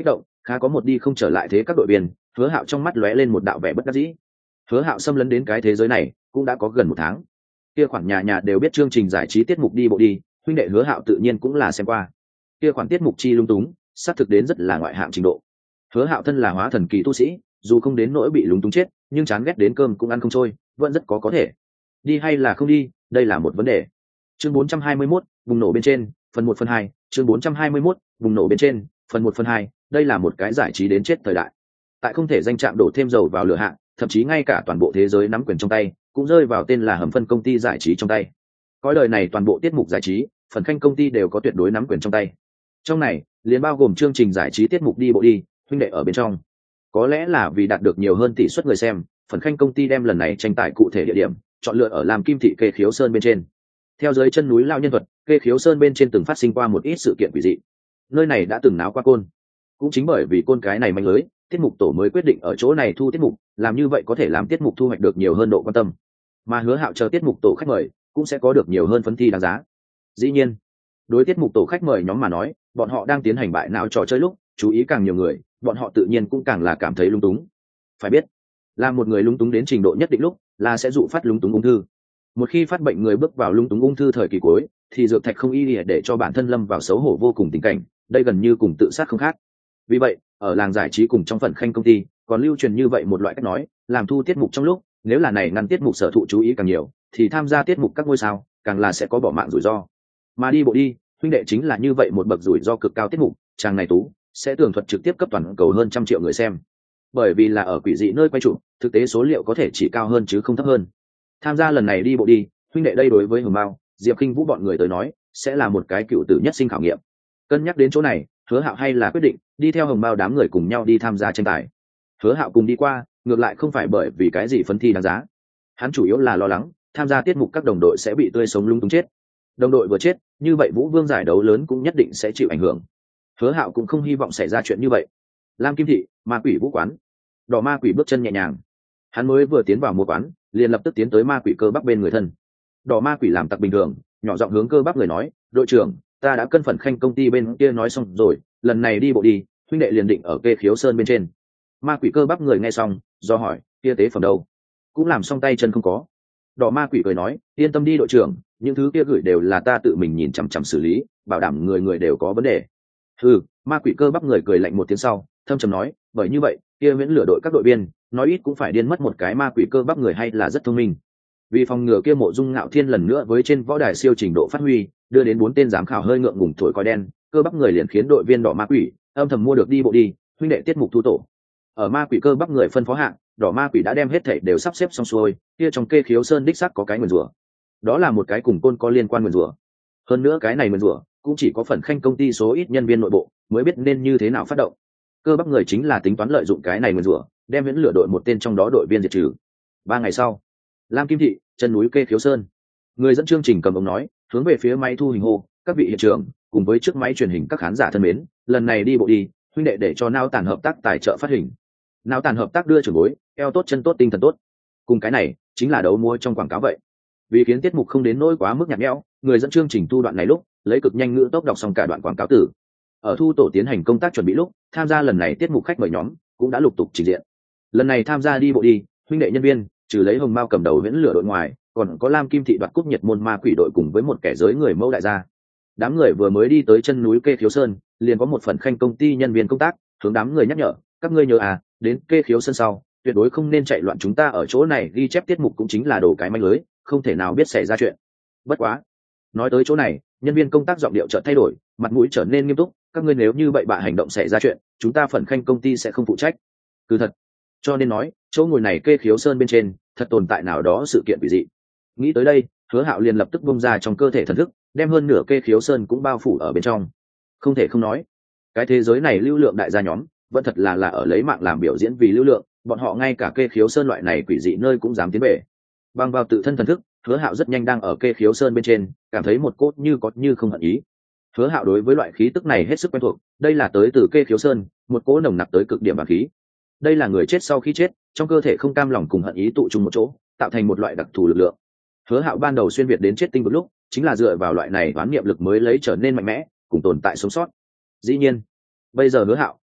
S1: khá có một đi không trở lại thế các đội viên. Hứa Hạo trong mắt lóe lên một đạo vẻ bất đắc dĩ. Hứa Hạo xâm lấn đến cái thế giới này cũng đã có gần một tháng, kia khoản nhà nhà đều biết chương trình giải trí tiết mục đi bộ đi, huynh đệ Hứa Hạo tự nhiên cũng là xem qua. Kia khoản tiết mục chi lung túng, xác thực đến rất là ngoại hạng trình độ. Hứa Hạo thân là hóa thần kỳ tu sĩ, dù không đến nỗi bị lúng túng chết, nhưng chán ghét đến cơm cũng ăn không trôi, vẫn rất có có thể. Đi hay là không đi, đây là một vấn đề. Chương bốn trăm hai mươi mốt, bùng nổ bên trên, phần một phần hai, chương bốn trăm hai mươi mốt, bùng nổ bên trên, phần một phần hai, đây là một cái giải trí đến chết thời đại. Tại không thể danh chạm đổ thêm dầu vào lửa hạ, thậm chí ngay cả toàn bộ thế giới nắm quyền trong tay, cũng rơi vào tên là Hầm Phân công ty giải trí trong tay. Cõi đời này toàn bộ tiết mục giải trí, phần khanh công ty đều có tuyệt đối nắm quyền trong tay. Trong này, liền bao gồm chương trình giải trí tiết mục đi bộ đi, huynh đệ ở bên trong. Có lẽ là vì đạt được nhiều hơn tỷ suất người xem, phần khanh công ty đem lần này tranh tài cụ thể địa điểm chọn lựa ở Lam Kim thị Kê Khiếu Sơn bên trên. Theo dưới chân núi lao nhân thuật, Kê Khiếu Sơn bên trên từng phát sinh qua một ít sự kiện quỷ dị. Nơi này đã từng náo qua côn, cũng chính bởi vì côn cái này manh lưới, tiết mục tổ mới quyết định ở chỗ này thu tiết mục, làm như vậy có thể làm tiết mục thu hoạch được nhiều hơn độ quan tâm, mà Hứa Hạo chờ tiết mục tổ khách mời cũng sẽ có được nhiều hơn phấn thi đáng giá. Dĩ nhiên, đối tiết mục tổ khách mời nhóm mà nói, bọn họ đang tiến hành bại não trò chơi lúc chú ý càng nhiều người, bọn họ tự nhiên cũng càng là cảm thấy lung túng. Phải biết, là một người lung túng đến trình độ nhất định lúc là sẽ dụ phát lung túng ung thư. Một khi phát bệnh người bước vào lung túng ung thư thời kỳ cuối, thì dược thạch không y lìa để cho bản thân lâm vào xấu hổ vô cùng tình cảnh, đây gần như cùng tự sát không khác. Vì vậy, ở làng giải trí cùng trong phần khanh công ty còn lưu truyền như vậy một loại cách nói, làm thu tiết mục trong lúc, nếu là này ngăn tiết mục sở thụ chú ý càng nhiều, thì tham gia tiết mục các ngôi sao càng là sẽ có bỏ mạng rủi ro. Mà đi bộ đi, huynh đệ chính là như vậy một bậc rủi ro cực cao tiết mục, chàng này tú sẽ tường thuật trực tiếp cấp toàn cầu hơn trăm triệu người xem. Bởi vì là ở quỷ dị nơi quay trụ, thực tế số liệu có thể chỉ cao hơn chứ không thấp hơn. Tham gia lần này đi bộ đi, huynh đệ đây đối với Hồng Mao, Diệp Khinh Vũ bọn người tới nói, sẽ là một cái cựu tử nhất sinh khảo nghiệm. Cân nhắc đến chỗ này, Hứa Hạo hay là quyết định đi theo Hồng Mao đám người cùng nhau đi tham gia tranh tài. Hứa Hạo cùng đi qua, ngược lại không phải bởi vì cái gì phấn thi đáng giá. Hắn chủ yếu là lo lắng, tham gia tiết mục các đồng đội sẽ bị tươi sống lung tung chết. Đồng đội vừa chết, như vậy Vũ Vương giải đấu lớn cũng nhất định sẽ chịu ảnh hưởng. Hứa Hạo cũng không hy vọng xảy ra chuyện như vậy. Lam Kim thị, Ma Quỷ Vũ quán. Đỏ Ma Quỷ bước chân nhẹ nhàng. Hắn mới vừa tiến vào một quán, liền lập tức tiến tới Ma Quỷ Cơ Bắp bên người thân. Đỏ Ma Quỷ làm tặc bình thường, nhỏ giọng hướng Cơ Bắp người nói, "Đội trưởng, ta đã cân phần khanh công ty bên kia nói xong rồi, lần này đi bộ đi, huynh đệ liền định ở Kê Khiếu Sơn bên trên." Ma Quỷ Cơ Bắp người nghe xong, do hỏi, "Kia tế phẩm đâu? Cũng làm xong tay chân không có?" Đỏ Ma Quỷ cười nói, "Yên tâm đi đội trưởng, những thứ kia gửi đều là ta tự mình nhìn chằm chằm xử lý, bảo đảm người người đều có vấn đề." Ừ, Ma Quỷ Cơ Bắp người cười lạnh một tiếng sau, thâm trầm nói, "Bởi như vậy, kia miễn lửa đội các đội viên, nói ít cũng phải điên mất một cái." Ma Quỷ Cơ Bắp người hay là rất thông minh. Vì phòng ngừa kia Mộ Dung Ngạo Thiên lần nữa với trên võ đài siêu trình độ phát huy, đưa đến bốn tên giám khảo hơi ngượng ngùng thổi còi đen, Cơ Bắp người liền khiến đội viên Đỏ Ma Quỷ âm thầm mua được đi bộ đi, huynh đệ tiết mục thu tổ. Ở Ma Quỷ Cơ Bắp người phân phó hạng, Đỏ Ma Quỷ đã đem hết thảy đều sắp xếp xong xuôi, kia trong Kê Khiếu Sơn đích xác có cái nguyền rủa. Đó là một cái cùng côn có liên quan nguyền rủa. Hơn nữa cái này nguyền rủa cũng chỉ có phần khanh công ty số ít nhân viên nội bộ mới biết nên như thế nào phát động. Cơ Bắp người chính là tính toán lợi dụng cái này nguyền rủa, đem miễn lửa đội một tên trong đó đội viên diệt trừ. Ba ngày sau, Lam Kim thị, chân núi Kê Khiếu Sơn. Người dẫn chương trình cầm ống nói, hướng về phía máy thu hình hô, "Các vị hiện trường, cùng với chiếc máy truyền hình các khán giả thân mến, lần này đi bộ đi, huynh đệ để cho Nao Tản hợp tác tài trợ phát hình. Nao Tản hợp tác đưa trưởng bối, eo tốt chân tốt tinh thần tốt." Cùng cái này, chính là đấu mua trong quảng cáo vậy. Vì khiến tiết mục không đến nỗi quá mức nhạt nhẽo, người dẫn chương trình thu đoạn này lúc, lấy cực nhanh ngữ tốc đọc xong cả đoạn quảng cáo tử. Ở thu tổ tiến hành công tác chuẩn bị lúc, tham gia lần này tiết mục khách mời nhóm cũng đã lục tục trình diện. Lần này tham gia đi bộ đi, huynh đệ nhân viên, trừ lấy Hồng Mao cầm đầu miễn lửa đội ngoài, còn có Lam Kim thị đoạt cúp nhiệt môn Ma Quỷ đội cùng với một kẻ giới người mẫu đại gia. Đám người vừa mới đi tới chân núi Kê Khiếu Sơn, liền có một phần khanh công ty nhân viên công tác hướng đám người nhắc nhở, "Các ngươi nhớ à, đến Kê Khiếu Sơn sau, tuyệt đối không nên chạy loạn, chúng ta ở chỗ này ghi chép tiết mục cũng chính là đổ cái manh lưới, không thể nào biết xảy ra chuyện." Bất quá, nói tới chỗ này, nhân viên công tác giọng điệu chợt thay đổi, mặt mũi trở nên nghiêm túc, "Các ngươi nếu như bậy bạ hành động xảy ra chuyện, chúng ta phần khanh công ty sẽ không phụ trách." Cứ thật, cho nên nói, chỗ ngồi này Kê Khiếu Sơn bên trên, thật tồn tại nào đó sự kiện quỷ dị. Nghĩ tới đây, Hứa Hạo liền lập tức bung ra trong cơ thể thần thức, đem hơn nửa Kê Khiếu Sơn cũng bao phủ ở bên trong. Không thể không nói, cái thế giới này lưu lượng đại gia nhóm vẫn thật là là ở lấy mạng làm biểu diễn vì lưu lượng, bọn họ ngay cả Kê Khiếu Sơn loại này quỷ dị nơi cũng dám tiến về. Bằng vào tự thân thần thức, Hứa Hạo rất nhanh đang ở Kê Khiếu Sơn bên trên, cảm thấy một cốt như có như không hận ý. Hứa Hạo đối với loại khí tức này hết sức quen thuộc, đây là tới từ Kê Khiếu Sơn, một cỗ nồng nặc tới cực điểm bá khí. Đây là người chết sau khi chết, trong cơ thể không cam lòng cùng hận ý tụ chung một chỗ, tạo thành một loại đặc thù lực lượng. Hứa Hạo ban đầu xuyên việt đến chết tinh một lúc, chính là dựa vào loại này đoán niệm lực mới lấy trở nên mạnh mẽ, cùng tồn tại sống sót. Dĩ nhiên, bây giờ Hứa Hạo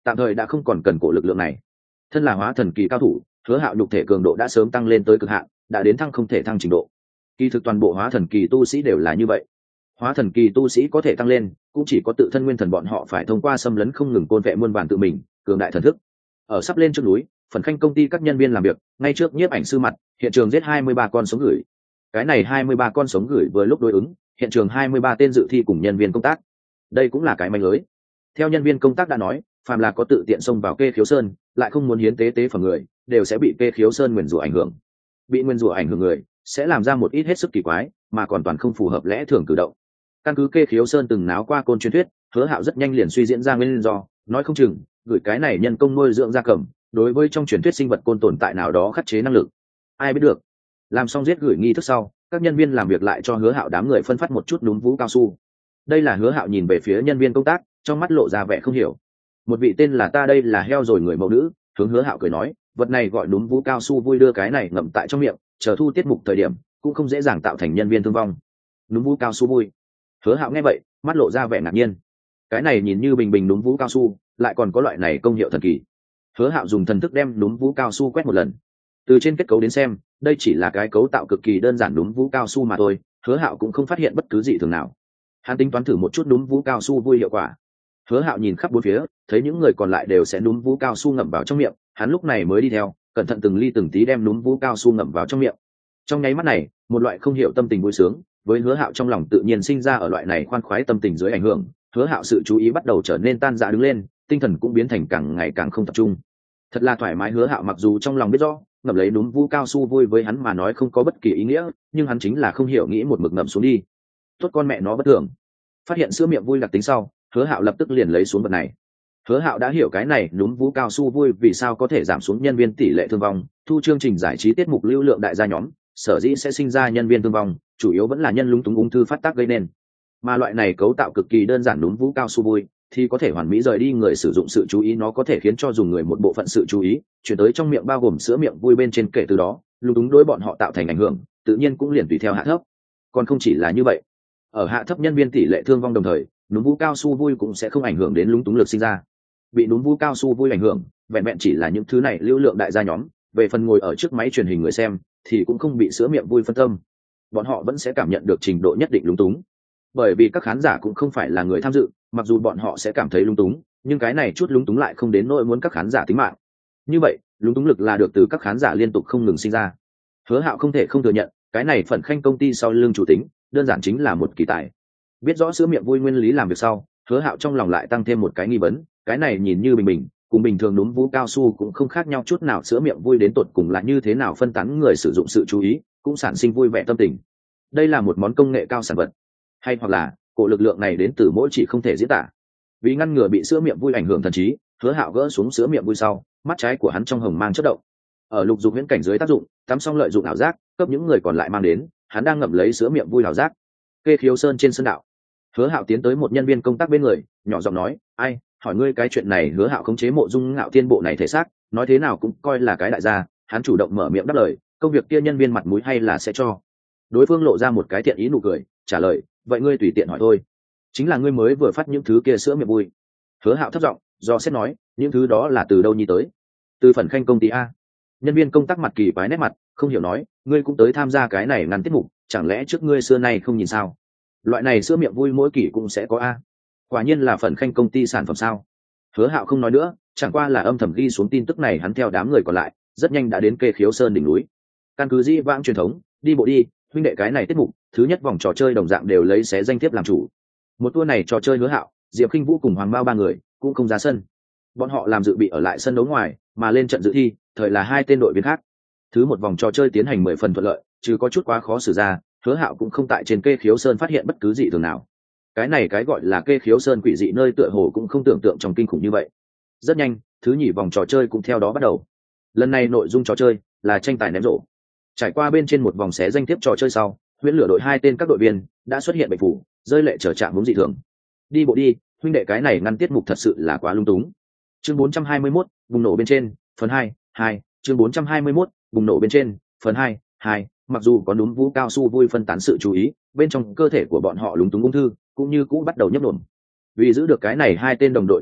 S1: tạm thời đã không còn cần cổ lực lượng này. Thân là hóa thần kỳ cao thủ, Hứa Hạo nhục thể cường độ đã sớm tăng lên tới cực hạn, đã đến thăng không thể thăng trình độ. Kỳ thực toàn bộ hóa thần kỳ tu sĩ đều là như vậy. Hóa thần kỳ tu sĩ có thể tăng lên, cũng chỉ có tự thân nguyên thần bọn họ phải thông qua xâm lấn không ngừng côn vệ muôn vàn tự mình, cường đại thần thức. Ở sắp lên trước núi, phần khanh công ty các nhân viên làm việc, ngay trước nhiếp ảnh sư mặt, hiện trường giết hai mươi ba con sống gửi. Cái này hai mươi ba con sống gửi vừa lúc đối ứng, hiện trường hai mươi ba tên dự thi cùng nhân viên công tác. Đây cũng là cái manh lưới. Theo nhân viên công tác đã nói, phàm là có tự tiện xông vào Kê Khiếu Sơn, lại không muốn hiến tế tế phẩm người, đều sẽ bị Kê Khiếu Sơn nguyền rủa ảnh hưởng. Bị nguyền rủa ảnh hưởng người, sẽ làm ra một ít hết sức kỳ quái, mà còn toàn không phù hợp lẽ thường cử động. Căn cứ Kê Khiếu Sơn từng náo qua côn truyền thuyết, Hứa Hạo rất nhanh liền suy diễn ra nguyên do, nói không chừng, gửi cái này nhân công nuôi dưỡng gia cầm, đối với trong truyền thuyết sinh vật côn tồn tại nào đó khắc chế năng lực. Ai biết được. Làm xong giết gửi nghi thức sau, các nhân viên làm việc lại cho Hứa Hạo đám người phân phát một chút núm vú cao su. Đây là Hứa Hạo nhìn về phía nhân viên công tác, trong mắt lộ ra vẻ không hiểu. Một vị tên là ta đây là heo rồi người mẫu nữ, hướng Hứa Hạo cười nói, vật này gọi núm vú cao su vui đưa cái này ngậm tại trong miệng, chờ thu tiết mục thời điểm, cũng không dễ dàng tạo thành nhân viên thương vong. Núm vú cao su vui. Hứa Hạo nghe vậy, mắt lộ ra vẻ ngạc nhiên. Cái này nhìn như bình bình núm vú cao su, lại còn có loại này công hiệu thần kỳ. Hứa Hạo dùng thần thức đem núm vú cao su quét một lần. Từ trên kết cấu đến xem, đây chỉ là cái cấu tạo cực kỳ đơn giản núm vú cao su mà thôi, Hứa Hạo cũng không phát hiện bất cứ gì thường nào. Hắn tính toán thử một chút núm vú cao su vui hiệu quả. Hứa Hạo nhìn khắp bốn phía, thấy những người còn lại đều sẽ núm vú cao su ngậm vào trong miệng, hắn lúc này mới đi theo, cẩn thận từng ly từng tí đem núm vú cao su ngậm vào trong miệng. Trong nháy mắt này, một loại không hiểu tâm tình vui sướng, với Hứa Hạo trong lòng tự nhiên sinh ra ở loại này khoan khoái tâm tình dưới ảnh hưởng, Hứa Hạo sự chú ý bắt đầu trở nên tan rã đứng lên, tinh thần cũng biến thành càng ngày càng không tập trung. Thật là thoải mái. Hứa Hạo mặc dù trong lòng biết rõ, ngậm lấy núm vú cao su vui với hắn mà nói không có bất kỳ ý nghĩa, nhưng hắn chính là không hiểu nghĩ một mực ngậm xuống đi. Tốt con mẹ nó bất thường. Phát hiện sữa miệng vui đặc tính sau, Hứa Hạo lập tức liền lấy xuống vật này. Hứa Hạo đã hiểu cái này núm vú cao su vui vì sao có thể giảm xuống nhân viên tỷ lệ thương vong, thu chương trình giải trí tiết mục lưu lượng đại gia nhóm, sở dĩ sẽ sinh ra nhân viên thương vong, chủ yếu vẫn là nhân lúng túng ung thư phát tác gây nên. Mà loại này cấu tạo cực kỳ đơn giản núm vú cao su vui thì có thể hoàn mỹ rời đi người sử dụng sự chú ý, nó có thể khiến cho dùng người một bộ phận sự chú ý chuyển tới trong miệng bao gồm sữa miệng vui bên trên, kể từ đó lúng túng đối bọn họ tạo thành ảnh hưởng tự nhiên cũng liền tùy theo hạ thấp. Còn không chỉ là như vậy, ở hạ thấp nhân viên tỷ lệ thương vong đồng thời, núm vú cao su vui cũng sẽ không ảnh hưởng đến lúng túng lực sinh ra. Bị núm vú cao su vui ảnh hưởng vẹn vẹn chỉ là những thứ này lưu lượng đại gia nhóm, về phần ngồi ở trước máy truyền hình người xem thì cũng không bị sữa miệng vui phân tâm, bọn họ vẫn sẽ cảm nhận được trình độ nhất định lúng túng. Bởi vì các khán giả cũng không phải là người tham dự, mặc dù bọn họ sẽ cảm thấy lúng túng, nhưng cái này chút lúng túng lại không đến nỗi muốn các khán giả tính mạng. Như vậy lúng túng lực là được từ các khán giả liên tục không ngừng sinh ra. Hứa Hạo không thể không thừa nhận, cái này phần khanh công ty sau lưng chủ tính đơn giản chính là một kỳ tài. Biết rõ sữa miệng vui nguyên lý làm việc sau, Hứa Hạo trong lòng lại tăng thêm một cái nghi vấn, cái này nhìn như bình bình cùng bình thường núm vú cao su cũng không khác nhau chút nào, sữa miệng vui đến tột cùng là như thế nào phân tán người sử dụng sự chú ý, cũng sản sinh vui vẻ tâm tình. Đây là một món công nghệ cao sản vật, hay hoặc là cổ lực lượng này đến từ mỗi chỉ không thể diễn tả. Vì ngăn ngừa bị sữa miệng vui ảnh hưởng thần trí, Hứa Hạo gỡ xuống sữa miệng vui sau, mắt trái của hắn trong hồng mang chớp động. Ở lục dục huyễn cảnh dưới tác dụng, tắm xong lợi dụng ảo giác, cấp những người còn lại mang đến, hắn đang ngậm lấy sữa miệng vui ảo giác. Kê Khiếu Sơn trên sân đạo, Hứa Hạo tiến tới một nhân viên công tác bên người, nhỏ giọng nói, ai hỏi ngươi cái chuyện này. Hứa Hạo khống chế mộ dung ngạo thiên bộ này thể xác, nói thế nào cũng coi là cái đại gia, hắn chủ động mở miệng đáp lời, công việc kia nhân viên mặt mũi hay là sẽ cho. Đối phương lộ ra một cái thiện ý nụ cười, trả lời, vậy ngươi tùy tiện hỏi thôi. Chính là ngươi mới vừa phát những thứ kia sữa miệng vui. Hứa Hạo thấp giọng do xét nói, những thứ đó là từ đâu nhi tới? Từ phần khanh công ty a. Nhân viên công tác mặt kỳ quái nét mặt, không hiểu nói, ngươi cũng tới tham gia cái này ngăn tiết mục, chẳng lẽ trước ngươi xưa nay không nhìn sao? Loại này sữa miệng vui mỗi kỳ cũng sẽ có a. Quả nhiên là phần khanh công ty sản phẩm sao? Hứa Hạo không nói nữa, chẳng qua là âm thầm ghi xuống tin tức này. Hắn theo đám người còn lại rất nhanh đã đến Kê Khiếu Sơn đỉnh núi. Căn cứ dĩ vãng truyền thống, đi bộ đi huynh đệ, cái này tiết mục thứ nhất vòng trò chơi đồng dạng đều lấy xé danh thiếp làm chủ. Một tour này trò chơi Hứa Hạo, Diệp Khinh Vũ cùng Hoàng Mao ba người cũng không ra sân, bọn họ làm dự bị ở lại sân đấu ngoài, mà lên trận dự thi thời là hai tên đội viên khác. Thứ một vòng trò chơi tiến hành mười phần thuận lợi, trừ có chút quá khó xử ra, Hứa Hạo cũng không tại trên Kê Khiếu Sơn phát hiện bất cứ gì thường nào. Cái này cái gọi là Kê Khiếu Sơn quỷ dị nơi tựa hồ cũng không tưởng tượng trong kinh khủng như vậy. Rất nhanh, thứ nhì vòng trò chơi cũng theo đó bắt đầu. Lần này nội dung trò chơi là tranh tài ném rổ. Trải qua bên trên một vòng xé danh thiếp trò chơi sau, huyễn lửa đội hai tên các đội viên đã xuất hiện bệnh phủ, rơi lệ trở trạng vốn dị thường. Đi bộ đi huynh đệ, cái này ngăn tiết mục thật sự là quá lung túng. Chương bốn trăm hai mươi mốt, bùng nổ bên trên, phần hai, hai. Chương bốn trăm hai mươi mốt, bùng nổ bên trên, phần hai, hai. Mặc dù có núm vú cao su vui phân tán sự chú ý, bên trong cơ thể của bọn họ lúng túng ung thư cũng như cũ bắt đầu nhấp nhổm. Vì giữ được cái này hai tên đồng đội tính mạng,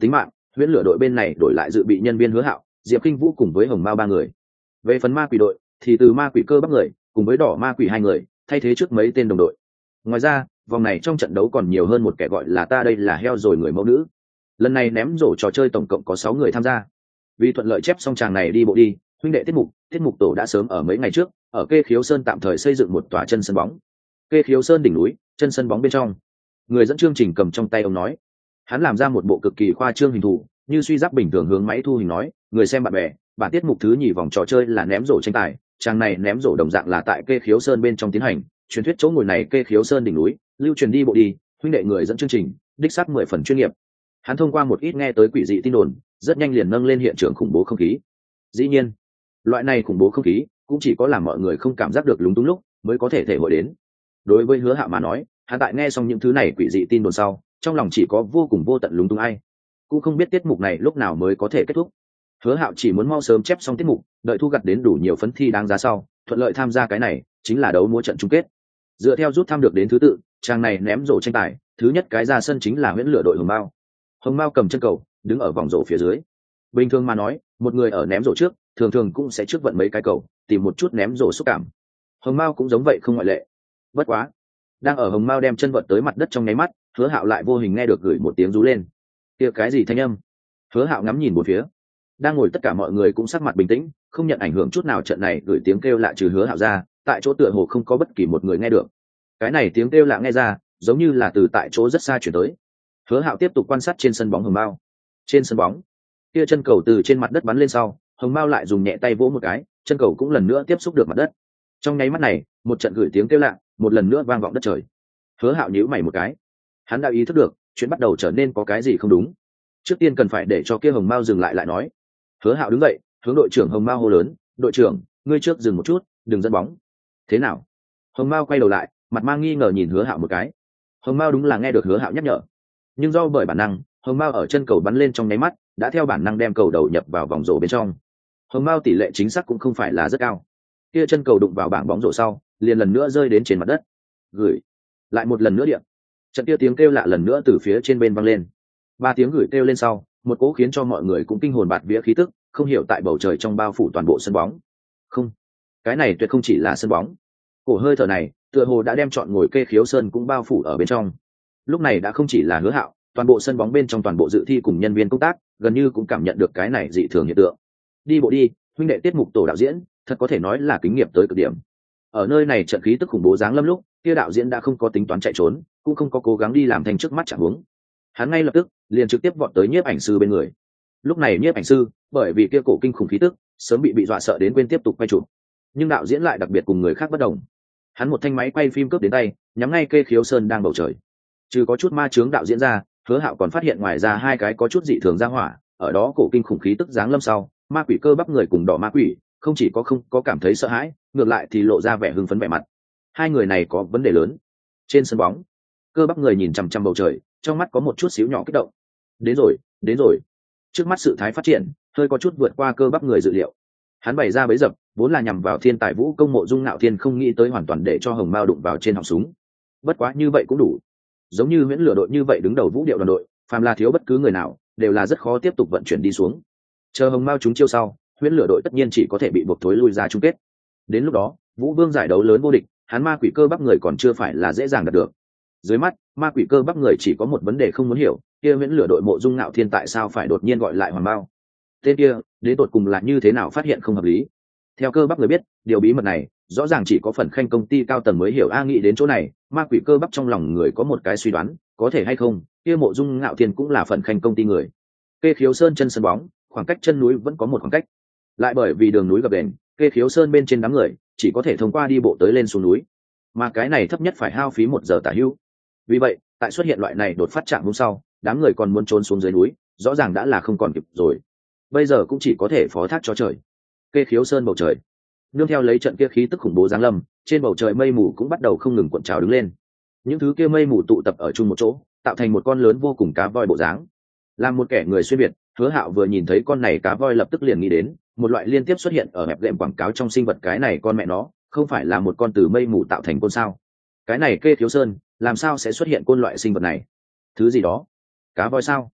S1: huyễn lửa đội bên này đổi lại dự bị nhân viên Hứa Hạo, Diệp Kinh Vũ cùng với Hồng Mao ba người. Về phần ma quỷ đội thì từ ma quỷ cơ bắc người cùng với đỏ ma quỷ hai người thay thế trước mấy tên đồng đội. Ngoài ra vòng này trong trận đấu còn nhiều hơn một kẻ gọi là ta đây là heo rồi người mẫu nữ. Lần này ném rổ trò chơi tổng cộng có sáu người tham gia. Vì thuận lợi chép xong tràng này đi bộ đi, huynh đệ tiết mục tiết mục tổ đã sớm ở mấy ngày trước ở Kê Khiếu Sơn tạm thời xây dựng một tòa chân sân bóng. Kê Khiếu Sơn đỉnh núi, chân sân bóng bên trong, người dẫn chương trình cầm trong tay ông nói, hắn làm ra một bộ cực kỳ khoa trương hình thù, như suy giáp bình thường hướng máy thu hình nói, người xem bạn bè, bản tiết mục thứ nhì vòng trò chơi là ném rổ tranh tài, tràng này ném rổ đồng dạng là tại Kê Khiếu Sơn bên trong tiến hành, truyền thuyết chỗ ngồi này Kê Khiếu Sơn đỉnh núi, lưu truyền đi bộ đi, huynh đệ người dẫn chương trình, đích xác mười phần chuyên nghiệp. Hắn thông qua một ít nghe tới quỷ dị tin đồn, rất nhanh liền nâng lên hiện trường khủng bố không khí. Dĩ nhiên, loại này khủng bố không khí cũng chỉ có làm mọi người không cảm giác được lúng túng lúc mới có thể thể hội đến. Đối với Hứa Hạo mà nói, hắn tại nghe xong những thứ này quỷ dị tin đồn sau, trong lòng chỉ có vô cùng vô tận lúng túng ai, cũng không biết tiết mục này lúc nào mới có thể kết thúc. Hứa Hạo chỉ muốn mau sớm chép xong tiết mục, đợi thu gặt đến đủ nhiều phấn thi đáng giá sau, thuận lợi tham gia cái này chính là đấu múa trận chung kết. Dựa theo rút thăm được đến thứ tự, trang này ném rổ tranh tài, thứ nhất cái ra sân chính là Huyễn Lửa đội Hồng Mao. Hồng Mao cầm chân cầu, đứng ở vòng rổ phía dưới. Bình thường mà nói, một người ở ném rổ trước, thường thường cũng sẽ trước vận mấy cái cầu, tìm một chút ném rổ xúc cảm. Hồng Mao cũng giống vậy không ngoại lệ. Bất quá, đang ở Hồng Mao đem chân vận tới mặt đất trong nháy mắt, Hứa Hạo lại vô hình nghe được gửi một tiếng rú lên. Kia cái gì thanh âm? Hứa Hạo ngắm nhìn một phía, đang ngồi tất cả mọi người cũng sắc mặt bình tĩnh, không nhận ảnh hưởng chút nào trận này gửi tiếng kêu lạ trừ Hứa Hạo ra, tại chỗ tựa hồ không có bất kỳ một người nghe được. Cái này tiếng kêu lạ nghe ra, giống như là từ tại chỗ rất xa chuyển tới. Hứa Hạo tiếp tục quan sát trên sân bóng Hồng Mao. Trên sân bóng, kia chân cầu từ trên mặt đất bắn lên sau, Hồng Mao lại dùng nhẹ tay vỗ một cái, chân cầu cũng lần nữa tiếp xúc được mặt đất. Trong nháy mắt này, một trận gửi tiếng kêu lạ, một lần nữa vang vọng đất trời. Hứa Hạo nhíu mày một cái, hắn đã ý thức được, chuyện bắt đầu trở nên có cái gì không đúng. Trước tiên cần phải để cho kia Hồng Mao dừng lại lại nói. Hứa Hạo đứng dậy, hướng đội trưởng Hồng Mao hô lớn, "Đội trưởng, ngươi trước dừng một chút, đừng dẫn bóng." "Thế nào?" Hồng Mao quay đầu lại, mặt mang nghi ngờ nhìn Hứa Hạo một cái. Hồng Mao đúng là nghe được Hứa Hạo nhắc nhở, nhưng do bởi bản năng, Hồng Mao ở chân cầu bắn lên trong nháy mắt, đã theo bản năng đem cầu đầu nhập vào vòng rổ bên trong. Hồng Mao tỷ lệ chính xác cũng không phải là rất cao. Kia chân cầu đụng vào bảng bóng rổ sau, liền lần nữa rơi đến trên mặt đất. Gửi, lại một lần nữa điện. Trận kia tiếng kêu lạ lần nữa từ phía trên bên vang lên. Ba tiếng gửi kêu lên sau, một cỗ khiến cho mọi người cũng kinh hồn bạt vía khí tức, không hiểu tại bầu trời trong bao phủ toàn bộ sân bóng. Không, cái này tuyệt không chỉ là sân bóng. Cổ hơi thở này, tựa hồ đã đem trọn ngồi Kê Khiếu Sơn cũng bao phủ ở bên trong. Lúc này đã không chỉ là Hứa Hạo, toàn bộ sân bóng bên trong toàn bộ dự thi cùng nhân viên công tác, gần như cũng cảm nhận được cái này dị thường hiện tượng. Đi bộ đi, huynh đệ tiết mục tổ đạo diễn, thật có thể nói là kinh nghiệm tới cực điểm. Ở nơi này trận khí tức khủng bố giáng lâm lúc, kia đạo diễn đã không có tính toán chạy trốn, cũng không có cố gắng đi làm thành trước mắt chẳng huống. Hắn ngay lập tức liền trực tiếp vọt tới nhiếp ảnh sư bên người. Lúc này nhiếp ảnh sư, bởi vì kia cổ kinh khủng khí tức, sớm bị bị dọa sợ đến quên tiếp tục quay chụp. Nhưng đạo diễn lại đặc biệt cùng người khác bất đồng. Hắn một thanh máy quay phim cướp đến tay, nhắm ngay Kê Khiếu Sơn đang bầu trời. Trừ có chút ma chướng đạo diễn ra, Hứa Hạo còn phát hiện ngoài ra hai cái có chút dị thường ra hỏa, ở đó cổ kinh khủng khí tức giáng lâm sau, ma quỷ cơ bắp người cùng đỏ ma quỷ, không chỉ có không có cảm thấy sợ hãi, ngược lại thì lộ ra vẻ hưng phấn vẻ mặt. Hai người này có vấn đề lớn. Trên sân bóng, cơ bắp người nhìn chằm chằm bầu trời, trong mắt có một chút xíu nhỏ kích động. Đến rồi, đến rồi. Trước mắt sự thái phát triển, hơi có chút vượt qua cơ bắp người dự liệu. Hắn bày ra bẫy dập, vốn là nhằm vào thiên tài vũ công Mộ Dung Nạo Thiên, không nghĩ tới hoàn toàn để cho Hồng Mao đụng vào trên họng súng. Bất quá như vậy cũng đủ. Giống như Huyễn Lửa đội như vậy đứng đầu vũ điệu đoàn đội, phàm là thiếu bất cứ người nào, đều là rất khó tiếp tục vận chuyển đi xuống. Chờ Hồng Mao trúng chiêu sau, Huyễn Lửa đội tất nhiên chỉ có thể bị buộc thối lui ra chung kết. Đến lúc đó, Vũ Vương giải đấu lớn vô địch, hắn ma quỷ cơ bắp người còn chưa phải là dễ dàng đạt được. Dưới mắt, ma quỷ cơ bắp người chỉ có một vấn đề không muốn hiểu, kia Huyễn Lửa đội Mộ Dung Nạo Thiên tại sao phải đột nhiên gọi lại Hoàng Mao? Tên kia, đến tột cùng là như thế nào phát hiện không hợp lý? Theo cơ bắp người biết, điều bí mật này, rõ ràng chỉ có phần khanh công ty cao tầng mới hiểu. A nghĩ đến chỗ này, ma quỷ cơ bắp trong lòng người có một cái suy đoán, có thể hay không, kia Mộ Dung Ngạo Thiên cũng là phần khanh công ty người. Kê Khiếu Sơn chân sân bóng, khoảng cách chân núi vẫn có một khoảng cách. Lại bởi vì đường núi gập ghềnh, Kê Khiếu Sơn bên trên đám người chỉ có thể thông qua đi bộ tới lên xuống núi, mà cái này thấp nhất phải hao phí một giờ tả hữu. Vì vậy, tại xuất hiện loại này đột phát trạng hôm sau, đám người còn muốn trốn xuống dưới núi, rõ ràng đã là không còn kịp rồi. Bây giờ cũng chỉ có thể phó thác cho trời. Kê Khiếu Sơn bầu trời, nương theo lấy trận kia khí tức khủng bố giáng lâm, trên bầu trời mây mù cũng bắt đầu không ngừng cuộn trào đứng lên. Những thứ kia mây mù tụ tập ở chung một chỗ, tạo thành một con lớn vô cùng cá voi bộ dáng. Làm một kẻ người xuyên việt, Hứa Hạo vừa nhìn thấy con này cá voi lập tức liền nghĩ đến một loại liên tiếp xuất hiện ở hẹp lệm quảng cáo trong sinh vật, cái này con mẹ nó không phải là một con từ mây mù tạo thành côn sao? Cái này Kê Khiếu Sơn làm sao sẽ xuất hiện côn loại sinh vật này? Thứ gì đó? Cá voi sao?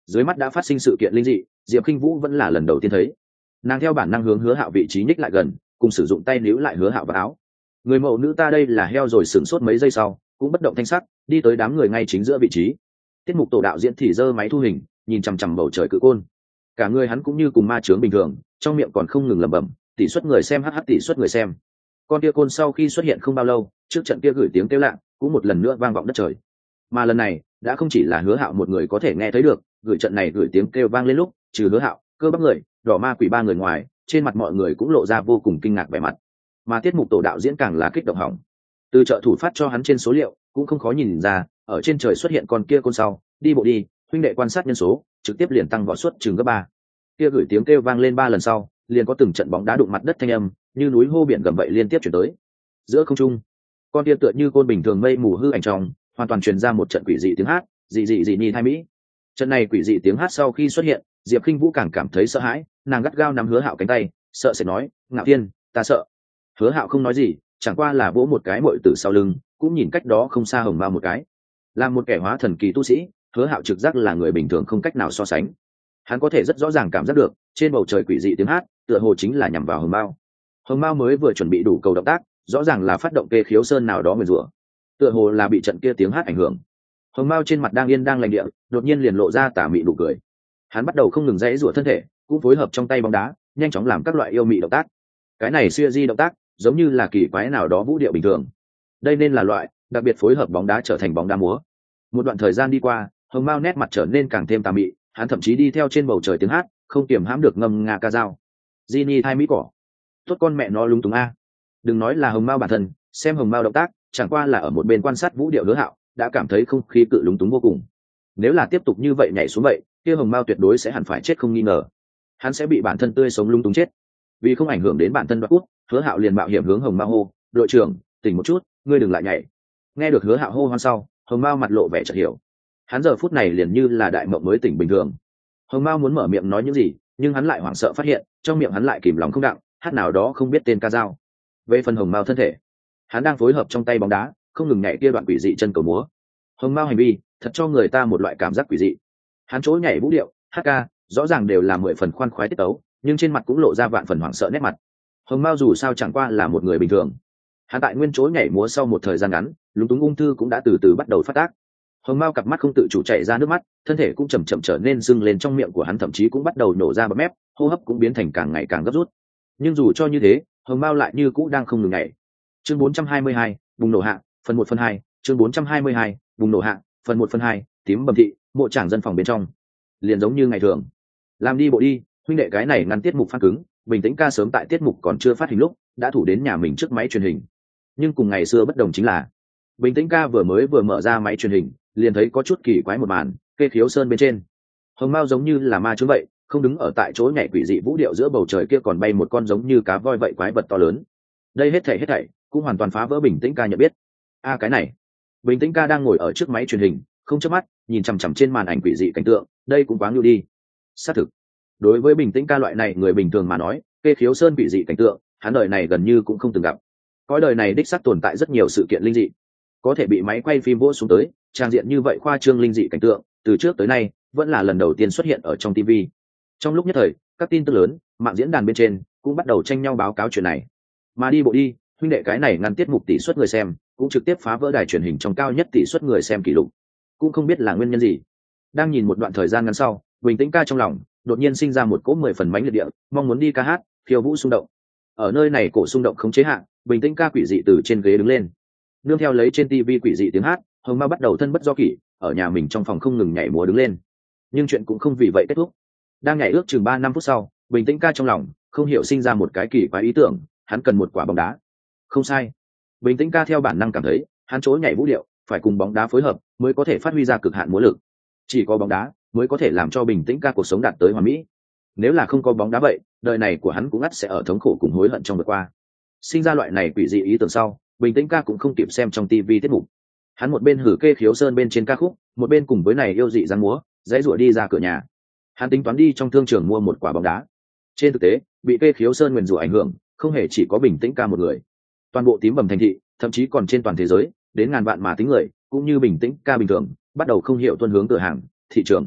S1: Dưới mắt đã phát sinh sự kiện linh dị, Diệp Khinh Vũ vẫn là lần đầu tiên thấy. Nàng theo bản năng hướng Hứa Hạo vị trí nhích lại gần, cùng sử dụng tay níu lại Hứa Hạo vào áo. Người mẫu nữ ta đây là heo rồi, sửng sốt mấy giây sau cũng bất động thanh sắc đi tới đám người ngay chính giữa vị trí. Tiết mục tổ đạo diễn thì giơ máy thu hình nhìn chằm chằm bầu trời cự côn, cả người hắn cũng như cùng ma chướng bình thường, trong miệng còn không ngừng lẩm bẩm tỷ suất người xem, hh tỷ suất người xem. Con kia côn sau khi xuất hiện không bao lâu, trước trận kia gửi tiếng kêu lạ cũng một lần nữa vang vọng đất trời. Mà lần này đã không chỉ là Hứa Hạo một người có thể nghe thấy được, gửi trận này gửi tiếng kêu vang lên lúc, trừ Hứa Hạo, Cơ Bắp người, Đỏ Ma Quỷ ba người ngoài, trên mặt mọi người cũng lộ ra vô cùng kinh ngạc vẻ mặt. Mà tiết mục tổ đạo diễn càng là kích động hỏng. Từ trợ thủ phát cho hắn trên số liệu cũng không khó nhìn ra, ở trên trời xuất hiện con kia côn sau, đi bộ đi, huynh đệ quan sát nhân số trực tiếp liền tăng vọt suất chừng gấp ba. Kia gửi tiếng kêu vang lên ba lần sau, liền có từng trận bóng đá đụng mặt đất thanh âm, như núi hô biển gầm vậy liên tiếp chuyển tới. Giữa không trung, con kia tựa như côn bình thường mây mù hư ảnh trong, hoàn toàn truyền ra một trận quỷ dị tiếng hát, dị dị dị nhi thai mỹ. Trận này quỷ dị tiếng hát sau khi xuất hiện, Diệp Khinh Vũ càng cảm thấy sợ hãi, nàng gắt gao nắm Hứa Hạo cánh tay, sợ sẽ nói, "Ngạo Thiên, ta sợ." Hứa Hạo không nói gì, chẳng qua là vỗ một cái muội tử sau lưng, cũng nhìn cách đó không xa Hồng Mao một cái. Làm một kẻ hóa thần kỳ tu sĩ, Hứa Hạo trực giác là người bình thường không cách nào so sánh. Hắn có thể rất rõ ràng cảm giác được, trên bầu trời quỷ dị tiếng hát, tựa hồ chính là nhằm vào Hồng Mao. Hồng Mao mới vừa chuẩn bị đủ cầu động tác, rõ ràng là phát động Kê Khiếu Sơn nào đó nguyền rủa, tựa hồ là bị trận kia tiếng hát ảnh hưởng. Hồng Mao trên mặt đang yên đang lành địa, đột nhiên liền lộ ra tà mị nụ cười. Hắn bắt đầu không ngừng giãy giụa thân thể, cũng phối hợp trong tay bóng đá, nhanh chóng làm các loại yêu mị động tác. Cái này siêu di động tác, giống như là kỳ quái nào đó vũ điệu bình thường. Đây nên là loại đặc biệt phối hợp bóng đá trở thành bóng đá múa. Một đoạn thời gian đi qua, Hồng Mao nét mặt trở nên càng thêm tà mị, hắn thậm chí đi theo trên bầu trời tiếng hát, không kiềm hãm được ngâm nga ca dao. Ginny thai mỹ cỏ, tốt con mẹ nó lúng túng a. Đừng nói là Hồng Mao bản thân, xem Hồng Mao động tác, chẳng qua là ở một bên quan sát vũ điệu Hứa Hạo, đã cảm thấy không khí cự lúng túng vô cùng. Nếu là tiếp tục như vậy nhảy xuống vậy, kia Hồng Mao tuyệt đối sẽ hẳn phải chết không nghi ngờ. Hắn sẽ bị bản thân tươi sống lúng túng chết. Vì không ảnh hưởng đến bản thân đoạt cút, Hứa Hạo liền mạo hiểm hướng Hồng Mao hô, "Đội trưởng, tỉnh một chút, ngươi đừng lại nhảy." Nghe được Hứa Hạo hô hoan sau, Hồng Mao mặt lộ vẻ chợt hiểu. Hắn giờ phút này liền như là đại mộng mới tỉnh bình thường. Hồng Mao muốn mở miệng nói những gì, nhưng hắn lại hoảng sợ phát hiện, trong miệng hắn lại kìm lòng không đặng, hát nào đó không biết tên ca dao. Về phần Hồng Mao thân thể, hắn đang phối hợp trong tay bóng đá, không ngừng nhảy kia đoạn quỷ dị chân cầu múa. Hồng Mao hành vi thật cho người ta một loại cảm giác quỷ dị. Hắn chỗ nhảy vũ điệu, hát ca, rõ ràng đều là mười phần khoan khoái tiết tấu, nhưng trên mặt cũng lộ ra vạn phần hoảng sợ nét mặt. Hồng Mao dù sao chẳng qua là một người bình thường. Hắn tại nguyên chỗ nhảy múa sau một thời gian ngắn, lúng túng ung thư cũng đã từ từ bắt đầu phát tác. Hồng Mao cặp mắt không tự chủ chảy ra nước mắt, thân thể cũng chậm chậm trở nên sưng lên, trong miệng của hắn thậm chí cũng bắt đầu nổ ra bọt mép, hô hấp cũng biến thành càng ngày càng gấp rút. Nhưng dù cho như thế, Hồng Mao lại như cũ đang không ngừng nhảy. Chương bốn trăm hai mươi hai, bùng nổ hạ, phần một phần hai, chương bốn trăm hai mươi hai, bùng nổ hạ, phần một phần hai, tím bầm thị, mộ trảng dân phòng bên trong. Liền giống như ngày thường. Làm đi bộ đi, huynh đệ cái này ngăn tiết mục phát cứng, bình tĩnh ca sớm tại tiết mục còn chưa phát hình lúc, đã thủ đến nhà mình trước máy truyền hình. Nhưng cùng ngày xưa bất đồng chính là, bình tĩnh ca vừa mới vừa mở ra máy truyền hình, liền thấy có chút kỳ quái một màn, Kê Khiếu Sơn bên trên. Hồng Mao giống như là ma chướng vậy, không đứng ở tại chỗ nhảy quỷ dị vũ điệu, giữa bầu trời kia còn bay một con giống như cá voi vậy quái vật to lớn. Đây hết thảy hết thảy cũng hoàn toàn phá vỡ bình tĩnh ca nhận biết. A cái này, bình tĩnh ca đang ngồi ở trước máy truyền hình, không chớp mắt, nhìn chằm chằm trên màn ảnh quỷ dị cảnh tượng, đây cũng quá ngưu đi. Xác thực, đối với bình tĩnh ca loại này người bình thường mà nói, Kê Khiếu Sơn quỷ dị cảnh tượng, hắn đời này gần như cũng không từng gặp. Cõi đời này đích xác tồn tại rất nhiều sự kiện linh dị, có thể bị máy quay phim vỗ xuống tới, trang diện như vậy khoa trương linh dị cảnh tượng, từ trước tới nay vẫn là lần đầu tiên xuất hiện ở trong ti vi. Trong lúc nhất thời, các tin tức lớn, mạng diễn đàn bên trên cũng bắt đầu tranh nhau báo cáo chuyện này. Mà đi bộ đi, huynh đệ cái này ngăn tiết mục tỷ suất người xem, cũng trực tiếp phá vỡ đài truyền hình trong cao nhất tỷ suất người xem kỷ lục. Cũng không biết là nguyên nhân gì. Đang nhìn một đoạn thời gian ngắn sau, bình tĩnh ca trong lòng đột nhiên sinh ra một cỗ mười phần mãnh liệt địa, mong muốn đi ca hát, khiêu vũ xung động. Ở nơi này cổ xung động không chế hạn, bình tĩnh ca quỷ dị từ trên ghế đứng lên. Nương theo lấy trên tivi quỷ dị tiếng hát, Hồng Mao bắt đầu thân bất do kỷ, ở nhà mình trong phòng không ngừng nhảy múa đứng lên. Nhưng chuyện cũng không vì vậy kết thúc. Đang nhảy ước chừng ba năm phút sau, bình tĩnh ca trong lòng không hiểu sinh ra một cái kỳ quái ý tưởng, hắn cần một quả bóng đá. Không sai, bình tĩnh ca theo bản năng cảm thấy, hắn chỗ nhảy vũ điệu phải cùng bóng đá phối hợp mới có thể phát huy ra cực hạn múa lực. Chỉ có bóng đá mới có thể làm cho bình tĩnh ca cuộc sống đạt tới hoàn mỹ. Nếu là không có bóng đá vậy, đời này của hắn cũng ắt sẽ ở thống khổ cùng hối hận trong vượt qua. Sinh ra loại này quỷ dị ý tưởng sau, bình tĩnh ca cũng không kịp xem trong tivi tiết mục. Hắn một bên hử Kê Khiếu Sơn bên trên ca khúc, một bên cùng với này yêu dị giang múa, dãy rủa đi ra cửa nhà. Hắn tính toán đi trong thương trường mua một quả bóng đá. Trên thực tế, bị Kê Khiếu Sơn nguyền rủa ảnh hưởng, không hề chỉ có bình tĩnh ca một người. Toàn bộ tím bầm thành thị, thậm chí còn trên toàn thế giới, đến ngàn vạn mà tính người, cũng như bình tĩnh ca bình thường, bắt đầu không hiểu tuân hướng cửa hàng, thị trường.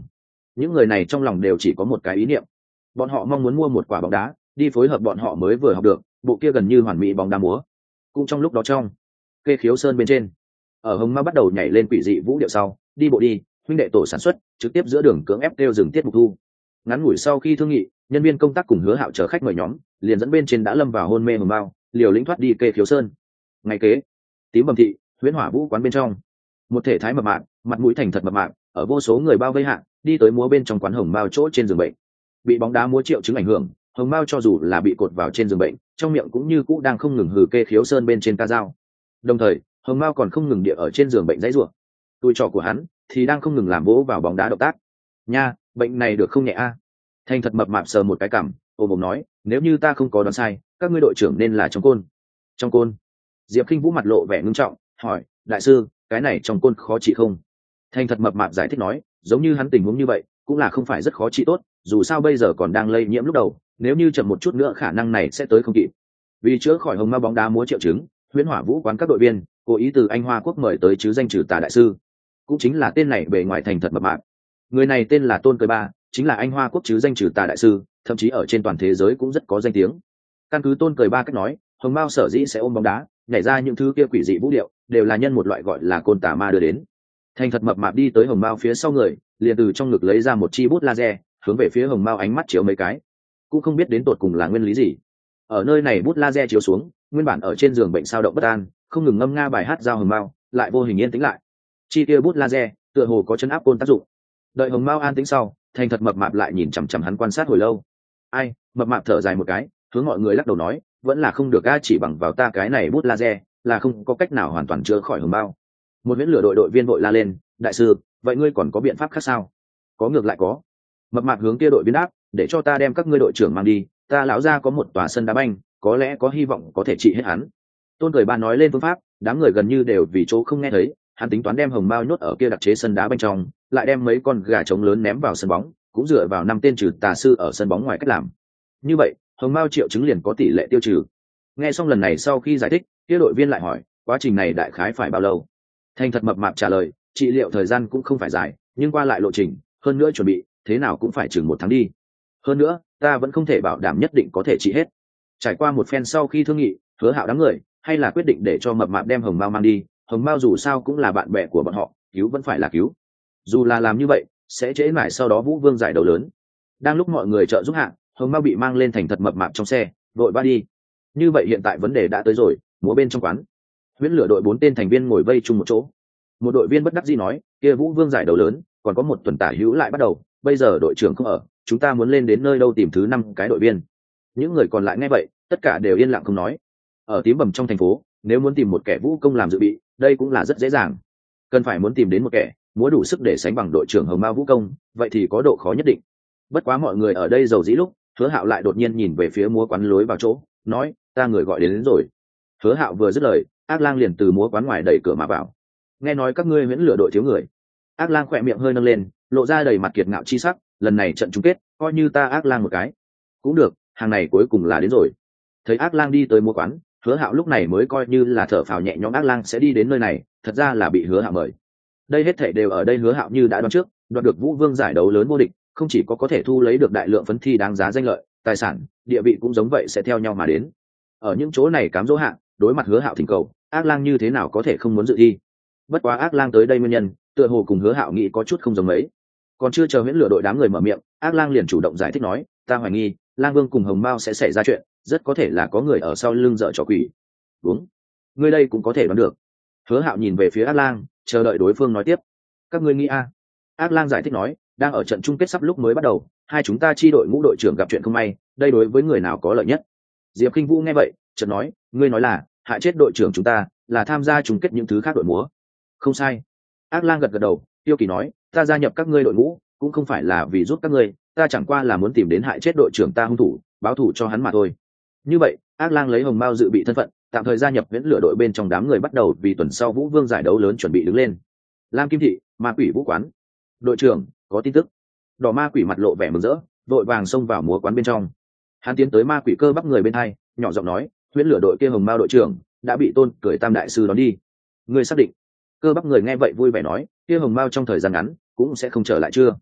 S1: những người này trong lòng đều chỉ có một cái ý niệm, bọn họ mong muốn mua một quả bóng đá đi phối hợp bọn họ mới vừa học được bộ kia gần như hoàn mỹ bóng đá múa. Cũng trong lúc đó, trong kê khiếu sơn bên trên, ở hồng mao bắt đầu nhảy lên quỷ dị vũ điệu sau, đi bộ đi huynh đệ tổ sản xuất trực tiếp giữa đường cưỡng ép kêu dừng tiết mục thu. Ngắn ngủi sau khi thương nghị, nhân viên công tác cùng Hứa Hạo chờ khách mời nhóm liền dẫn bên trên đã lâm vào hôn mê hồng mao liều lĩnh thoát đi kê khiếu sơn. Ngày kế, tím bầm thị huyễn hỏa vũ quán bên trong, một thể thái mập mạp, mặt mũi thành thật mập mạp, ở vô số người bao vây hạ đi tới múa bên trong quán hồng mao chỗ trên giường bệnh. Bị bóng đá múa triệu chứng ảnh hưởng, hồng mao cho dù là bị cột vào trên giường bệnh, trong miệng cũng như cũ đang không ngừng hừ kê khiếu sơn bên trên ca dao. Đồng thời hồng mao còn không ngừng địa ở trên giường bệnh dãy rủa. Tui trò của hắn thì đang không ngừng làm vỗ vào bóng đá động tác. Nha, bệnh này được không nhẹ a? Thành thật mập mạp sờ một cái cằm, ôm ôm nói, nếu như ta không có đoán sai, các ngươi đội trưởng nên là trong côn. Trong côn? Diệp Kinh Vũ mặt lộ vẻ ngưng trọng, hỏi, đại sư, cái này trong côn khó trị không? Thành thật mập mạp giải thích nói, giống như hắn tình huống như vậy cũng là không phải rất khó trị tốt, dù sao bây giờ còn đang lây nhiễm lúc đầu, nếu như chậm một chút nữa khả năng này sẽ tới không kịp. Vì chữa khỏi hồng ma bóng đá múa triệu chứng, huyễn hỏa vũ quán các đội viên cố ý từ Anh Hoa Quốc mời tới chứ danh trừ tà đại sư, cũng chính là tên này bề ngoài thành thật mập mạp. Người này tên là Tôn Cười Ba, chính là Anh Hoa Quốc chứ danh trừ tà đại sư, thậm chí ở trên toàn thế giới cũng rất có danh tiếng. Căn cứ Tôn Cười Ba cách nói, hồng mao sở dĩ sẽ ôm bóng đá nhảy ra những thứ kia quỷ dị vũ điệu, đều là nhân một loại gọi là côn tà ma đưa đến. Thành thật mập mạp đi tới hồng mao phía sau người, liền từ trong ngực lấy ra một chi bút laser, hướng về phía hồng mao ánh mắt chiếu mấy cái, cũng không biết đến tột cùng là nguyên lý gì. Ở nơi này bút laser chiếu xuống, nguyên bản ở trên giường bệnh sao động bất an, không ngừng ngâm nga bài hát giao hồng mao, lại vô hình yên tĩnh lại. Chi kia bút laser tựa hồ có chấn áp côn tác dụng. Đợi hồng mao an tĩnh sau, thành thật mập mạp lại nhìn chằm chằm hắn quan sát hồi lâu. Ai? Mập mạp thở dài một cái, hướng mọi người lắc đầu nói, vẫn là không được a, chỉ bằng vào ta cái này bút laser là không có cách nào hoàn toàn chữa khỏi hồng mao. Một viễn lửa đội đội viên vội la lên, đại sư, vậy ngươi còn có biện pháp khác sao? Có, ngược lại có. Mập mạp hướng kia đội viên đáp, để cho ta đem các ngươi đội trưởng mang đi, ta lão ra có một tòa sân đá banh, có lẽ có hy vọng có thể trị hết hắn. Tôn Cười Ba nói lên phương pháp, đám người gần như đều vì chỗ không nghe thấy. Hắn tính toán đem hồng mao nhốt ở kia đặc chế sân đá banh trong, lại đem mấy con gà trống lớn ném vào sân bóng, cũng dựa vào năm tên trừ tà sư ở sân bóng ngoài cách làm. Như vậy hồng mao triệu chứng liền có tỷ lệ tiêu trừ. Nghe xong lần này sau khi giải thích, kia đội viên lại hỏi, quá trình này đại khái phải bao lâu? Thành thật mập mạp trả lời, trị liệu thời gian cũng không phải dài, nhưng qua lại lộ trình, hơn nữa chuẩn bị, thế nào cũng phải chừng một tháng đi. Hơn nữa, ta vẫn không thể bảo đảm nhất định có thể trị hết. Trải qua một phen sau khi thương nghị, Hứa Hạo đám người hay là quyết định để cho mập mạp đem hồng mao mang đi. Hồng mao dù sao cũng là bạn bè của bọn họ, cứu vẫn phải là cứu. Dù là làm như vậy, sẽ trễ mãi sau đó Vũ Vương giải đấu lớn. Đang lúc mọi người trợ giúp hạ, hồng mao bị mang lên thành thật mập mạp trong xe, đội ba đi. Như vậy hiện tại vấn đề đã tới rồi, múa bên trong quán. Huyễn lửa đội bốn tên thành viên ngồi vây chung một chỗ. Một đội viên bất đắc dĩ nói, kia Vũ Vương giải đấu lớn còn có một tuần tả hữu lại bắt đầu, bây giờ đội trưởng không ở, chúng ta muốn lên đến nơi đâu tìm thứ năm cái đội viên. Những người còn lại nghe vậy, tất cả đều yên lặng không nói. Ở tím bầm trong thành phố, nếu muốn tìm một kẻ vũ công làm dự bị, đây cũng là rất dễ dàng. Cần phải muốn tìm đến một kẻ múa đủ sức để sánh bằng đội trưởng hồng mao vũ công, vậy thì có độ khó nhất định. Bất quá mọi người ở đây giàu dĩ lúc, Hứa Hạo lại đột nhiên nhìn về phía múa quán lối vào chỗ, nói, ta người gọi đến, đến rồi. Hứa Hạo vừa dứt lời, Ác Lang liền từ múa quán ngoài đẩy cửa mà vào. Nghe nói các ngươi Huyễn lửa đội thiếu người. Ác Lang khỏe miệng hơi nâng lên, lộ ra đầy mặt kiệt ngạo chi sắc, lần này trận chung kết, coi như ta Ác Lang một cái. Cũng được, hàng này cuối cùng là đến rồi. Thấy Ác Lang đi tới múa quán, Hứa Hạo lúc này mới coi như là thở phào nhẹ nhõm, Ác Lang sẽ đi đến nơi này, thật ra là bị Hứa Hạo mời. Đây hết thảy đều ở đây Hứa Hạo như đã đoán trước, đoạt được Vũ Vương giải đấu lớn vô địch, không chỉ có có thể thu lấy được đại lượng phấn thi đáng giá danh lợi, tài sản, địa vị cũng giống vậy sẽ theo nhau mà đến. Ở những chỗ này cám dỗ hạng, đối mặt Hứa Hạo thỉnh cầu, Ác Lang như thế nào có thể không muốn dự thi. Bất quá Ác Lang tới đây nguyên nhân, tựa hồ cùng Hứa Hạo nghĩ có chút không giống mấy. Còn chưa chờ Huyễn lửa đội đám người mở miệng, Ác Lang liền chủ động giải thích nói, ta hoài nghi Lang Vương cùng Hồng Mao sẽ xảy ra chuyện, rất có thể là có người ở sau lưng dở trò quỷ. Đúng, ngươi đây cũng có thể đoán được. Hứa Hạo nhìn về phía Ác Lang, chờ đợi đối phương nói tiếp. Các ngươi nghĩ a? Ác Lang giải thích nói, đang ở trận chung kết sắp lúc mới bắt đầu, hai chúng ta chi đội ngũ đội trưởng gặp chuyện không may, đây đối với người nào có lợi nhất? Diệp Kinh Vũ nghe vậy, chợt nói, ngươi nói là hại chết đội trưởng chúng ta, là tham gia chung kết những thứ khác đội múa. Không sai. Ác Lang gật gật đầu, Tiêu Kỳ nói, ta gia nhập các ngươi đội ngũ cũng không phải là vì giúp các ngươi, ta chẳng qua là muốn tìm đến hại chết đội trưởng ta hung thủ, báo thù cho hắn mà thôi. Như vậy, Ác Lang lấy hồng mao dự bị thân phận, tạm thời gia nhập Huyễn lửa đội bên trong đám người, bắt đầu vì tuần sau Vũ Vương giải đấu lớn chuẩn bị đứng lên. Lam Kim Thị, Ma Quỷ Vũ quán. Đội trưởng, có tin tức. Đỏ Ma Quỷ mặt lộ vẻ mừng rỡ, vội vàng xông vào múa quán bên trong. Hắn tiến tới Ma Quỷ Cơ Bắp người bên hai, nhỏ giọng nói, Huyễn lửa đội kia hồng mao đội trưởng đã bị Tôn Cười Tam đại sư đón đi. Người xác định? Cơ Bắp người nghe vậy vui vẻ nói, kia hồng mao trong thời gian ngắn cũng sẽ không trở lại chưa?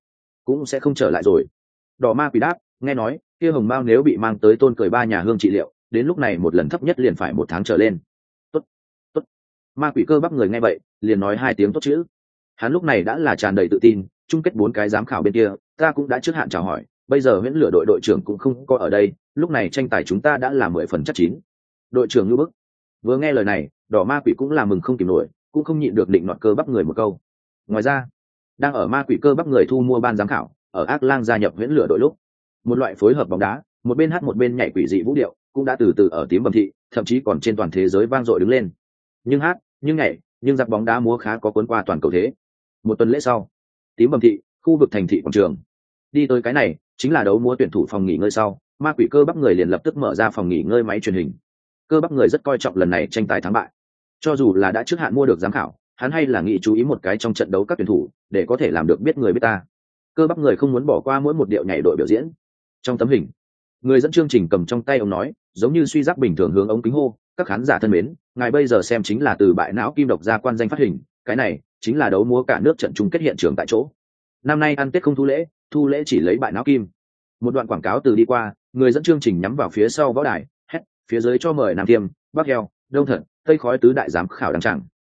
S1: cũng sẽ không trở lại rồi. Đỏ ma quỷ đáp, nghe nói kia hồng mao nếu bị mang tới tôn cười ba nhà hương trị liệu, đến lúc này một lần thấp nhất liền phải một tháng trở lên. Tốt, tốt. Ma quỷ cơ bắp người nghe vậy liền nói hai tiếng tốt chữ. Hắn lúc này đã là tràn đầy tự tin, chung kết bốn cái giám khảo bên kia ta cũng đã trước hạn chào hỏi, bây giờ huyễn lửa đội đội trưởng cũng không có ở đây, lúc này tranh tài chúng ta đã là mười phần chắc chín. Đội trưởng ngưu bức. Vừa nghe lời này, đỏ ma quỷ cũng là mừng không kìm nổi, cũng không nhịn được định nọt cơ bắp người một câu. Ngoài ra, đang ở ma quỷ cơ bắp người thu mua ban giám khảo ở ác lang gia nhập huyễn lửa đội lúc, một loại phối hợp bóng đá, một bên hát một bên nhảy quỷ dị vũ điệu cũng đã từ từ ở tím bầm thị, thậm chí còn trên toàn thế giới vang dội đứng lên. Nhưng hát, nhưng nhảy, nhưng giặc bóng đá múa khá có cuốn qua toàn cầu thế. Một tuần lễ sau, tím bầm thị, khu vực thành thị quảng trường. Đi tới cái này, chính là đấu múa tuyển thủ phòng nghỉ ngơi sau, ma quỷ cơ bắp người liền lập tức mở ra phòng nghỉ ngơi máy truyền hình. Cơ bắp người rất coi trọng lần này tranh tài thắng bại. Cho dù là đã trước hạn mua được giám khảo, hắn hay là nghĩ chú ý một cái trong trận đấu các tuyển thủ, để có thể làm được biết người biết ta. Cơ bắp người không muốn bỏ qua mỗi một điệu nhảy đội biểu diễn. Trong tấm hình, người dẫn chương trình cầm trong tay ông nói, giống như suy giác bình thường hướng ống kính hô, các khán giả thân mến, ngài bây giờ xem chính là từ bại não kim độc gia quan danh phát hình, cái này chính là đấu múa cả nước trận chung kết hiện trường tại chỗ. Năm nay ăn Tết không thu lễ, thu lễ chỉ lấy bại não kim. Một đoạn quảng cáo từ đi qua, người dẫn chương trình nhắm vào phía sau võ đài, hét, phía dưới cho mời Nam Tiêm, Bắc Heo, Đông Thật, Tây Khói tứ đại giám khảo đăng tràng.